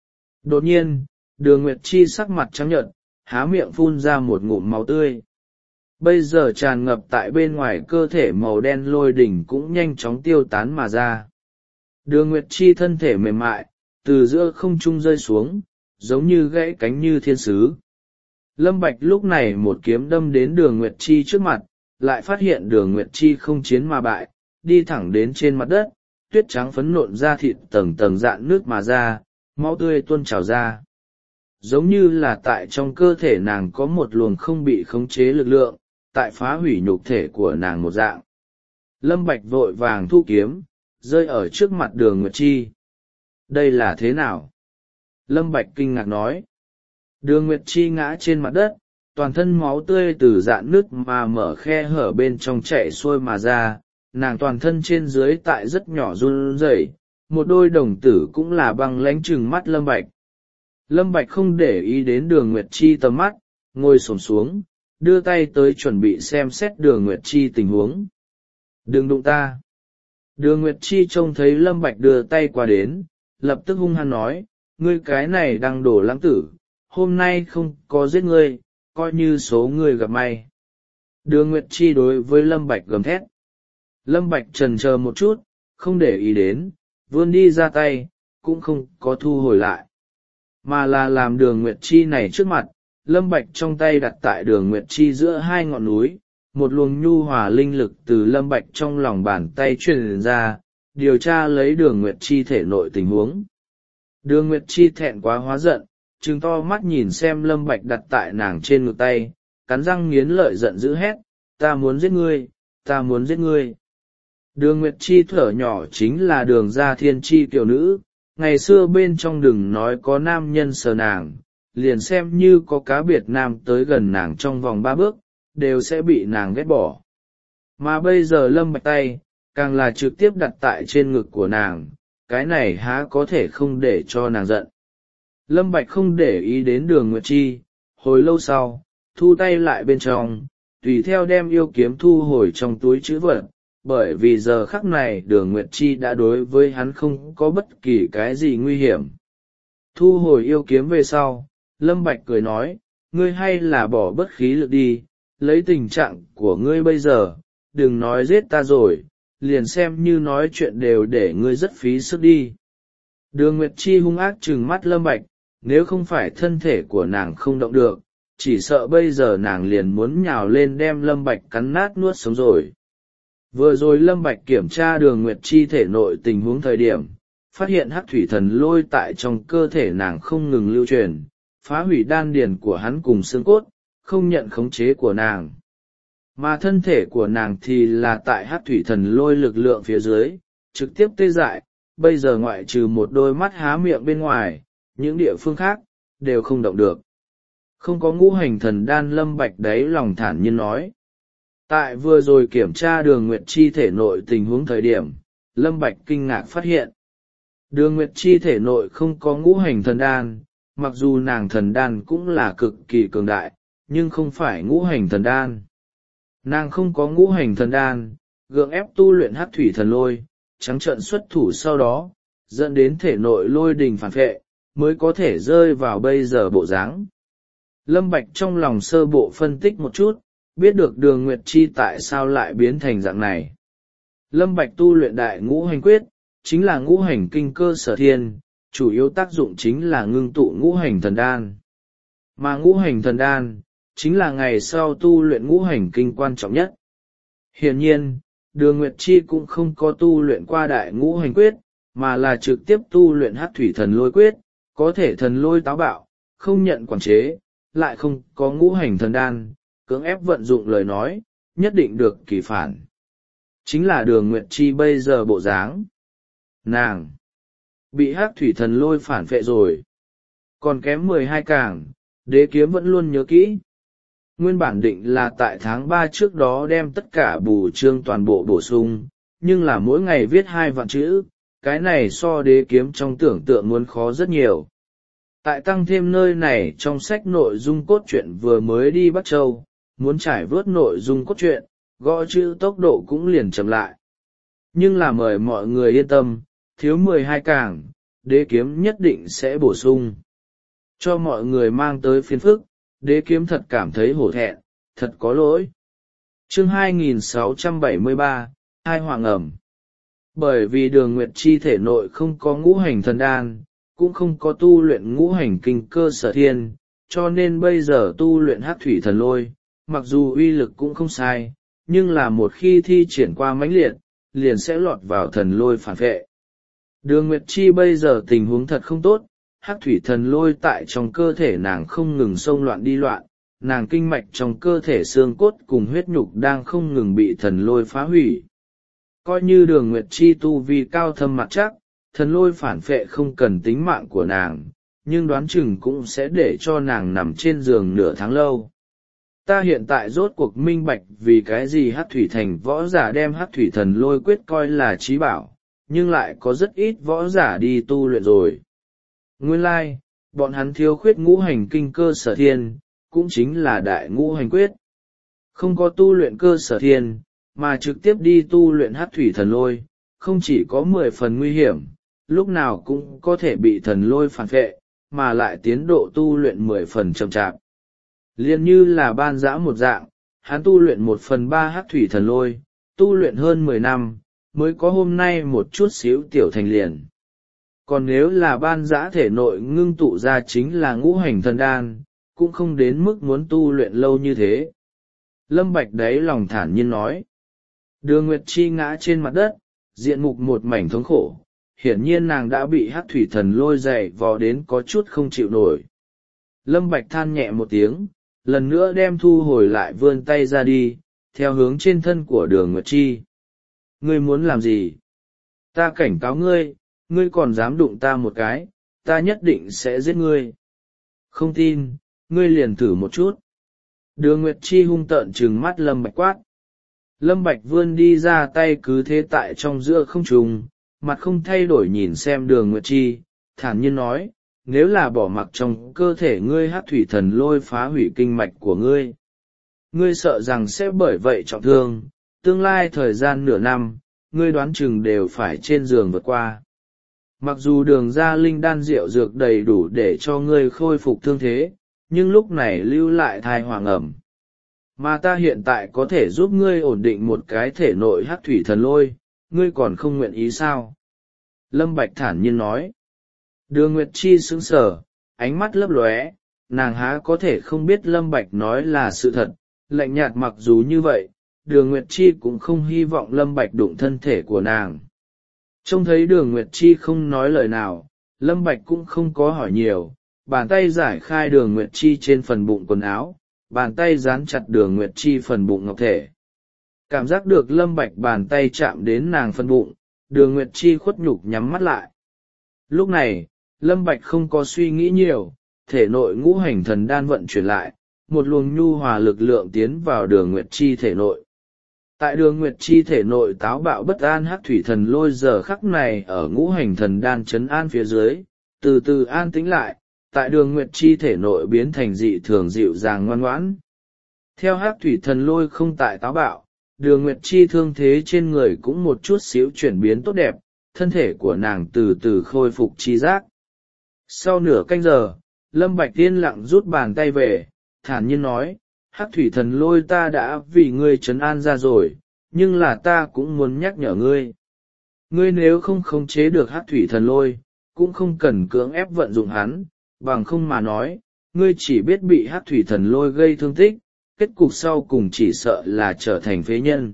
Đột nhiên, Đường Nguyệt Chi sắc mặt trắng nhợt, há miệng phun ra một ngụm máu tươi. Bây giờ tràn ngập tại bên ngoài cơ thể màu đen lôi đỉnh cũng nhanh chóng tiêu tán mà ra. Đường Nguyệt Chi thân thể mềm mại, từ giữa không trung rơi xuống, giống như gãy cánh như thiên sứ. Lâm Bạch lúc này một kiếm đâm đến Đường Nguyệt Chi trước mặt, lại phát hiện Đường Nguyệt Chi không chiến mà bại, đi thẳng đến trên mặt đất, tuyết trắng phấn nộn ra thịt tầng tầng dạn nước mà ra, máu tươi tuôn trào ra. Giống như là tại trong cơ thể nàng có một luồng không bị khống chế lực lượng, tại phá hủy nhục thể của nàng một dạng. Lâm Bạch vội vàng thu kiếm, rơi ở trước mặt Đường Nguyệt Chi. Đây là thế nào? Lâm Bạch kinh ngạc nói. Đường Nguyệt Chi ngã trên mặt đất, toàn thân máu tươi từ dạn nứt mà mở khe hở bên trong chảy xuôi mà ra, nàng toàn thân trên dưới tại rất nhỏ run rẩy, một đôi đồng tử cũng là băng lãnh trừng mắt Lâm Bạch. Lâm Bạch không để ý đến Đường Nguyệt Chi tầm mắt, ngồi xổm xuống, đưa tay tới chuẩn bị xem xét Đường Nguyệt Chi tình huống. Đừng đụng ta! Đường Nguyệt Chi trông thấy Lâm Bạch đưa tay qua đến, lập tức hung hăng nói, ngươi cái này đang đổ lãng tử, hôm nay không có giết ngươi, coi như số ngươi gặp may. Đường Nguyệt Chi đối với Lâm Bạch gầm thét. Lâm Bạch chần chờ một chút, không để ý đến, vươn đi ra tay, cũng không có thu hồi lại. Mà là làm Đường Nguyệt Chi này trước mặt, Lâm Bạch trong tay đặt tại Đường Nguyệt Chi giữa hai ngọn núi, một luồng nhu hòa linh lực từ Lâm Bạch trong lòng bàn tay truyền ra, điều tra lấy Đường Nguyệt Chi thể nội tình huống. Đường Nguyệt Chi thẹn quá hóa giận, trừng to mắt nhìn xem Lâm Bạch đặt tại nàng trên ngực tay, cắn răng nghiến lợi giận dữ hét, ta muốn giết ngươi, ta muốn giết ngươi. Đường Nguyệt Chi thở nhỏ chính là Đường gia thiên chi tiểu nữ, ngày xưa bên trong đừng nói có nam nhân sờ nàng, liền xem như có cá biệt nam tới gần nàng trong vòng ba bước, đều sẽ bị nàng ghét bỏ. Mà bây giờ Lâm Bạch tay, càng là trực tiếp đặt tại trên ngực của nàng, cái này há có thể không để cho nàng giận. Lâm Bạch không để ý đến Đường Nguyệt Chi, hồi lâu sau, thu tay lại bên trong, tùy theo đem yêu kiếm thu hồi trong túi trữ vật, bởi vì giờ khắc này Đường Nguyệt Chi đã đối với hắn không có bất kỳ cái gì nguy hiểm. Thu hồi yêu kiếm về sau, Lâm Bạch cười nói, ngươi hay là bỏ bất khí lực đi, lấy tình trạng của ngươi bây giờ, đừng nói giết ta rồi, liền xem như nói chuyện đều để ngươi rất phí sức đi. Đường Nguyệt Chi hung ác trừng mắt Lâm Bạch, nếu không phải thân thể của nàng không động được, chỉ sợ bây giờ nàng liền muốn nhào lên đem Lâm Bạch cắn nát nuốt sống rồi. Vừa rồi Lâm Bạch kiểm tra Đường Nguyệt Chi thể nội tình huống thời điểm, phát hiện hắc thủy thần lôi tại trong cơ thể nàng không ngừng lưu truyền, phá hủy đan điền của hắn cùng xương cốt, không nhận khống chế của nàng. Mà thân thể của nàng thì là tại hắc thủy thần lôi lực lượng phía dưới, trực tiếp tê dại, bây giờ ngoại trừ một đôi mắt há miệng bên ngoài, những địa phương khác, đều không động được. Không có ngũ hành thần đan Lâm Bạch đấy lòng thản nhiên nói. Tại vừa rồi kiểm tra Đường Nguyệt Chi thể nội tình huống thời điểm, Lâm Bạch kinh ngạc phát hiện. Đường Nguyệt Chi thể nội không có ngũ hành thần đan, mặc dù nàng thần đan cũng là cực kỳ cường đại, nhưng không phải ngũ hành thần đan. Nàng không có ngũ hành thần đan, gượng ép tu luyện hắc thủy thần lôi, trắng trợn xuất thủ sau đó, dẫn đến thể nội lôi đình phản phệ, mới có thể rơi vào bây giờ bộ dáng. Lâm Bạch trong lòng sơ bộ phân tích một chút, biết được Đường Nguyệt Chi tại sao lại biến thành dạng này. Lâm Bạch tu luyện đại ngũ hành quyết, chính là ngũ hành kinh cơ sở thiên, chủ yếu tác dụng chính là ngưng tụ ngũ hành thần đan. Mà ngũ hành thần đan, chính là ngày sau tu luyện ngũ hành kinh quan trọng nhất. Hiển nhiên, Đường Nguyệt Chi cũng không có tu luyện qua đại ngũ hành quyết, mà là trực tiếp tu luyện hắc thủy thần lôi quyết, có thể thần lôi táo bạo, không nhận quản chế, lại không có ngũ hành thần đan, cưỡng ép vận dụng lời nói, nhất định được kỳ phản. Chính là Đường Nguyệt Chi bây giờ bộ dáng. Nàng bị hắc thủy thần lôi phản phệ rồi. còn kém mười hai cảng, đế kiếm vẫn luôn nhớ kỹ. Nguyên bản định là tại tháng ba trước đó đem tất cả bù chương toàn bộ bổ sung, nhưng là mỗi ngày viết hai vạn chữ, cái này so đế kiếm trong tưởng tượng muốn khó rất nhiều. Tại tăng thêm nơi này trong sách nội dung cốt truyện vừa mới đi Bắc Châu, muốn trải vớt nội dung cốt truyện, gõ chữ tốc độ cũng liền chậm lại. Nhưng là mời mọi người yên tâm, thiếu mười hai cảng, đế kiếm nhất định sẽ bổ sung. Cho mọi người mang tới phiền phức, đế kiếm thật cảm thấy hổ thẹn, thật có lỗi. Chương hai nghìn sáu trăm bảy mươi ba, Hai Hoàng ẩm. Bởi vì Đường Nguyệt Chi thể nội không có ngũ hành thần đan, cũng không có tu luyện ngũ hành kinh cơ sở thiên, cho nên bây giờ tu luyện hắc thủy thần lôi, mặc dù uy lực cũng không sai, nhưng là một khi thi triển qua mãnh liệt, liền sẽ lọt vào thần lôi phản vệ. Đường Nguyệt Chi bây giờ tình huống thật không tốt, hắc thủy thần lôi tại trong cơ thể nàng không ngừng xông loạn đi loạn, nàng kinh mạch trong cơ thể xương cốt cùng huyết nhục đang không ngừng bị thần lôi phá hủy. Coi như Đường Nguyệt Chi tu vi cao thâm mặt chắc, thần lôi phản phệ không cần tính mạng của nàng, nhưng đoán chừng cũng sẽ để cho nàng nằm trên giường nửa tháng lâu. Ta hiện tại rốt cuộc minh bạch vì cái gì hắc thủy thành võ giả đem hắc thủy thần lôi quyết coi là trí bảo, nhưng lại có rất ít võ giả đi tu luyện rồi. Nguyên lai, like, bọn hắn thiếu khuyết ngũ hành kinh cơ sở thiên, cũng chính là đại ngũ hành quyết. Không có tu luyện cơ sở thiên, mà trực tiếp đi tu luyện hắc thủy thần lôi, không chỉ có mười phần nguy hiểm, lúc nào cũng có thể bị thần lôi phản vệ, mà lại tiến độ tu luyện mười phần chậm chạp. Liên như là Ban Dã một dạng, hắn tu luyện một phần ba hắc thủy thần lôi, tu luyện hơn mười năm, mới có hôm nay một chút xíu tiểu thành liền. Còn nếu là Ban Dã thể nội ngưng tụ ra chính là ngũ hành thần đan, cũng không đến mức muốn tu luyện lâu như thế. Lâm Bạch đáy lòng thản nhiên nói. Đường Nguyệt Chi ngã trên mặt đất, diện mục một mảnh thống khổ, hiển nhiên nàng đã bị hắc thủy thần lôi dày vò đến có chút không chịu nổi. Lâm Bạch than nhẹ một tiếng, lần nữa đem thu hồi lại vươn tay ra đi, theo hướng trên thân của Đường Nguyệt Chi. Ngươi muốn làm gì? Ta cảnh cáo ngươi, ngươi còn dám đụng ta một cái, ta nhất định sẽ giết ngươi. Không tin, ngươi liền thử một chút. Đường Nguyệt Chi hung tợn trừng mắt Lâm Bạch quát. Lâm Bạch vươn đi ra tay cứ thế tại trong giữa không trung, mặt không thay đổi nhìn xem Đường Nguyệt Chi, thản nhiên nói, nếu là bỏ mặc trong cơ thể ngươi hắc thủy thần lôi phá hủy kinh mạch của ngươi. Ngươi sợ rằng sẽ bởi vậy trọng thương, tương lai thời gian nửa năm, ngươi đoán chừng đều phải trên giường vượt qua. Mặc dù đường ra linh đan rượu dược đầy đủ để cho ngươi khôi phục thương thế, nhưng lúc này lưu lại thai hoàng ẩm. Mà ta hiện tại có thể giúp ngươi ổn định một cái thể nội hắc thủy thần lôi, ngươi còn không nguyện ý sao? Lâm Bạch thản nhiên nói. Đường Nguyệt Chi sững sờ, ánh mắt lấp lóe, nàng há có thể không biết Lâm Bạch nói là sự thật, lạnh nhạt mặc dù như vậy, Đường Nguyệt Chi cũng không hy vọng Lâm Bạch đụng thân thể của nàng. Trông thấy Đường Nguyệt Chi không nói lời nào, Lâm Bạch cũng không có hỏi nhiều, bàn tay giải khai Đường Nguyệt Chi trên phần bụng quần áo, bàn tay dán chặt Đường Nguyệt Chi phần bụng ngọc thể. Cảm giác được Lâm Bạch bàn tay chạm đến nàng phần bụng, Đường Nguyệt Chi khuất nhục nhắm mắt lại. Lúc này, Lâm Bạch không có suy nghĩ nhiều, thể nội ngũ hành thần đan vận chuyển lại, một luồng nhu hòa lực lượng tiến vào Đường Nguyệt Chi thể nội. Tại Đường Nguyệt Chi thể nội táo bạo bất an hắc thủy thần lôi giờ khắc này ở ngũ hành thần đan chấn an phía dưới, từ từ an tĩnh lại, tại Đường Nguyệt Chi thể nội biến thành dị thường dịu dàng ngoan ngoãn. Theo hắc thủy thần lôi không tại táo bạo, Đường Nguyệt Chi thương thế trên người cũng một chút xíu chuyển biến tốt đẹp, thân thể của nàng từ từ khôi phục chi giác. Sau nửa canh giờ, Lâm Bạch yên lặng rút bàn tay về, thản nhiên nói, hắc thủy thần lôi ta đã vì ngươi trấn an ra rồi, nhưng là ta cũng muốn nhắc nhở ngươi. Ngươi nếu không khống chế được hắc thủy thần lôi, cũng không cần cưỡng ép vận dụng hắn, bằng không mà nói, ngươi chỉ biết bị hắc thủy thần lôi gây thương tích, kết cục sau cùng chỉ sợ là trở thành phế nhân.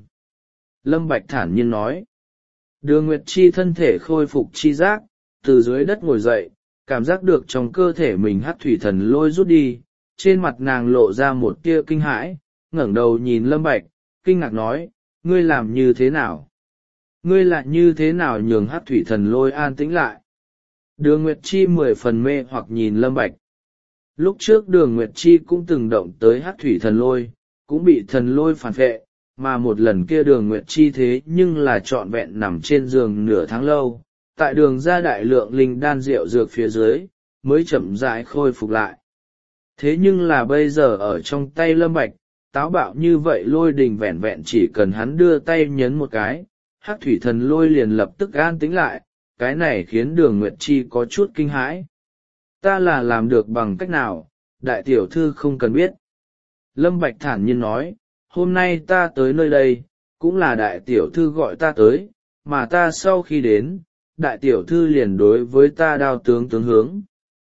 Lâm Bạch thản nhiên nói. Đường Nguyệt Chi thân thể khôi phục chi giác, từ dưới đất ngồi dậy, cảm giác được trong cơ thể mình hắc thủy thần lôi rút đi, trên mặt nàng lộ ra một tia kinh hãi, ngẩng đầu nhìn Lâm Bạch, kinh ngạc nói, ngươi làm như thế nào? Ngươi lại như thế nào nhường hắc thủy thần lôi an tĩnh lại? Đường Nguyệt Chi mười phần mê hoặc nhìn Lâm Bạch. Lúc trước Đường Nguyệt Chi cũng từng động tới Hắc thủy thần lôi, cũng bị thần lôi phản vệ, mà một lần kia Đường Nguyệt Chi thế nhưng là trọn vẹn nằm trên giường nửa tháng lâu, tại đường ra đại lượng linh đan rượu dược phía dưới, mới chậm rãi khôi phục lại. Thế nhưng là bây giờ ở trong tay Lâm Bạch, táo bạo như vậy lôi đình vẹn vẹn chỉ cần hắn đưa tay nhấn một cái, Hắc thủy thần lôi liền lập tức an tĩnh lại, cái này khiến Đường Nguyệt Chi có chút kinh hãi. Ta là làm được bằng cách nào, đại tiểu thư không cần biết. Lâm Bạch thản nhiên nói, hôm nay ta tới nơi đây, cũng là đại tiểu thư gọi ta tới, mà ta sau khi đến, đại tiểu thư liền đối với ta đao tướng tướng hướng.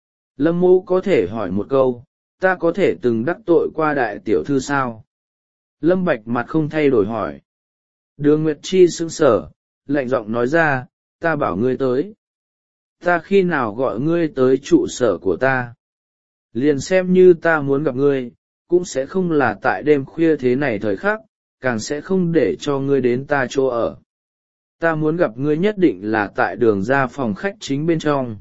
Lâm Mộ có thể hỏi một câu, ta có thể từng đắc tội qua đại tiểu thư sao? Lâm Bạch mặt không thay đổi hỏi. Đường Nguyệt Chi sững sờ, lạnh giọng nói ra, ta bảo ngươi tới. Ta khi nào gọi ngươi tới trụ sở của ta? Liền xem như ta muốn gặp ngươi, cũng sẽ không là tại đêm khuya thế này thời khắc, càng sẽ không để cho ngươi đến ta chỗ ở. Ta muốn gặp ngươi nhất định là tại đường ra phòng khách chính bên trong.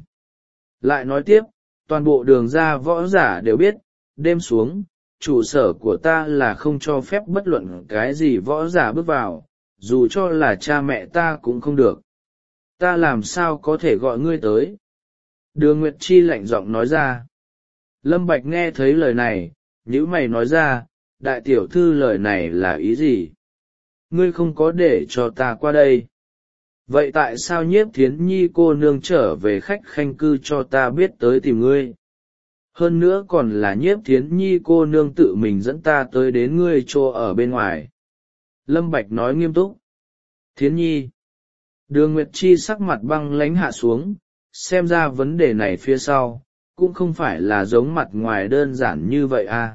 Lại nói tiếp, toàn bộ đường ra võ giả đều biết, đêm xuống, trụ sở của ta là không cho phép bất luận cái gì võ giả bước vào, dù cho là cha mẹ ta cũng không được. Ta làm sao có thể gọi ngươi tới? Đường Nguyệt Chi lạnh giọng nói ra. Lâm Bạch nghe thấy lời này, nhíu mày nói ra, đại tiểu thư lời này là ý gì? Ngươi không có để cho ta qua đây. Vậy tại sao Nhiếp Thiến Nhi cô nương trở về khách khanh cư cho ta biết tới tìm ngươi? Hơn nữa còn là Nhiếp Thiến Nhi cô nương tự mình dẫn ta tới đến ngươi chỗ ở bên ngoài. Lâm Bạch nói nghiêm túc. Thiến Nhi. Đường Nguyệt Chi sắc mặt băng lãnh hạ xuống, xem ra vấn đề này phía sau, cũng không phải là giống mặt ngoài đơn giản như vậy à.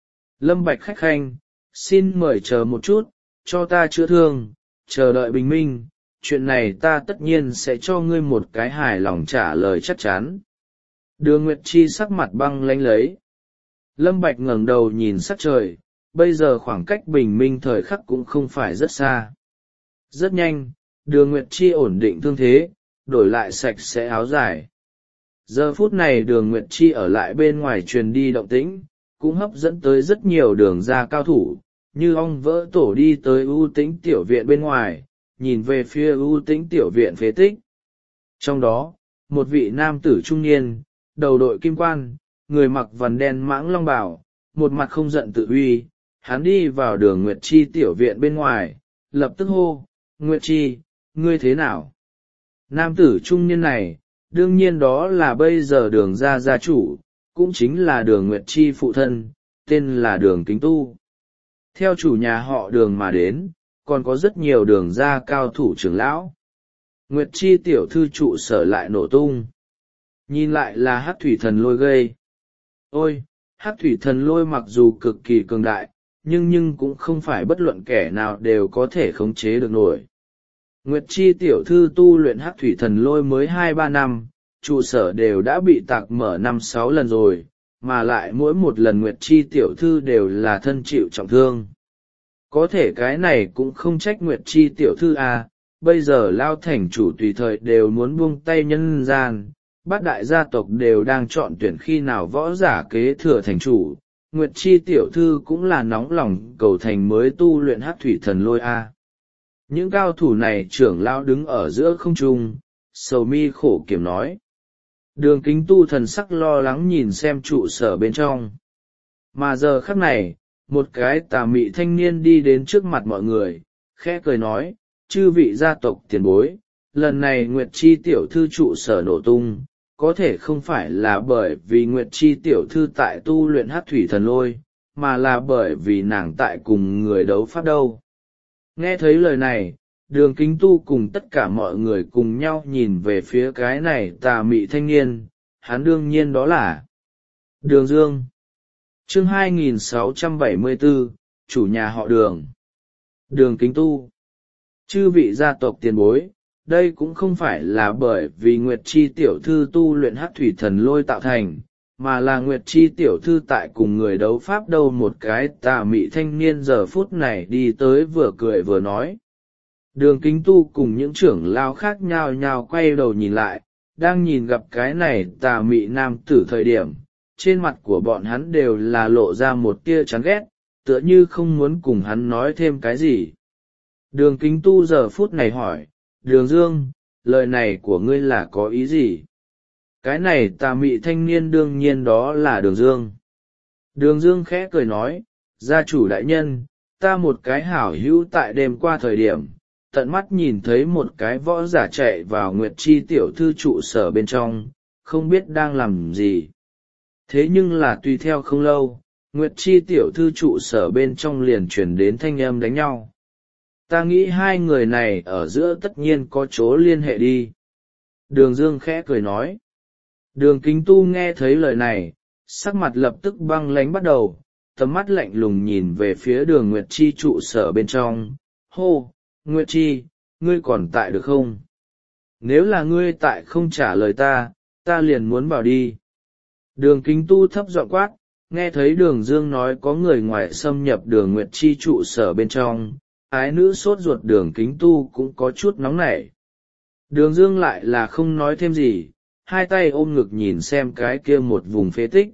Lâm Bạch khách khanh, xin mời chờ một chút, cho ta chữa thương, chờ đợi bình minh, chuyện này ta tất nhiên sẽ cho ngươi một cái hài lòng trả lời chắc chắn. Đường Nguyệt Chi sắc mặt băng lãnh lấy. Lâm Bạch ngẩng đầu nhìn sắc trời, bây giờ khoảng cách bình minh thời khắc cũng không phải rất xa. Rất nhanh, Đường Nguyệt Chi ổn định thương thế, đổi lại sạch sẽ áo dài. Giờ phút này Đường Nguyệt Chi ở lại bên ngoài truyền đi động tĩnh, cũng hấp dẫn tới rất nhiều đường ra cao thủ, như ong vỡ tổ đi tới ưu tĩnh tiểu viện bên ngoài, nhìn về phía ưu tĩnh tiểu viện phế tích. Trong đó, một vị nam tử trung niên, đầu đội kim quan, người mặc vằn đen mãng long bào, một mặt không giận tự uy, hắn đi vào Đường Nguyệt Chi tiểu viện bên ngoài, lập tức hô, Nguyệt Chi, ngươi thế nào? Nam tử trung niên này, đương nhiên đó là bây giờ Đường gia gia chủ, cũng chính là Đường Nguyệt Chi phụ thân, tên là Đường Kính Tu. Theo chủ nhà họ Đường mà đến, còn có rất nhiều đường gia cao thủ trưởng lão. Nguyệt Chi tiểu thư trụ sở lại nổ tung. Nhìn lại là Hắc thủy thần lôi gây. Ôi, Hắc thủy thần lôi mặc dù cực kỳ cường đại, nhưng nhưng cũng không phải bất luận kẻ nào đều có thể khống chế được nổi. Nguyệt Chi tiểu thư tu luyện Hắc thủy thần lôi mới hai ba năm, trụ sở đều đã bị tạc mở năm sáu lần rồi, mà lại mỗi một lần Nguyệt Chi tiểu thư đều là thân chịu trọng thương. Có thể cái này cũng không trách Nguyệt Chi tiểu thư à, bây giờ Lao thành chủ tùy thời đều muốn buông tay nhân gian, bát đại gia tộc đều đang chọn tuyển khi nào võ giả kế thừa thành chủ, Nguyệt Chi tiểu thư cũng là nóng lòng cầu thành mới tu luyện Hắc thủy thần lôi à. Những cao thủ này trưởng lão đứng ở giữa không trung, sầu mi khổ kiểm nói. Đường Kính Tu thần sắc lo lắng nhìn xem trụ sở bên trong. Mà giờ khắc này, một cái tà mị thanh niên đi đến trước mặt mọi người, khẽ cười nói, chư vị gia tộc tiền bối, lần này Nguyệt Chi tiểu thư trụ sở nổ tung, có thể không phải là bởi vì Nguyệt Chi tiểu thư tại tu luyện Hắc thủy thần lôi, mà là bởi vì nàng tại cùng người đấu pháp đâu. Nghe thấy lời này, Đường Kính Tu cùng tất cả mọi người cùng nhau nhìn về phía cái này tà mị thanh niên, hắn đương nhiên đó là Đường Dương. Chương hai nghìn sáu trăm bảy mươi bốn, chủ nhà họ Đường. Đường Kính Tu. Chư vị gia tộc tiền bối, đây cũng không phải là bởi vì Nguyệt Chi tiểu thư tu luyện Hắc thủy thần lôi tạo thành, mà là Nguyệt Chi tiểu thư tại cùng người đấu pháp đâu. Một cái tà mị thanh niên giờ phút này đi tới vừa cười vừa nói. Đường Kính Tu cùng những trưởng lao khác nhao nhao quay đầu nhìn lại, đang nhìn gặp cái này tà mị nam tử thời điểm trên mặt của bọn hắn đều là lộ ra một tia chán ghét, tựa như không muốn cùng hắn nói thêm cái gì. Đường Kính Tu giờ phút này hỏi, Đường Dương, lời này của ngươi là có ý gì? Cái này tà mị thanh niên đương nhiên đó là Đường Dương. Đường Dương khẽ cười nói, gia chủ đại nhân, ta một cái hảo hữu tại đêm qua thời điểm, tận mắt nhìn thấy một cái võ giả chạy vào Nguyệt Chi tiểu thư trụ sở bên trong, không biết đang làm gì. Thế nhưng là tùy theo không lâu, Nguyệt Chi tiểu thư trụ sở bên trong liền chuyển đến thanh âm đánh nhau. Ta nghĩ hai người này ở giữa tất nhiên có chỗ liên hệ đi. Đường Dương khẽ cười nói. Đường Kính Tu nghe thấy lời này, sắc mặt lập tức băng lãnh bắt đầu, tầm mắt lạnh lùng nhìn về phía đường Nguyệt Chi trụ sở bên trong. Hô, Nguyệt Chi, ngươi còn tại được không? Nếu là ngươi tại không trả lời ta, ta liền muốn vào đi. Đường Kính Tu thấp giọng quát, nghe thấy Đường Dương nói có người ngoài xâm nhập đường Nguyệt Chi trụ sở bên trong, ái nữ sốt ruột Đường Kính Tu cũng có chút nóng nảy. Đường Dương lại là không nói thêm gì, hai tay ôm ngực nhìn xem cái kia một vùng phế tích.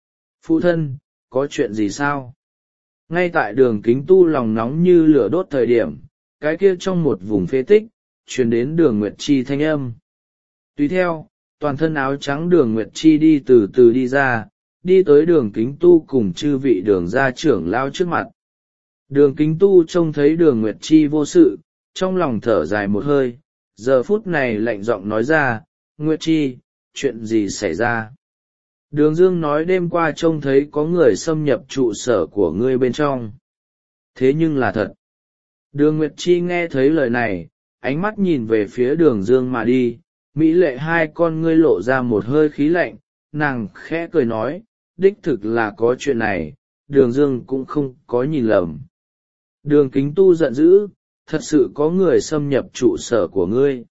Phụ thân, có chuyện gì sao? Ngay tại Đường Kính Tu lòng nóng như lửa đốt thời điểm, cái kia trong một vùng phế tích, truyền đến Đường Nguyệt Chi thanh âm. Tùy theo, toàn thân áo trắng Đường Nguyệt Chi đi từ từ đi ra, đi tới Đường Kính Tu cùng chư vị Đường gia trưởng lao trước mặt. Đường Kính Tu trông thấy Đường Nguyệt Chi vô sự, trong lòng thở dài một hơi, giờ phút này lạnh giọng nói ra, Nguyệt Chi, chuyện gì xảy ra? Đường Dương nói đêm qua trông thấy có người xâm nhập trụ sở của ngươi bên trong. Thế nhưng là thật. Đường Nguyệt Chi nghe thấy lời này, ánh mắt nhìn về phía Đường Dương mà đi, mỹ lệ hai con ngươi lộ ra một hơi khí lạnh, nàng khẽ cười nói, đích thực là có chuyện này, Đường Dương cũng không có nhìn lầm. Đường Kính Tu giận dữ, thật sự có người xâm nhập trụ sở của ngươi.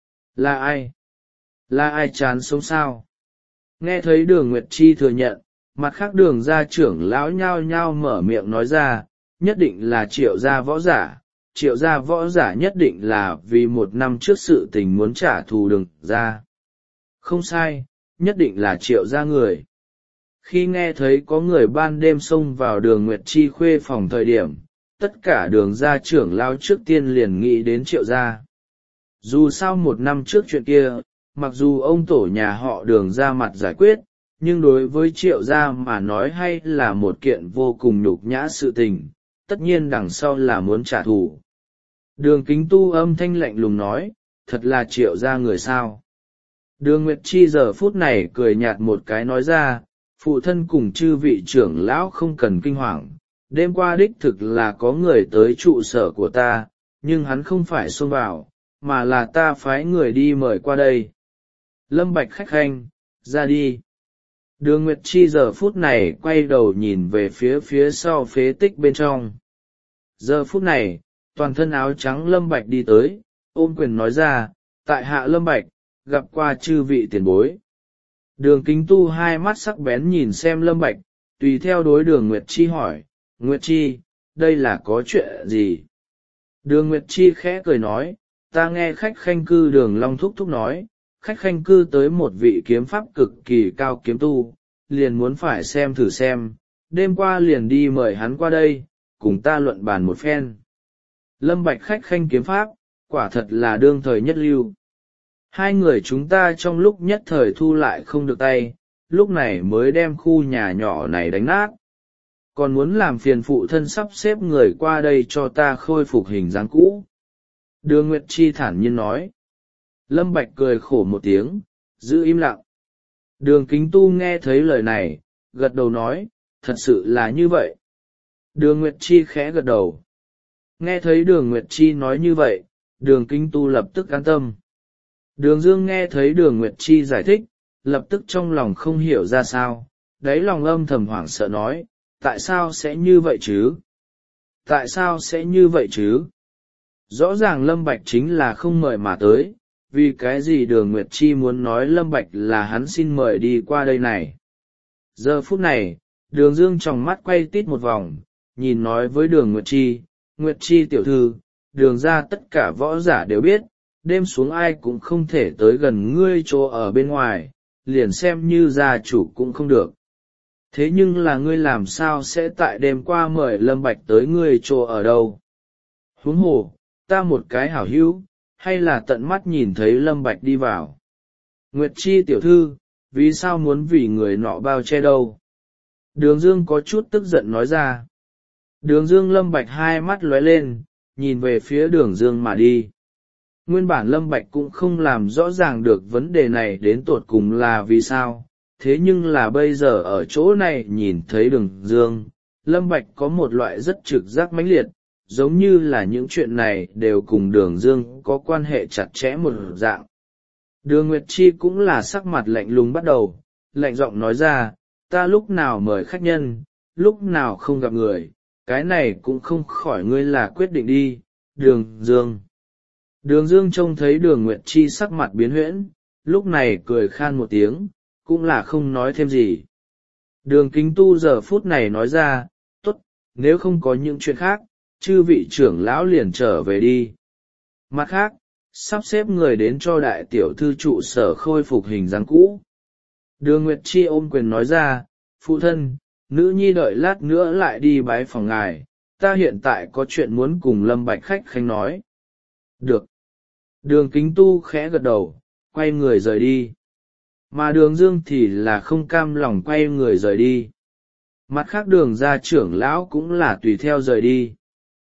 Là ai? Là ai chán sống sao? Nghe thấy Đường Nguyệt Chi thừa nhận, mặt khác Đường gia trưởng lão nhao nhao mở miệng nói ra, nhất định là Triệu gia võ giả, Triệu gia võ giả nhất định là vì một năm trước sự tình muốn trả thù Đường gia. Không sai, nhất định là Triệu gia người. Khi nghe thấy có người ban đêm xông vào Đường Nguyệt Chi khuê phòng thời điểm, tất cả Đường gia trưởng lão trước tiên liền nghĩ đến Triệu gia. Dù sao một năm trước chuyện kia, mặc dù ông tổ nhà họ Đường ra mặt giải quyết, nhưng đối với Triệu gia mà nói hay là một kiện vô cùng nhục nhã sự tình, tất nhiên đằng sau là muốn trả thù. Đường Kính Tu âm thanh lạnh lùng nói, thật là Triệu gia người sao? Đường Nguyệt Chi giờ phút này cười nhạt một cái nói ra, phụ thân cùng chư vị trưởng lão không cần kinh hoàng, đêm qua đích thực là có người tới trụ sở của ta, nhưng hắn không phải xông vào, mà là ta phái người đi mời qua đây. Lâm Bạch khách khanh, ra đi. Đường Nguyệt Chi giờ phút này quay đầu nhìn về phía phía sau phế tích bên trong. Giờ phút này, toàn thân áo trắng Lâm Bạch đi tới, ôm quyền nói ra, tại hạ Lâm Bạch, gặp qua chư vị tiền bối. Đường Kính Tu hai mắt sắc bén nhìn xem Lâm Bạch, tùy theo đối Đường Nguyệt Chi hỏi, Nguyệt Chi, đây là có chuyện gì? Đường Nguyệt Chi khẽ cười nói, ta nghe khách khanh cư Đường Long thúc thúc nói, khách khanh cư tới một vị kiếm pháp cực kỳ cao kiếm tu, liền muốn phải xem thử xem, đêm qua liền đi mời hắn qua đây, cùng ta luận bàn một phen. Lâm Bạch khách khanh kiếm pháp, quả thật là đương thời nhất lưu. Hai người chúng ta trong lúc nhất thời thu lại không được tay, lúc này mới đem khu nhà nhỏ này đánh nát. Còn muốn làm phiền phụ thân sắp xếp người qua đây cho ta khôi phục hình dáng cũ. Đường Nguyệt Chi thản nhiên nói. Lâm Bạch cười khổ một tiếng, giữ im lặng. Đường Kính Tu nghe thấy lời này, gật đầu nói, thật sự là như vậy. Đường Nguyệt Chi khẽ gật đầu. Nghe thấy Đường Nguyệt Chi nói như vậy, Đường Kính Tu lập tức an tâm. Đường Dương nghe thấy Đường Nguyệt Chi giải thích, lập tức trong lòng không hiểu ra sao, đáy lòng âm thầm hoảng sợ nói, tại sao sẽ như vậy chứ? Tại sao sẽ như vậy chứ? Rõ ràng Lâm Bạch chính là không mời mà tới, vì cái gì Đường Nguyệt Chi muốn nói Lâm Bạch là hắn xin mời đi qua đây này. Giờ phút này, Đường Dương trong mắt quay tít một vòng, nhìn nói với Đường Nguyệt Chi, Nguyệt Chi tiểu thư, Đường ra tất cả võ giả đều biết, đêm xuống ai cũng không thể tới gần ngươi chỗ ở bên ngoài, liền xem như gia chủ cũng không được. Thế nhưng là ngươi làm sao sẽ tại đêm qua mời Lâm Bạch tới ngươi chỗ ở đâu? Huống hồ, ta một cái hảo hữu, hay là tận mắt nhìn thấy Lâm Bạch đi vào? Nguyệt Chi tiểu thư, vì sao muốn vì người nọ bao che đâu? Đường Dương có chút tức giận nói ra. Đường Dương Lâm Bạch hai mắt lóe lên, nhìn về phía Đường Dương mà đi. Nguyên bản Lâm Bạch cũng không làm rõ ràng được vấn đề này đến tột cùng là vì sao, thế nhưng là bây giờ ở chỗ này nhìn thấy Đường Dương, Lâm Bạch có một loại rất trực giác mãnh liệt, giống như là những chuyện này đều cùng Đường Dương có quan hệ chặt chẽ một dạng. Đường Nguyệt Chi cũng là sắc mặt lạnh lùng bắt đầu, lạnh giọng nói ra, ta lúc nào mời khách nhân, lúc nào không gặp người, cái này cũng không khỏi ngươi là quyết định đi, Đường Dương. Đường Dương trông thấy Đường Nguyệt Chi sắc mặt biến huyễn, lúc này cười khan một tiếng, cũng là không nói thêm gì. Đường Kính Tu giờ phút này nói ra, tốt, nếu không có những chuyện khác, chư vị trưởng lão liền trở về đi. Mặt khác, sắp xếp người đến cho đại tiểu thư trụ sở khôi phục hình dáng cũ. Đường Nguyệt Chi ôm quyền nói ra, phụ thân, nữ nhi đợi lát nữa lại đi bái phòng ngài, ta hiện tại có chuyện muốn cùng Lâm Bạch khách khanh nói. Được. Đường Kính Tu khẽ gật đầu, quay người rời đi. Mà Đường Dương thì là không cam lòng quay người rời đi. Mặt khác Đường gia trưởng lão cũng là tùy theo rời đi.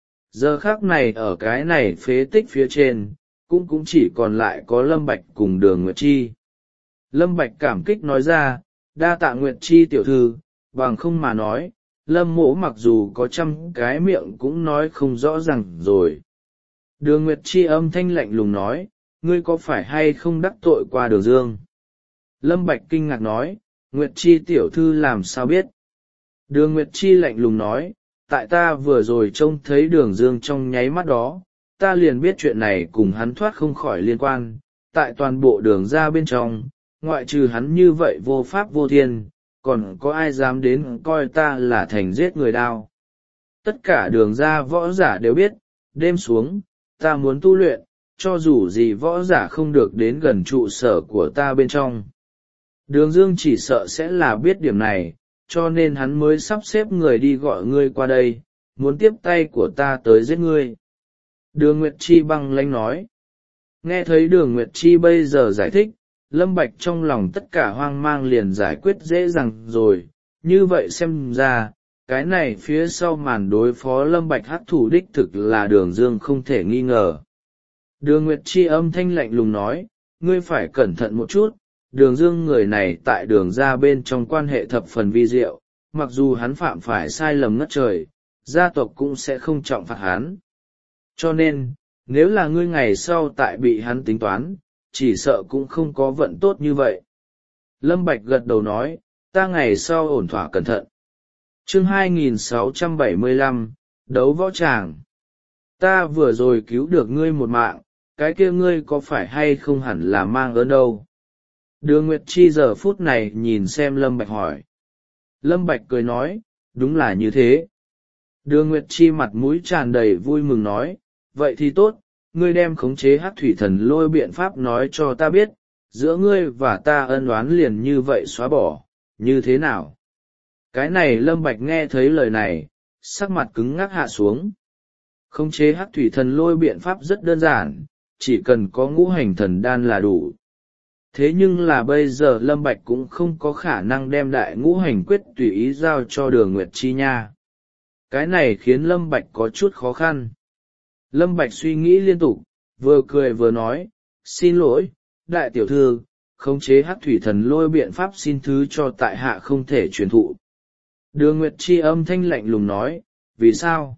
Giờ khác này ở cái này phế tích phía trên, cũng cũng chỉ còn lại có Lâm Bạch cùng Đường Nguyệt Chi. Lâm Bạch cảm kích nói ra, đa tạ Nguyệt Chi tiểu thư, bằng không mà nói, Lâm mỗ mặc dù có trăm cái miệng cũng nói không rõ ràng rồi. Đường Nguyệt Chi âm thanh lạnh lùng nói, ngươi có phải hay không đắc tội qua Đường Dương? Lâm Bạch kinh ngạc nói, Nguyệt Chi tiểu thư làm sao biết? Đường Nguyệt Chi lạnh lùng nói, tại ta vừa rồi trông thấy Đường Dương trong nháy mắt đó, ta liền biết chuyện này cùng hắn thoát không khỏi liên quan, tại toàn bộ Đường gia bên trong, ngoại trừ hắn như vậy vô pháp vô thiên, còn có ai dám đến coi ta là thành giết người đao. Tất cả Đường gia võ giả đều biết, đêm xuống, ta muốn tu luyện, cho dù gì võ giả không được đến gần trụ sở của ta bên trong. Đường Dương chỉ sợ sẽ là biết điểm này, cho nên hắn mới sắp xếp người đi gọi ngươi qua đây, muốn tiếp tay của ta tới giết ngươi. Đường Nguyệt Chi băng lãnh nói. Nghe thấy Đường Nguyệt Chi bây giờ giải thích, Lâm Bạch trong lòng tất cả hoang mang liền giải quyết dễ dàng rồi, như vậy xem ra, cái này phía sau màn đối phó Lâm Bạch hắc thủ đích thực là Đường Dương không thể nghi ngờ. Đường Nguyệt Chi âm thanh lạnh lùng nói, ngươi phải cẩn thận một chút, Đường Dương người này tại Đường gia bên trong quan hệ thập phần vi diệu, mặc dù hắn phạm phải sai lầm ngất trời, gia tộc cũng sẽ không trọng phạt hắn. Cho nên, nếu là ngươi ngày sau tại bị hắn tính toán, chỉ sợ cũng không có vận tốt như vậy. Lâm Bạch gật đầu nói, ta ngày sau ổn thỏa cẩn thận. Chương hai nghìn sáu trăm bảy mươi lăm, đấu võ tràng. Ta vừa rồi cứu được ngươi một mạng, cái kia ngươi có phải hay không hẳn là mang ơn đâu. Đường Nguyệt Chi giờ phút này nhìn xem Lâm Bạch hỏi. Lâm Bạch cười nói, đúng là như thế. Đường Nguyệt Chi mặt mũi tràn đầy vui mừng nói, vậy thì tốt, ngươi đem khống chế hắc thủy thần lôi biện pháp nói cho ta biết, giữa ngươi và ta ân oán liền như vậy xóa bỏ, như thế nào? Cái này Lâm Bạch nghe thấy lời này, sắc mặt cứng ngắc hạ xuống. Khống chế hắc thủy thần lôi biện pháp rất đơn giản, chỉ cần có ngũ hành thần đan là đủ. Thế nhưng là bây giờ Lâm Bạch cũng không có khả năng đem đại ngũ hành quyết tùy ý giao cho Đường Nguyệt Chi nha. Cái này khiến Lâm Bạch có chút khó khăn. Lâm Bạch suy nghĩ liên tục, vừa cười vừa nói, xin lỗi, đại tiểu thư, khống chế hắc thủy thần lôi biện pháp xin thứ cho tại hạ không thể truyền thụ. Đường Nguyệt Chi âm thanh lạnh lùng nói, vì sao?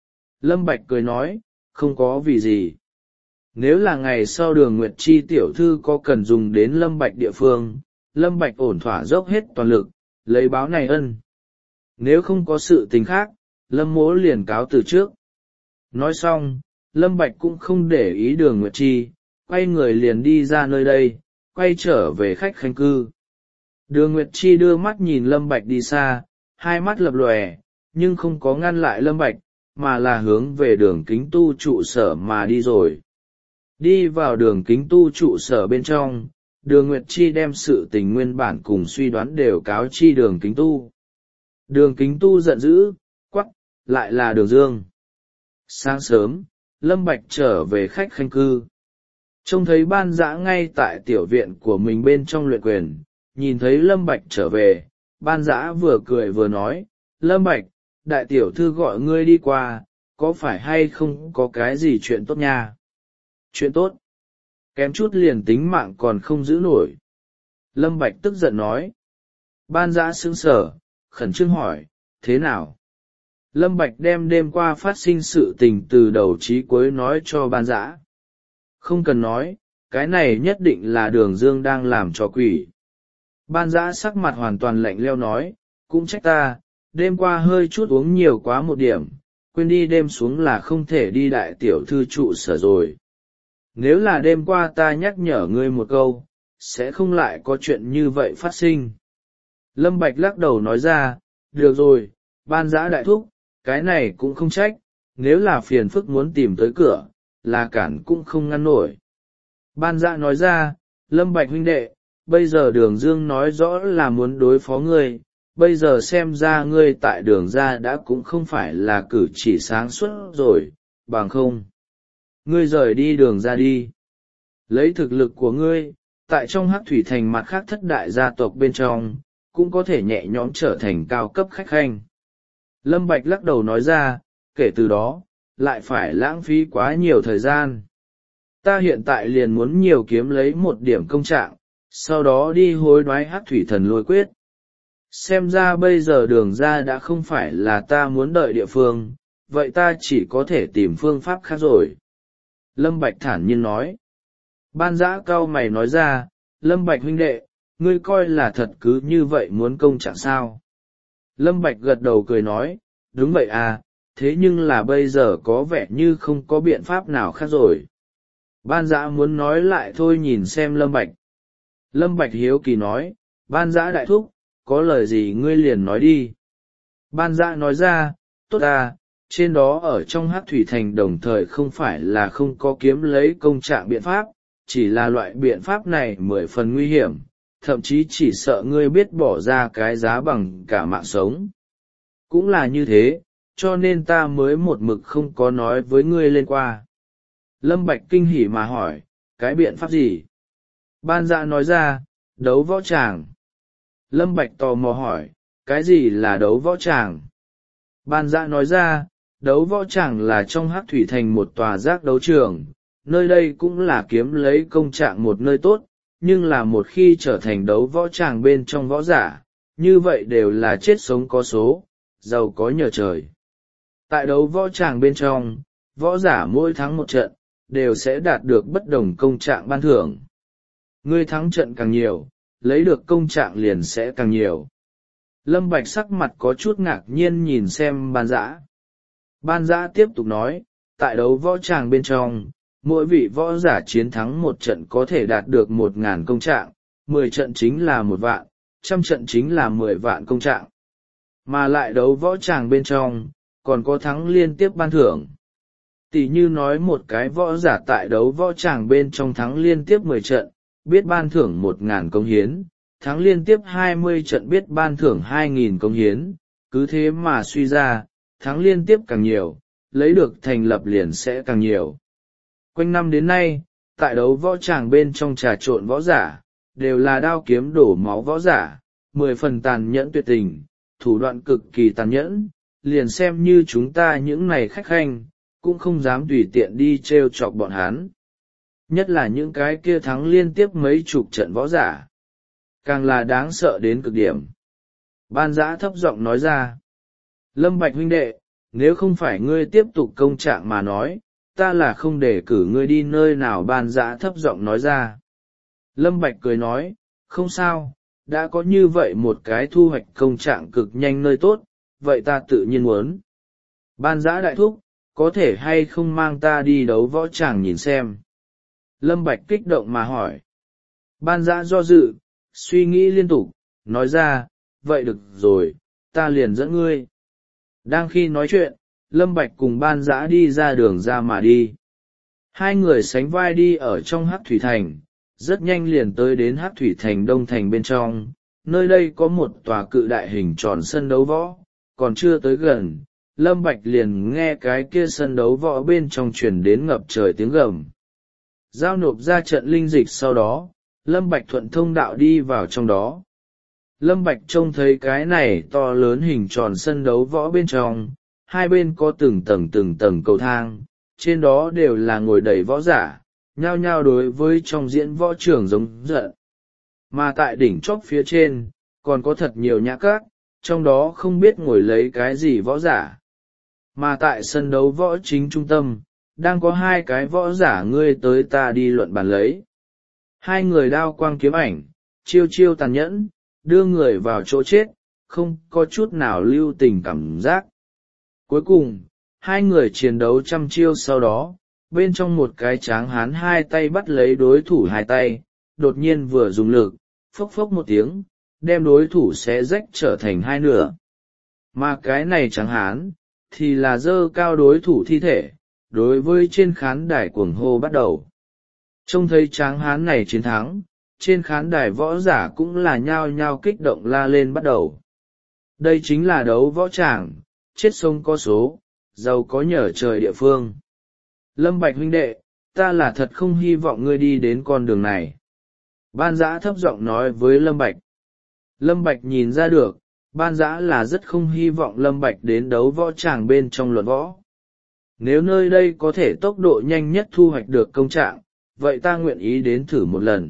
Lâm Bạch cười nói, không có vì gì. Nếu là ngày sau Đường Nguyệt Chi tiểu thư có cần dùng đến Lâm Bạch địa phương, Lâm Bạch ổn thỏa dốc hết toàn lực, lấy báo này ân. Nếu không có sự tình khác, Lâm mỗ liền cáo từ trước. Nói xong, Lâm Bạch cũng không để ý Đường Nguyệt Chi, quay người liền đi ra nơi đây, quay trở về khách khanh cư. Đường Nguyệt Chi đưa mắt nhìn Lâm Bạch đi xa, hai mắt lập lòe, nhưng không có ngăn lại Lâm Bạch, mà là hướng về Đường Kính Tu trụ sở mà đi rồi. Đi vào đường kính tu trụ sở bên trong, đường Nguyệt Chi đem sự tình nguyên bản cùng suy đoán đều cáo chi đường kính tu. Đường kính tu giận dữ, quắc, lại là đường dương. Sáng sớm, Lâm Bạch trở về khách khanh cư. Trông thấy Ban Dã ngay tại tiểu viện của mình bên trong luyện quyền, nhìn thấy Lâm Bạch trở về, Ban Dã vừa cười vừa nói, Lâm Bạch, đại tiểu thư gọi ngươi đi qua, có phải hay không có cái gì chuyện tốt nha? Chuyện tốt? Kém chút liền tính mạng còn không giữ nổi. Lâm Bạch tức giận nói. Ban Dã sững sờ, khẩn trương hỏi, thế nào? Lâm Bạch đem đêm qua phát sinh sự tình từ đầu chí cuối nói cho Ban Dã. Không cần nói, cái này nhất định là Đường Dương đang làm trò quỷ. Ban Dã sắc mặt hoàn toàn lạnh lẽo nói, cũng trách ta, đêm qua hơi chút uống nhiều quá một điểm, quên đi đêm xuống là không thể đi đại tiểu thư trụ sở rồi. Nếu là đêm qua ta nhắc nhở ngươi một câu, sẽ không lại có chuyện như vậy phát sinh. Lâm Bạch lắc đầu nói ra, được rồi, Ban Dã đại thúc, cái này cũng không trách, nếu là phiền phức muốn tìm tới cửa, là cản cũng không ngăn nổi. Ban Dã nói ra, Lâm Bạch huynh đệ, bây giờ Đường Dương nói rõ là muốn đối phó ngươi, bây giờ xem ra ngươi tại Đường ra đã cũng không phải là cử chỉ sáng suốt rồi, bằng không. Ngươi rời đi Đường ra đi. Lấy thực lực của ngươi, tại trong Hắc Thủy Thành mặt khác thất đại gia tộc bên trong, cũng có thể nhẹ nhõm trở thành cao cấp khách khanh. Lâm Bạch lắc đầu nói ra, kể từ đó, lại phải lãng phí quá nhiều thời gian. Ta hiện tại liền muốn nhiều kiếm lấy một điểm công trạng, sau đó đi hối đoái Hắc Thủy Thần Lôi Quyết. Xem ra bây giờ Đường ra đã không phải là ta muốn đợi địa phương, vậy ta chỉ có thể tìm phương pháp khác rồi. Lâm Bạch thản nhiên nói. Ban Dã cau mày nói ra, Lâm Bạch huynh đệ, ngươi coi là thật cứ như vậy muốn công trạng sao? Lâm Bạch gật đầu cười nói, đúng vậy à, thế nhưng là bây giờ có vẻ như không có biện pháp nào khác rồi. Ban Dã muốn nói lại thôi nhìn xem Lâm Bạch. Lâm Bạch hiếu kỳ nói, Ban Dã đại thúc, có lời gì ngươi liền nói đi. Ban Dã nói ra, tốt à, trên đó ở trong Hắc Thủy Thành đồng thời không phải là không có kiếm lấy công trạng biện pháp, chỉ là loại biện pháp này mười phần nguy hiểm, thậm chí chỉ sợ ngươi biết bỏ ra cái giá bằng cả mạng sống. Cũng là như thế, cho nên ta mới một mực không có nói với ngươi lên qua. Lâm Bạch kinh hỉ mà hỏi, cái biện pháp gì? Ban Dã nói ra, đấu võ tràng. Lâm Bạch tò mò hỏi, cái gì là đấu võ tràng? Ban Dã nói ra, đấu võ tràng là trong Hắc Thủy Thành một tòa giác đấu trường, nơi đây cũng là kiếm lấy công trạng một nơi tốt, nhưng là một khi trở thành đấu võ tràng bên trong võ giả, như vậy đều là chết sống có số, giàu có nhờ trời. Tại đấu võ tràng bên trong, võ giả mỗi thắng một trận, đều sẽ đạt được bất đồng công trạng ban thưởng. Ngươi thắng trận càng nhiều, lấy được công trạng liền sẽ càng nhiều. Lâm Bạch sắc mặt có chút ngạc nhiên nhìn xem Ban Dã. Ban Dã tiếp tục nói, tại đấu võ tràng bên trong, mỗi vị võ giả chiến thắng một trận có thể đạt được một ngàn công trạng, mười trận chính là một vạn, trăm trận chính là mười vạn công trạng. Mà lại đấu võ tràng bên trong, còn có thắng liên tiếp ban thưởng. Tỷ như nói một cái võ giả tại đấu võ tràng bên trong thắng liên tiếp mười trận, biết ban thưởng một ngàn công hiến, thắng liên tiếp hai mươi trận biết ban thưởng hai nghìn công hiến, cứ thế mà suy ra, thắng liên tiếp càng nhiều, lấy được thành lập liền sẽ càng nhiều. Quanh năm đến nay, tại đấu võ tràng bên trong trà trộn võ giả, đều là đao kiếm đổ máu võ giả, mười phần tàn nhẫn tuyệt tình, thủ đoạn cực kỳ tàn nhẫn, liền xem như chúng ta những này khách khanh, cũng không dám tùy tiện đi trêu chọc bọn hắn. Nhất là những cái kia thắng liên tiếp mấy chục trận võ giả, càng là đáng sợ đến cực điểm. Ban Dã thấp giọng nói ra, Lâm Bạch huynh đệ, nếu không phải ngươi tiếp tục công trạng mà nói, ta là không để cử ngươi đi nơi nào. Ban Dã thấp giọng nói ra. Lâm Bạch cười nói, không sao, đã có như vậy một cái thu hoạch công trạng cực nhanh nơi tốt, vậy ta tự nhiên muốn. Ban Dã đại thúc, có thể hay không mang ta đi đấu võ tràng nhìn xem? Lâm Bạch kích động mà hỏi. Ban Dã do dự, suy nghĩ liên tục, nói ra, vậy được rồi, ta liền dẫn ngươi. Đang khi nói chuyện, Lâm Bạch cùng Ban Dã đi ra đường ra mà đi. Hai người sánh vai đi ở trong hắc thủy thành, rất nhanh liền tới đến hắc thủy thành đông thành bên trong. Nơi đây có một tòa cự đại hình tròn sân đấu võ, còn chưa tới gần, Lâm Bạch liền nghe cái kia sân đấu võ bên trong truyền đến ngập trời tiếng gầm. Giao nộp ra trận linh dịch sau đó, Lâm Bạch thuận thông đạo đi vào trong đó. Lâm Bạch trông thấy cái này to lớn hình tròn sân đấu võ bên trong, hai bên có từng tầng từng tầng cầu thang, trên đó đều là ngồi đầy võ giả, nhao nhao đối với trong diễn võ trường giống giận. Mà tại đỉnh chóp phía trên, còn có thật nhiều nhã các, trong đó không biết ngồi lấy cái gì võ giả. Mà tại sân đấu võ chính trung tâm, đang có hai cái võ giả ngươi tới ta đi luận bàn lấy. Hai người đao quang kiếm ảnh, chiêu chiêu tàn nhẫn, đưa người vào chỗ chết, không có chút nào lưu tình cảm giác. Cuối cùng, hai người chiến đấu trăm chiêu sau đó, bên trong một cái tráng hán hai tay bắt lấy đối thủ hai tay, đột nhiên vừa dùng lực, phốc phốc một tiếng, đem đối thủ xé rách trở thành hai nửa. Mà cái này tráng hán, thì là dơ cao đối thủ thi thể, đối với trên khán đài cuồng hô bắt đầu. Trông thấy tráng hán này chiến thắng, trên khán đài võ giả cũng là nhao nhao kích động la lên bắt đầu. Đây chính là đấu võ tràng, chết sông có số, giàu có nhờ trời địa phương. Lâm Bạch huynh đệ, ta là thật không hy vọng ngươi đi đến con đường này. Ban Dã thấp giọng nói với Lâm Bạch. Lâm Bạch nhìn ra được, Ban Dã là rất không hy vọng Lâm Bạch đến đấu võ tràng bên trong luận võ. Nếu nơi đây có thể tốc độ nhanh nhất thu hoạch được công trạng, vậy ta nguyện ý đến thử một lần.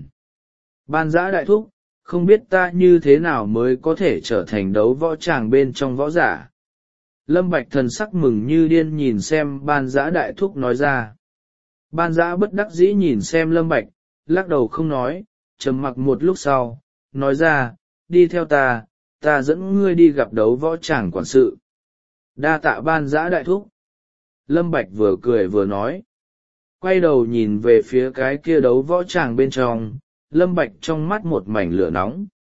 Ban Dã đại thúc, không biết ta như thế nào mới có thể trở thành đấu võ tràng bên trong võ giả. Lâm Bạch thần sắc mừng như điên nhìn xem Ban Dã đại thúc nói ra. Ban Dã bất đắc dĩ nhìn xem Lâm Bạch, lắc đầu không nói, trầm mặc một lúc sau, nói ra, đi theo ta, ta dẫn ngươi đi gặp đấu võ tràng quản sự. Đa tạ Ban Dã đại thúc. Lâm Bạch vừa cười vừa nói. Quay đầu nhìn về phía cái kia đấu võ tràng bên trong, Lâm Bạch trong mắt một mảnh lửa nóng.